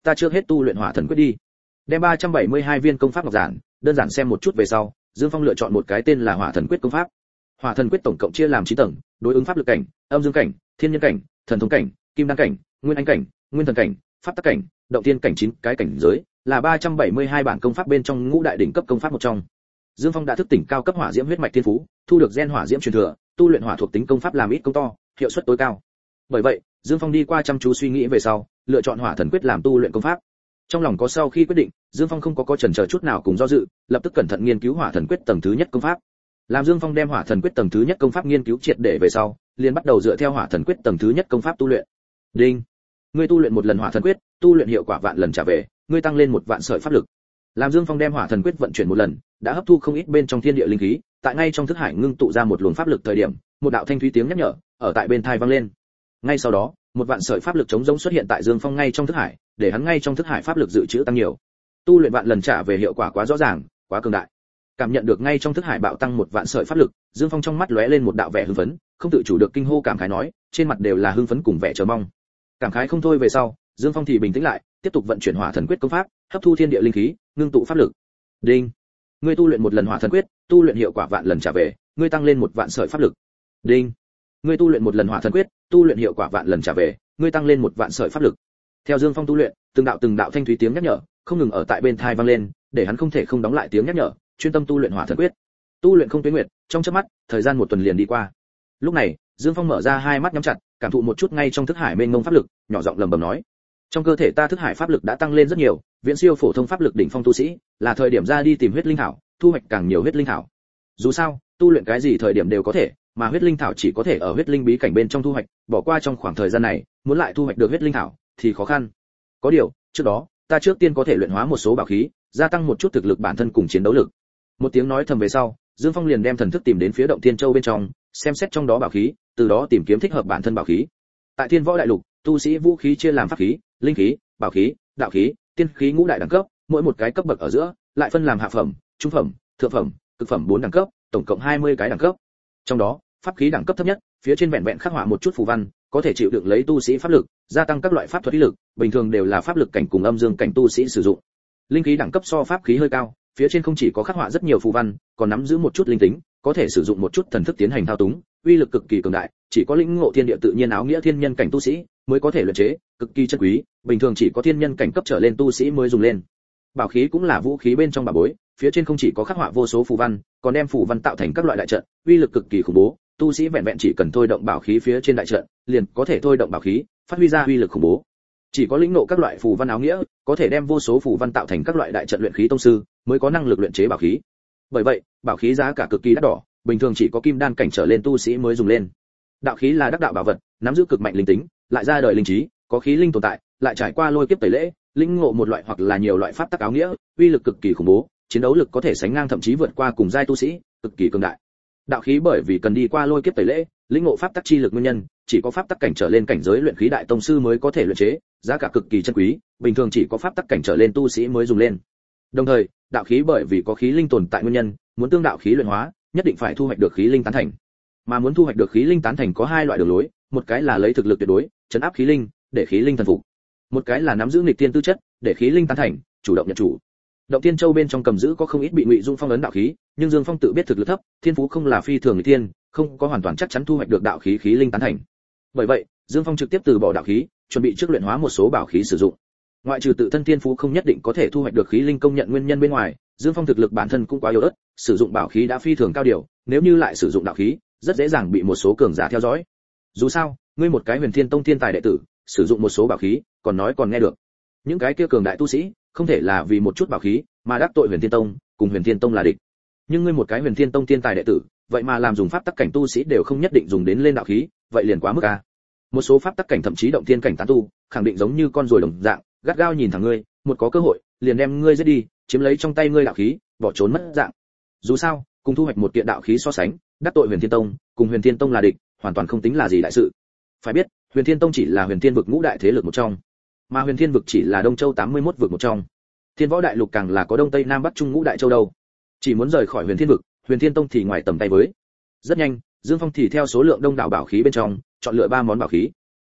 ta trước hết tu luyện hỏa thần quyết đi. Đem 372 viên công pháp ngọc giản đơn giản xem một chút về sau, Dương Phong lựa chọn một cái tên là hỏa thần quyết công pháp. Hỏa thần quyết tổng cộng chia làm 9 tầng, đối ứng pháp lực cảnh, âm dương cảnh, thiên nhân cảnh, thần thông cảnh, kim đan cảnh, nguyên anh cảnh, nguyên thần cảnh, pháp tắc cảnh, động tiên cảnh 9 cái cảnh giới, là 372 bản công pháp bên trong ngũ đại đỉnh cấp công pháp một trong. Dương Phong đã thức tỉnh cao cấp hỏa diễm huyết mạch thiên phú, thu được gen hỏa diễm truyền thừa, tu luyện hỏa thuộc tính công pháp làm ít công to, hiệu suất tối cao. Bởi vậy, Dương Phong đi qua chăm chú suy nghĩ về sau, lựa chọn hỏa thần quyết làm tu luyện công pháp. Trong lòng có sau khi quyết định, Dương Phong không có chần chờ chút nào cùng do dự, lập tức cẩn thận nghiên cứu hỏa thần quyết tầng thứ nhất công pháp. Làm Dương Phong đem hỏa thần quyết tầng thứ nhất công pháp nghiên cứu triệt để về sau, liền bắt đầu dựa theo hỏa thần quyết tầng thứ nhất công pháp tu luyện. Đinh, ngươi tu luyện một lần hỏa thần quyết, tu luyện hiệu quả vạn lần trả về, ngươi tăng lên một vạn sợi pháp lực. Làm Dương Phong đem hỏa thần quyết vận chuyển một lần, đã hấp thu không ít bên trong thiên địa linh khí, tại ngay trong thức hải ngưng tụ ra một luồng pháp lực thời điểm, một đạo thanh thúy tiếng nhắc nhở ở tại bên tai vang lên. Ngay sau đó, một vạn sợi pháp lực chống rỗng xuất hiện tại Dương Phong ngay trong thức hải, để hắn ngay trong thức hải pháp lực dự trữ tăng nhiều. Tu luyện vạn lần trả về hiệu quả quá rõ ràng, quá cường đại. Cảm nhận được ngay trong thức hải bạo tăng một vạn sợi pháp lực, Dương Phong trong mắt lóe lên một đạo vẻ hưng phấn, không tự chủ được kinh hô cảm khái nói, trên mặt đều là hưng phấn cùng vẻ chờ mong. Cảm khái không thôi về sau, Dương Phong thì bình tĩnh lại, tiếp tục vận chuyển hỏa thần quyết công pháp, hấp thu thiên địa linh khí, ngưng tụ pháp lực. Đinh, ngươi tu luyện một lần hỏa thần quyết, tu luyện hiệu quả vạn lần trả về, ngươi tăng lên một vạn sợi pháp lực. Đinh, ngươi tu luyện một lần hỏa thần quyết, tu luyện hiệu quả vạn lần trả về, ngươi tăng lên một vạn sợi pháp lực. Theo Dương Phong tu luyện, từng đạo thanh thúy tiếng nhắc nhở không ngừng ở tại bên tai vang lên, để hắn không thể không đóng lại tiếng nhắc nhở, chuyên tâm tu luyện hỏa thần quyết. Tu luyện không tuyến nguyệt, trong chớp mắt, thời gian một tuần liền đi qua. Lúc này, Dương Phong mở ra hai mắt nhắm chặt, cảm thụ một chút ngay trong thức hải mênh mông pháp lực, nhỏ giọng lẩm bẩm nói: trong cơ thể ta thức hải pháp lực đã tăng lên rất nhiều, viễn siêu phổ thông pháp lực đỉnh phong tu sĩ, là thời điểm ra đi tìm huyết linh thảo, thu hoạch càng nhiều huyết linh thảo. Dù sao, tu luyện cái gì thời điểm đều có thể, mà huyết linh thảo chỉ có thể ở huyết linh bí cảnh bên trong thu hoạch, bỏ qua trong khoảng thời gian này, muốn lại thu hoạch được huyết linh thảo thì khó khăn. Có điều, trước đó, ta trước tiên có thể luyện hóa một số bảo khí, gia tăng một chút thực lực bản thân cùng chiến đấu lực. Một tiếng nói thầm về sau, Dương Phong liền đem thần thức tìm đến phía động Thiên Châu bên trong, xem xét trong đó bảo khí, từ đó tìm kiếm thích hợp bản thân bảo khí. Tại Thiên Võ Đại Lục, tu sĩ vũ khí chia làm pháp khí, linh khí, bảo khí, đạo khí, tiên khí ngũ đại đẳng cấp, mỗi một cái cấp bậc ở giữa lại phân làm hạ phẩm, trung phẩm, thượng phẩm, cực phẩm 4 đẳng cấp, tổng cộng 20 cái đẳng cấp. Trong đó, pháp khí đẳng cấp thấp nhất, phía trên vẹn vẹn khắc họa một chút phù văn, có thể chịu đựng lấy tu sĩ pháp lực, gia tăng các loại pháp thuật uy lực, bình thường đều là pháp lực cảnh cùng âm dương cảnh tu sĩ sử dụng. Linh khí đẳng cấp so pháp khí hơi cao, phía trên không chỉ có khắc họa rất nhiều phù văn, còn nắm giữ một chút linh tính, có thể sử dụng một chút thần thức tiến hành thao túng, uy lực cực kỳ cường đại, chỉ có lĩnh ngộ thiên địa tự nhiên áo nghĩa thiên nhân cảnh tu sĩ mới có thể luyện chế, cực kỳ chân quý, bình thường chỉ có thiên nhân cảnh cấp trở lên tu sĩ mới dùng lên. Bảo khí cũng là vũ khí bên trong bảo bối, phía trên không chỉ có khắc họa vô số phù văn, còn đem phù văn tạo thành các loại đại trận, uy lực cực kỳ khủng bố, tu sĩ vẹn vẹn chỉ cần thôi động bảo khí phía trên đại trận, liền có thể thôi động bảo khí, phát huy ra uy lực khủng bố. Chỉ có lĩnh ngộ các loại phù văn áo nghĩa, có thể đem vô số phù văn tạo thành các loại đại trận luyện khí tông sư, mới có năng lực luyện chế bảo khí. Bởi vậy, bảo khí giá cả cực kỳ đắt đỏ, bình thường chỉ có kim đan cảnh trở lên tu sĩ mới dùng lên. Đạo khí là đắc đạo bảo vật, nắm giữ cực mạnh linh tính, lại ra đời linh trí, có khí linh tồn tại, lại trải qua lôi kiếp tẩy lễ, lĩnh ngộ một loại hoặc là nhiều loại pháp tắc áo nghĩa, uy lực cực kỳ khủng bố, chiến đấu lực có thể sánh ngang thậm chí vượt qua cùng giai tu sĩ, cực kỳ cường đại. Đạo khí bởi vì cần đi qua lôi kiếp tẩy lễ, lĩnh ngộ pháp tắc chi lực nguyên nhân, chỉ có pháp tắc cảnh trở lên cảnh giới luyện khí đại tông sư mới có thể luyện chế, giá cả cực kỳ chân quý, bình thường chỉ có pháp tắc cảnh trở lên tu sĩ mới dùng lên. Đồng thời, đạo khí bởi vì có khí linh tồn tại nguyên nhân, muốn tương đạo khí luyện hóa, nhất định phải thu hoạch được khí linh tán thành. Mà muốn thu hoạch được khí linh tán thành có hai loại đường lối, một cái là lấy thực lực tuyệt đối, trấn áp khí linh, để khí linh thần phục. Một cái là nắm giữ nghịch tiên tư chất, để khí linh tán thành, chủ động nhận chủ. Động Tiên Châu bên trong cầm giữ có không ít bị Ngụy Dung phong ấn đạo khí, nhưng Dương Phong tự biết thực lực thấp, thiên phú không là phi thường người tiên, không có hoàn toàn chắc chắn thu hoạch được đạo khí khí linh tán thành. Bởi vậy, Dương Phong trực tiếp từ bỏ đạo khí, chuẩn bị trước luyện hóa một số bảo khí sử dụng. Ngoại trừ tự thân thiên phú không nhất định có thể thu hoạch được khí linh công nhận nguyên nhân bên ngoài, Dương Phong thực lực bản thân cũng quá yếu ớt, sử dụng bảo khí đã phi thường cao điều, nếu như lại sử dụng đạo khí, rất dễ dàng bị một số cường giả theo dõi. Dù sao, ngươi một cái Huyền Thiên Tông thiên tài đệ tử, sử dụng một số bảo khí, còn nói còn nghe được. Những cái kia cường đại tu sĩ, không thể là vì một chút bảo khí mà đắc tội Huyền Thiên Tông, cùng Huyền Thiên Tông là địch. Nhưng ngươi một cái Huyền Thiên Tông thiên tài đệ tử, vậy mà làm dùng pháp tắc cảnh tu sĩ đều không nhất định dùng đến lên đạo khí, vậy liền quá mức a. Một số pháp tắc cảnh thậm chí động thiên cảnh tán tu, khẳng định giống như con ruồi đồng dạng, gắt gao nhìn thẳng ngươi, một có cơ hội, liền đem ngươi giết đi, chiếm lấy trong tay ngươi đạo khí, bỏ trốn mất dạng. Dù sao, cùng thu hoạch một kiện đạo khí so sánh, đắc tội Huyền Thiên Tông, cùng Huyền Thiên Tông là địch, hoàn toàn không tính là gì đại sự. Phải biết, Huyền Thiên Tông chỉ là Huyền Thiên vực ngũ đại thế lực một trong, mà Huyền Thiên vực chỉ là Đông Châu 81 vực một trong. Thiên Võ Đại Lục càng là có Đông Tây Nam Bắc Trung ngũ đại châu đâu. Chỉ muốn rời khỏi Huyền Thiên vực, Huyền Thiên Tông thì ngoài tầm tay với. Rất nhanh, Dương Phong thì theo số lượng đông đảo bảo khí bên trong, chọn lựa 3 món bảo khí.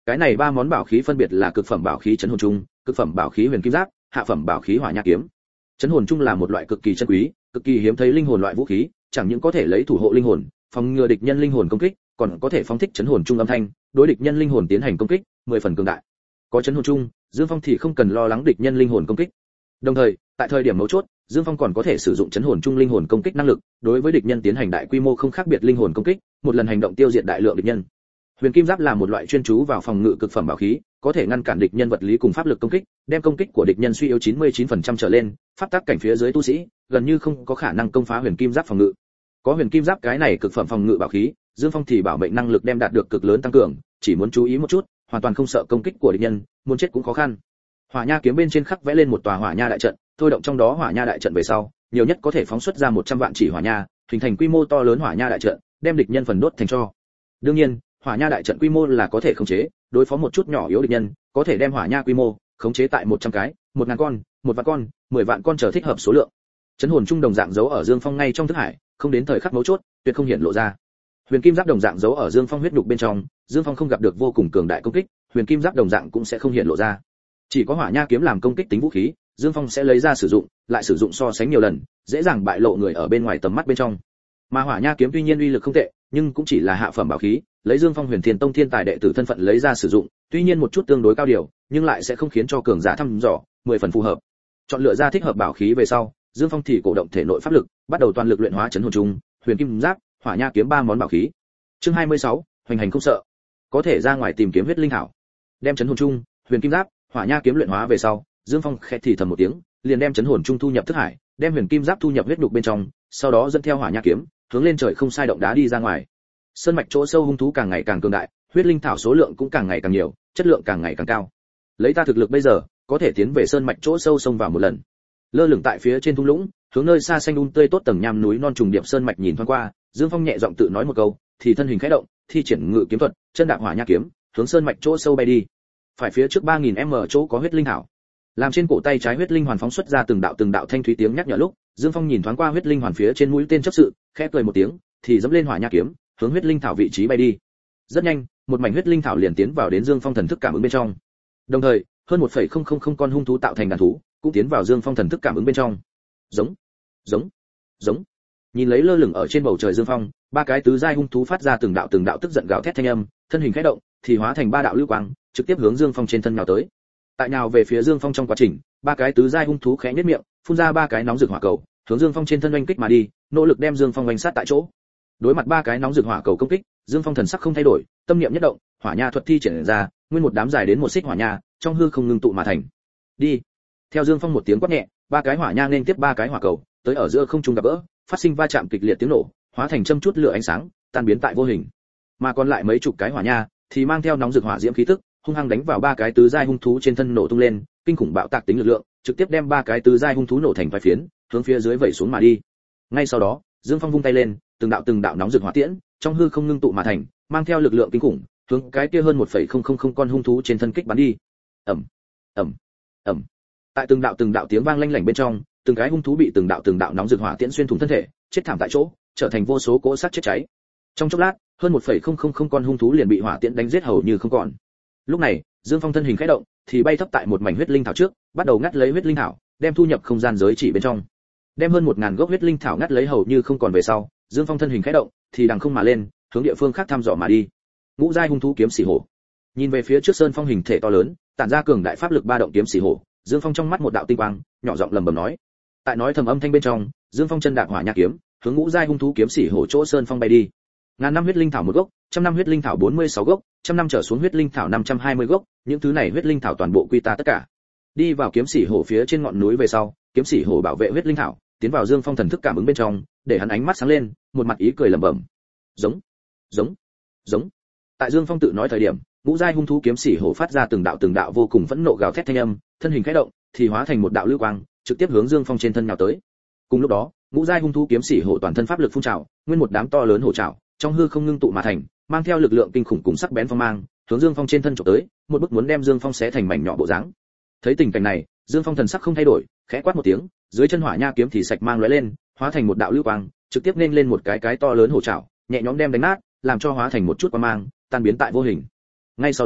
Cái này ba món bảo khí phân biệt là cực phẩm bảo khí chấn hồn trung, cực phẩm bảo khí huyền kim giáp, hạ phẩm bảo khí hỏa nha kiếm. Chấn hồn trung là một loại cực kỳ chân quý, cực kỳ hiếm thấy linh hồn loại vũ khí, chẳng những có thể lấy thủ hộ linh hồn, phòng ngừa địch nhân linh hồn công kích, còn có thể phóng thích chấn hồn trung âm thanh, đối địch nhân linh hồn tiến hành công kích, 10 phần cường đại. Có chấn hồn trung, Dương Phong thì không cần lo lắng địch nhân linh hồn công kích. Đồng thời, tại thời điểm mấu chốt, Dương Phong còn có thể sử dụng chấn hồn trung linh hồn công kích năng lực, đối với địch nhân tiến hành đại quy mô không khác biệt linh hồn công kích, một lần hành động tiêu diệt đại lượng địch nhân. Huyền kim giáp là một loại chuyên chú vào phòng ngự cực phẩm bảo khí, có thể ngăn cản địch nhân vật lý cùng pháp lực công kích, đem công kích của địch nhân suy yếu 99% trở lên, pháp tắc cảnh phía dưới tu sĩ gần như không có khả năng công phá huyền kim giáp phòng ngự. Có huyền kim giáp cái này cực phẩm phòng ngự bảo khí, Dương Phong thì bảo mệnh năng lực đem đạt được cực lớn tăng cường, chỉ muốn chú ý một chút, hoàn toàn không sợ công kích của địch nhân, muốn chết cũng khó khăn. Hỏa nha kiếm bên trên khắc vẽ lên một tòa hỏa nha đại trận, thôi động trong đó hỏa nha đại trận về sau, nhiều nhất có thể phóng xuất ra 100 vạn chỉ hỏa nha, hình thành quy mô to lớn hỏa nha đại trận, đem địch nhân phần đốt thành tro. Đương nhiên, hỏa nha đại trận quy mô là có thể khống chế, đối phó một chút nhỏ yếu địch nhân, có thể đem hỏa nha quy mô khống chế tại 100 cái, 1000 con, 1 vạn con, 10 vạn con chờ thích hợp số lượng. Chấn hồn trung đồng dạng giấu ở Dương Phong ngay trong thức hải, không đến thời khắc mấu chốt, tuyệt không hiện lộ ra. Huyền kim giáp đồng dạng giấu ở Dương Phong huyết nhục bên trong, Dương Phong không gặp được vô cùng cường đại công kích, huyền kim giáp đồng dạng cũng sẽ không hiện lộ ra. Chỉ có hỏa nha kiếm làm công kích tính vũ khí, Dương Phong sẽ lấy ra sử dụng, lại sử dụng so sánh nhiều lần, dễ dàng bại lộ người ở bên ngoài tầm mắt bên trong. Mà hỏa nha kiếm tuy nhiên uy lực không tệ, nhưng cũng chỉ là hạ phẩm bảo khí, lấy Dương Phong Huyền Thiên Tông thiên tài đệ tử thân phận lấy ra sử dụng, tuy nhiên một chút tương đối cao điều, nhưng lại sẽ không khiến cho cường giả thăm dò, 10 phần phù hợp. Chọn lựa ra thích hợp bảo khí về sau, Dương Phong thì cổ động thể nội pháp lực, bắt đầu toàn lực luyện hóa chấn hồn trung, huyền kim giáp, hỏa nha kiếm ba món bảo khí. Chương 26, hoành hành không sợ. Có thể ra ngoài tìm kiếm huyết linh thảo. Đem chấn hồn trung, huyền kim giáp, hỏa nha kiếm luyện hóa về sau, Dương Phong khẽ thì thầm một tiếng, liền đem chấn hồn trung thu nhập thức hải, đem huyền kim giáp thu nhập huyết nhục bên trong, sau đó dẫn theo hỏa nha kiếm, hướng lên trời không sai động đá đi ra ngoài. Sơn mạch chỗ sâu hung thú càng ngày càng cường đại, huyết linh thảo số lượng cũng càng ngày càng nhiều, chất lượng càng ngày càng cao. Lấy ta thực lực bây giờ, có thể tiến về sơn mạch chỗ sâu xông vào một lần. Lơ lửng tại phía trên thung lũng, hướng nơi xa xanh tươi tốt tầng nham núi non trùng điệp sơn mạch nhìn thoáng qua, Dương Phong nhẹ giọng tự nói một câu, thì thân hình khẽ động, thi triển ngự kiếm thuật, chân đạp hỏa nha kiếm, hướng sơn mạch chỗ sâu bay đi. Phải phía trước 3000m chỗ có huyết linh thảo. Làm trên cổ tay trái huyết linh hoàn phóng xuất ra từng đạo thanh thúy tiếng nhắc nhở lúc, Dương Phong nhìn thoáng qua huyết linh hoàn phía trên mũi tên chấp sự, khẽ cười một tiếng, thì dẫm lên hỏa nha kiếm, hướng huyết linh thảo vị trí bay đi. Rất nhanh, một mảnh huyết linh thảo liền tiến vào đến Dương Phong thần thức cảm ứng bên trong. Đồng thời, hơn 1,000 con hung thú tạo thành đàn thú, cũng tiến vào Dương Phong thần thức cảm ứng bên trong. Giống, giống, giống. Nhìn lấy lơ lửng ở trên bầu trời Dương Phong, ba cái tứ giai hung thú phát ra từng đạo tức giận gào thét thanh âm, thân hình khẽ động, thì hóa thành ba đạo lưu quang, trực tiếp hướng Dương Phong trên thân nhào tới. Tại nhào về phía Dương Phong trong quá trình, ba cái tứ giai hung thú khẽ nhếch miệng, phun ra ba cái nóng rực hỏa cầu, hướng Dương Phong trên thân oanh kích mà đi, nỗ lực đem Dương Phong oanh sát tại chỗ. Đối mặt ba cái nóng rực hỏa cầu công kích, Dương Phong thần sắc không thay đổi, tâm niệm nhất động, hỏa nha thuật thi triển ra, nguyên một đám dài đến một xích hỏa nha, trong hư không ngưng tụ mà thành. Đi. Theo Dương Phong một tiếng quát nhẹ, ba cái hỏa nha nên tiếp ba cái hỏa cầu, tới ở giữa không trung gặp gỡ, phát sinh va chạm kịch liệt tiếng nổ, hóa thành châm chút lửa ánh sáng, tan biến tại vô hình. Mà còn lại mấy chục cái hỏa nha thì mang theo nóng rực hỏa diễm khí tức, hung hăng đánh vào ba cái tứ giai hung thú trên thân nổ tung lên, kinh khủng bạo tạc tính lực lượng, trực tiếp đem ba cái tứ giai hung thú nổ thành vài phiến, hướng phía dưới vẩy xuống mà đi. Ngay sau đó, Dương Phong vung tay lên, từng đạo nóng rực hỏa tiễn, trong hư không ngưng tụ mà thành, mang theo lực lượng kinh khủng, hướng cái kia hơn 1,000 con hung thú trên thân kích bắn đi. Ầm, ầm, ầm. Tại từng đạo tiếng vang lanh lảnh bên trong, từng cái hung thú bị từng đạo nóng rực hỏa tiễn xuyên thủng thân thể, chết thảm tại chỗ, trở thành vô số cỗ xác chết cháy. Trong chốc lát, hơn 1,000 con hung thú liền bị hỏa tiễn đánh giết hầu như không còn. Lúc này, Dương Phong thân hình khẽ động, thì bay thấp tại một mảnh huyết linh thảo trước, bắt đầu ngắt lấy huyết linh thảo, đem thu nhập không gian giới chỉ bên trong. Đem hơn 1000 gốc huyết linh thảo ngắt lấy hầu như không còn về sau, Dương Phong thân hình khẽ động, thì đằng không mà lên, hướng địa phương khác thăm dò mà đi. Ngũ giai hung thú kiếm xỉ hổ. Nhìn về phía trước sơn phong hình thể to lớn, tản ra cường đại pháp lực ba động kiếm xỉ hổ, Dương Phong trong mắt một đạo tinh quang, nhỏ giọng lẩm bẩm nói. Tại nói thầm âm thanh bên trong, Dương Phong chân đạp hỏa nha kiếm, hướng ngũ giai hung thú kiếm xỉ hổ chỗ sơn phong bay đi. Ngàn năm huyết linh thảo một gốc, trăm năm huyết linh thảo 46 gốc, trăm năm trở xuống huyết linh thảo 520 gốc, những thứ này huyết linh thảo toàn bộ quy ta tất cả. Đi vào kiếm xỉ hổ phía trên ngọn núi về sau, kiếm xỉ hổ bảo vệ huyết linh thảo, tiến vào Dương Phong thần thức cảm ứng bên trong, để hắn ánh mắt sáng lên, một mặt ý cười lẩm bẩm. Giống, giống, giống. Tại Dương Phong tự nói thời điểm, ngũ giai hung thú kiếm xỉ hổ phát ra từng đạo vô cùng phẫn nộ gào thét thanh âm, thân hình khẽ động, thì hóa thành một đạo lưu quang, trực tiếp hướng Dương Phong trên thân nhào tới. Cùng lúc đó, ngũ giai hung thú kiếm xỉ hổ toàn thân pháp lực phun trào, nguyên một đám to lớn hổ trảo, trong hư không ngưng tụ mà thành, mang theo lực lượng kinh khủng cùng sắc bén phong mang, hướng Dương Phong trên thân chụp tới, một bức muốn đem Dương Phong xé thành mảnh nhỏ bộ dáng. Thấy tình cảnh này, Dương Phong thần sắc không thay đổi, khẽ quát một tiếng, dưới chân hỏa nha kiếm thì sạch mang lóe lên, hóa thành một đạo lưu quang, trực tiếp nên lên một cái to lớn hổ trảo, nhẹ nhõm đem đánh nát, làm cho hóa thành một chút quang mang, tan biến tại vô hình. Ngay sau đó,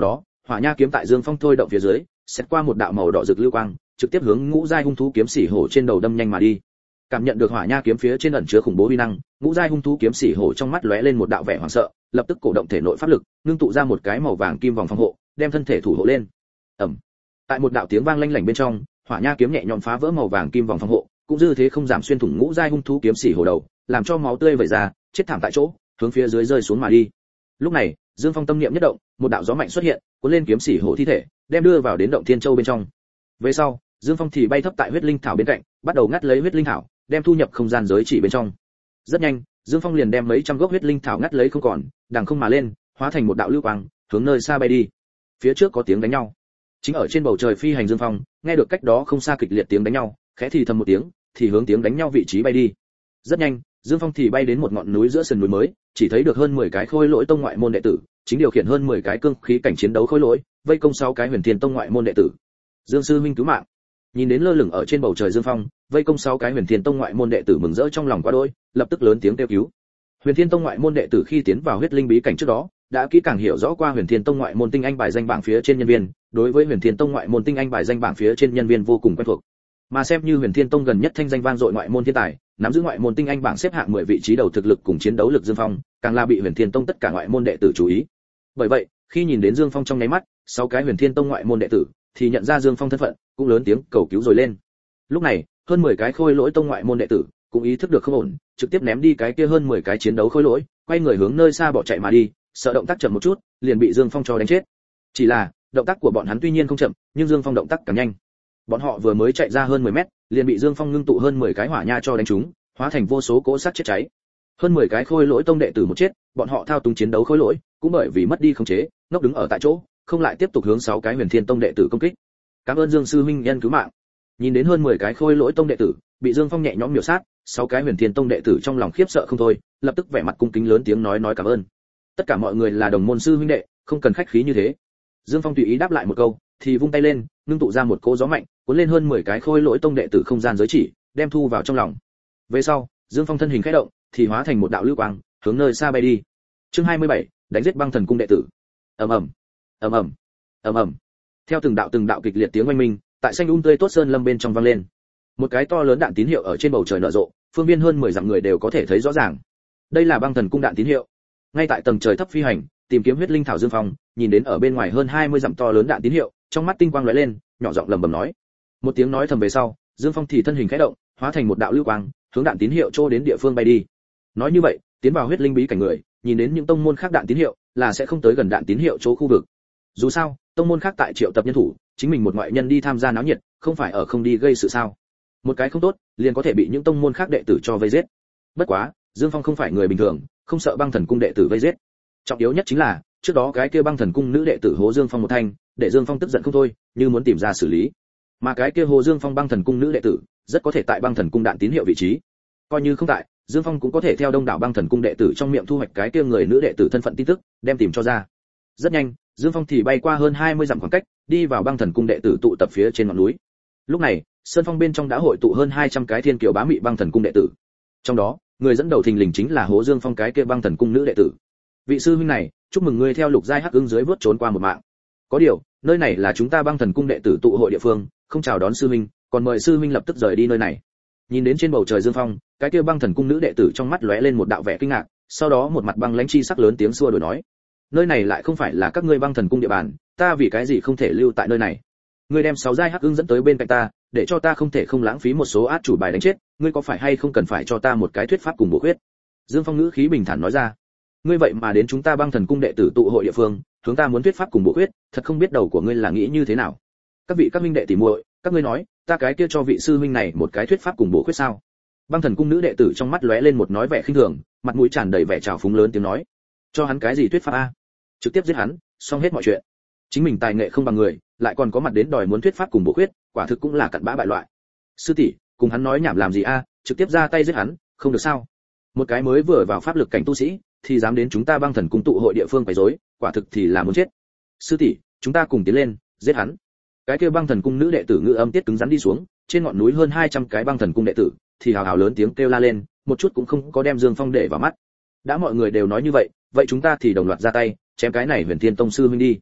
hỏa nha kiếm tại Dương Phong thôi động phía dưới, xét qua một đạo màu đỏ rực lưu quang, trực tiếp hướng ngũ giai hung thú kiếm sĩ hổ trên đầu đâm nhanh mà đi. Cảm nhận được hỏa nha kiếm phía trên ẩn chứa khủng bố uy năng, ngũ giai hung thú kiếm sĩ hổ trong mắt lóe lên một đạo vẻ hoảng sợ, lập tức cổ động thể nội pháp lực, ngưng tụ ra một cái màu vàng kim vòng phòng hộ, đem thân thể thủ hộ lên. Ầm. Tại một đạo tiếng vang lanh lảnh bên trong, hỏa nha kiếm nhẹ nhõm phá vỡ màu vàng kim vòng phòng hộ, cũng dư thế không giảm xuyên thủng ngũ giai hung thú kiếm sĩ hổ đầu, làm cho máu tươi vẩy ra, chết thảm tại chỗ, hướng phía dưới rơi xuống mà đi. Lúc này, Dương Phong tâm niệm nhất động, một đạo gió mạnh xuất hiện, cuốn lên kiếm sĩ hổ thi thể, đem đưa vào đến động thiên châu bên trong. Về sau, Dương Phong thì bay thấp tại huyết linh thảo bên cạnh, bắt đầu ngắt lấy huyết linh thảo, đem thu nhập không gian giới chỉ bên trong. Rất nhanh, Dương Phong liền đem mấy trăm gốc huyết linh thảo ngắt lấy không còn, đằng không mà lên, hóa thành một đạo lưu quang, hướng nơi xa bay đi. Phía trước có tiếng đánh nhau. Chính ở trên bầu trời phi hành Dương Phong, nghe được cách đó không xa kịch liệt tiếng đánh nhau, khẽ thì thầm một tiếng, thì hướng tiếng đánh nhau vị trí bay đi. Rất nhanh, Dương Phong thì bay đến một ngọn núi giữa sườn núi mới, chỉ thấy được hơn 10 cái khôi lỗi tông ngoại môn đệ tử, chính điều khiển hơn 10 cái cương khí cảnh chiến đấu khôi lỗi, vây công 6 cái Huyền Thiên tông ngoại môn đệ tử. Dương sư huynh cứu mạng. Nhìn đến lơ lửng ở trên bầu trời Dương Phong, vây công 6 cái Huyền Thiên tông ngoại môn đệ tử mừng rỡ trong lòng quá đỗi, lập tức lớn tiếng kêu cứu. Huyền Thiên tông ngoại môn đệ tử khi tiến vào huyết linh bí cảnh trước đó, đã kỹ càng hiểu rõ qua Huyền Thiên tông ngoại môn tinh anh bài danh bảng phía trên nhân viên, đối với Huyền Thiên tông ngoại môn tinh anh bài danh bảng phía trên nhân viên vô cùng quen thuộc. Mà xem như Huyền Thiên tông gần nhất thanh danh vang dội ngoại môn thiên tài, nắm giữ ngoại môn tinh anh bảng xếp hạng 10 vị trí đầu thực lực cùng chiến đấu lực Dương Phong, càng là bị Huyền Thiên tông tất cả ngoại môn đệ tử chú ý. Bởi vậy, khi nhìn đến Dương Phong trong nháy mắt, 6 cái Huyền Thiên tông ngoại môn đệ tử thì nhận ra Dương Phong thân phận, cũng lớn tiếng cầu cứu rồi lên. Lúc này, hơn 10 cái khôi lỗi tông ngoại môn đệ tử cũng ý thức được không ổn, trực tiếp ném đi cái kia hơn 10 cái chiến đấu khôi lỗi, quay người hướng nơi xa bỏ chạy mà đi, sợ động tác chậm một chút, liền bị Dương Phong cho đánh chết. Chỉ là, động tác của bọn hắn tuy nhiên không chậm, nhưng Dương Phong động tác càng nhanh. Bọn họ vừa mới chạy ra hơn 10 mét, liền bị Dương Phong ngưng tụ hơn 10 cái hỏa nha cho đánh trúng, hóa thành vô số cỗ sắt chết cháy. Hơn 10 cái khôi lỗi tông đệ tử một chết, bọn họ thao túng chiến đấu khôi lỗi, cũng bởi vì mất đi khống chế, ngốc đứng ở tại chỗ, không lại tiếp tục hướng 6 cái Huyền Thiên tông đệ tử công kích. Cảm ơn Dương sư huynh nhân cứu mạng. Nhìn đến hơn 10 cái khôi lỗi tông đệ tử bị Dương Phong nhẹ nhõm miểu sát, 6 cái Huyền Thiên tông đệ tử trong lòng khiếp sợ không thôi, lập tức vẻ mặt cung kính lớn tiếng nói cảm ơn. Tất cả mọi người là đồng môn sư huynh đệ, không cần khách khí như thế. Dương Phong tùy ý đáp lại một câu, thì vung tay lên, ngưng tụ ra một cỗ gió mạnh, cuốn lên hơn 10 cái khôi lỗi tông đệ tử không gian giới chỉ, đem thu vào trong lòng. Về sau, Dương Phong thân hình khẽ động, thì hóa thành một đạo lưu quang, hướng nơi xa bay đi. Chương 27, đánh giết băng thần cung đệ tử. Ầm ầm, ầm ầm, ầm ầm. Theo từng đạo kịch liệt tiếng oanh minh, tại xanh tươi tốt sơn lâm bên trong vang lên. Một cái to lớn đạn tín hiệu ở trên bầu trời nở rộ, phương viên hơn 10 dặm người đều có thể thấy rõ ràng. Đây là băng thần cung đạn tín hiệu. Ngay tại tầng trời thấp phi hành, tìm kiếm huyết linh thảo Dương Phong, nhìn đến ở bên ngoài hơn 20 dặm to lớn đạn tín hiệu, trong mắt tinh quang lóe lên, nhỏ giọng lẩm bẩm nói. Một tiếng nói thầm về sau, Dương Phong thì thân hình khẽ động, hóa thành một đạo lưu quang, hướng đạn tín hiệu trô đến địa phương bay đi. Nói như vậy, tiến vào huyết linh bí cảnh người, nhìn đến những tông môn khác đạn tín hiệu, là sẽ không tới gần đạn tín hiệu chỗ khu vực. Dù sao, tông môn khác tại triệu tập nhân thủ, chính mình một ngoại nhân đi tham gia náo nhiệt, không phải ở không đi gây sự sao? Một cái không tốt, liền có thể bị những tông môn khác đệ tử cho vây giết. Bất quá, Dương Phong không phải người bình thường, không sợ băng thần cung đệ tử vây giết. Trọng yếu nhất chính là, trước đó cái kia băng thần cung nữ đệ tử hố Dương Phong một thanh, để Dương Phong tức giận không thôi, như muốn tìm ra xử lý. Mà cái kia hố Dương Phong băng thần cung nữ đệ tử, rất có thể tại băng thần cung đạn tín hiệu vị trí. Coi như không tại, Dương Phong cũng có thể theo đông đảo băng thần cung đệ tử trong miệng thu hoạch cái kia người nữ đệ tử thân phận tin tức, đem tìm cho ra. Rất nhanh, Dương Phong thì bay qua hơn 20 dặm khoảng cách, đi vào băng thần cung đệ tử tụ tập phía trên ngọn núi. Lúc này, sơn phong bên trong đã hội tụ hơn 200 cái thiên kiều bá mị băng thần cung đệ tử. Trong đó, người dẫn đầu thình lình chính là Hố Dương Phong cái kia băng thần cung nữ đệ tử. Vị sư huynh này, chúc mừng ngươi theo lục giai hắc ưng dưới vớt trốn qua một mạng. Có điều, nơi này là chúng ta băng thần cung đệ tử tụ hội địa phương, không chào đón sư huynh, còn mời sư huynh lập tức rời đi nơi này. Nhìn đến trên bầu trời Dương Phong, cái kia băng thần cung nữ đệ tử trong mắt lóe lên một đạo vẻ kinh ngạc, sau đó một mặt băng lãnh chi sắc lớn tiếng xua đuổi nói: nơi này lại không phải là các ngươi băng thần cung địa bàn, ta vì cái gì không thể lưu tại nơi này? Ngươi đem 6 giai hắc ưng dẫn tới bên cạnh ta, để cho ta không thể không lãng phí một số át chủ bài đánh chết, ngươi có phải hay không cần phải cho ta một cái thuyết pháp cùng bổ khuyết? Dương Phong ngữ khí bình thản nói ra. Ngươi vậy mà đến chúng ta băng thần cung đệ tử tụ hội địa phương, chúng ta muốn thuyết pháp cùng bổ khuyết, thật không biết đầu của ngươi là nghĩ như thế nào? Các vị các minh đệ tỉ muội, các ngươi nói, ta cái kia cho vị sư huynh này một cái thuyết pháp cùng bổ khuyết sao? Băng thần cung nữ đệ tử trong mắt lóe lên một nói vẻ khinh thường, mặt mũi tràn đầy vẻ trào phúng lớn tiếng nói: cho hắn cái gì thuyết pháp a? Trực tiếp giết hắn, xong hết mọi chuyện. Chính mình tài nghệ không bằng người, lại còn có mặt đến đòi muốn thuyết pháp cùng bổ khuyết, quả thực cũng là cặn bã bại loại. Sư tỷ, cùng hắn nói nhảm làm gì a, trực tiếp ra tay giết hắn, không được sao? Một cái mới vừa vào pháp lực cảnh tu sĩ, thì dám đến chúng ta băng thần cung tụ hội địa phương quấy rối, quả thực thì là muốn chết. Sư tỷ, chúng ta cùng tiến lên, giết hắn. Cái kia băng thần cung nữ đệ tử ngữ âm tiết cứng rắn đi xuống, trên ngọn núi hơn 200 cái băng thần cung đệ tử, thì hào hào lớn tiếng kêu la lên, một chút cũng không có đem Dương Phong để vào mắt. Đã mọi người đều nói như vậy, vậy chúng ta thì đồng loạt ra tay, chém cái này Huyền Thiên tông sư huynh đi.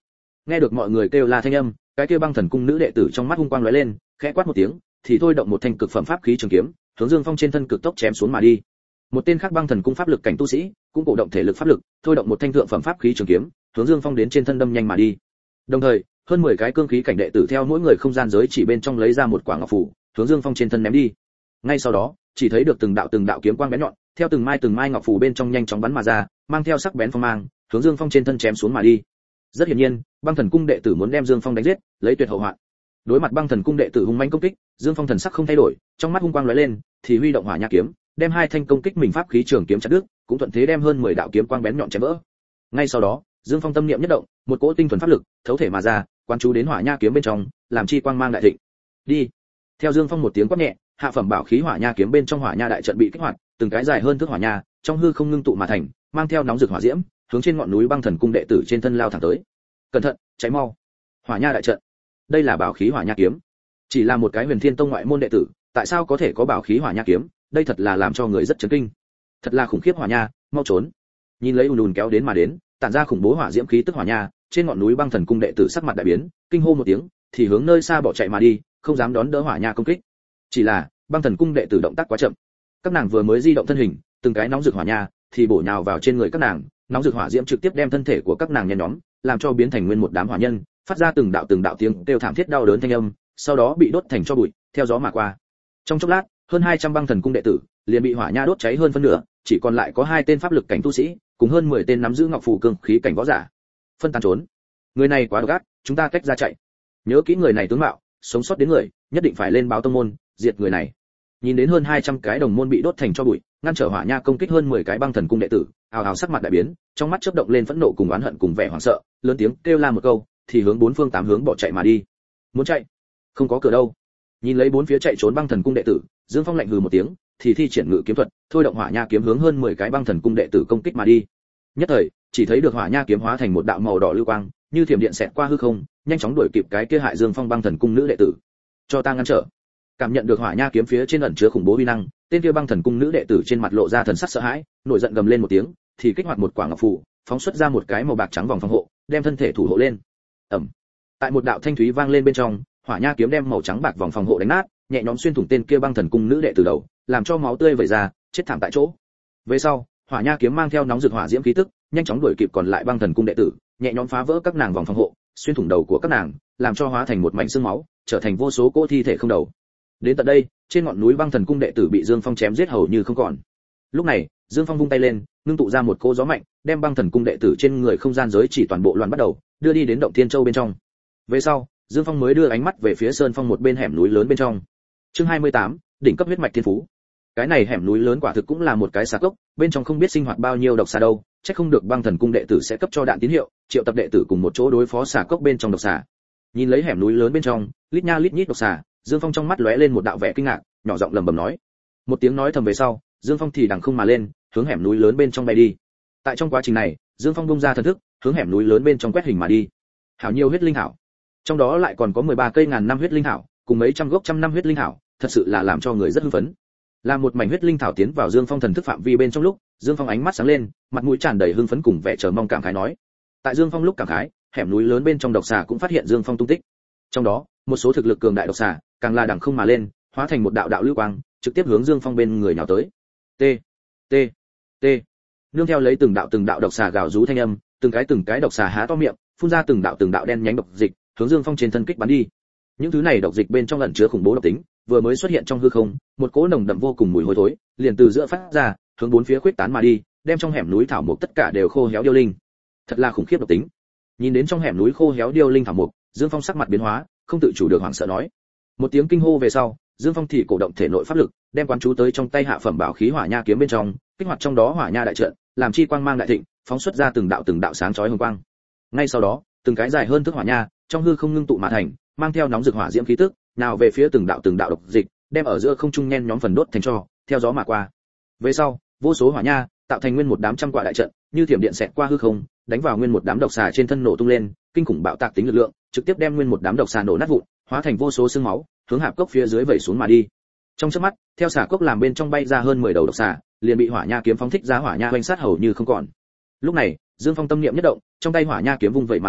Nghe được mọi người kêu la thanh âm, cái kia băng thần cung nữ đệ tử trong mắt hung quang lóe lên, khẽ quát một tiếng, thì thôi động một thanh cực phẩm pháp khí trường kiếm, hướng Dương Phong trên thân cực tốc chém xuống mà đi. Một tên khác băng thần cung pháp lực cảnh tu sĩ, cũng cổ động thể lực pháp lực, thôi động một thanh thượng phẩm pháp khí trường kiếm, hướng Dương Phong đến trên thân đâm nhanh mà đi. Đồng thời, hơn 10 cái cương khí cảnh đệ tử theo mỗi người không gian giới chỉ bên trong lấy ra một quả ngọc phù, hướng Dương Phong trên thân ném đi. Ngay sau đó, chỉ thấy được từng đạo kiếm quang bén nhọn, theo từng mai ngọc phù bên trong nhanh chóng bắn mà ra, mang theo sắc bén phong mang, hướng Dương Phong trên thân chém xuống mà đi. Rất hiển nhiên, băng thần cung đệ tử muốn đem Dương Phong đánh giết, lấy tuyệt hậu hoạn. Đối mặt băng thần cung đệ tử hung mãnh công kích, Dương Phong thần sắc không thay đổi, trong mắt hung quang lóe lên, thì huy động hỏa nha kiếm, đem hai thanh công kích mình pháp khí trường kiếm chặt đứt, cũng thuận thế đem hơn 10 đạo kiếm quang bén nhọn chém vỡ. Ngay sau đó, Dương Phong tâm niệm nhất động, một cỗ tinh thuần pháp lực thấu thể mà ra, quán chú đến hỏa nha kiếm bên trong, làm chi quang mang đại thịnh. Đi. Theo Dương Phong một tiếng quát nhẹ, hạ phẩm bảo khí hỏa nha kiếm bên trong hỏa nha đại trận bị kích hoạt, từng cái dài hơn thước hỏa nha, trong hư không ngưng tụ mà thành, mang theo nóng rực hỏa diễm, hướng trên ngọn núi băng thần cung đệ tử trên thân lao thẳng tới. Cẩn thận, cháy mau. Hỏa nha đại trận. Đây là bảo khí hỏa nha kiếm. Chỉ là một cái Huyền Thiên Tông ngoại môn đệ tử, tại sao có thể có bảo khí hỏa nha kiếm, đây thật là làm cho người rất chấn kinh. Thật là khủng khiếp hỏa nha, mau trốn. Nhìn lấy ùn kéo đến mà đến, tản ra khủng bố hỏa diễm khí tức hỏa nha, trên ngọn núi băng thần cung đệ tử sắc mặt đại biến, kinh hô một tiếng, thì hướng nơi xa bỏ chạy mà đi, không dám đón đỡ hỏa nha công kích. Chỉ là, băng thần cung đệ tử động tác quá chậm. Các nàng vừa mới di động thân hình, từng cái nóng rực hỏa nha thì bổ nhào vào trên người các nàng, nóng rực hỏa diễm trực tiếp đem thân thể của các nàng nhen nhóm, làm cho biến thành nguyên một đám hỏa nhân, phát ra từng đạo tiếng kêu thảm thiết đau đớn thanh âm, sau đó bị đốt thành tro bụi, theo gió mà qua. Trong chốc lát, hơn 200 băng thần cung đệ tử liền bị hỏa nha đốt cháy hơn phân nửa, chỉ còn lại có 2 tên pháp lực cảnh tu sĩ, cùng hơn 10 tên nắm giữ ngọc phù cương khí cảnh võ giả. Phân tán trốn. Người này quá độc ác, chúng ta cách ra chạy. Nhớ kỹ người này tướng mạo, sống sót đến người, nhất định phải lên báo tông môn, diệt người này. Nhìn đến hơn 200 cái đồng môn bị đốt thành tro bụi, ngăn trở hỏa nha công kích hơn 10 cái băng thần cung đệ tử, ào ào sắc mặt đại biến, trong mắt chớp động lên phẫn nộ cùng oán hận cùng vẻ hoảng sợ, lớn tiếng kêu la một câu, thì hướng bốn phương tám hướng bỏ chạy mà đi. Muốn chạy? Không có cửa đâu. Nhìn lấy bốn phía chạy trốn băng thần cung đệ tử, Dương Phong lạnh hừ một tiếng, thì thi triển ngự kiếm thuật, thôi động hỏa nha kiếm hướng hơn 10 cái băng thần cung đệ tử công kích mà đi. Nhất thời, chỉ thấy được hỏa nha kiếm hóa thành một đạo màu đỏ lưu quang, như thiểm điện xẹt qua hư không, nhanh chóng đuổi kịp cái kia hại Dương Phong băng thần cung nữ đệ tử. Cho ta ngăn trở. Cảm nhận được hỏa nha kiếm phía trên ẩn chứa khủng bố uy năng, tên kia băng thần cung nữ đệ tử trên mặt lộ ra thần sắc sợ hãi, nổi giận gầm lên một tiếng, thì kích hoạt một quả ngọc phù, phóng xuất ra một cái màu bạc trắng vòng phòng hộ, đem thân thể thủ hộ lên. Ầm. Tại một đạo thanh thúy vang lên bên trong, hỏa nha kiếm đem màu trắng bạc vòng phòng hộ đánh nát, nhẹ nhõm xuyên thủng tên kia băng thần cung nữ đệ tử đầu, làm cho máu tươi vẩy ra, chết thảm tại chỗ. Về sau, hỏa nha kiếm mang theo nóng rực hỏa diễm khí tức, nhanh chóng đuổi kịp còn lại băng thần cung đệ tử, nhẹ nhõm phá vỡ các nàng vòng phòng hộ, xuyên thủng đầu của các nàng, làm cho hóa thành một mảnh xương máu, trở thành vô số cỗ thi thể không đầu. Đến tận đây, trên ngọn núi băng thần cung đệ tử bị Dương Phong chém giết hầu như không còn. Lúc này, Dương Phong vung tay lên, ngưng tụ ra một cỗ gió mạnh, đem băng thần cung đệ tử trên người không gian giới chỉ toàn bộ loạn bắt đầu, đưa đi đến động Thiên Châu bên trong. Về sau, Dương Phong mới đưa ánh mắt về phía sơn phong một bên hẻm núi lớn bên trong. Chương 28, đỉnh cấp huyết mạch thiên phú. Cái này hẻm núi lớn quả thực cũng là một cái xà cốc, bên trong không biết sinh hoạt bao nhiêu độc xà đâu, chắc không được băng thần cung đệ tử sẽ cấp cho đạn tín hiệu, triệu tập đệ tử cùng một chỗ đối phó xà cốc bên trong độc xà. Nhìn lấy hẻm núi lớn bên trong, lít nha lít nhít độc xà, Dương Phong trong mắt lóe lên một đạo vẻ kinh ngạc, nhỏ giọng lẩm bẩm nói. Một tiếng nói thầm về sau, Dương Phong thì đằng không mà lên, hướng hẻm núi lớn bên trong bay đi. Tại trong quá trình này, Dương Phong bung ra thần thức, hướng hẻm núi lớn bên trong quét hình mà đi. Hảo nhiều huyết linh thảo. Trong đó lại còn có 13 cây ngàn năm huyết linh thảo, cùng mấy trăm gốc trăm năm huyết linh thảo, thật sự là làm cho người rất hưng phấn. Làm một mảnh huyết linh thảo tiến vào Dương Phong thần thức phạm vi bên trong lúc, Dương Phong ánh mắt sáng lên, mặt mũi tràn đầy hưng phấn cùng vẻ chờ mong cảm khái nói. Tại Dương Phong lúc cảm khái, hẻm núi lớn bên trong độc xà cũng phát hiện Dương Phong tung tích. Trong đó, một số thực lực cường đại độc xà, càng là đằng không mà lên, hóa thành một đạo đạo lưu quang, trực tiếp hướng Dương Phong bên người nhào tới. T, t, t. Nương theo lấy từng đạo độc xà gào rú thanh âm, từng cái độc xà há to miệng, phun ra từng đạo đen nhánh độc dịch, hướng Dương Phong trên thân kích bắn đi. Những thứ này độc dịch bên trong ẩn chứa khủng bố độc tính, vừa mới xuất hiện trong hư không, một cỗ nồng đậm vô cùng mùi hôi thối, liền từ giữa phát ra, hướng bốn phía khuếch tán mà đi, đem trong hẻm núi thảo mộc tất cả đều khô héo điêu linh. Thật là khủng khiếp độc tính. Nhìn đến trong hẻm núi khô héo điêu linh thảo mộc, Dương Phong sắc mặt biến hóa, không tự chủ được hoảng sợ nói. Một tiếng kinh hô về sau, Dương Phong thì cổ động thể nội pháp lực, đem quán chú tới trong tay hạ phẩm bảo khí hỏa nha kiếm bên trong, kích hoạt trong đó hỏa nha đại trận, làm chi quang mang đại thịnh, phóng xuất ra từng đạo sáng chói hồng quang. Ngay sau đó, từng cái dài hơn thước hỏa nha, trong hư không ngưng tụ mà thành, mang theo nóng rực hỏa diễm khí tức, nào về phía từng đạo độc dịch, đem ở giữa không trung nhen nhóm phần đốt thành tro, theo gió mà qua. Về sau, vô số hỏa nha tạo thành nguyên một đám trăm quả đại trận, như thiểm điện xẹt qua hư không, đánh vào nguyên một đám độc xà trên thân nổ tung lên, kinh khủng bạo tạc tính lực lượng, trực tiếp đem nguyên một đám độc xà nổ nát vụn, hóa thành vô số xương máu, hướng hạp cốc phía dưới vẩy xuống mà đi. Trong chớp mắt, theo xà cốc làm bên trong bay ra hơn 10 đầu độc xà, liền bị hỏa nha kiếm phóng thích ra hỏa nha hoành sát hầu như không còn. Lúc này, Dương Phong tâm niệm nhất động, trong tay hỏa nha kiếm vung vậy mà ra,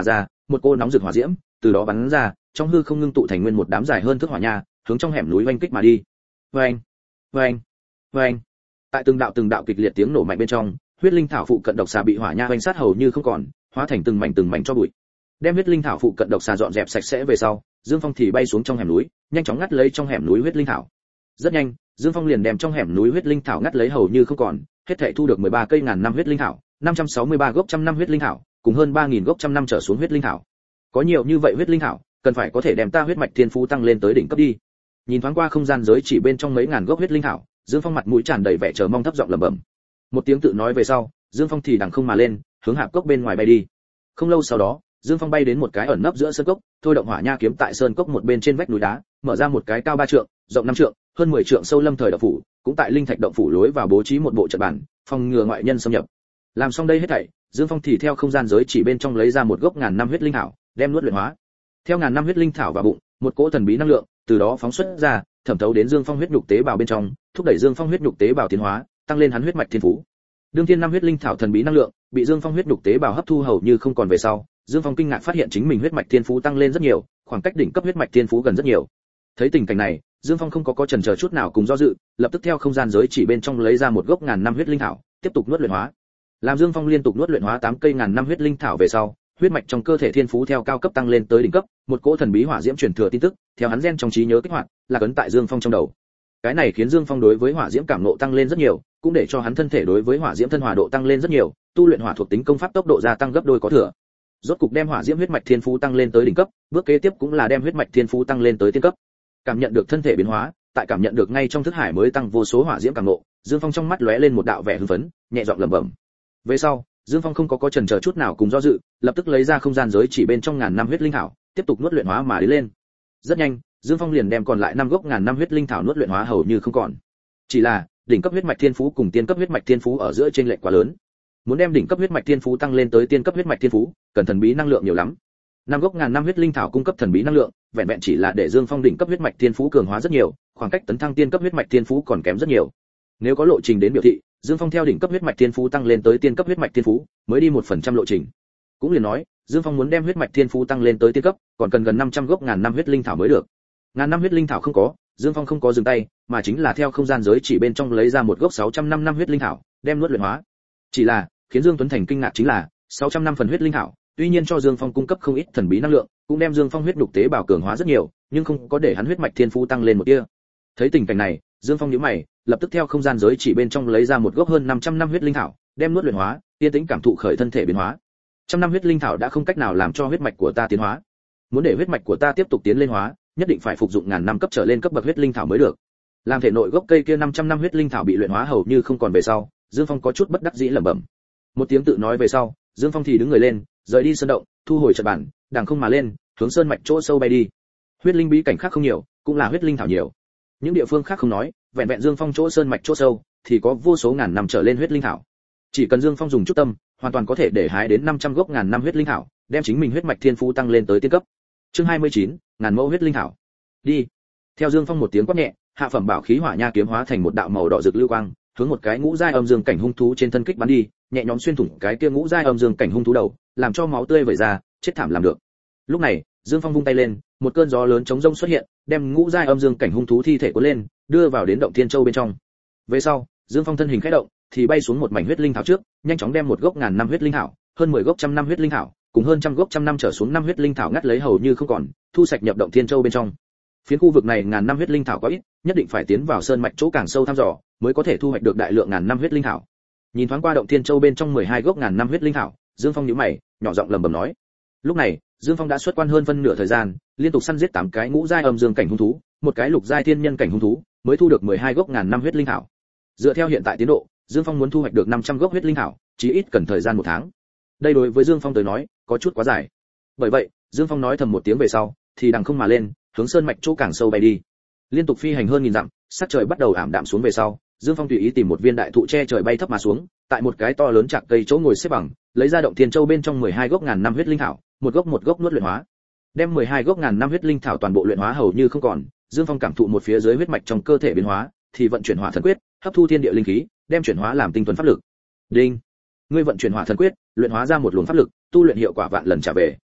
một cô nóng rực hỏa diễm từ đó bắn ra, trong hư không ngưng tụ thành nguyên một đám dài hơn thước hỏa nha, hướng trong hẻm núi oanh kích mà đi. Oanh, oanh, oanh. Tại từng đạo kịch liệt tiếng nổ mạnh bên trong, huyết linh thảo phụ cận độc xà bị hỏa nha oanh sát hầu như không còn, hóa thành từng mảnh cho bụi. Đem huyết linh thảo phụ cận độc xà dọn dẹp sạch sẽ về sau, Dương Phong thì bay xuống trong hẻm núi, nhanh chóng ngắt lấy trong hẻm núi huyết linh thảo. Rất nhanh, Dương Phong liền đem trong hẻm núi huyết linh thảo ngắt lấy hầu như không còn, hết thảy thu được 13 cây ngàn năm huyết linh thảo, 563 gốc trăm năm huyết linh thảo, cùng hơn 3000 gốc trăm năm trở xuống huyết linh thảo. Có nhiều như vậy huyết linh thảo, cần phải có thể đem ta huyết mạch thiên phú tăng lên tới đỉnh cấp đi. Nhìn thoáng qua không gian giới chỉ bên trong mấy ngàn gốc huyết linh thảo, Dương Phong mặt mũi tràn đầy vẻ chờ mong, thấp giọng lẩm bẩm. Một tiếng tự nói về sau, Dương Phong thì đằng không mà lên, hướng hạp cốc bên ngoài bay đi. Không lâu sau đó, Dương Phong bay đến một cái ẩn nấp giữa sơn cốc, thôi động hỏa nha kiếm tại sơn cốc một bên trên vách núi đá, mở ra một cái cao 3 trượng, rộng 5 trượng, hơn 10 trượng sâu lâm thời động phủ, cũng tại linh thạch động phủ lối vào bố trí một bộ trận bản, phòng ngừa ngoại nhân xâm nhập. Làm xong đây hết thảy, Dương Phong thì theo không gian giới chỉ bên trong lấy ra một gốc ngàn năm huyết linh thảo, đem nuốt luyện hóa. Theo ngàn năm huyết linh thảo vào bụng, một cỗ thần bí năng lượng từ đó phóng xuất ra, thẩm thấu đến Dương Phong huyết nhục tế bào bên trong, thúc đẩy Dương Phong huyết nhục tế bào tiến hóa, tăng lên hắn huyết mạch thiên phú. Đương thiên năm huyết linh thảo thần bí năng lượng bị Dương Phong huyết nhục tế bào hấp thu hầu như không còn về sau, Dương Phong kinh ngạc phát hiện chính mình huyết mạch thiên phú tăng lên rất nhiều, khoảng cách đỉnh cấp huyết mạch thiên phú gần rất nhiều. Thấy tình cảnh này, Dương Phong không có chần chờ chút nào cùng do dự, lập tức theo không gian giới chỉ bên trong lấy ra một gốc ngàn năm huyết linh thảo, tiếp tục nuốt luyện hóa. Làm Dương Phong liên tục nuốt luyện hóa 8 cây ngàn năm huyết linh thảo về sau, huyết mạch trong cơ thể thiên phú theo cao cấp tăng lên tới đỉnh cấp, một cỗ thần bí hỏa diễm truyền thừa tin tức, theo hắn gen trong trí nhớ kích hoạt, là ấn tại Dương Phong trong đầu. Cái này khiến Dương Phong đối với hỏa diễm cảm ngộ tăng lên rất nhiều, cũng để cho hắn thân thể đối với hỏa diễm thân hòa độ tăng lên rất nhiều, tu luyện hỏa thuộc tính công pháp tốc độ gia tăng gấp đôi có thừa. Rốt cục đem hỏa diễm huyết mạch thiên phú tăng lên tới đỉnh cấp, bước kế tiếp cũng là đem huyết mạch thiên phú tăng lên tới tiên cấp. Cảm nhận được thân thể biến hóa, tại cảm nhận được ngay trong thức hải mới tăng vô số hỏa diễm cảm ngộ, Dương Phong trong mắt lóe lên một đạo vẻ hưng phấn, nhẹ giọng lẩm bẩm. Về sau, Dương Phong không có chần chờ chút nào cùng do dự, lập tức lấy ra không gian giới chỉ bên trong ngàn năm huyết linh thảo, tiếp tục nuốt luyện hóa mà đi lên. Rất nhanh, Dương Phong liền đem còn lại 5 gốc ngàn năm huyết linh thảo nuốt luyện hóa hầu như không còn. Chỉ là, đỉnh cấp huyết mạch thiên phú cùng tiên cấp huyết mạch thiên phú ở giữa chênh lệch quá lớn. Muốn đem đỉnh cấp huyết mạch thiên phú tăng lên tới tiên cấp huyết mạch thiên phú, cần thần bí năng lượng nhiều lắm. 5 gốc ngàn năm huyết linh thảo cung cấp thần bí năng lượng, vẹn vẹn chỉ là để Dương Phong đỉnh cấp huyết mạch thiên phú cường hóa rất nhiều, khoảng cách tấn thăng tiên cấp huyết mạch thiên phú còn kém rất nhiều. Nếu có lộ trình đến biểu thị, Dương Phong theo đỉnh cấp huyết mạch thiên phú tăng lên tới tiên cấp huyết mạch thiên phú, mới đi 1% lộ trình. Cũng liền nói, Dương Phong muốn đem huyết mạch thiên phú tăng lên tới tiên cấp, còn cần gần 500 gốc ngàn năm huyết linh thảo mới được. Ngàn năm huyết linh thảo không có, Dương Phong không có dừng tay, mà chính là theo không gian giới chỉ bên trong lấy ra một gốc 605 năm huyết linh thảo, đem nuốt luyện hóa. Chỉ là, khiến Dương Tuấn Thành kinh ngạc chính là, 600 năm phần huyết linh thảo, tuy nhiên cho Dương Phong cung cấp không ít thần bí năng lượng, cũng đem Dương Phong huyết nhục tế bào cường hóa rất nhiều, nhưng không có để hắn huyết mạch thiên phú tăng lên một tia. Thấy tình cảnh này, Dương Phong nhíu mày, lập tức theo không gian giới chỉ bên trong lấy ra một gốc hơn 500 năm huyết linh thảo, đem nuốt luyện hóa, yên tĩnh cảm thụ khởi thân thể biến hóa. Trăm năm huyết linh thảo đã không cách nào làm cho huyết mạch của ta tiến hóa. Muốn để huyết mạch của ta tiếp tục tiến lên hóa, nhất định phải phục dụng ngàn năm cấp trở lên cấp bậc huyết linh thảo mới được. Làm thể nội gốc cây kia 500 năm huyết linh thảo bị luyện hóa hầu như không còn về sau, Dương Phong có chút bất đắc dĩ lẩm bẩm. Một tiếng tự nói về sau, Dương Phong thì đứng người lên, rời đi sơn động, thu hồi trận bản, đằng không mà lên, hướng sơn mạch chỗ sâu bay đi. Huyết linh bí cảnh khác không nhiều, cũng là huyết linh thảo nhiều. Những địa phương khác không nói, vẹn vẹn Dương Phong chỗ sơn mạch chỗ sâu thì có vô số ngàn năm trở lên huyết linh thảo. Chỉ cần Dương Phong dùng chút tâm, hoàn toàn có thể để hái đến 500 gốc ngàn năm huyết linh thảo, đem chính mình huyết mạch thiên phú tăng lên tới tiên cấp. Chương 29, ngàn mẫu huyết linh thảo. Đi. Theo Dương Phong một tiếng quát nhẹ, hạ phẩm bảo khí hỏa nha kiếm hóa thành một đạo màu đỏ rực lưu quang, hướng một cái ngũ giai âm dương cảnh hung thú trên thân kích bắn đi, nhẹ nhõm xuyên thủng cái kia ngũ giai âm dương cảnh hung thú đầu, làm cho máu tươi vẩy ra, chết thảm làm được. Lúc này, Dương Phong vung tay lên, một cơn gió lớn chống rông xuất hiện, đem ngũ giai âm dương cảnh hung thú thi thể cuốn lên, đưa vào đến động thiên châu bên trong. Về sau, Dương Phong thân hình khẽ động, thì bay xuống một mảnh huyết linh thảo trước, nhanh chóng đem một gốc ngàn năm huyết linh thảo, hơn 10 gốc trăm năm huyết linh thảo, cùng hơn trăm gốc trăm năm trở xuống năm huyết linh thảo ngắt lấy hầu như không còn, thu sạch nhập động thiên châu bên trong. Phiến khu vực này ngàn năm huyết linh thảo quá ít, nhất định phải tiến vào sơn mạch chỗ càng sâu thăm dò, mới có thể thu hoạch được đại lượng ngàn năm huyết linh thảo. Nhìn thoáng qua động thiên châu bên trong 12 gốc ngàn năm huyết linh thảo, Dương Phong nhíu mày, nhỏ giọng lẩm bẩm nói. Lúc này, Dương Phong đã xuất quan hơn phân nửa thời gian, liên tục săn giết 8 cái ngũ giai âm dương cảnh hung thú, một cái lục giai thiên nhân cảnh hung thú, mới thu được 12 gốc ngàn năm huyết linh thảo. Dựa theo hiện tại tiến độ, Dương Phong muốn thu hoạch được 500 gốc huyết linh thảo, chí ít cần thời gian 1 tháng. Đây đối với Dương Phong tới nói, có chút quá dài. Bởi vậy, Dương Phong nói thầm một tiếng về sau, thì đằng không mà lên, hướng sơn mạch chỗ càng sâu bay đi. Liên tục phi hành hơn nghìn dặm, sắc trời bắt đầu ảm đạm xuống về sau, Dương Phong tùy ý tìm một viên đại thụ che trời bay thấp mà xuống, tại một cái to lớn chạc cây chỗ ngồi xếp bằng, lấy ra động thiên châu bên trong 12 gốc ngàn năm huyết linh thảo, một gốc nuốt luyện hóa. Đem 12 gốc ngàn năm huyết linh thảo toàn bộ luyện hóa hầu như không còn, Dương Phong cảm thụ một phía dưới huyết mạch trong cơ thể biến hóa, thì vận chuyển hỏa thần quyết, hấp thu thiên địa linh khí, đem chuyển hóa làm tinh thuần pháp lực. Đinh. Ngươi vận chuyển hỏa thần quyết, luyện hóa ra một luồng pháp lực, tu luyện hiệu quả vạn lần trả về,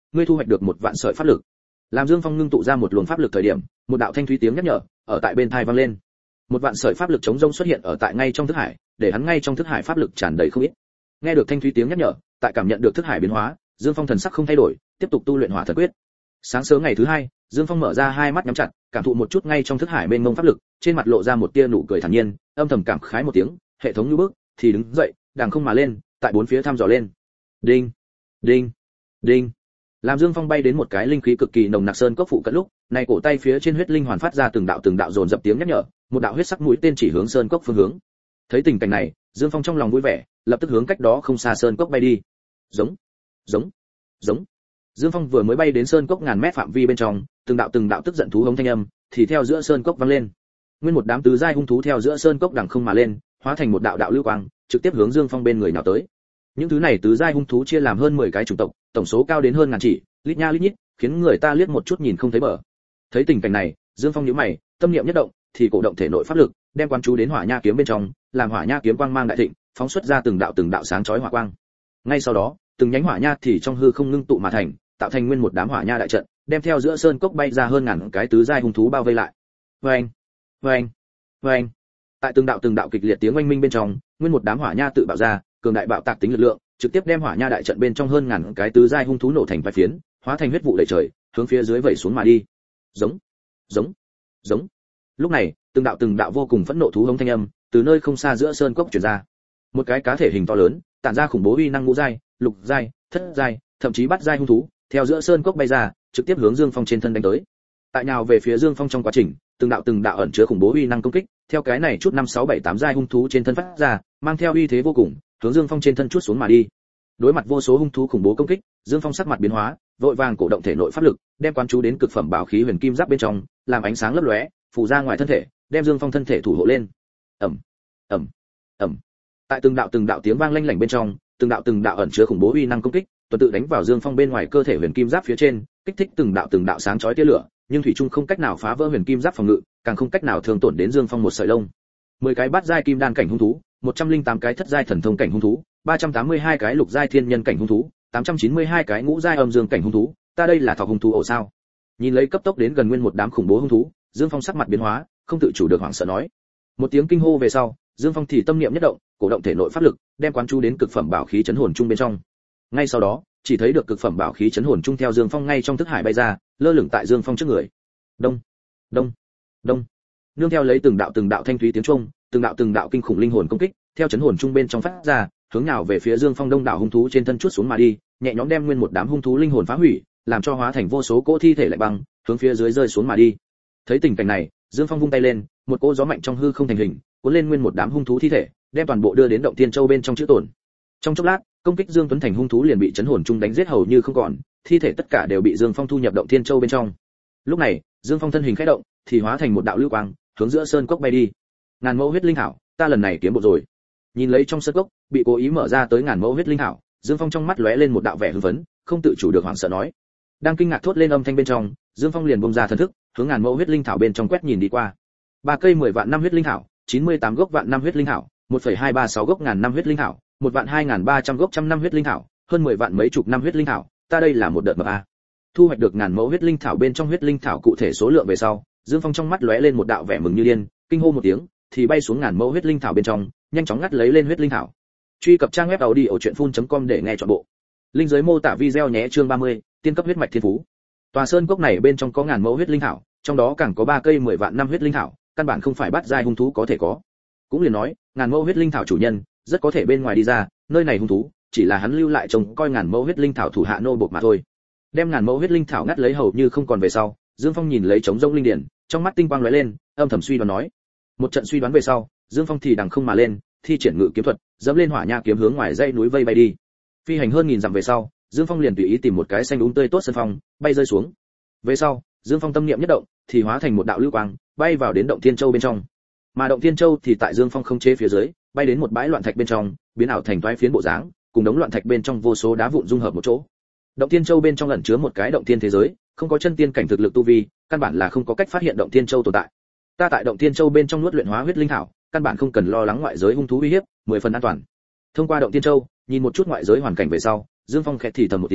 ngươi thu hoạch được một vạn sợi pháp lực. Làm Dương Phong ngưng tụ ra một luồng pháp lực thời điểm, một đạo thanh thúy tiếng nhắc nhở ở tại bên tai vang lên. Một vạn sợi pháp lực chống rông xuất hiện ở tại ngay trong thức hải, để hắn ngay trong thức hải pháp lực tràn đầy không ít. Nghe được thanh thúy tiếng nhắc nhở, tại cảm nhận được thức hải biến hóa, Dương Phong thần sắc không thay đổi, tiếp tục tu luyện Hỏa Thần Quyết. Sáng sớm ngày thứ hai, Dương Phong mở ra hai mắt nhắm chặt, cảm thụ một chút ngay trong thức hải mênh mông pháp lực, trên mặt lộ ra một tia nụ cười thản nhiên, âm thầm cảm khái một tiếng, hệ thống như bước, thì đứng dậy, đằng không mà lên, tại bốn phía thăm dò lên. Đinh, đinh, đinh. Làm Dương Phong bay đến một cái linh khí cực kỳ nồng nặc sơn cốc phụ cận lúc, này cổ tay phía trên huyết linh hoàn phát ra từng đạo dồn dập tiếng nhắc nhở, một đạo huyết sắc mũi tên chỉ hướng sơn cốc phương hướng. Thấy tình cảnh này, Dương Phong trong lòng vui vẻ, lập tức hướng cách đó không xa sơn cốc bay đi. Giống, giống, giống. Dương Phong vừa mới bay đến sơn cốc ngàn mét phạm vi bên trong, từng đạo tức giận thú hống thanh âm thì theo giữa sơn cốc vang lên. Nguyên một đám tứ giai hung thú theo giữa sơn cốc đằng không mà lên, hóa thành một đạo lưu quang, trực tiếp hướng Dương Phong bên người nhào tới. Những thứ này tứ giai hung thú chia làm hơn 10 cái chủng tộc, tổng số cao đến hơn ngàn chỉ, lít nha lít nhít, khiến người ta liếc một chút nhìn không thấy bờ. Thấy tình cảnh này, Dương Phong nhíu mày, tâm niệm nhất động, thì cổ động thể nội pháp lực, đem quán chú đến Hỏa Nha kiếm bên trong, làm Hỏa Nha kiếm quang mang đại thịnh, phóng xuất ra từng đạo sáng chói hỏa quang. Ngay sau đó, từng nhánh hỏa nha thì trong hư không ngưng tụ mà thành, tạo thành nguyên một đám hỏa nha đại trận, đem theo giữa sơn cốc bay ra hơn ngàn cái tứ giai hung thú bao vây lại. Oeng, oeng, oeng. Tại từng đạo kịch liệt tiếng oanh minh bên trong, nguyên một đám hỏa nha tự bạo ra, cường đại bạo tạc tính lực lượng, trực tiếp đem hỏa nha đại trận bên trong hơn ngàn cái tứ giai hung thú nổ thành vài phiến, hóa thành huyết vụ đầy trời, hướng phía dưới vẩy xuống mà đi. Giống, giống, giống. Lúc này, từng đạo vô cùng phẫn nộ thú hống thanh âm từ nơi không xa giữa sơn cốc truyền ra. Một cái cá thể hình to lớn, tản ra khủng bố uy năng ngũ giai, lục giai, thất giai, thậm chí bát giai hung thú, theo giữa sơn cốc bay ra, trực tiếp hướng Dương Phong trên thân đánh tới. Tại nhào về phía Dương Phong trong quá trình, từng đạo ẩn chứa khủng bố uy năng công kích, theo cái này chút 5 6 7 8 giai hung thú trên thân phát ra, mang theo uy thế vô cùng, hướng Dương Phong trên thân chuốt xuống mà đi. Đối mặt vô số hung thú khủng bố công kích, Dương Phong sắc mặt biến hóa, vội vàng cổ động thể nội pháp lực, đem quán chú đến cực phẩm bảo khí huyền kim giáp bên trong, làm ánh sáng lấp lóe, phủ ra ngoài thân thể, đem Dương Phong thân thể thủ hộ lên. Ầm, ầm, ầm. Tại từng đạo tiếng vang lanh lảnh bên trong, từng đạo ẩn chứa khủng bố uy năng công kích, tuần tự đánh vào Dương Phong bên ngoài cơ thể huyền kim giáp phía trên, kích thích từng đạo sáng chói tia lửa, nhưng thủy chung không cách nào phá vỡ huyền kim giáp phòng ngự, càng không cách nào thương tổn đến Dương Phong một sợi lông. 10 cái bát giai kim đan cảnh hung thú, 108 cái thất giai thần thông cảnh hung thú, 382 cái lục giai thiên nhân cảnh hung thú, 892 cái ngũ giai âm dương cảnh hung thú, ta đây là thọ hung thú ổ sao? Nhìn lấy cấp tốc đến gần nguyên một đám khủng bố hung thú, Dương Phong sắc mặt biến hóa, không tự chủ được hoảng sợ nói. Một tiếng kinh hô về sau, Dương Phong thì tâm niệm nhất động, cổ động thể nội pháp lực, đem quán chú đến cực phẩm bảo khí chấn hồn trung bên trong. Ngay sau đó, chỉ thấy được cực phẩm bảo khí chấn hồn trung theo Dương Phong ngay trong thức hải bay ra, lơ lửng tại Dương Phong trước người. Đông, đông, đông. Nương theo lấy từng đạo thanh thúy tiếng chuông, từng đạo kinh khủng linh hồn công kích, theo chấn hồn trung bên trong phát ra, hướng nào về phía Dương Phong đông đảo hung thú trên thân chuốt xuống mà đi, nhẹ nhõm đem nguyên một đám hung thú linh hồn phá hủy, làm cho hóa thành vô số cỗ thi thể lạnh băng, hướng phía dưới rơi xuống mà đi. Thấy tình cảnh này, Dương Phong vung tay lên, một cỗ gió mạnh trong hư không thành hình, cuốn lên nguyên một đám hung thú thi thể, đem toàn bộ đưa đến động thiên châu bên trong chữ tổn. Trong chốc lát, công kích Dương Tuấn Thành hung thú liền bị chấn hồn trung đánh giết hầu như không còn, thi thể tất cả đều bị Dương Phong thu nhập động thiên châu bên trong. Lúc này, Dương Phong thân hình khẽ động, thì hóa thành một đạo lưu quang, hướng giữa sơn cốc bay đi. Ngàn mẫu huyết linh thảo, ta lần này kiếm bộ rồi. Nhìn lấy trong sơn cốc bị cố ý mở ra tới ngàn mẫu huyết linh thảo, Dương Phong trong mắt lóe lên một đạo vẻ hưng phấn, không tự chủ được hoảng sợ nói. Đang kinh ngạc thốt lên âm thanh bên trong, Dương Phong liền bung ra thần thức, hướng ngàn mẫu huyết linh thảo bên trong quét nhìn đi qua. 3 cây 10 vạn năm huyết linh thảo, 98 gốc vạn năm huyết linh thảo, 1,236 gốc ngàn năm huyết linh thảo, 1.2300 gốc trăm năm huyết linh thảo, hơn 10 vạn mấy chục năm huyết linh thảo, ta đây là một đợt mập a. Thu hoạch được ngàn mẫu huyết linh thảo bên trong huyết linh thảo cụ thể số lượng về sau, Dương Phong trong mắt lóe lên một đạo vẻ mừng như điên, kinh hô một tiếng, thì bay xuống ngàn mẫu huyết linh thảo bên trong, nhanh chóng ngắt lấy lên huyết linh thảo. Truy cập trang web audiochuyenphun.com để nghe trọn bộ. Linh dưới mô tả video nhé. Chương 30, tiên cấp huyết mạch thiên phú. Tòa sơn cốc này bên trong có ngàn mẫu huyết linh thảo, trong đó càng có 3 cây 10 vạn năm huyết linh thảo, căn bản không phải bắt giai hung thú có thể có. Cũng liền nói, ngàn mẫu huyết linh thảo chủ nhân rất có thể bên ngoài đi ra, nơi này hung thú chỉ là hắn lưu lại trông coi ngàn mẫu huyết linh thảo thủ hạ nô bộc mà thôi. Đem ngàn mẫu huyết linh thảo ngắt lấy hầu như không còn về sau, Dương Phong nhìn lấy trống rỗng linh điển, trong mắt tinh quang lóe lên, âm thầm suy đoán nói. Một trận suy đoán về sau, Dương Phong thì đằng không mà lên, thi triển ngự kiếm thuật, dẫm lên hỏa nha kiếm hướng ngoài dãy núi vây bay đi. Phi hành hơn nghìn dặm về sau, Dương Phong liền tùy ý tìm một cái xanh tươi tốt sân phong, bay rơi xuống. Về sau, Dương Phong tâm niệm nhất động, thì hóa thành một đạo lưu quang, bay vào đến động Thiên Châu bên trong. Mà động Thiên Châu thì tại Dương Phong không chế phía dưới, bay đến một bãi loạn thạch bên trong, biến ảo thành toái phiến bộ dáng, cùng đống loạn thạch bên trong vô số đá vụn dung hợp một chỗ. Động Thiên Châu bên trong ẩn chứa một cái động thiên thế giới, không có chân tiên cảnh thực lực tu vi, căn bản là không có cách phát hiện động Thiên Châu tồn tại. Ta tại động Thiên Châu bên trong nuốt luyện hóa huyết linh thảo, căn bản không cần lo lắng ngoại giới hung thú uy hiếp, 10 phần an toàn. Thông qua động Thiên Châu, nhìn một chút ngoại giới hoàn cảnh về sau, Dương Phong khẽ thì thầm một tiếng,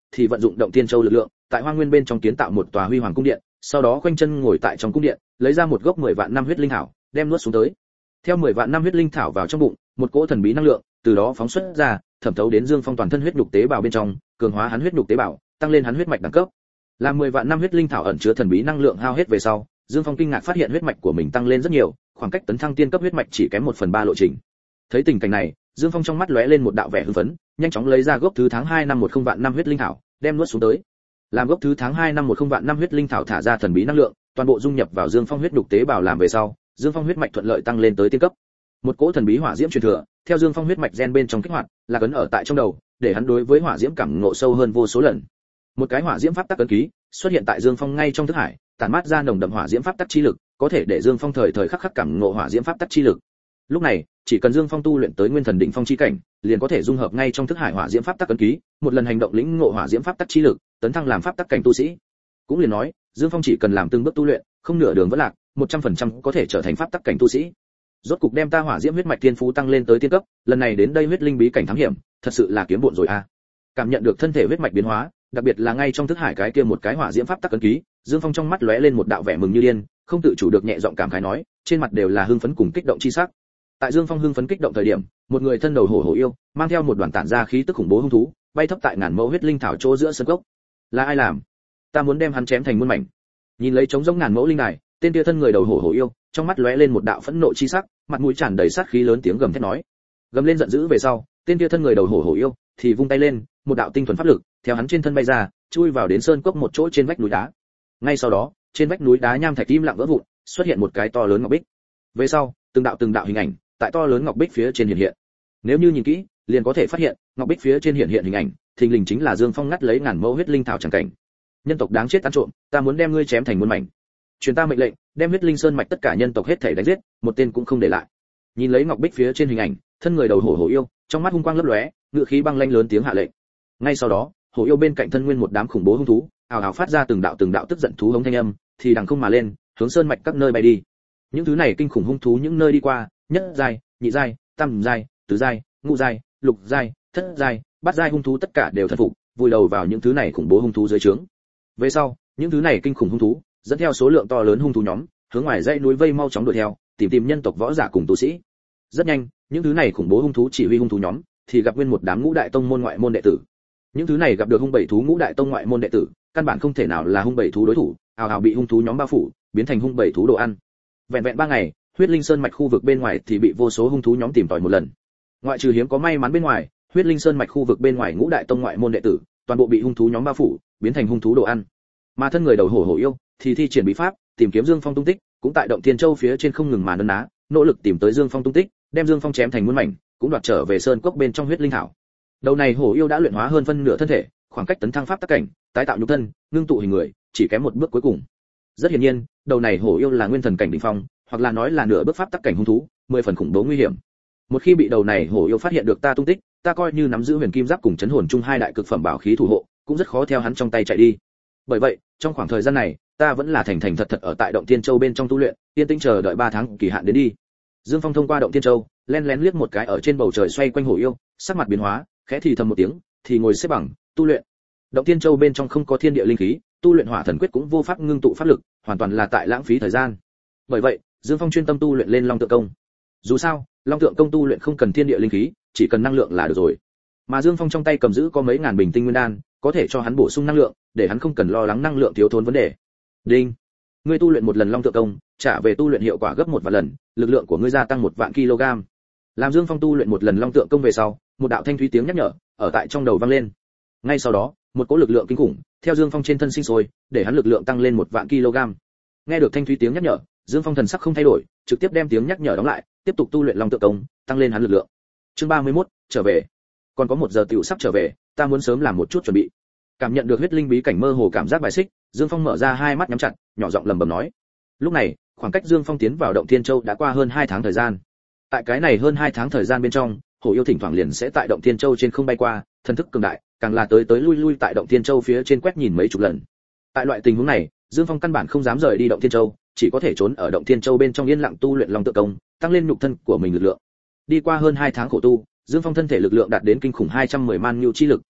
thì vận dụng động thiên châu lực lượng, tại hoang nguyên bên trong kiến tạo một tòa huy hoàng cung điện, sau đó khoanh chân ngồi tại trong cung điện, lấy ra một gốc 10 vạn năm huyết linh thảo, đem nuốt xuống tới. Theo 10 vạn năm huyết linh thảo vào trong bụng, một cỗ thần bí năng lượng từ đó phóng xuất ra, thẩm thấu đến Dương Phong toàn thân huyết nhục tế bào bên trong, cường hóa hắn huyết nhục tế bào, tăng lên hắn huyết mạch đẳng cấp. Làm 10 vạn năm huyết linh thảo ẩn chứa thần bí năng lượng hao hết về sau, Dương Phong kinh ngạc phát hiện huyết mạch của mình tăng lên rất nhiều, khoảng cách tấn thăng tiên cấp huyết mạch chỉ kém 1/3 lộ trình. Thấy tình cảnh này, Dương Phong trong mắt lóe lên một đạo vẻ hưng phấn, nhanh chóng lấy ra gốc thứ tháng 2 năm 10 vạn năm huyết linh thảo, đem nuốt xuống tới. Làm gốc thứ tháng 2 năm 10 vạn năm huyết linh thảo thả ra thần bí năng lượng, toàn bộ dung nhập vào Dương Phong huyết nhục tế bào làm về sau, Dương Phong huyết mạch thuận lợi tăng lên tới tiên cấp. Một cỗ thần bí hỏa diễm truyền thừa, theo Dương Phong huyết mạch gen bên trong kích hoạt, là cấn ở tại trong đầu, để hắn đối với hỏa diễm cảm ngộ sâu hơn vô số lần. Một cái hỏa diễm pháp tắc ấn ký xuất hiện tại Dương Phong ngay trong thức hải, tản mát ra nồng đậm hỏa diễm pháp tắc chi lực, có thể để Dương Phong thời thời khắc khắc cảm ngộ hỏa diễm pháp tắc chi lực. Lúc này, chỉ cần Dương Phong tu luyện tới nguyên thần đỉnh phong chi cảnh, liền có thể dung hợp ngay trong thức hải hỏa diễm pháp tắc ấn ký, một lần hành động lĩnh ngộ hỏa diễm pháp tắc chi lực, tấn thăng làm pháp tắc cảnh tu sĩ. Cũng liền nói, Dương Phong chỉ cần làm từng bước tu luyện, không nửa đường vỡ lạc, 100% có thể trở thành pháp tắc cảnh tu sĩ. Rốt cục đem ta hỏa diễm huyết mạch thiên phú tăng lên tới tiên cấp, lần này đến đây huyết linh bí cảnh thám hiểm, thật sự là kiếm bộn rồi a. Cảm nhận được thân thể huyết mạch biến hóa, đặc biệt là ngay trong thức hải cái kia một cái hỏa diễm pháp tắc ấn ký, Dương Phong trong mắt lóe lên một đạo vẻ mừng như điên, không tự chủ được nhẹ giọng cảm khái nói, trên mặt đều là hưng phấn cùng kích động chi sắc. Tại Dương Phong hưng phấn kích động thời điểm, một người thân đầu hổ hổ yêu, mang theo một đoàn tản ra khí tức khủng bố hung thú, bay thấp tại ngàn mẫu huyết linh thảo chỗ giữa sân cốc. Là ai làm? Ta muốn đem hắn chém thành muôn mảnh. Nhìn lấy trống rỗng ngàn mẫu linh đài, tên kia thân người đầu hổ hổ yêu, trong mắt lóe lên một đạo phẫn nộ chi sắc, mặt mũi tràn đầy sát khí lớn tiếng gầm thét nói. Gầm lên giận dữ về sau, tên kia thân người đầu hổ hổ yêu thì vung tay lên, một đạo tinh thuần pháp lực theo hắn trên thân bay ra, chui vào đến sơn cốc một chỗ trên vách núi đá. Ngay sau đó, trên vách núi đá nham thạch im lặng vỡ vụn, xuất hiện một cái to lớn ngọc bích. Về sau, từng đạo hình ảnh tại to lớn ngọc bích phía trên hiện hiện. Nếu như nhìn kỹ, liền có thể phát hiện, ngọc bích phía trên hiện hiện hình ảnh, thình lình chính là Dương Phong ngắt lấy ngàn mẫu huyết linh thảo chẳng cảnh. Nhân tộc đáng chết ăn trộm, ta muốn đem ngươi chém thành muôn mảnh. Truyền ta mệnh lệnh, đem huyết linh sơn mạch tất cả nhân tộc hết thảy đánh giết, một tên cũng không để lại. Nhìn lấy ngọc bích phía trên hình ảnh, thân người đầu hổ hổ yêu, trong mắt hung quang lấp lóe, ngựa khí băng lãnh lớn tiếng hạ lệnh. Ngay sau đó, hổ yêu bên cạnh thân nguyên một đám khủng bố hung thú, ào ào phát ra từng đạo tức giận thú hống thanh âm, thì đằng không mà lên, hướng sơn mạch các nơi bay đi. Những thứ này kinh khủng hung thú những nơi đi qua, nhất giai, nhị giai, tam giai, tứ giai, ngũ giai, lục giai, thất giai, bát giai hung thú tất cả đều thần phục, vùi đầu vào những thứ này khủng bố hung thú dưới trướng. Về sau, những thứ này kinh khủng hung thú, dẫn theo số lượng to lớn hung thú nhóm, hướng ngoài dãy núi vây mau chóng đuổi theo, tìm nhân tộc võ giả cùng tu sĩ. Rất nhanh, những thứ này khủng bố hung thú chỉ huy hung thú nhóm, thì gặp nguyên một đám ngũ đại tông môn ngoại môn đệ tử. Những thứ này gặp được hung bảy thú ngũ đại tông ngoại môn đệ tử, căn bản không thể nào là hung bảy thú đối thủ, ào ào bị hung thú nhóm bao phủ, biến thành hung bảy thú đồ ăn. Vẹn vẹn 3 ngày, huyết linh sơn mạch khu vực bên ngoài thì bị vô số hung thú nhóm tìm tòi một lần. Ngoại trừ hiếm có may mắn bên ngoài, huyết linh sơn mạch khu vực bên ngoài ngũ đại tông ngoại môn đệ tử, toàn bộ bị hung thú nhóm bao phủ, biến thành hung thú đồ ăn. Mà thân người đầu hổ hổ yêu thì thi triển bí pháp, tìm kiếm Dương Phong tung tích, cũng tại động Thiên Châu phía trên không ngừng mà nấn ná, nỗ lực tìm tới Dương Phong tung tích, đem Dương Phong chém thành muôn mảnh, cũng đoạt trở về sơn cốc bên trong huyết linh thảo. Đầu này hổ yêu đã luyện hóa hơn phân nửa thân thể, khoảng cách tấn thăng pháp tắc cảnh, tái tạo nhục thân, ngưng tụ hình người, chỉ kém một bước cuối cùng. Rất hiển nhiên, đầu này hổ yêu là nguyên thần cảnh đỉnh phong, hoặc là nói là nửa bước pháp tắc cảnh hung thú, 10 phần khủng bố nguy hiểm. Một khi bị đầu này hổ yêu phát hiện được ta tung tích, ta coi như nắm giữ huyền kim giáp cùng chấn hồn chung hai đại cực phẩm bảo khí thủ hộ, cũng rất khó theo hắn trong tay chạy đi. Bởi vậy, trong khoảng thời gian này, ta vẫn là thành thật ở tại động Thiên Châu bên trong tu luyện, yên tĩnh chờ đợi 3 tháng kỳ hạn đến đi. Dương Phong thông qua động Thiên Châu, lén liếc một cái ở trên bầu trời xoay quanh hổ yêu, sắc mặt biến hóa, khẽ thì thầm một tiếng, thì ngồi xếp bằng, tu luyện. Động Thiên Châu bên trong không có thiên địa linh khí, tu luyện Hỏa Thần Quyết cũng vô pháp ngưng tụ pháp lực, hoàn toàn là tại lãng phí thời gian. Bởi vậy, Dương Phong chuyên tâm tu luyện lên Long Tượng Công. Dù sao, Long Tượng Công tu luyện không cần thiên địa linh khí, chỉ cần năng lượng là được rồi. Mà Dương Phong trong tay cầm giữ có mấy ngàn bình tinh nguyên đan, có thể cho hắn bổ sung năng lượng, để hắn không cần lo lắng năng lượng thiếu thốn vấn đề. Đinh, ngươi tu luyện một lần Long Tượng Công, trả về tu luyện hiệu quả gấp 1 vạn lần, lực lượng của ngươi gia tăng 1 vạn kg. Làm Dương Phong tu luyện một lần Long Tượng Công về sau, một đạo thanh thúy tiếng nhắc nhở ở tại trong đầu vang lên. Ngay sau đó, một cỗ lực lượng kinh khủng theo Dương Phong trên thân sinh sôi, để hắn lực lượng tăng lên 1 vạn kg. Nghe được thanh thúy tiếng nhắc nhở, Dương Phong thần sắc không thay đổi, trực tiếp đem tiếng nhắc nhở đóng lại, tiếp tục tu luyện Long Tượng Công, tăng lên hắn lực lượng. Chương 31, trở về. Còn có 1 giờ tiểu sắp trở về, ta muốn sớm làm một chút chuẩn bị. Cảm nhận được huyết linh bí cảnh mơ hồ cảm giác bài xích, Dương Phong mở ra hai mắt nhắm chặt, nhỏ giọng lẩm bẩm nói. Lúc này, khoảng cách Dương Phong tiến vào động Thiên Châu đã qua hơn 2 tháng thời gian. Tại cái này hơn 2 tháng thời gian bên trong, hổ yêu thỉnh thoảng liền sẽ tại động Thiên Châu trên không bay qua, thần thức cường đại, càng là tới lui tại động Thiên Châu phía trên quét nhìn mấy chục lần. Tại loại tình huống này, Dương Phong căn bản không dám rời đi động Thiên Châu, chỉ có thể trốn ở động Thiên Châu bên trong yên lặng tu luyện Long Tượng Công, tăng lên nhục thân của mình lực lượng. Đi qua hơn 2 tháng khổ tu, Dương Phong thân thể lực lượng đạt đến kinh khủng 210 man nhu chi lực,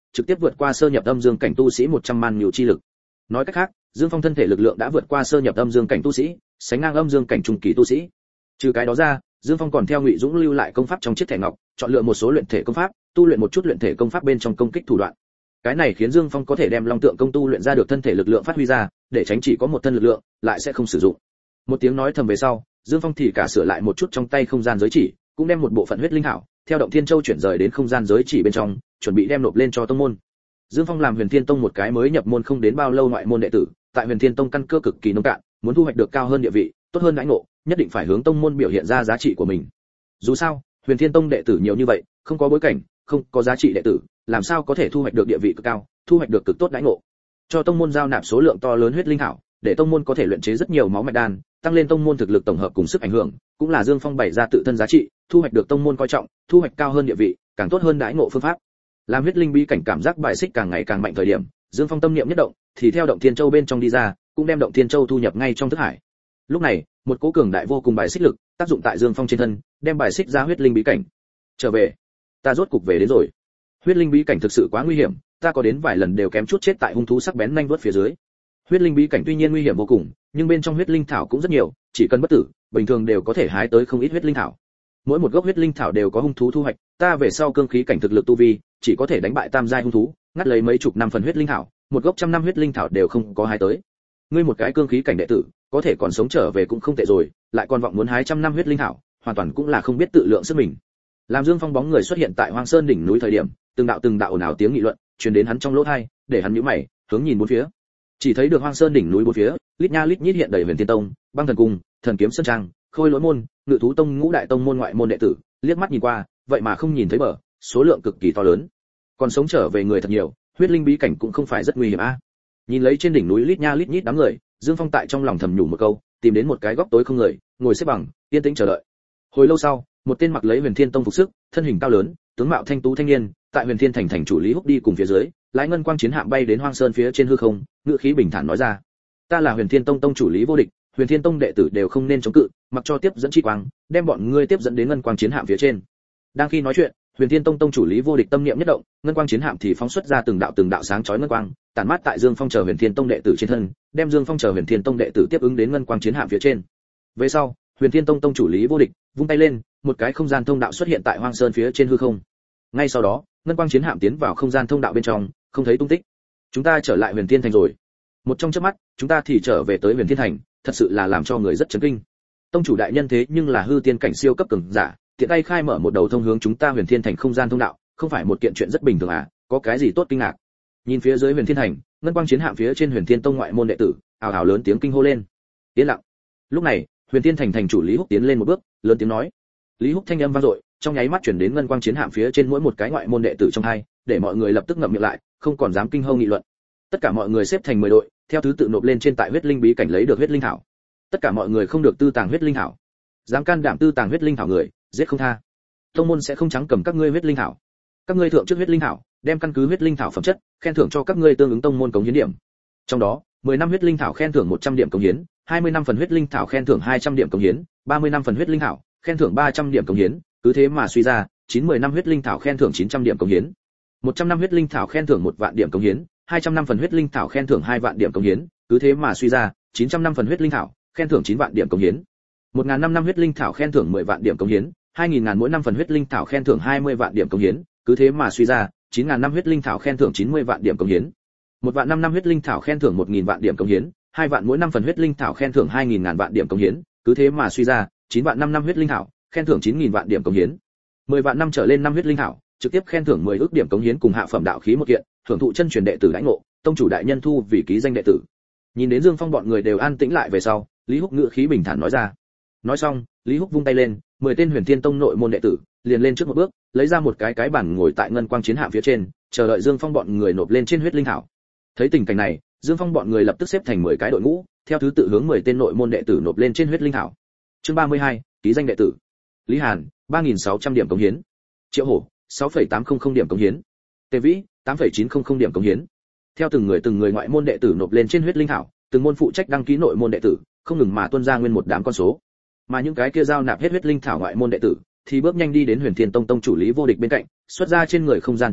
trực tiếp vượt qua sơ nhập âm dương cảnh tu sĩ 100 man nhiều chi lực. Nói cách khác, Dương Phong thân thể lực lượng đã vượt qua sơ nhập âm dương cảnh tu sĩ, sánh ngang âm dương cảnh trung kỳ tu sĩ. Trừ cái đó ra, Dương Phong còn theo Ngụy Dũng lưu lại công pháp trong chiếc thẻ ngọc, chọn lựa một số luyện thể công pháp, tu luyện một chút luyện thể công pháp bên trong công kích thủ đoạn. Cái này khiến Dương Phong có thể đem Long Tượng công tu luyện ra được thân thể lực lượng phát huy ra, để tránh chỉ có một thân lực lượng, lại sẽ không sử dụng. Một tiếng nói thầm về sau, Dương Phong thì cả sửa lại một chút trong tay không gian giới chỉ, cũng đem một bộ phận huyết linh thảo theo động thiên châu chuyển rời đến không gian giới chỉ bên trong, chuẩn bị đem nộp lên cho tông môn. Dương Phong làm Huyền Thiên Tông một cái mới nhập môn không đến bao lâu ngoại môn đệ tử, tại Huyền Thiên Tông căn cơ cực kỳ nông cạn, muốn thu hoạch được cao hơn địa vị, tốt hơn đãi ngộ, nhất định phải hướng tông môn biểu hiện ra giá trị của mình. Dù sao, Huyền Thiên Tông đệ tử nhiều như vậy, không có bối cảnh, không có giá trị đệ tử, làm sao có thể thu hoạch được địa vị cực cao, thu hoạch được cực tốt đãi ngộ. Cho tông môn giao nạp số lượng to lớn huyết linh thảo, để tông môn có thể luyện chế rất nhiều máu mạch đan, tăng lên tông môn thực lực tổng hợp cùng sức ảnh hưởng, cũng là Dương Phong bày ra tự thân giá trị, thu hoạch được tông môn coi trọng, thu hoạch cao hơn địa vị, càng tốt hơn đãi ngộ phương pháp. Làm huyết linh bí cảnh cảm giác bài xích càng ngày càng mạnh thời điểm, Dương Phong tâm niệm nhất động, thì theo động thiên châu bên trong đi ra, cũng đem động thiên châu thu nhập ngay trong thức hải. Lúc này, một cỗ cường đại vô cùng bài xích lực tác dụng tại Dương Phong trên thân, đem bài xích ra huyết linh bí cảnh. Trở về, ta rốt cục về đến rồi. Huyết linh bí cảnh thực sự quá nguy hiểm, ta có đến vài lần đều kém chút chết tại hung thú sắc bén nhanh vuốt phía dưới. Huyết linh bí cảnh tuy nhiên nguy hiểm vô cùng, nhưng bên trong huyết linh thảo cũng rất nhiều, chỉ cần bất tử, bình thường đều có thể hái tới không ít huyết linh thảo. Mỗi một gốc huyết linh thảo đều có hung thú thu hoạch, ta về sau cương khí cảnh thực lực tu vi, chỉ có thể đánh bại tam giai hung thú, ngắt lấy mấy chục năm phần huyết linh thảo, một gốc trăm năm huyết linh thảo đều không có hái tới. Ngươi một cái cương khí cảnh đệ tử, có thể còn sống trở về cũng không tệ rồi, lại còn vọng muốn hái trăm năm huyết linh thảo, hoàn toàn cũng là không biết tự lượng sức mình. Làm Dương Phong bóng người xuất hiện tại Hoang Sơn đỉnh núi thời điểm, từng đạo ồn ào tiếng nghị luận truyền đến hắn trong lỗ tai, để hắn nhíu mày, hướng nhìn bốn phía. Chỉ thấy được Hoang Sơn đỉnh núi bốn phía, lít nha lít nhít hiện đầy Huyền Thiên Tông, Băng Thần Cung, Thần Kiếm Sơn Trang, Khôi Lỗi môn, Ngự Thú Tông ngũ đại tông môn ngoại môn đệ tử, liếc mắt nhìn qua, vậy mà không nhìn thấy bờ, số lượng cực kỳ to lớn. Còn sống trở về người thật nhiều, huyết linh bí cảnh cũng không phải rất nguy hiểm a. Nhìn lấy trên đỉnh núi lít nha lít nhít đám người, Dương Phong tại trong lòng thầm nhủ một câu, tìm đến một cái góc tối không người, ngồi xếp bằng, yên tĩnh chờ đợi. Hồi lâu sau, một tên mặc lấy Huyền Thiên Tông phục sức, thân hình cao lớn, tướng mạo thanh tú thanh niên, tại Huyền Thiên thành thành chủ Lý Húc đi cùng phía dưới, lái ngân quang chiến hạm bay đến Hoang Sơn phía trên hư không, ngữ khí bình thản nói ra: "Ta là Huyền Thiên Tông tông chủ Lý Vô Địch, Huyền Thiên Tông đệ tử đều không nên chống cự, mặc cho tiếp dẫn chi quang, đem bọn ngươi tiếp dẫn đến ngân quang chiến hạm phía trên." Đang khi nói chuyện, Huyền Thiên Tông tông chủ Lý Vô Địch tâm niệm nhất động, ngân quang chiến hạm thì phóng xuất ra từng đạo sáng chói ngân quang, tản mát tại Dương Phong chờ Huyền Thiên Tông đệ tử trên thân, đem Dương Phong chờ Huyền Thiên Tông đệ tử tiếp ứng đến ngân quang chiến hạm phía trên. Về sau, Huyền Thiên Tông tông chủ Lý Vô Địch vung tay lên, một cái không gian thông đạo xuất hiện tại Hoang Sơn phía trên hư không. Ngay sau đó, ngân quang chiến hạm tiến vào không gian thông đạo bên trong, không thấy tung tích. Chúng ta trở lại Huyền Thiên thành rồi. Một trong chớp mắt, chúng ta thì trở về tới Huyền Thiên thành, thật sự là làm cho người rất chấn kinh. Tông chủ đại nhân thế nhưng là hư tiên cảnh siêu cấp cường giả, tiện tay khai mở một đầu thông hướng chúng ta Huyền Thiên thành không gian thông đạo, không phải một kiện chuyện rất bình thường à, có cái gì tốt kinh ngạc. Nhìn phía dưới Huyền Thiên thành, ngân quang chiến hạm phía trên Huyền Thiên Tông ngoại môn đệ tử, ào ào lớn tiếng kinh hô lên. Yên lặng. Lúc này, Huyền Thiên thành thành chủ Lý Húc tiến lên một bước, lớn tiếng nói. Lý Húc thanh âm vang dội, trong nháy mắt truyền đến ngân quang chiến hạm phía trên mỗi một cái ngoại môn đệ tử trong hai, để mọi người lập tức ngậm miệng lại, không còn dám kinh hô nghị luận. Tất cả mọi người xếp thành 10 đội, theo thứ tự nộp lên trên tại huyết linh bí cảnh lấy được huyết linh thảo. Tất cả mọi người không được tư tàng huyết linh thảo. Dám can đảm tư tàng huyết linh thảo người, giết không tha. Tông môn sẽ không trắng cầm các ngươi huyết linh thảo. Các ngươi thượng trước huyết linh thảo, đem căn cứ huyết linh thảo phẩm chất, khen thưởng cho các ngươi tương ứng tông môn cống hiến điểm. Trong đó, 10 năm huyết linh thảo khen thưởng 100 điểm cống hiến, 20 năm phần huyết linh thảo khen thưởng 200 điểm cống hiến, 30 năm phần huyết linh thảo khen thưởng 300 điểm cống hiến, cứ thế mà suy ra, 10 năm huyết linh thảo khen thưởng 900 điểm cống hiến. 100 năm huyết linh thảo khen thưởng 1 vạn điểm cống hiến, 200 năm phần huyết linh thảo khen thưởng 2 vạn điểm cống hiến, cứ thế mà suy ra, 900 năm phần huyết linh thảo khen thưởng 9 vạn điểm cống hiến. 1000 năm huyết linh thảo khen thưởng 10 vạn điểm cống hiến, 2000 ngàn mỗi năm phần huyết linh thảo khen thưởng 20 vạn điểm cống hiến, cứ thế mà suy ra, 9000 năm huyết linh thảo khen thưởng 90 vạn điểm cống hiến. 1 vạn năm huyết linh thảo khen thưởng 1000 vạn điểm cống hiến, 2 vạn mỗi năm phần huyết linh thảo khen thưởng 2000 ngàn vạn điểm cống hiến, cứ thế mà suy ra, 9 vạn năm huyết linh thảo khen thưởng 9000 vạn điểm cống hiến. 10 vạn năm trở lên năm huyết linh thảo, trực tiếp khen thưởng 10 ức điểm cống hiến cùng hạ phẩm đạo khí một kiện, hưởng thụ chân truyền đệ tử đãi ngộ, tông chủ đại nhân thu vì ký danh đệ tử. Nhìn đến Dương Phong bọn người đều an tĩnh lại về sau, Lý Húc ngữ khí bình thản nói ra. Nói xong, Lý Húc vung tay lên, 10 tên Huyền Thiên Tông nội môn đệ tử liền lên trước một bước, lấy ra một cái bàn ngồi tại ngân quang chiến hạm phía trên, chờ đợi Dương Phong bọn người nộp lên trên huyết linh thảo. Thấy tình cảnh này, Dương Phong bọn người lập tức xếp thành 10 cái đội ngũ, theo thứ tự hướng 10 tên nội môn đệ tử nộp lên trên huyết linh thảo. Chương 32, ký danh đệ tử. Lý Hàn, 3600 điểm cống hiến. Triệu Hổ, 6.800 điểm cống hiến. Tề Vĩ, 8.900 điểm cống hiến. Theo từng người ngoại môn đệ tử nộp lên trên huyết linh thảo, từng môn phụ trách đăng ký nội môn đệ tử, không ngừng mà tuôn ra nguyên một đám con số. Mà những cái kia giao nạp hết huyết linh thảo ngoại môn đệ tử, thì bước nhanh đi đến Huyền Thiên Tông tông chủ Lý Vô Địch bên cạnh, xuất ra trên người không gian trang bị,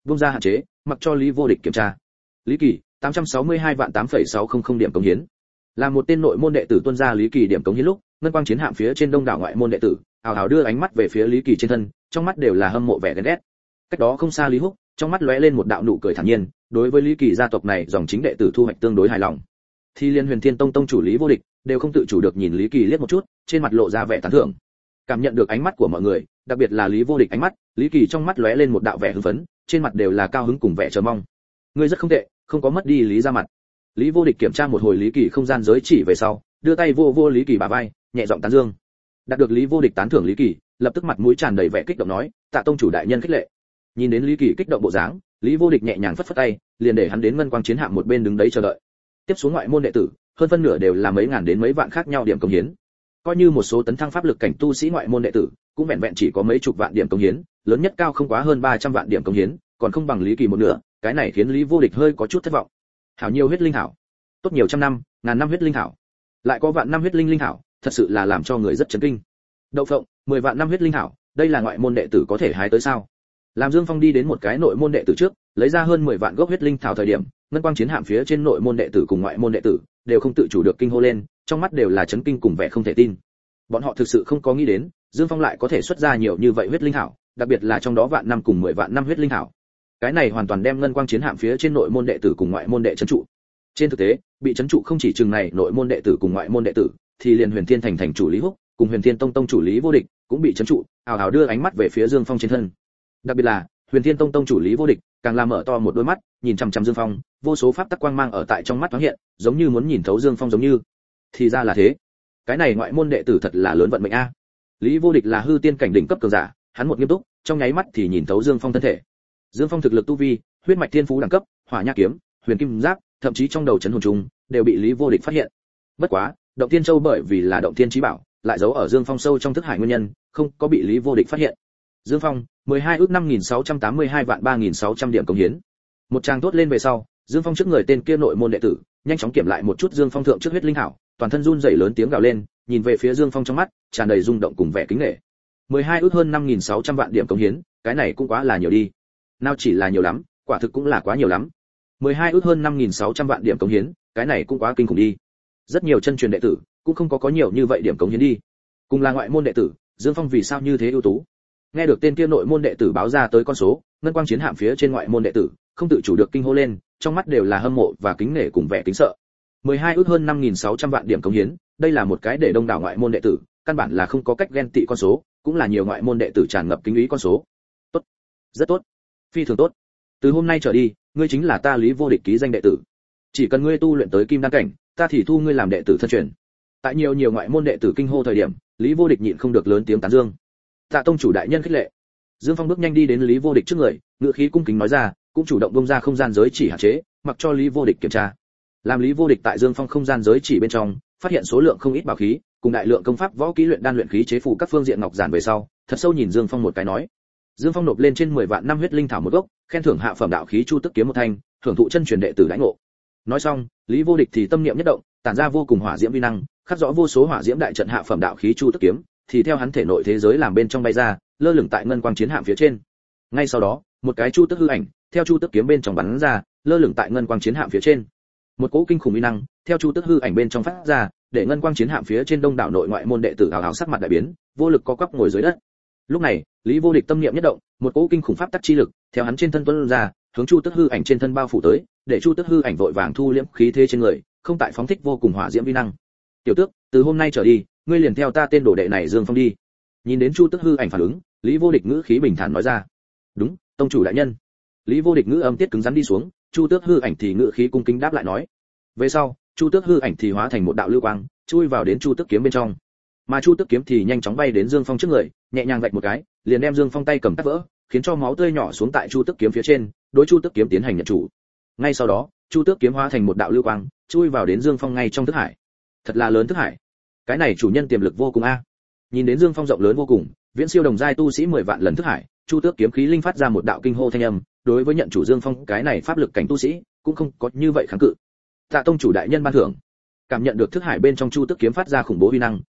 vung ra hạn chế, mặc cho Lý Vô Địch kiểm tra. Lý Kỳ, 862 vạn 8,600 điểm cống hiến. Là một tên nội môn đệ tử tuân ra Lý Kỳ điểm cống hiến lúc, ngân quang chiến hạm phía trên đông đảo ngoại môn đệ tử, ào ào đưa ánh mắt về phía Lý Kỳ trên thân, trong mắt đều là hâm mộ vẻ ghen ghét. Cách đó không xa Lý Húc, trong mắt lóe lên một đạo nụ cười thản nhiên, đối với Lý Kỳ gia tộc này dòng chính đệ tử thu hoạch tương đối hài lòng. Thì liên Huyền Thiên Tông tông chủ Lý Vô Địch đều không tự chủ được nhìn Lý Kỳ liếc một chút, trên mặt lộ ra vẻ tán thưởng. Cảm nhận được ánh mắt của mọi người, đặc biệt là Lý Vô Địch ánh mắt, Lý Kỳ trong mắt lóe lên một đạo vẻ hưng phấn, trên mặt đều là cao hứng cùng vẻ chờ mong. Ngươi rất không tệ, không có mất đi Lý ra mặt. Lý Vô Địch kiểm tra một hồi Lý Kỳ không gian giới chỉ về sau, đưa tay vô Lý Kỳ bả vai, nhẹ giọng tán dương. Đạt được Lý Vô Địch tán thưởng Lý Kỳ, lập tức mặt mũi tràn đầy vẻ kích động nói, tạ tông chủ đại nhân khích lệ. Nhìn đến Lý Kỳ kích động bộ dáng, Lý Vô Địch nhẹ nhàng phất phất tay, liền để hắn đến ngân quang chiến hạm một bên đứng đấy chờ đợi. Tiếp xuống ngoại môn đệ tử, hơn phân nửa đều là mấy ngàn đến mấy vạn khác nhau điểm công hiến. Coi như một số tấn thăng pháp lực cảnh tu sĩ ngoại môn đệ tử, cũng vẹn vẹn chỉ có mấy chục vạn điểm công hiến, lớn nhất cao không quá hơn 300 vạn điểm công hiến, còn không bằng Lý Kỳ một nửa, cái này khiến Lý Vô Địch hơi có chút thất vọng. Hảo nhiều huyết linh hảo, tốt nhiều trăm năm, ngàn năm huyết linh hảo, lại có vạn năm huyết linh hảo, thật sự là làm cho người rất chấn kinh. Đậu phộng, 10 vạn năm huyết linh hảo, đây là ngoại môn đệ tử có thể hái tới sao? Làm Dương Phong đi đến một cái nội môn đệ tử trước, lấy ra hơn 10 vạn gốc huyết linh thảo thời điểm, ngân quang chiến hạm phía trên nội môn đệ tử cùng ngoại môn đệ tử đều không tự chủ được kinh hô lên, trong mắt đều là chấn kinh cùng vẻ không thể tin. Bọn họ thực sự không có nghĩ đến, Dương Phong lại có thể xuất ra nhiều như vậy huyết linh thảo, đặc biệt là trong đó vạn năm cùng 10 vạn năm huyết linh thảo. Cái này hoàn toàn đem ngân quang chiến hạm phía trên nội môn đệ tử cùng ngoại môn đệ trấn trụ. Trên thực tế, bị trấn trụ không chỉ chừng này nội môn đệ tử cùng ngoại môn đệ tử, thì liền Huyền Thiên thành thành chủ Lý Húc, cùng Huyền Thiên tông tông chủ Lý Vô Địch cũng bị trấn trụ, ào ào đưa ánh mắt về phía Dương Phong trên thân. Đặc biệt là Huyền Thiên tông tông chủ Lý Vô Địch, càng làm mở to một đôi mắt, nhìn chằm chằm Dương Phong, vô số pháp tắc quang mang ở tại trong mắt thoáng hiện, giống như muốn nhìn thấu Dương Phong giống như. Thì ra là thế, cái này ngoại môn đệ tử thật là lớn vận mệnh a. Lý Vô Địch là hư tiên cảnh đỉnh cấp cường giả, hắn một nghiêm túc, trong nháy mắt thì nhìn thấu Dương Phong thân thể. Dương Phong thực lực tu vi, huyết mạch thiên phú đẳng cấp, hỏa nhạc kiếm, huyền kim giáp, thậm chí trong đầu chấn hồn trùng đều bị Lý Vô Địch phát hiện. Bất quá, động thiên châu bởi vì là động thiên chí bảo, lại giấu ở Dương Phong sâu trong thức hải nguyên nhân, không có bị Lý Vô Địch phát hiện. Dương Phong, 12 ước 5682 vạn 3600 điểm công hiến. Một trang tốt lên về sau, Dương Phong trước người tên kia nội môn đệ tử, nhanh chóng kiểm lại một chút Dương Phong thượng trước huyết linh hảo, toàn thân run rẩy lớn tiếng gào lên, nhìn về phía Dương Phong trong mắt tràn đầy rung động cùng vẻ kính nể. 12 ước hơn 5600 vạn điểm công hiến, cái này cũng quá là nhiều đi. Nào chỉ là nhiều lắm, quả thực cũng là quá nhiều lắm. 12 ước hơn 5600 vạn điểm công hiến, cái này cũng quá kinh khủng đi. Rất nhiều chân truyền đệ tử cũng không có nhiều như vậy điểm công hiến đi. Cùng là ngoại môn đệ tử, Dương Phong vì sao như thế ưu tú? Nghe được tên kia nội môn đệ tử báo ra tới con số, ngân quang chiến hạm phía trên ngoại môn đệ tử không tự chủ được kinh hô lên, trong mắt đều là hâm mộ và kính nể cùng vẻ kính sợ. 12 ước hơn 5600 vạn điểm công hiến, đây là một cái để đông đảo ngoại môn đệ tử, căn bản là không có cách ghen tị con số, cũng là nhiều ngoại môn đệ tử tràn ngập kính ý con số. Tốt, rất tốt, phi thường tốt. Từ hôm nay trở đi, ngươi chính là ta Lý Vô Địch ký danh đệ tử. Chỉ cần ngươi tu luyện tới kim đan cảnh, ta thì thu ngươi làm đệ tử thân truyền. Tại nhiều ngoại môn đệ tử kinh hô thời điểm, Lý Vô Địch nhịn không được lớn tiếng tán dương. Tạ tông chủ đại nhân khích lệ. Dương Phong bước nhanh đi đến Lý Vô Địch trước người, ngữ khí cung kính nói ra, cũng chủ động bung ra không gian giới chỉ hạn chế, mặc cho Lý Vô Địch kiểm tra. Làm Lý Vô Địch tại Dương Phong không gian giới chỉ bên trong, phát hiện số lượng không ít bảo khí, cùng đại lượng công pháp võ kỹ luyện đan luyện khí chế phù các phương diện ngọc giản về sau, thật sâu nhìn Dương Phong một cái nói. Dương Phong nộp lên trên 10 vạn năm huyết linh thảo một gốc, khen thưởng hạ phẩm đạo khí chu tức kiếm một thanh, thưởng thụ chân truyền đệ tử đãi ngộ. Nói xong, Lý Vô Địch thì tâm niệm nhất động, tản ra vô cùng hỏa diễm vi năng, khắc rõ vô số hỏa diễm đại trận hạ phẩm đạo khí chu tức kiếm, thì theo hắn thể nội thế giới làm bên trong bay ra, lơ lửng tại ngân quang chiến hạm phía trên. Ngay sau đó, một cái chu tức hư ảnh, theo chu tức kiếm bên trong bắn ra, lơ lửng tại ngân quang chiến hạm phía trên. Một cỗ kinh khủng uy năng, theo chu tức hư ảnh bên trong phát ra, để ngân quang chiến hạm phía trên đông đảo nội ngoại môn đệ tử hào hào sắc mặt đại biến, vô lực co quắp ngồi dưới đất. Lúc này, Lý Vô Địch tâm niệm nhất động, một cỗ kinh khủng pháp tắc chi lực, theo hắn trên thân tuôn ra, hướng chu tức hư ảnh trên thân bao phủ tới, để chu tức hư ảnh vội vàng thu liễm khí thế trên người, không tại phóng thích vô cùng hỏa diễm vi năng. Tiểu tước, từ hôm nay trở đi, ngươi liền theo ta tên đồ đệ này Dương Phong đi. Nhìn đến chu tức hư ảnh phản ứng, Lý Vô Địch ngữ khí bình thản nói ra. Đúng, tông chủ đại nhân. Lý Vô Địch ngữ âm tiết cứng rắn đi xuống, chu tước hư ảnh thì ngữ khí cung kính đáp lại nói. Về sau, chu tước hư ảnh thì hóa thành một đạo lưu quang, chui vào đến chu tước kiếm bên trong. Mà chu tước kiếm thì nhanh chóng bay đến Dương Phong trước người, nhẹ nhàng vạch một cái, liền đem Dương Phong tay cầm cắt vỡ, khiến cho máu tươi nhỏ xuống tại chu tước kiếm phía trên, đối chu tước kiếm tiến hành nhận chủ. Ngay sau đó, chu tước kiếm hóa thành một đạo lưu quang, chui vào đến Dương Phong ngay trong thức hải. Thật là lớn thức hải. Cái này chủ nhân tiềm lực vô cùng a. Nhìn đến Dương Phong rộng lớn vô cùng, viễn siêu đồng giai tu sĩ 10 vạn lần thức hải, chu tước kiếm khí linh phát ra một đạo kinh hô thanh âm, đối với nhận chủ Dương Phong cái này pháp lực cảnh tu sĩ, cũng không có như vậy kháng cự. Tạ tông chủ đại nhân ban thưởng. Cảm nhận được thức hải bên trong chu tước kiếm phát ra khủng bố uy năng,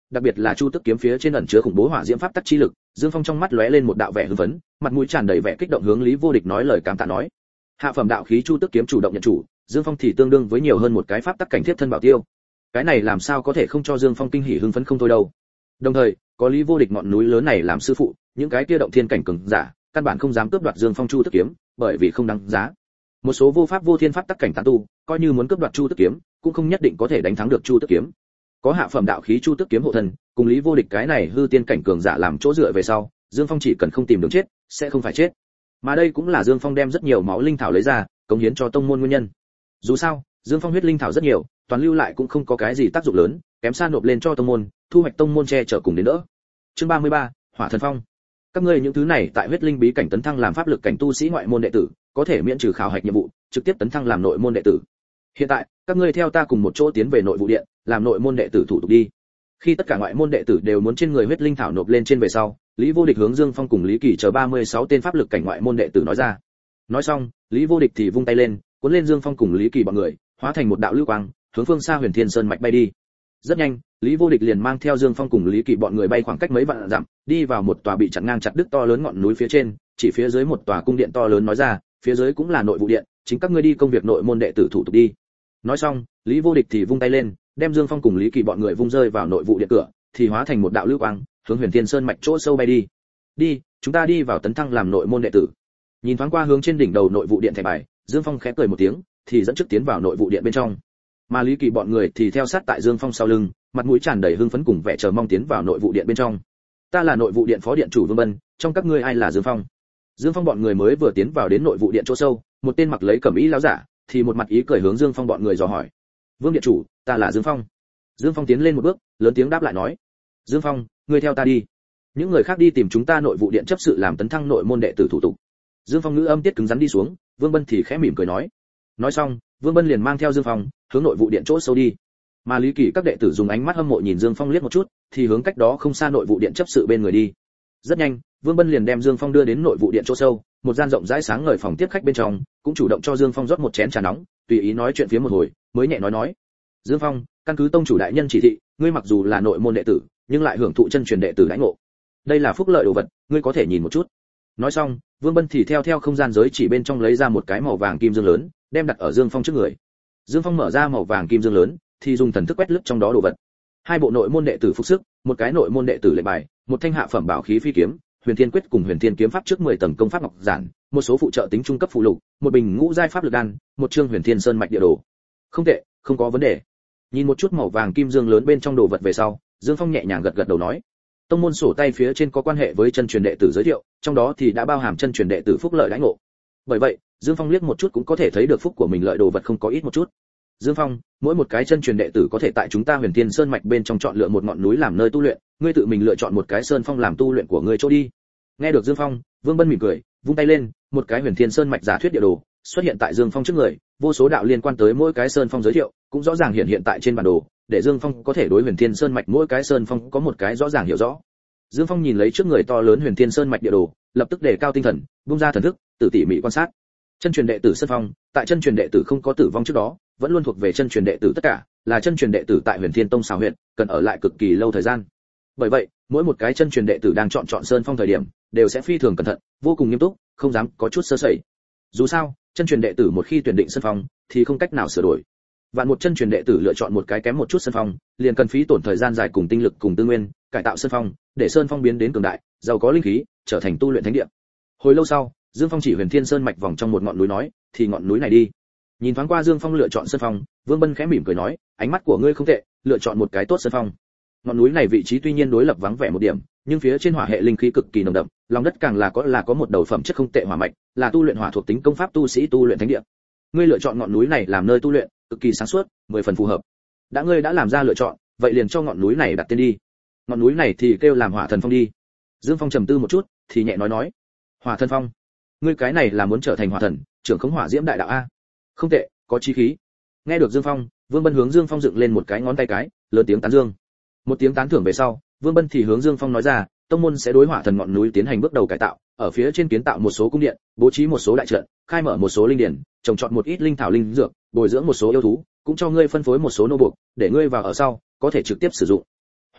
đặc biệt là chu tức kiếm phía trên ẩn chứa khủng bố hỏa diễm pháp tắc chi lực. Dương Phong trong mắt lóe lên một đạo vẻ hưng phấn, mặt mũi tràn đầy vẻ kích động hướng Lý Vô Địch nói lời cảm tạ nói. Hạ phẩm đạo khí chu tức kiếm chủ động nhận chủ, Dương Phong thì tương đương với nhiều hơn một cái pháp tắc cảnh thiết thân bảo tiêu. Cái này làm sao có thể không cho Dương Phong kinh hỉ hưng phấn không thôi đâu. Đồng thời, có Lý Vô Địch ngọn núi lớn này làm sư phụ, những cái kia động thiên cảnh cường giả, căn bản không dám cướp đoạt Dương Phong chu tức kiếm, bởi vì không đáng giá. Một số vô pháp vô thiên pháp tắc cảnh tán tu, coi như muốn cướp đoạt chu tức kiếm, cũng không nhất định có thể đánh thắng được chu tức kiếm. Có hạ phẩm đạo khí chu tức kiếm hộ thần, cùng Lý Vô Địch cái này hư tiên cảnh cường giả làm chỗ dựa về sau, Dương Phong chỉ cần không tìm đường chết, sẽ không phải chết. Mà đây cũng là Dương Phong đem rất nhiều máu linh thảo lấy ra, cống hiến cho tông môn nguyên nhân. Dù sao, Dương Phong huyết linh thảo rất nhiều, toàn lưu lại cũng không có cái gì tác dụng lớn, kém xa nộp lên cho tông môn, thu hoạch tông môn che chở cùng đến đỡ. Chương 33, Hỏa Thần Phong. Các ngươi những thứ này tại huyết linh bí cảnh tấn thăng làm pháp lực cảnh tu sĩ ngoại môn đệ tử, có thể miễn trừ khảo hạch nhiệm vụ, trực tiếp tấn thăng làm nội môn đệ tử. Hiện tại, các ngươi theo ta cùng một chỗ tiến về nội vụ điện, làm nội môn đệ tử thủ tục đi. Khi tất cả ngoại môn đệ tử đều muốn trên người huyết linh thảo nộp lên trên về sau, Lý Vô Địch hướng Dương Phong cùng Lý Kỳ chờ 36 tên pháp lực cảnh ngoại môn đệ tử nói ra. Nói xong, Lý Vô Địch thì vung tay lên, cuốn lên Dương Phong cùng Lý Kỳ bọn người, hóa thành một đạo lưu quang, hướng phương xa Huyền Thiên Sơn mạch bay đi. Rất nhanh, Lý Vô Địch liền mang theo Dương Phong cùng Lý Kỳ bọn người bay khoảng cách mấy vạn dặm, đi vào một tòa bị chặn ngang chặt đứt to lớn ngọn núi phía trên, chỉ phía dưới một tòa cung điện to lớn nói ra, phía dưới cũng là nội vụ điện, chính các ngươi đi công việc nội môn đệ tử thủ tục đi. Nói xong, Lý Vô Địch thì vung tay lên, đem Dương Phong cùng Lý Kỳ bọn người vung rơi vào nội vụ điện cửa, thì hóa thành một đạo lưu quang, hướng Huyền Thiên Sơn mạch chỗ sâu bay đi. Đi, chúng ta đi vào tấn thăng làm nội môn đệ tử. Nhìn thoáng qua hướng trên đỉnh đầu nội vụ điện thẻ bài, Dương Phong khẽ cười một tiếng, thì dẫn trước tiến vào nội vụ điện bên trong. Mà Lý Kỳ bọn người thì theo sát tại Dương Phong sau lưng, mặt mũi tràn đầy hưng phấn cùng vẻ chờ mong tiến vào nội vụ điện bên trong. Ta là nội vụ điện phó điện chủ Vương Bân, trong các ngươi ai là Dương Phong? Dương Phong bọn người mới vừa tiến vào đến nội vụ điện chỗ sâu, một tên mặc lấy cẩm y lão giả, thì một mặt ý cười hướng Dương Phong bọn người dò hỏi. Vương điện chủ, ta là Dương Phong. Dương Phong tiến lên một bước, lớn tiếng đáp lại nói. Dương Phong, ngươi theo ta đi. Những người khác đi tìm chúng ta nội vụ điện chấp sự làm tấn thăng nội môn đệ tử thủ tục. Dương Phong ngữ âm tiết cứng rắn đi xuống, Vương Bân thì khẽ mỉm cười nói. Nói xong, Vương Bân liền mang theo Dương Phong hướng nội vụ điện chỗ sâu đi. Mà Lý Kỳ các đệ tử dùng ánh mắt hâm mộ nhìn Dương Phong liếc một chút, thì hướng cách đó không xa nội vụ điện chấp sự bên người đi. Rất nhanh, Vương Bân liền đem Dương Phong đưa đến nội vụ điện chỗ sâu, một gian rộng rãi sáng ngời phòng tiếp khách bên trong, cũng chủ động cho Dương Phong rót một chén trà nóng, tùy ý nói chuyện phía một hồi, mới nhẹ nói. Dương Phong, căn cứ tông chủ đại nhân chỉ thị, ngươi mặc dù là nội môn đệ tử, nhưng lại hưởng thụ chân truyền đệ tử đãi ngộ. Đây là phúc lợi đồ vật, ngươi có thể nhìn một chút. Nói xong, Vương Bân thì theo không gian giới chỉ bên trong lấy ra một cái màu vàng kim dương lớn, đem đặt ở Dương Phong trước người. Dương Phong mở ra màu vàng kim dương lớn, thì dùng thần thức quét lướt trong đó đồ vật. Hai bộ nội môn đệ tử phục sức, một cái nội môn đệ tử lệnh bài, một thanh hạ phẩm bảo khí phi kiếm, Huyền Thiên Quyết cùng Huyền Thiên Kiếm pháp trước 10 tầng công pháp ngọc giản, một số phụ trợ tính trung cấp phụ lục, một bình ngũ giai pháp lực đan, một chương Huyền Thiên Sơn mạch địa đồ. Không tệ, không có vấn đề. Nhìn một chút màu vàng kim dương lớn bên trong đồ vật về sau, Dương Phong nhẹ nhàng gật đầu nói. Tông môn sổ tay phía trên có quan hệ với chân truyền đệ tử giới thiệu, trong đó thì đã bao hàm chân truyền đệ tử phúc lợi đãi ngộ. Bởi vậy, Dương Phong liếc một chút cũng có thể thấy được phúc của mình lợi đồ vật không có ít một chút. Dương Phong, mỗi một cái chân truyền đệ tử có thể tại chúng ta Huyền Thiên Sơn mạch bên trong chọn lựa một ngọn núi làm nơi tu luyện, ngươi tự mình lựa chọn một cái sơn phong làm tu luyện của ngươi chỗ đi. Nghe được Dương Phong, Vương Bân mỉm cười, vung tay lên, một cái Huyền Thiên Sơn mạch giả thuyết địa đồ xuất hiện tại Dương Phong trước người, vô số đạo liên quan tới mỗi cái sơn phong giới thiệu, cũng rõ ràng hiện tại trên bản đồ, để Dương Phong có thể đối Huyền Thiên Sơn mạch mỗi cái sơn phong có một cái rõ ràng hiểu rõ. Dương Phong nhìn lấy trước người to lớn Huyền Thiên Sơn mạch địa đồ, lập tức đề cao tinh thần, bung ra thần thức, tự tỉ mỉ quan sát. Chân truyền đệ tử sơn phong, tại chân truyền đệ tử không có tử vong trước đó, vẫn luôn thuộc về chân truyền đệ tử tất cả, là chân truyền đệ tử tại Huyền Thiên Tông xào huyện, cần ở lại cực kỳ lâu thời gian. Bởi vậy, mỗi một cái chân truyền đệ tử đang chọn sơn phong thời điểm, đều sẽ phi thường cẩn thận, vô cùng nghiêm túc, không dám có chút sơ sẩy. Dù sao, chân truyền đệ tử một khi tuyển định sơn phong, thì không cách nào sửa đổi. Vạn một chân truyền đệ tử lựa chọn một cái kém một chút sơn phong, liền cần phí tổn thời gian dài cùng tinh lực cùng tư nguyên, cải tạo sơn phong, để sơn phong biến đến cường đại, giàu có linh khí, trở thành tu luyện thánh địa. Hồi lâu sau, Dương Phong chỉ Huyền Thiên Sơn mạch vòng trong một ngọn núi nói, thì ngọn núi này đi. Nhìn thoáng qua Dương Phong lựa chọn sơn phong, Vương Bân khẽ mỉm cười nói, ánh mắt của ngươi không tệ, lựa chọn một cái tốt sơn phong. Ngọn núi này vị trí tuy nhiên đối lập vắng vẻ một điểm, nhưng phía trên hỏa hệ linh khí cực kỳ nồng đậm, lòng đất càng là có một đầu phẩm chất không tệ hỏa mạch, là tu luyện hỏa thuộc tính công pháp tu sĩ tu luyện thánh địa. Ngươi lựa chọn ngọn núi này làm nơi tu luyện, cực kỳ sáng suốt, 10 phần phù hợp. Ngươi đã làm ra lựa chọn, vậy liền cho ngọn núi này đặt tên đi. Ngọn núi này thì kêu làm Hỏa Thần Phong đi. Dương Phong trầm tư một chút, thì nhẹ nói, Hỏa Thần Phong, ngươi cái này là muốn trở thành hỏa thần, trưởng khống hỏa diễm đại đạo a? Không tệ, có chí khí. Nghe được Dương Phong, Vương Bân hướng Dương Phong dựng lên một cái ngón tay cái, lớn tiếng tán dương. Một tiếng tán thưởng về sau, Vương Bân thì hướng Dương Phong nói ra, tông môn sẽ đối hỏa thần ngọn núi tiến hành bước đầu cải tạo, ở phía trên kiến tạo một số cung điện, bố trí một số đại trận, khai mở một số linh điển, trồng trọt một ít linh thảo linh dược, bồi dưỡng một số yêu thú, cũng cho ngươi phân phối một số nô buộc, để ngươi vào ở sau có thể trực tiếp sử dụng.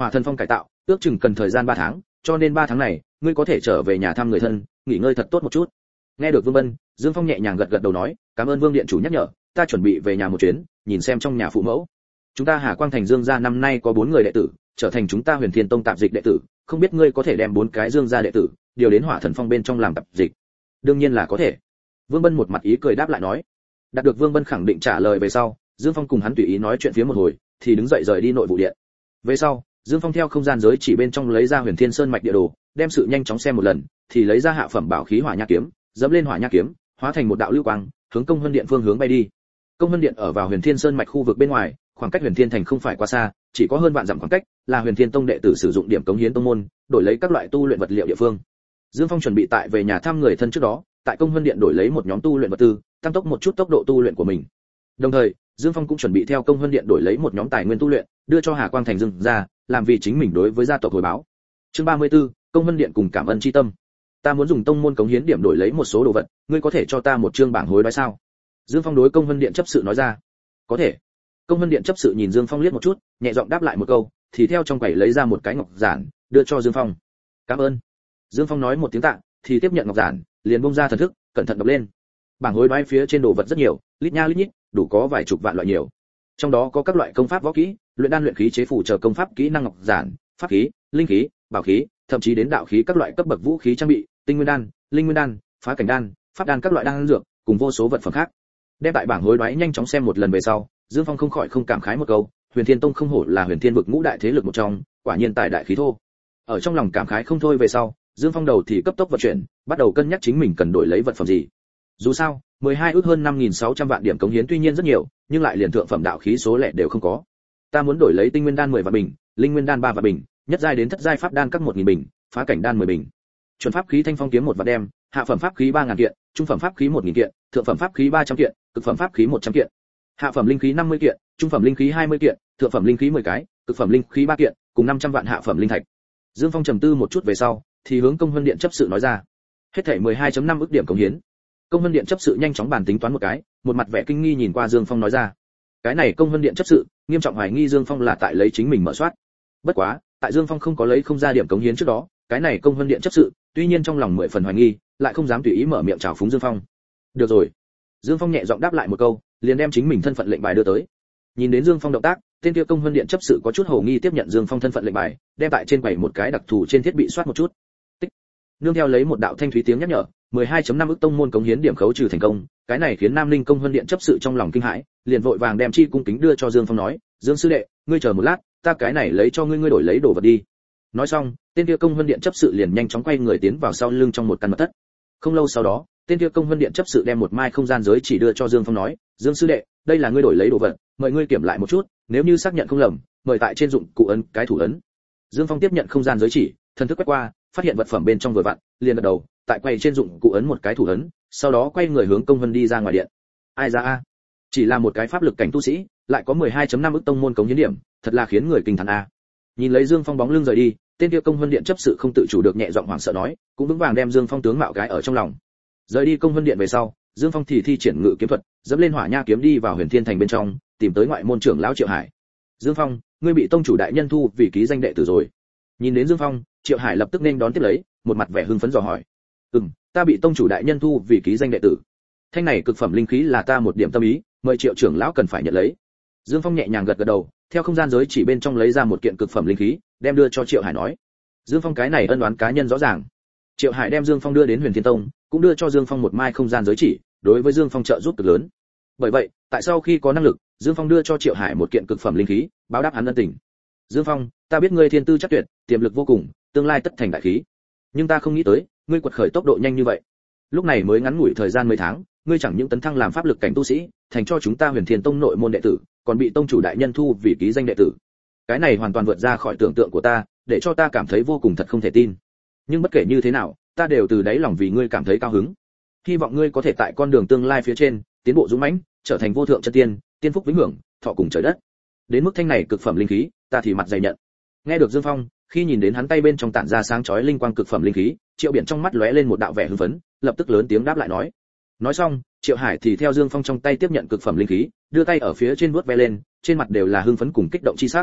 Hỏa thần phong cải tạo ước chừng cần thời gian 3 tháng, cho nên 3 tháng này ngươi có thể trở về nhà thăm người thân, nghỉ ngơi thật tốt một chút. Nghe được Vương Bân, Dương Phong nhẹ nhàng gật gật đầu nói, cảm ơn Vương điện chủ nhắc nhở, ta chuẩn bị về nhà một chuyến, nhìn xem trong nhà phụ mẫu. Chúng ta Hà Quang Thành Dương gia năm nay có 4 người đệ tử, trở thành chúng ta Huyền Thiên Tông tạp dịch đệ tử, không biết ngươi có thể đem 4 cái Dương gia đệ tử điều đến Hỏa thần phong bên trong làm tạp dịch. Đương nhiên là có thể. Vương Bân một mặt ý cười đáp lại nói. Đạt được Vương Bân khẳng định trả lời về sau, Dương Phong cùng hắn tùy ý nói chuyện phía một hồi, thì đứng dậy rời đi nội vụ điện. Về sau, Dương Phong theo không gian giới chỉ bên trong lấy ra Huyền Thiên Sơn mạch địa đồ, đem sự nhanh chóng xem một lần, thì lấy ra hạ phẩm bảo khí Hỏa Nha kiếm, dẫm lên Hỏa Nha kiếm, hóa thành một đạo lưu quang, hướng Công Vân Điện phương hướng bay đi. Công Vân Điện ở vào Huyền Thiên Sơn mạch khu vực bên ngoài, khoảng cách Huyền Thiên thành không phải quá xa, chỉ có hơn vạn dặm khoảng cách, là Huyền Thiên Tông đệ tử sử dụng điểm cống hiến tông môn, đổi lấy các loại tu luyện vật liệu địa phương. Dương Phong chuẩn bị tại về nhà thăm người thân trước đó, tại Công Vân Điện đổi lấy một nhóm tu luyện vật tư, tăng tốc một chút tốc độ tu luyện của mình. Đồng thời, Dương Phong cũng chuẩn bị theo Công Vân Điện đổi lấy một nhóm tài nguyên tu luyện, đưa cho Hà Quang Thành Dương gia, làm vì chính mình đối với gia tộc hồi báo. Chương 34, Công Vân Điện cùng cảm ơn chi tâm. Ta muốn dùng tông môn cống hiến điểm đổi lấy một số đồ vật, ngươi có thể cho ta một chương bảng hối đoái sao? Dương Phong đối Công Vân Điện chấp sự nói ra. Có thể. Công Vân Điện chấp sự nhìn Dương Phong liếc một chút, nhẹ giọng đáp lại một câu, thì theo trong quầy lấy ra một cái ngọc giản, đưa cho Dương Phong. Cảm ơn. Dương Phong nói một tiếng tạ, thì tiếp nhận ngọc giản, liền bung ra thần thức, cẩn thận đọc lên. Bảng hối đoái phía trên đồ vật rất nhiều, lít nha lít nhít, đủ có vài chục vạn loại nhiều. Trong đó có các loại công pháp võ kỹ, luyện đan luyện khí chế phù chờ công pháp kỹ năng ngọc giản, pháp khí, linh khí, bảo khí, thậm chí đến đạo khí các loại cấp bậc vũ khí trang bị, tinh nguyên đan, linh nguyên đan, phá cảnh đan, pháp đan các loại đan dược, cùng vô số vật phẩm khác. Đem tại bảng hối đoái nhanh chóng xem một lần về sau, Dương Phong không khỏi không cảm khái một câu, Huyền Thiên Tông không hổ là Huyền Thiên vực ngũ đại thế lực một trong, quả nhiên tài đại khí thô. Ở trong lòng cảm khái không thôi về sau, Dương Phong đầu thì cấp tốc vận chuyển, bắt đầu cân nhắc chính mình cần đổi lấy vật phẩm gì. Dù sao, 12 ước hơn 5.600 vạn điểm cống hiến tuy nhiên rất nhiều, nhưng lại liền thượng phẩm đạo khí số lẻ đều không có. Ta muốn đổi lấy tinh nguyên đan 10 vạn bình, linh nguyên đan 3 vạn bình, nhất giai đến thất giai pháp đan các 1000 bình, phá cảnh đan 10 bình. Chuẩn pháp khí thanh phong kiếm 1 vạn đem, hạ phẩm pháp khí 3000 kiện, trung phẩm pháp khí 1000 kiện, thượng phẩm pháp khí 300 kiện, cực phẩm pháp khí 100 kiện. Hạ phẩm linh khí 50 kiện, trung phẩm linh khí 20 kiện, thượng phẩm linh khí 10 cái, cực phẩm linh khí 3 kiện, cùng 500 vạn hạ phẩm linh thạch. Dương Phong trầm tư một chút về sau, thì hướng Công Vân Điện chấp sự nói ra. Hết thảy 12.5 ức điểm cống hiến. Công Vân Điện chấp sự nhanh chóng bàn tính toán một cái, một mặt vẻ kinh nghi nhìn qua Dương Phong nói ra. Cái này Công Vân Điện chấp sự nghiêm trọng hoài nghi Dương Phong là tại lấy chính mình mở soát. Bất quá, tại Dương Phong không có lấy không ra điểm cống hiến trước đó, cái này Công Vân Điện chấp sự, tuy nhiên trong lòng 10 phần hoài nghi, lại không dám tùy ý mở miệng chào phúng Dương Phong. Được rồi. Dương Phong nhẹ giọng đáp lại một câu, liền đem chính mình thân phận lệnh bài đưa tới. Nhìn đến Dương Phong động tác, tên kia Công Vân Điện chấp sự có chút hồ nghi tiếp nhận Dương Phong thân phận lệnh bài, đem tại trên quầy một cái đặc thù trên thiết bị soát một chút. Tích. Nương theo lấy một đạo thanh thúy tiếng nhắc nhở, 12.5 ức tông môn cống hiến điểm khấu trừ thành công, cái này khiến Nam Linh Công Vân Điện chấp sự trong lòng kinh hãi, liền vội vàng đem chi cung kính đưa cho Dương Phong nói, "Dương sư đệ, ngươi chờ một lát, ta cái này lấy cho ngươi đổi lấy đồ vật đi." Nói xong, tên kia Công Vân Điện chấp sự liền nhanh chóng quay người tiến vào sau lưng trong một căn mật thất. Không lâu sau đó, tên kia Công Vân Điện chấp sự đem một mai không gian giới chỉ đưa cho Dương Phong nói, "Dương sư đệ, đây là ngươi đổi lấy đồ vật, mời ngươi kiểm lại một chút, nếu như xác nhận không lầm, mời tại trên dụng cụ ấn cái thủ ấn." Dương Phong tiếp nhận không gian giới chỉ, thần thức quét qua, phát hiện vật phẩm bên trong vừa vặn, liền gật đầu, tại quay trên dụng cụ ấn một cái thủ ấn, sau đó quay người hướng Công Vân đi ra ngoài điện. Ai ra a? Chỉ là một cái pháp lực cảnh tu sĩ, lại có 12.5 ức tông môn cống hiến điểm, thật là khiến người kinh thán a. Nhìn lấy Dương Phong bóng lưng rời đi, tên kia Công Vân Điện chấp sự không tự chủ được nhẹ giọng hoảng sợ nói, cũng vững vàng đem Dương Phong tướng mạo cái ở trong lòng. Rời đi Công Vân Điện về sau, Dương Phong thì thi triển ngự kiếm thuật, dẫm lên Hỏa Nha kiếm đi vào Huyền Thiên thành bên trong, tìm tới ngoại môn trưởng lão Triệu Hải. "Dương Phong, ngươi bị tông chủ đại nhân thu vì ký danh đệ tử rồi." Nhìn đến Dương Phong, Triệu Hải lập tức nên đón tiếp lấy, một mặt vẻ hưng phấn dò hỏi. Ta bị tông chủ đại nhân thu vì ký danh đệ tử. Thanh này cực phẩm linh khí là ta một điểm tâm ý, mời Triệu trưởng lão cần phải nhận lấy." Dương Phong nhẹ nhàng gật gật đầu, theo không gian giới chỉ bên trong lấy ra một kiện cực phẩm linh khí, đem đưa cho Triệu Hải nói. Dương Phong cái này ân oán cá nhân rõ ràng. Triệu Hải đem Dương Phong đưa đến Huyền Thiên Tông, cũng đưa cho Dương Phong một mai không gian giới chỉ, đối với Dương Phong trợ giúp cực lớn. Bởi vậy, tại sau khi có năng lực, Dương Phong đưa cho Triệu Hải một kiện cực phẩm linh khí, báo đáp hắn ân tình. "Dương Phong, ta biết ngươi thiên tư chắc tuyệt, tiềm lực vô cùng, tương lai tất thành đại khí. Nhưng ta không nghĩ tới, ngươi quật khởi tốc độ nhanh như vậy. Lúc này mới ngắn ngủi thời gian mấy tháng, ngươi chẳng những tấn thăng làm pháp lực cảnh tu sĩ, thành cho chúng ta Huyền Thiên Tông nội môn đệ tử, còn bị tông chủ đại nhân thu vì ký danh đệ tử. Cái này hoàn toàn vượt ra khỏi tưởng tượng của ta, để cho ta cảm thấy vô cùng thật không thể tin. Nhưng bất kể như thế nào, ta đều từ đáy lòng vì ngươi cảm thấy cao hứng. Hy vọng ngươi có thể tại con đường tương lai phía trên, tiến bộ dũng mãnh, trở thành vô thượng chân tiên, tiên phúc vĩnh hưởng, thọ cùng trời đất. Đến mức thanh này cực phẩm linh khí, ta thì mặt dày nhận." Nghe được Dương Phong, khi nhìn đến hắn tay bên trong tản ra sáng chói linh quang cực phẩm linh khí, Triệu Biển trong mắt lóe lên một đạo vẻ hưng phấn, lập tức lớn tiếng đáp lại nói. Nói xong, Triệu Hải thì theo Dương Phong trong tay tiếp nhận cực phẩm linh khí, đưa tay ở phía trên vuốt ve lên, trên mặt đều là hưng phấn cùng kích động chi sắc.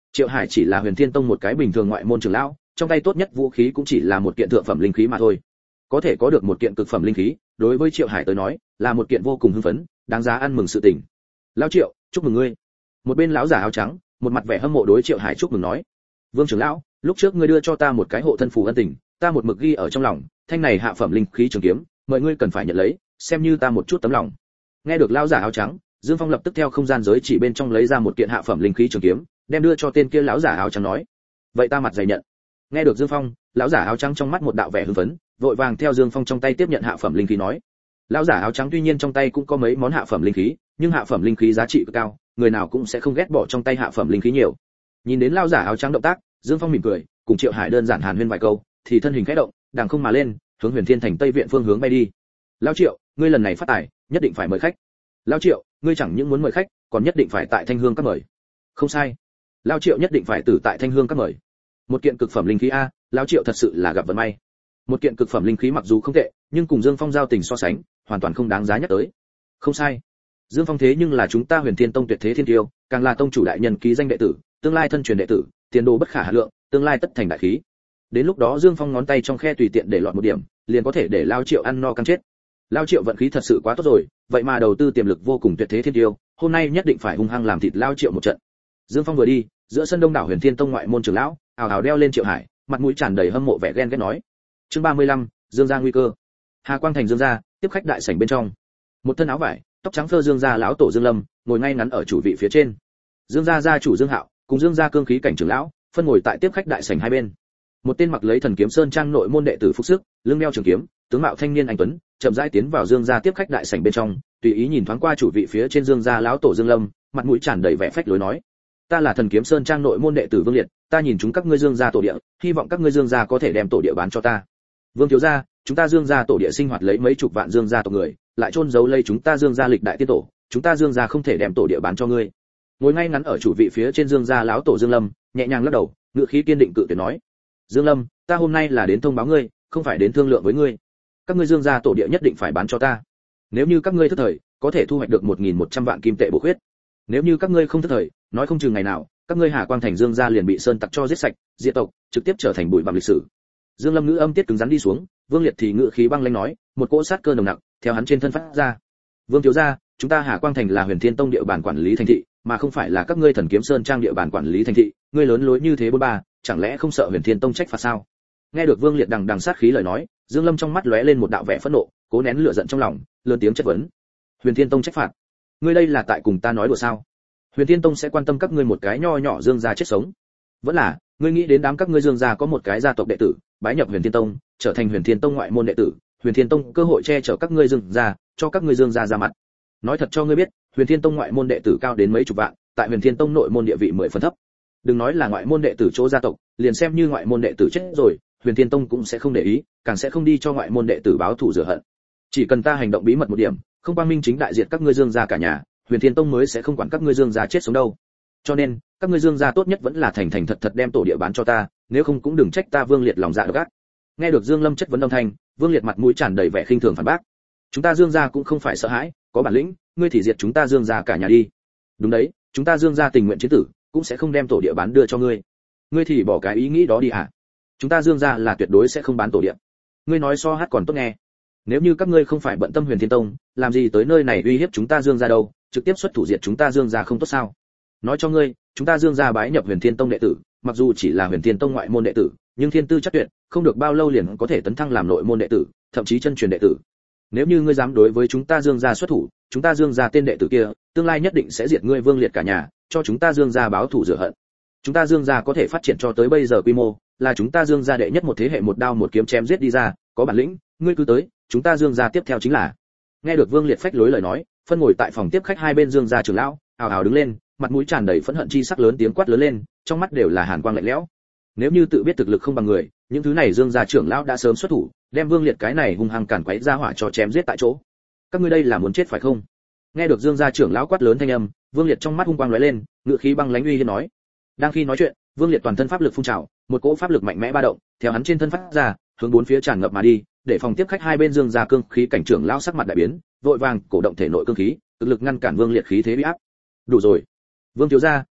Triệu Hải chỉ là Huyền Thiên Tông một cái bình thường ngoại môn trưởng lão, trong tay tốt nhất vũ khí cũng chỉ là một kiện thượng phẩm linh khí mà thôi. Có thể có được một kiện cực phẩm linh khí, đối với Triệu Hải tới nói, là một kiện vô cùng hưng phấn, đáng giá ăn mừng sự tình. "Lão Triệu, chúc mừng ngươi." Một bên lão giả áo trắng, một mặt vẻ hâm mộ đối Triệu Hải chúc mừng nói: "Vương trưởng lão, lúc trước ngươi đưa cho ta một cái hộ thân phù ân tình, ta một mực ghi ở trong lòng, thanh này hạ phẩm linh khí trường kiếm, mời ngươi cần phải nhận lấy, xem như ta một chút tấm lòng." Nghe được lão giả áo trắng, Dương Phong lập tức theo không gian giới chỉ bên trong lấy ra một kiện hạ phẩm linh khí trường kiếm, đem đưa cho tên kia lão giả áo trắng nói: "Vậy ta mặt dày nhận." Nghe được Dương Phong, lão giả áo trắng trong mắt một đạo vẻ hưng phấn, vội vàng theo Dương Phong trong tay tiếp nhận hạ phẩm linh khí nói: "Lão giả áo trắng tuy nhiên trong tay cũng có mấy món hạ phẩm linh khí, nhưng hạ phẩm linh khí giá trị cực cao, người nào cũng sẽ không ghét bỏ trong tay hạ phẩm linh khí nhiều." Nhìn đến lão giả áo trắng động tác, Dương Phong mỉm cười, cùng Triệu Hải đơn giản hàn huyên vài câu, thì thân hình khẽ động, đằng không mà lên, hướng Huyền Thiên Thành Tây viện phương hướng bay đi. "Lão Triệu, ngươi lần này phát tài, nhất định phải mời khách." "Lão Triệu, ngươi chẳng những muốn mời khách, còn nhất định phải tại Thanh Hương các mời." "Không sai. Lão Triệu nhất định phải tử tại Thanh Hương các mời." Một kiện cực phẩm linh khí a, lão Triệu thật sự là gặp vận may. Một kiện cực phẩm linh khí mặc dù không tệ, nhưng cùng Dương Phong giao tình so sánh, hoàn toàn không đáng giá nhắc tới. "Không sai. Dương Phong thế nhưng là chúng ta Huyền Thiên Tông tuyệt thế thiên kiêu, càng là tông chủ đại nhân ký danh đệ tử, tương lai thân truyền đệ tử, tiền đồ bất khả hạn lượng, tương lai tất thành đại khí." Đến lúc đó Dương Phong ngón tay trong khe tùy tiện để lọt một điểm, liền có thể để lão Triệu ăn no căng chết. Lão Triệu vận khí thật sự quá tốt rồi, vậy mà đầu tư tiềm lực vô cùng tuyệt thế thiên kiêu, hôm nay nhất định phải hung hăng làm thịt lão Triệu một trận. Dương Phong vừa đi, giữa sân đông đảo Huyền Thiên Tông ngoại môn trưởng lão, ào ào đeo lên Triệu Hải, mặt mũi tràn đầy hâm mộ vẻ ghen ghét nói. Chương 35, Dương gia nguy cơ. Hà Quang thành Dương gia, tiếp khách đại sảnh bên trong. Một thân áo vải, tóc trắng phơ Dương gia lão tổ Dương Lâm, ngồi ngay ngắn ở chủ vị phía trên. Dương gia gia chủ Dương Hạo, cùng Dương gia cương khí cảnh trưởng lão, phân ngồi tại tiếp khách đại sảnh hai bên. Một tên mặc lấy Thần Kiếm Sơn trang nội môn đệ tử phục sức, lưng đeo trường kiếm, tướng mạo thanh niên anh tuấn, chậm rãi tiến vào Dương gia tiếp khách đại sảnh bên trong, tùy ý nhìn thoáng qua chủ vị phía trên Dương gia lão tổ Dương Lâm, mặt mũi tràn đầy vẻ phách lối nói: "Ta là Thần Kiếm Sơn trang nội môn đệ tử Vương Liệt, ta nhìn chúng các ngươi Dương gia tổ địa, hy vọng các ngươi Dương gia có thể đem tổ địa bán cho ta." "Vương thiếu gia, chúng ta Dương gia tổ địa sinh hoạt lấy mấy chục vạn Dương gia tộc người, lại chôn giấu lấy chúng ta Dương gia lịch đại tiên tổ, chúng ta Dương gia không thể đem tổ địa bán cho ngươi." Ngồi ngay ngắn ở chủ vị phía trên Dương gia lão tổ Dương Lâm, nhẹ nhàng lắc đầu, ngữ khí kiên định cự tuyệt nói: "Dương Lâm, ta hôm nay là đến thông báo ngươi, không phải đến thương lượng với ngươi. Các ngươi Dương gia tổ địa nhất định phải bán cho ta. Nếu như các ngươi thất thời, có thể thu hoạch được 1.100 vạn kim tệ bổ khuyết. Nếu như các ngươi không thất thời, nói không chừng ngày nào, các ngươi Hà Quang thành Dương gia liền bị sơn tặc cho giết sạch, diệt tộc, trực tiếp trở thành bụi bặm lịch sử." Dương Lâm ngữ âm tiết cứng rắn đi xuống, Vương Liệt thì ngữ khí băng lãnh nói, một cỗ sát cơ nồng nặc theo hắn trên thân phát ra. "Vương thiếu gia, chúng ta Hà Quang thành là Huyền Thiên Tông địa bàn quản lý thành thị, mà không phải là các ngươi Thần Kiếm Sơn trang địa bàn quản lý thành thị, ngươi lớn lối như thế bôn ba, chẳng lẽ không sợ Huyền Thiên Tông trách phạt sao?" Nghe được Vương Liệt đằng đằng sát khí lời nói, Dương Lâm trong mắt lóe lên một đạo vẻ phẫn nộ, cố nén lửa giận trong lòng, lớn tiếng chất vấn: "Huyền Thiên Tông trách phạt? Ngươi đây là tại cùng ta nói đùa sao? Huyền Thiên Tông sẽ quan tâm các ngươi một cái nho nhỏ Dương gia chết sống? Vẫn là ngươi nghĩ đến đám các ngươi Dương gia có một cái gia tộc đệ tử, bái nhập Huyền Thiên Tông, trở thành Huyền Thiên Tông ngoại môn đệ tử, Huyền Thiên Tông cơ hội che chở các ngươi Dương gia, cho các ngươi Dương gia ra mặt. Nói thật cho ngươi biết, Huyền Thiên Tông ngoại môn đệ tử cao đến mấy chục vạn, tại Huyền Thiên Tông nội môn địa vị 10 phần thấp. Đừng nói là ngoại môn đệ tử chỗ gia tộc, liền xem như ngoại môn đệ tử chết rồi, Huyền Thiên Tông cũng sẽ không để ý, càng sẽ không đi cho ngoại môn đệ tử báo thù rửa hận. Chỉ cần ta hành động bí mật một điểm, không quang minh chính đại diệt các ngươi Dương gia cả nhà, Huyền Thiên Tông mới sẽ không quản các ngươi Dương gia chết sống đâu. Cho nên, các ngươi Dương gia tốt nhất vẫn là thành thành thật thật đem tổ địa bán cho ta, nếu không cũng đừng trách ta Vương Liệt lòng dạ độc ác." Nghe được Dương Lâm chất vấn âm thanh, Vương Liệt mặt mũi tràn đầy vẻ khinh thường phản bác: "Chúng ta Dương gia cũng không phải sợ hãi, có bản lĩnh, ngươi thì diệt chúng ta Dương gia cả nhà đi." "Đúng đấy, chúng ta Dương gia tình nguyện chiến tử, cũng sẽ không đem tổ địa bán đưa cho ngươi. Ngươi thì bỏ cái ý nghĩ đó đi hả? Chúng ta Dương gia là tuyệt đối sẽ không bán tổ địa." "Ngươi nói so hát còn tốt nghe. Nếu như các ngươi không phải bận tâm Huyền Thiên Tông, làm gì tới nơi này uy hiếp chúng ta Dương gia đâu, trực tiếp xuất thủ diệt chúng ta Dương gia không tốt sao? Nói cho ngươi, chúng ta Dương gia bái nhập Huyền Thiên Tông đệ tử, mặc dù chỉ là Huyền Thiên Tông ngoại môn đệ tử, nhưng thiên tư chắc tuyệt, không được bao lâu liền có thể tấn thăng làm nội môn đệ tử, thậm chí chân truyền đệ tử. Nếu như ngươi dám đối với chúng ta Dương gia xuất thủ, chúng ta Dương gia tên đệ tử kia, tương lai nhất định sẽ diệt ngươi Vương Liệt cả nhà, cho chúng ta Dương gia báo thù rửa hận. Chúng ta Dương gia có thể phát triển cho tới bây giờ quy mô, là chúng ta Dương gia đệ nhất một thế hệ một đao một kiếm chém giết đi ra, có bản lĩnh, ngươi cứ tới, chúng ta Dương gia tiếp theo chính là." Nghe được Vương Liệt phách lối lời nói, phân ngồi tại phòng tiếp khách hai bên Dương gia trưởng lão, ào ào đứng lên, mặt mũi tràn đầy phẫn hận chi sắc, lớn tiếng quát lớn lên, trong mắt đều là hàn quang lạnh lẽo. Nếu như tự biết thực lực không bằng người, những thứ này Dương gia trưởng lão đã sớm xuất thủ, đem Vương Liệt cái này hung hăng cản quấy ra hỏa cho chém giết tại chỗ. "Các ngươi đây là muốn chết phải không?" Nghe được Dương gia trưởng lão quát lớn thanh âm, Vương Liệt trong mắt hung quang lóe lên, ngữ khí băng lãnh uy hiếp nói. Đang khi nói chuyện, Vương Liệt toàn thân pháp lực phun trào, một cỗ pháp lực mạnh mẽ ba động, theo hắn trên thân phát ra, hướng bốn phía tràn ngập mà đi, để phòng tiếp khách hai bên Dương gia cương khí cảnh trưởng lão sắc mặt đại biến, vội vàng cổ động thể nội cương khí, cực lực ngăn cản Vương Liệt khí thế uy áp. "Đủ rồi, Vương thiếu gia,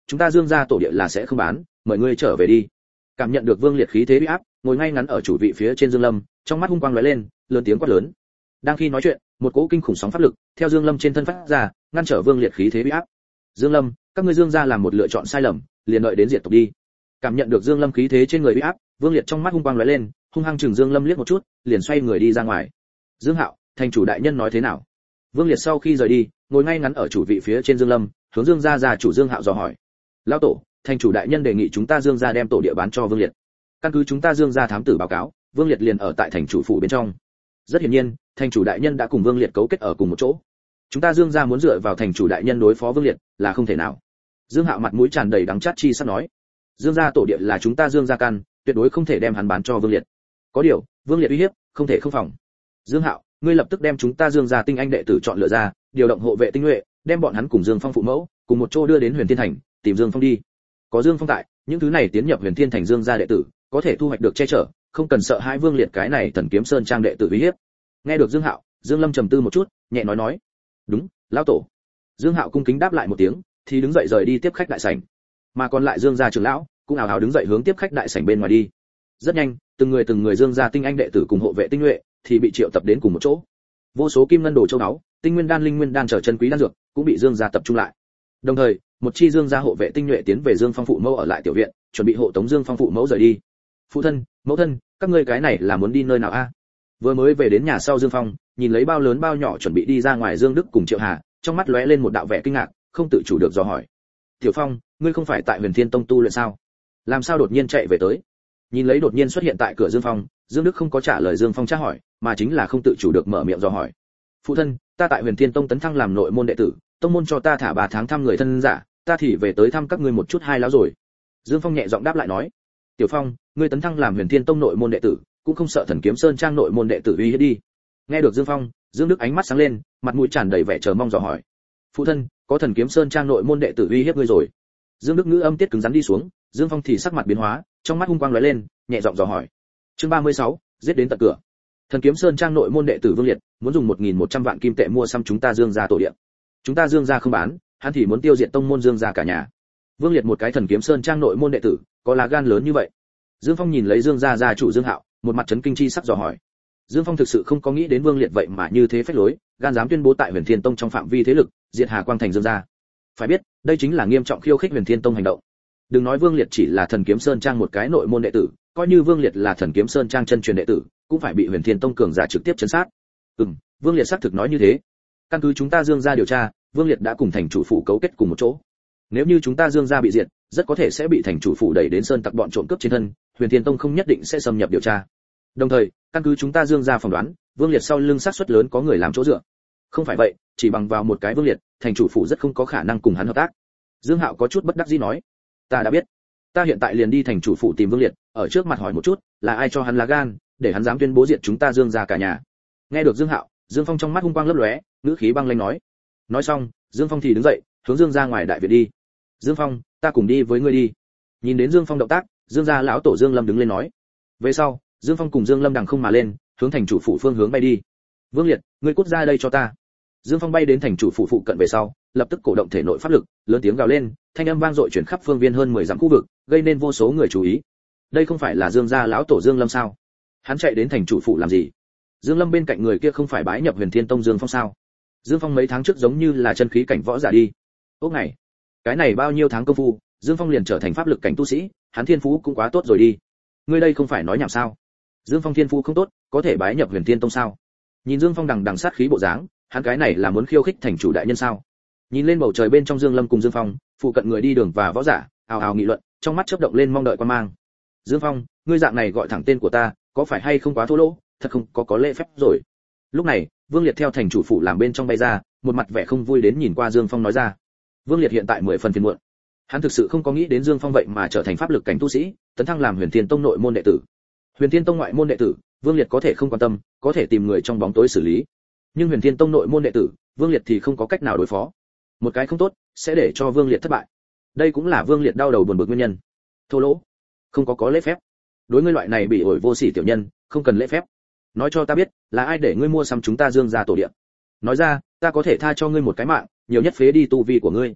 chúng ta Dương gia tổ địa là sẽ không bán, mời ngươi trở về đi. Cảm nhận được Vương Liệt khí thế uy áp, ngồi ngay ngắn ở chủ vị phía trên Dương Lâm, trong mắt hung quang lóe lên, lớn tiếng quát lớn. Đang khi nói chuyện, một cỗ kinh khủng sóng pháp lực theo Dương Lâm trên thân phát ra, ngăn trở Vương Liệt khí thế uy áp. Dương Lâm, các ngươi Dương gia làm một lựa chọn sai lầm, liền đợi đến diệt tộc đi. Cảm nhận được Dương Lâm khí thế trên người uy áp, Vương Liệt trong mắt hung quang lóe lên, hung hăng chừng Dương Lâm liếc một chút, liền xoay người đi ra ngoài. Dương Hạo, thành chủ đại nhân nói thế nào? Vương Liệt sau khi rời đi, ngồi ngay ngắn ở chủ vị phía trên Dương Lâm, hướng Dương gia gia chủ Dương Hạo dò hỏi. Lão tổ, thành chủ đại nhân đề nghị chúng ta Dương gia đem tổ địa bán cho Vương Liệt. Căn cứ chúng ta Dương gia thám tử báo cáo, Vương Liệt liền ở tại thành chủ phủ bên trong. Rất hiển nhiên, thành chủ đại nhân đã cùng Vương Liệt cấu kết ở cùng một chỗ. Chúng ta Dương gia muốn dựa vào thành chủ đại nhân đối phó Vương Liệt là không thể nào. Dương Hạo mặt mũi tràn đầy đắng chát chi sắp nói. Dương gia tổ địa là chúng ta Dương gia căn, tuyệt đối không thể đem hắn bán cho Vương Liệt. Có điều, Vương Liệt uy hiếp, không thể không phòng. Dương Hạo, ngươi lập tức đem chúng ta Dương gia tinh anh đệ tử chọn lựa ra, điều động hộ vệ tinh nhuệ, đem bọn hắn cùng Dương Phong phụ mẫu, cùng một chỗ đưa đến Huyền Thiên Thành, tìm Dương Phong đi. Có Dương Phong tại, những thứ này tiến nhập Huyền Thiên Thành Dương gia đệ tử, có thể thu hoạch được che chở, không cần sợ hãi Vương Liệt cái này Thần Kiếm Sơn trang đệ tử uy hiếp. Nghe được Dương Hạo, Dương Lâm trầm tư một chút, nhẹ nói. Đúng, lão tổ. Dương Hạo cung kính đáp lại một tiếng, thì đứng dậy rời đi tiếp khách đại sảnh. Mà còn lại Dương gia trưởng lão cũng ào ào đứng dậy hướng tiếp khách đại sảnh bên ngoài đi. Rất nhanh, từng người Dương gia tinh anh đệ tử cùng hộ vệ tinh nhuệ thì bị triệu tập đến cùng một chỗ. Vô số kim ngân đồ châu báu, tinh nguyên đan linh nguyên đan trở chân quý đan dược cũng bị Dương gia tập trung lại. Đồng thời, một chi Dương gia hộ vệ tinh nhuệ tiến về Dương Phong phụ mẫu ở lại tiểu viện, chuẩn bị hộ tống Dương Phong phụ mẫu rời đi. Phụ thân, mẫu thân, các ngươi cái này là muốn đi nơi nào a? Vừa mới về đến nhà sau Dương Phong, nhìn lấy bao lớn bao nhỏ chuẩn bị đi ra ngoài Dương Đức cùng Triệu Hà, trong mắt lóe lên một đạo vẻ kinh ngạc, không tự chủ được dò hỏi. Tiểu Phong, ngươi không phải tại Huyền Thiên Tông tu luyện sao? Làm sao đột nhiên chạy về tới? Nhìn lấy đột nhiên xuất hiện tại cửa Dương Phong, Dương Đức không có trả lời Dương Phong tra hỏi, mà chính là không tự chủ được mở miệng dò hỏi. Phụ thân, ta tại Huyền Thiên Tông tấn thăng làm nội môn đệ tử, tông môn cho ta thả 3 tháng thăm người thân giả, ta thì về tới thăm các ngươi một chút hai lão rồi. Dương Phong nhẹ giọng đáp lại nói. Tiểu Phong, ngươi tấn thăng làm Huyền Thiên Tông nội môn đệ tử, cũng không sợ Thần Kiếm Sơn trang nội môn đệ tử uy hiếp đi. Nghe được Dương Phong, Dương Đức ánh mắt sáng lên, mặt mũi tràn đầy vẻ chờ mong dò hỏi. Phụ thân, có Thần Kiếm Sơn trang nội môn đệ tử uy hiếp ngươi rồi? Dương Đức ngữ âm tiết cứng rắn đi xuống, Dương Phong thì sắc mặt biến hóa, trong mắt hung quang lóe lên, nhẹ giọng dò hỏi. Chương 36, giết đến tận cửa. Thần Kiếm Sơn trang nội môn đệ tử Vương Liệt, muốn dùng 1100 vạn kim tệ mua xăm chúng ta Dương gia tổ địa. Chúng ta Dương gia không bán, hắn thì muốn tiêu diệt tông môn Dương gia cả nhà. Vương Liệt một cái Thần Kiếm Sơn trang nội môn đệ tử, có lá gan lớn như vậy? Dương Phong nhìn lấy Dương gia gia chủ Dương Hạo, một mặt chấn kinh chi sắc dò hỏi. Dương Phong thực sự không có nghĩ đến Vương Liệt vậy mà như thế phách lối, gan dám tuyên bố tại Huyền Thiên Tông trong phạm vi thế lực, diệt Hà Quang thành Dương gia. Phải biết, đây chính là nghiêm trọng khiêu khích Huyền Thiên Tông hành động. Đừng nói Vương Liệt chỉ là Thần Kiếm Sơn trang một cái nội môn đệ tử, coi như Vương Liệt là Thần Kiếm Sơn trang chân truyền đệ tử, cũng phải bị Huyền Thiên Tông cường giả trực tiếp trấn sát. Vương Liệt xác thực nói như thế. Căn cứ chúng ta Dương gia điều tra, Vương Liệt đã cùng thành chủ phủ cấu kết cùng một chỗ. Nếu như chúng ta Dương gia bị diệt, rất có thể sẽ bị thành chủ phủ đẩy đến sơn tặc bọn trộm cướp trên thân, Huyền Thiên Tông không nhất định sẽ xâm nhập điều tra. Đồng thời, căn cứ chúng ta Dương gia phỏng đoán, Vương Liệt sau lưng xác suất lớn có người làm chỗ dựa. Không phải vậy, chỉ bằng vào một cái Vương Liệt, thành chủ phủ rất không có khả năng cùng hắn hợp tác. Dương Hạo có chút bất đắc dĩ nói, ta đã biết, ta hiện tại liền đi thành chủ phủ tìm Vương Liệt, ở trước mặt hỏi một chút, là ai cho hắn lá gan, để hắn dám tuyên bố diệt chúng ta Dương gia cả nhà. Nghe được Dương Hạo, Dương Phong trong mắt hung quang lấp lóe, ngữ khí băng lãnh nói. Nói xong, Dương Phong thì đứng dậy, hướng Dương gia ngoài đại viện đi. Dương Phong, ta cùng đi với ngươi đi. Nhìn đến Dương Phong động tác, Dương gia lão tổ Dương Lâm đứng lên nói. Về sau, Dương Phong cùng Dương Lâm đằng không mà lên, hướng thành chủ phủ phương hướng bay đi. Vương Liệt, ngươi cút ra đây cho ta. Dương Phong bay đến thành chủ phủ phụ cận về sau, lập tức cổ động thể nội pháp lực, lớn tiếng gào lên, thanh âm vang dội chuyển khắp phương viên hơn 10 dặm khu vực, gây nên vô số người chú ý. Đây không phải là Dương gia lão tổ Dương Lâm sao? Hắn chạy đến thành chủ phủ làm gì? Dương Lâm bên cạnh người kia không phải bái nhập Huyền Thiên Tông Dương Phong sao? Dương Phong mấy tháng trước giống như là chân khí cảnh võ giả đi. Ốc này, cái này bao nhiêu tháng công phu, Dương Phong liền trở thành pháp lực cảnh tu sĩ, hắn thiên phú cũng quá tốt rồi đi. Ngươi đây không phải nói nhảm sao? Dương Phong thiên phú không tốt, có thể bái nhập Huyền Thiên Tông sao? Nhìn Dương Phong đằng sát khí bộ dáng, hắn cái này là muốn khiêu khích thành chủ đại nhân sao? Nhìn lên bầu trời bên trong Dương Lâm cùng Dương Phong, phụ cận người đi đường và võ giả, ào ào nghị luận, trong mắt chớp động lên mong đợi quan mang. Dương Phong, ngươi dạng này gọi thẳng tên của ta, có phải hay không quá thô lỗ, thật không có lễ phép rồi. Lúc này, Vương Liệt theo thành chủ phủ làm bên trong bay ra, một mặt vẻ không vui đến nhìn qua Dương Phong nói ra. Vương Liệt hiện tại 10 phần phiền muộn. Hắn thực sự không có nghĩ đến Dương Phong vậy mà trở thành pháp lực cảnh tu sĩ, tấn thăng làm Huyền Thiên Tông nội môn đệ tử. Huyền Thiên Tông ngoại môn đệ tử, Vương Liệt có thể không quan tâm, có thể tìm người trong bóng tối xử lý. Nhưng Huyền Thiên Tông nội môn đệ tử, Vương Liệt thì không có cách nào đối phó. Một cái không tốt, sẽ để cho Vương Liệt thất bại. Đây cũng là Vương Liệt đau đầu buồn bực nguyên nhân. Thô lỗ, không có lễ phép. Đối ngươi loại này bị ổi vô sỉ tiểu nhân, không cần lễ phép. Nói cho ta biết, là ai để ngươi mua sắm chúng ta Dương gia tổ địa? Nói ra, ta có thể tha cho ngươi một cái mạng, nhiều nhất phế đi tu vi của ngươi.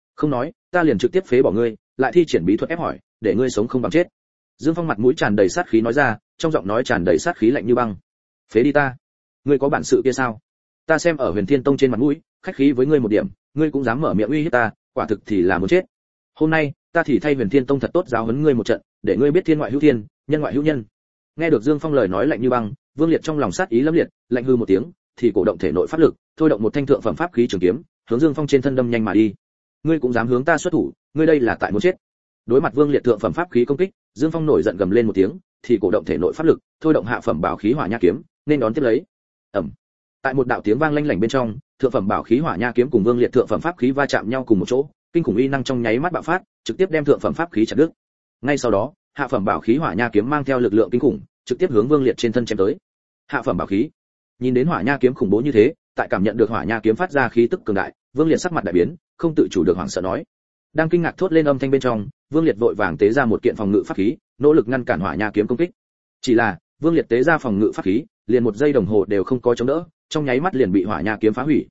Không nói, ta liền trực tiếp phế bỏ ngươi, lại thi triển bí thuật ép hỏi, để ngươi sống không bằng chết. Dương Phong mặt mũi tràn đầy sát khí nói ra, trong giọng nói tràn đầy sát khí lạnh như băng. Phế đi ta, ngươi có bản sự kia sao? Ta xem ở Huyền Thiên Tông trên mặt mũi, khách khí với ngươi một điểm, ngươi cũng dám mở miệng uy hiếp ta, quả thực thì là muốn chết. Hôm nay, ta thì thay Huyền Thiên Tông thật tốt giáo huấn ngươi một trận, để ngươi biết thiên ngoại hữu thiên, nhân ngoại hữu nhân. Nghe được Dương Phong lời nói lạnh như băng, Vương Liệt trong lòng sát ý lẫm liệt, lạnh hư một tiếng, thì cổ động thể nội pháp lực, thôi động một thanh thượng phẩm pháp khí trường kiếm, hướng Dương Phong trên thân đâm nhanh mà đi. Ngươi cũng dám hướng ta xuất thủ, ngươi đây là tại muốn chết. Đối mặt Vương Liệt thượng phẩm pháp khí công kích, Dương Phong nổi giận gầm lên một tiếng, thì cổ động thể nội pháp lực, thôi động hạ phẩm bảo khí hỏa nha kiếm, nên đón tiếp lấy. Ầm. Tại một đạo tiếng vang lanh lảnh bên trong, thượng phẩm bảo khí hỏa nha kiếm cùng Vương Liệt thượng phẩm pháp khí va chạm nhau cùng một chỗ, kinh khủng uy năng trong nháy mắt bạo phát, trực tiếp đem thượng phẩm pháp khí chặt đứt. Ngay sau đó, hạ phẩm bảo khí hỏa nha kiếm mang theo lực lượng kinh khủng, trực tiếp hướng Vương Liệt trên thân chém tới. Hạ phẩm bảo khí. Nhìn đến hỏa nha kiếm khủng bố như thế, tại cảm nhận được hỏa nha kiếm phát ra khí tức cường đại, Vương Liệt sắc mặt đại biến, không tự chủ được hoảng sợ nói. Đang kinh ngạc thốt lên âm thanh bên trong, Vương Liệt vội vàng tế ra một kiện phòng ngự pháp khí, nỗ lực ngăn cản hỏa nha kiếm công kích. Chỉ là, Vương Liệt tế ra phòng ngự pháp khí, liền một giây đồng hồ đều không có chống đỡ, trong nháy mắt liền bị hỏa nha kiếm phá hủy.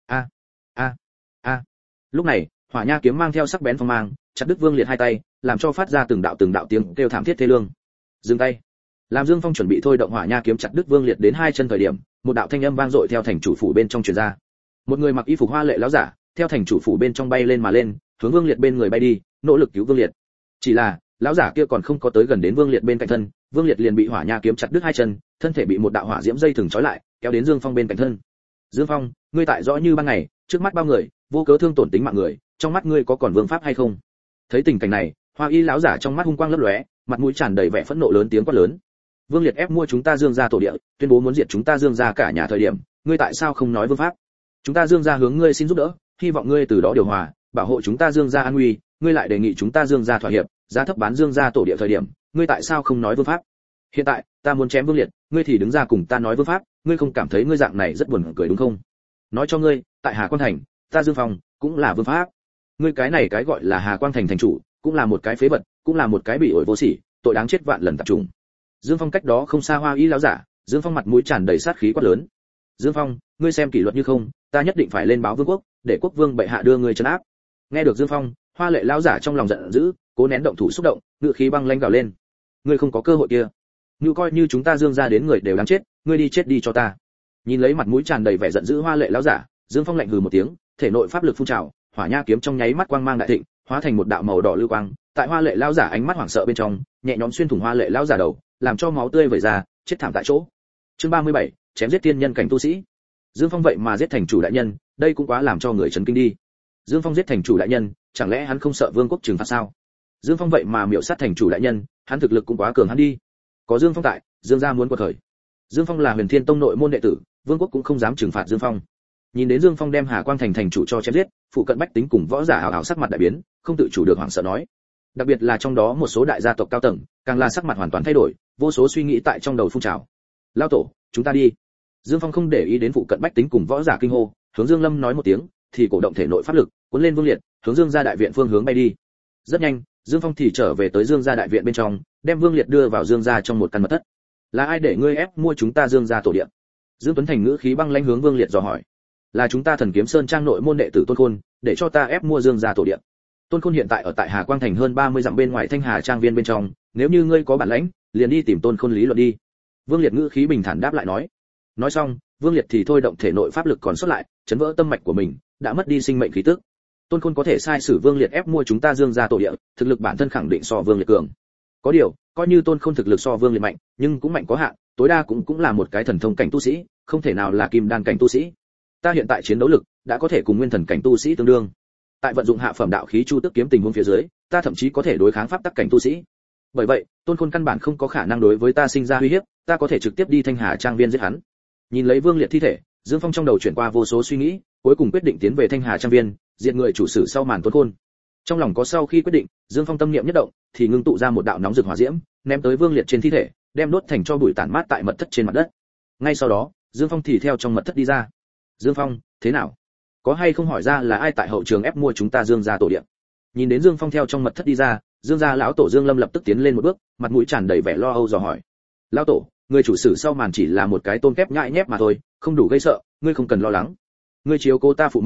A. Lúc này, hỏa nha kiếm mang theo sắc bén phong mang, chặt đứt Vương Liệt hai tay, làm cho phát ra từng đạo tiếng kêu thảm thiết thê lương. Dừng tay. Làm Dương Phong chuẩn bị thôi động hỏa nha kiếm chặt đứt Vương Liệt đến hai chân thời điểm, một đạo thanh âm vang dội theo thành chủ phủ bên trong truyền ra. Một người mặc y phục hoa lệ lão giả, theo thành chủ phủ bên trong bay lên mà lên, hướng Vương Liệt bên người bay đi, nỗ lực cứu Vương Liệt. Chỉ là, lão giả kia còn không có tới gần đến Vương Liệt bên cạnh thân, Vương Liệt liền bị hỏa nha kiếm chặt đứt hai chân, thân thể bị một đạo hỏa diễm dây thừng trói lại, kéo đến Dương Phong bên cạnh thân. Dương Phong, ngươi tại rõ như ban ngày, trước mắt bao người, vô cớ thương tổn tính mạng người, trong mắt ngươi có còn vương pháp hay không? Thấy tình cảnh này, Hoa Y lão giả trong mắt hung quang lấp lóe, mặt mũi tràn đầy vẻ phẫn nộ lớn tiếng quát lớn. Vương Liệt ép mua chúng ta Dương gia tổ địa, tuyên bố muốn diệt chúng ta Dương gia cả nhà thời điểm, ngươi tại sao không nói vương pháp? Chúng ta Dương gia hướng ngươi xin giúp đỡ, hy vọng ngươi từ đó điều hòa, bảo hộ chúng ta Dương gia an nguy, ngươi lại đề nghị chúng ta Dương gia thỏa hiệp, giá thấp bán Dương gia tổ địa thời điểm, ngươi tại sao không nói vương pháp? Hiện tại, ta muốn chém Vương Liệt, ngươi thì đứng ra cùng ta nói vương pháp, ngươi không cảm thấy ngươi dạng này rất buồn cười đúng không? Nói cho ngươi, tại Hà Quan Thành, ta Dương Phong cũng là vương pháp. Ngươi cái này cái gọi là Hà Quan Thành thành chủ, cũng là một cái phế vật, cũng là một cái bị ổi vô sỉ, tội đáng chết vạn lần tập trung. Dương Phong cách đó không xa Hoa Y lão giả, Dương Phong mặt mũi tràn đầy sát khí quát lớn. Dương Phong, ngươi xem kỷ luật như không, ta nhất định phải lên báo vương quốc, để quốc vương bệ hạ đưa ngươi trấn áp. Nghe được Dương Phong, Hoa Lệ lão giả trong lòng giận dữ, cố nén động thủ xúc động, ngự khí băng lãnh gào lên. Ngươi không có cơ hội kia. Như coi như chúng ta Dương gia đến người đều đáng chết, ngươi đi chết đi cho ta. Nhìn lấy mặt mũi tràn đầy vẻ giận dữ Hoa Lệ lão giả, Dương Phong lạnh hừ một tiếng, thể nội pháp lực phun trào, hỏa nha kiếm trong nháy mắt quang mang đại thịnh, hóa thành một đạo màu đỏ lưu quang, tại Hoa Lệ lão giả ánh mắt hoảng sợ bên trong, nhẹ nhõm xuyên thủng Hoa Lệ lão giả đầu, làm cho máu tươi vẩy ra, chết thảm tại chỗ. Chương 37, chém giết tiên nhân cảnh tu sĩ. Dương Phong vậy mà giết thành chủ đại nhân, đây cũng quá làm cho người chấn kinh đi. Dương Phong giết thành chủ đại nhân, chẳng lẽ hắn không sợ vương quốc trừng phạt sao? Dương Phong vậy mà miểu sát thành chủ đại nhân, hắn thực lực cũng quá cường hắn đi. Có Dương Phong tại, Dương gia muốn quật khởi. Dương Phong là Huyền Thiên Tông nội môn đệ tử, vương quốc cũng không dám trừng phạt Dương Phong. Nhìn đến Dương Phong đem Hà Quang thành thành chủ cho chém giết, phụ cận bách tính cùng võ giả ảo ảo sắc mặt đại biến, không tự chủ được hoảng sợ nói. Đặc biệt là trong đó một số đại gia tộc cao tầng, càng là sắc mặt hoàn toàn thay đổi, vô số suy nghĩ tại trong đầu phun trào. Lao tổ, chúng ta đi. Dương Phong không để ý đến phụ cận bách tính cùng võ giả kinh hô, hướng Dương Lâm nói một tiếng, thì cổ động thể nội pháp lực, cuốn lên Vương Liệt, hướng Dương gia đại viện phương hướng bay đi. Rất nhanh, Dương Phong thì trở về tới Dương gia đại viện bên trong, đem Vương Liệt đưa vào Dương gia trong một căn mật thất. Là ai để ngươi ép mua chúng ta Dương gia tổ địa? Dương Tuấn Thành ngữ khí băng lãnh hướng Vương Liệt dò hỏi. Là chúng ta Thần Kiếm Sơn trang nội môn đệ tử Tôn Khôn, để cho ta ép mua Dương gia tổ địa. Tôn Khôn hiện tại ở tại Hà Quang thành hơn 30 dặm bên ngoài Thanh Hà trang viên bên trong, nếu như ngươi có bản lãnh, liền đi tìm Tôn Khôn lý luận đi. Vương Liệt ngữ khí bình thản đáp lại nói. Nói xong, Vương Liệt thì thôi động thể nội pháp lực còn sót lại, chấn vỡ tâm mạch của mình, đã mất đi sinh mệnh khí tức. Tôn Khôn có thể sai sử Vương Liệt ép mua chúng ta Dương gia tổ địa, thực lực bản thân khẳng định so Vương Liệt cường. Có điều, coi như Tôn Khôn thực lực so Vương Liệt mạnh, nhưng cũng mạnh có hạn, tối đa cũng là một cái thần thông cảnh tu sĩ, không thể nào là kim đan cảnh tu sĩ. Ta hiện tại chiến đấu lực đã có thể cùng nguyên thần cảnh tu sĩ tương đương. Tại vận dụng hạ phẩm đạo khí chu tức kiếm tình huống phía dưới, ta thậm chí có thể đối kháng pháp tắc cảnh tu sĩ. Bởi vậy, Tôn Khôn căn bản không có khả năng đối với ta sinh ra uy hiếp, ta có thể trực tiếp đi Thanh Hà trang viên giết hắn. Nhìn lấy Vương Liệt thi thể, Dương Phong trong đầu chuyển qua vô số suy nghĩ, cuối cùng quyết định tiến về Thanh Hà trang viên, diệt người chủ sử sau màn Tôn Khôn. Trong lòng có sau khi quyết định, Dương Phong tâm niệm nhất động, thì ngưng tụ ra một đạo nóng rực hỏa diễm, ném tới Vương Liệt trên thi thể, đem đốt thành cho bụi tản mát tại mật thất trên mặt đất. Ngay sau đó, Dương Phong thì theo trong mật thất đi ra. Dương Phong, thế nào? Có hay không hỏi ra là ai tại hậu trường ép mua chúng ta Dương gia tổ địa? Nhìn đến Dương Phong theo trong mật thất đi ra, Dương gia lão tổ Dương Lâm lập tức tiến lên một bước, mặt mũi tràn đầy vẻ lo âu dò hỏi. Lão tổ, người chủ sử sau màn chỉ là một cái tôm kép nhãi nhép mà thôi, không đủ gây sợ, ngươi không cần lo lắng. Ngươi chiếu cố ta phụ mẫu,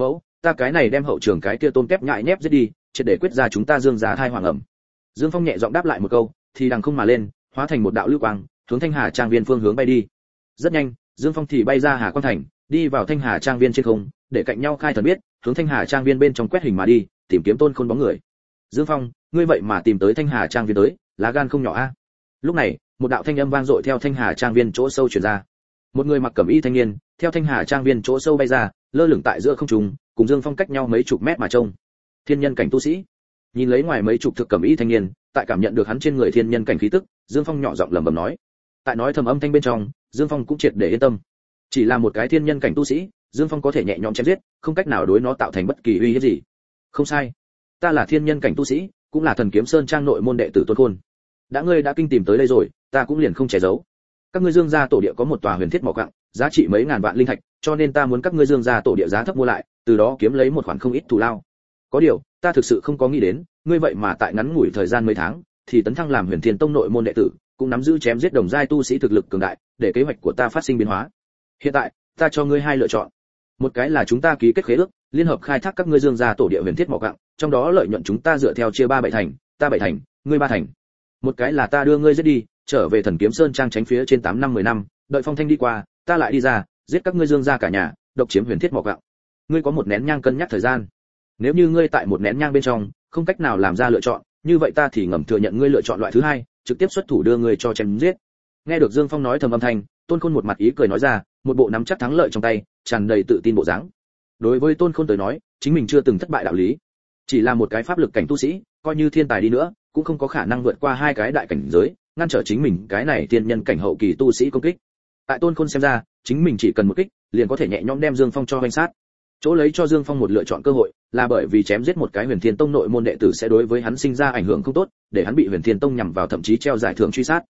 ta cái này đem hậu trường cái kia tôm tép nhại nhép giết đi, triệt để quyết ra chúng ta Dương gia thai hoàng ẩm. Dương Phong nhẹ giọng đáp lại một câu, thì đằng không mà lên, hóa thành một đạo lưu quang, hướng Thanh Hà Trang Viên phương hướng bay đi. Rất nhanh, Dương Phong thì bay ra Hà Quan thành, đi vào Thanh Hà Trang Viên trên không, để cạnh nhau khai thần biết, hướng Thanh Hà Trang Viên bên trong quét hình mà đi, tìm kiếm Tôn Khôn bóng người. Dương Phong, ngươi vậy mà tìm tới Thanh Hà Trang Viên tới, lá gan không nhỏ a. Lúc này, một đạo thanh âm vang dội theo Thanh Hà Trang Viên chỗ sâu truyền ra. Một người mặc cẩm y thanh niên, theo Thanh Hà Trang Viên chỗ sâu bay ra, lơ lửng tại giữa không trung, cùng Dương Phong cách nhau mấy chục mét mà trông. Thiên nhân cảnh tu sĩ. Nhìn lấy ngoài mấy chục thực cẩm y thanh niên, tại cảm nhận được hắn trên người thiên nhân cảnh khí tức, Dương Phong nhỏ giọng lẩm bẩm nói. Tại nói thầm âm thanh bên trong, Dương Phong cũng triệt để yên tâm. Chỉ là một cái thiên nhân cảnh tu sĩ, Dương Phong có thể nhẹ nhõm chém giết, không cách nào đối nó tạo thành bất kỳ uy hiếp gì. Không sai, ta là thiên nhân cảnh tu sĩ, cũng là Thần Kiếm Sơn trang nội môn đệ tử Tôn Khôn. Đã ngươi đã kinh tìm tới đây rồi, ta cũng liền không che giấu. Các ngươi Dương gia tổ địa có một tòa huyền thiết mỏ quặng, giá trị mấy ngàn vạn linh thạch, cho nên ta muốn các ngươi Dương gia tổ địa giá thấp mua lại, từ đó kiếm lấy một khoản không ít thù lao. Có điều, ta thực sự không có nghĩ đến, ngươi vậy mà tại ngắn ngủi thời gian mấy tháng, thì tấn thăng làm Huyền Thiên Tông nội môn đệ tử, cũng nắm giữ chém giết đồng giai tu sĩ thực lực cường đại, để kế hoạch của ta phát sinh biến hóa. Hiện tại, ta cho ngươi hai lựa chọn. Một cái là chúng ta ký kết khế ước, liên hợp khai thác các ngươi Dương gia tổ địa huyền thiết mỏ quặng, trong đó lợi nhuận chúng ta dựa theo chia 3/7, ta 7 thành, ngươi 3 thành. Một cái là ta đưa ngươi giết đi, trở về Thần Kiếm Sơn trang tránh phía trên 8 năm 10 năm, đợi phong thanh đi qua, ta lại đi ra, giết các ngươi Dương gia cả nhà, độc chiếm huyền thiết mỏ quặng. Ngươi có một nén nhang cân nhắc thời gian. Nếu như ngươi tại một nén nhang bên trong, không cách nào làm ra lựa chọn, như vậy ta thì ngầm thừa nhận ngươi lựa chọn loại thứ hai, trực tiếp xuất thủ đưa ngươi cho chém giết. Nghe được Dương Phong nói thầm âm thanh, Tôn Khôn một mặt ý cười nói ra, một bộ nắm chắc thắng lợi trong tay, tràn đầy tự tin bộ dáng. Đối với Tôn Khôn tới nói, chính mình chưa từng thất bại đạo lý. Chỉ là một cái pháp lực cảnh tu sĩ, coi như thiên tài đi nữa, cũng không có khả năng vượt qua hai cái đại cảnh giới, ngăn trở chính mình cái này tiên nhân cảnh hậu kỳ tu sĩ công kích. Tại Tôn Khôn xem ra, chính mình chỉ cần một kích, liền có thể nhẹ nhõm đem Dương Phong cho hoành sát. Chỗ lấy cho Dương Phong một lựa chọn cơ hội, là bởi vì chém giết một cái Huyền Thiên Tông nội môn đệ tử sẽ đối với hắn sinh ra ảnh hưởng không tốt, để hắn bị Huyền Thiên Tông nhằm vào thậm chí treo giải thưởng truy sát.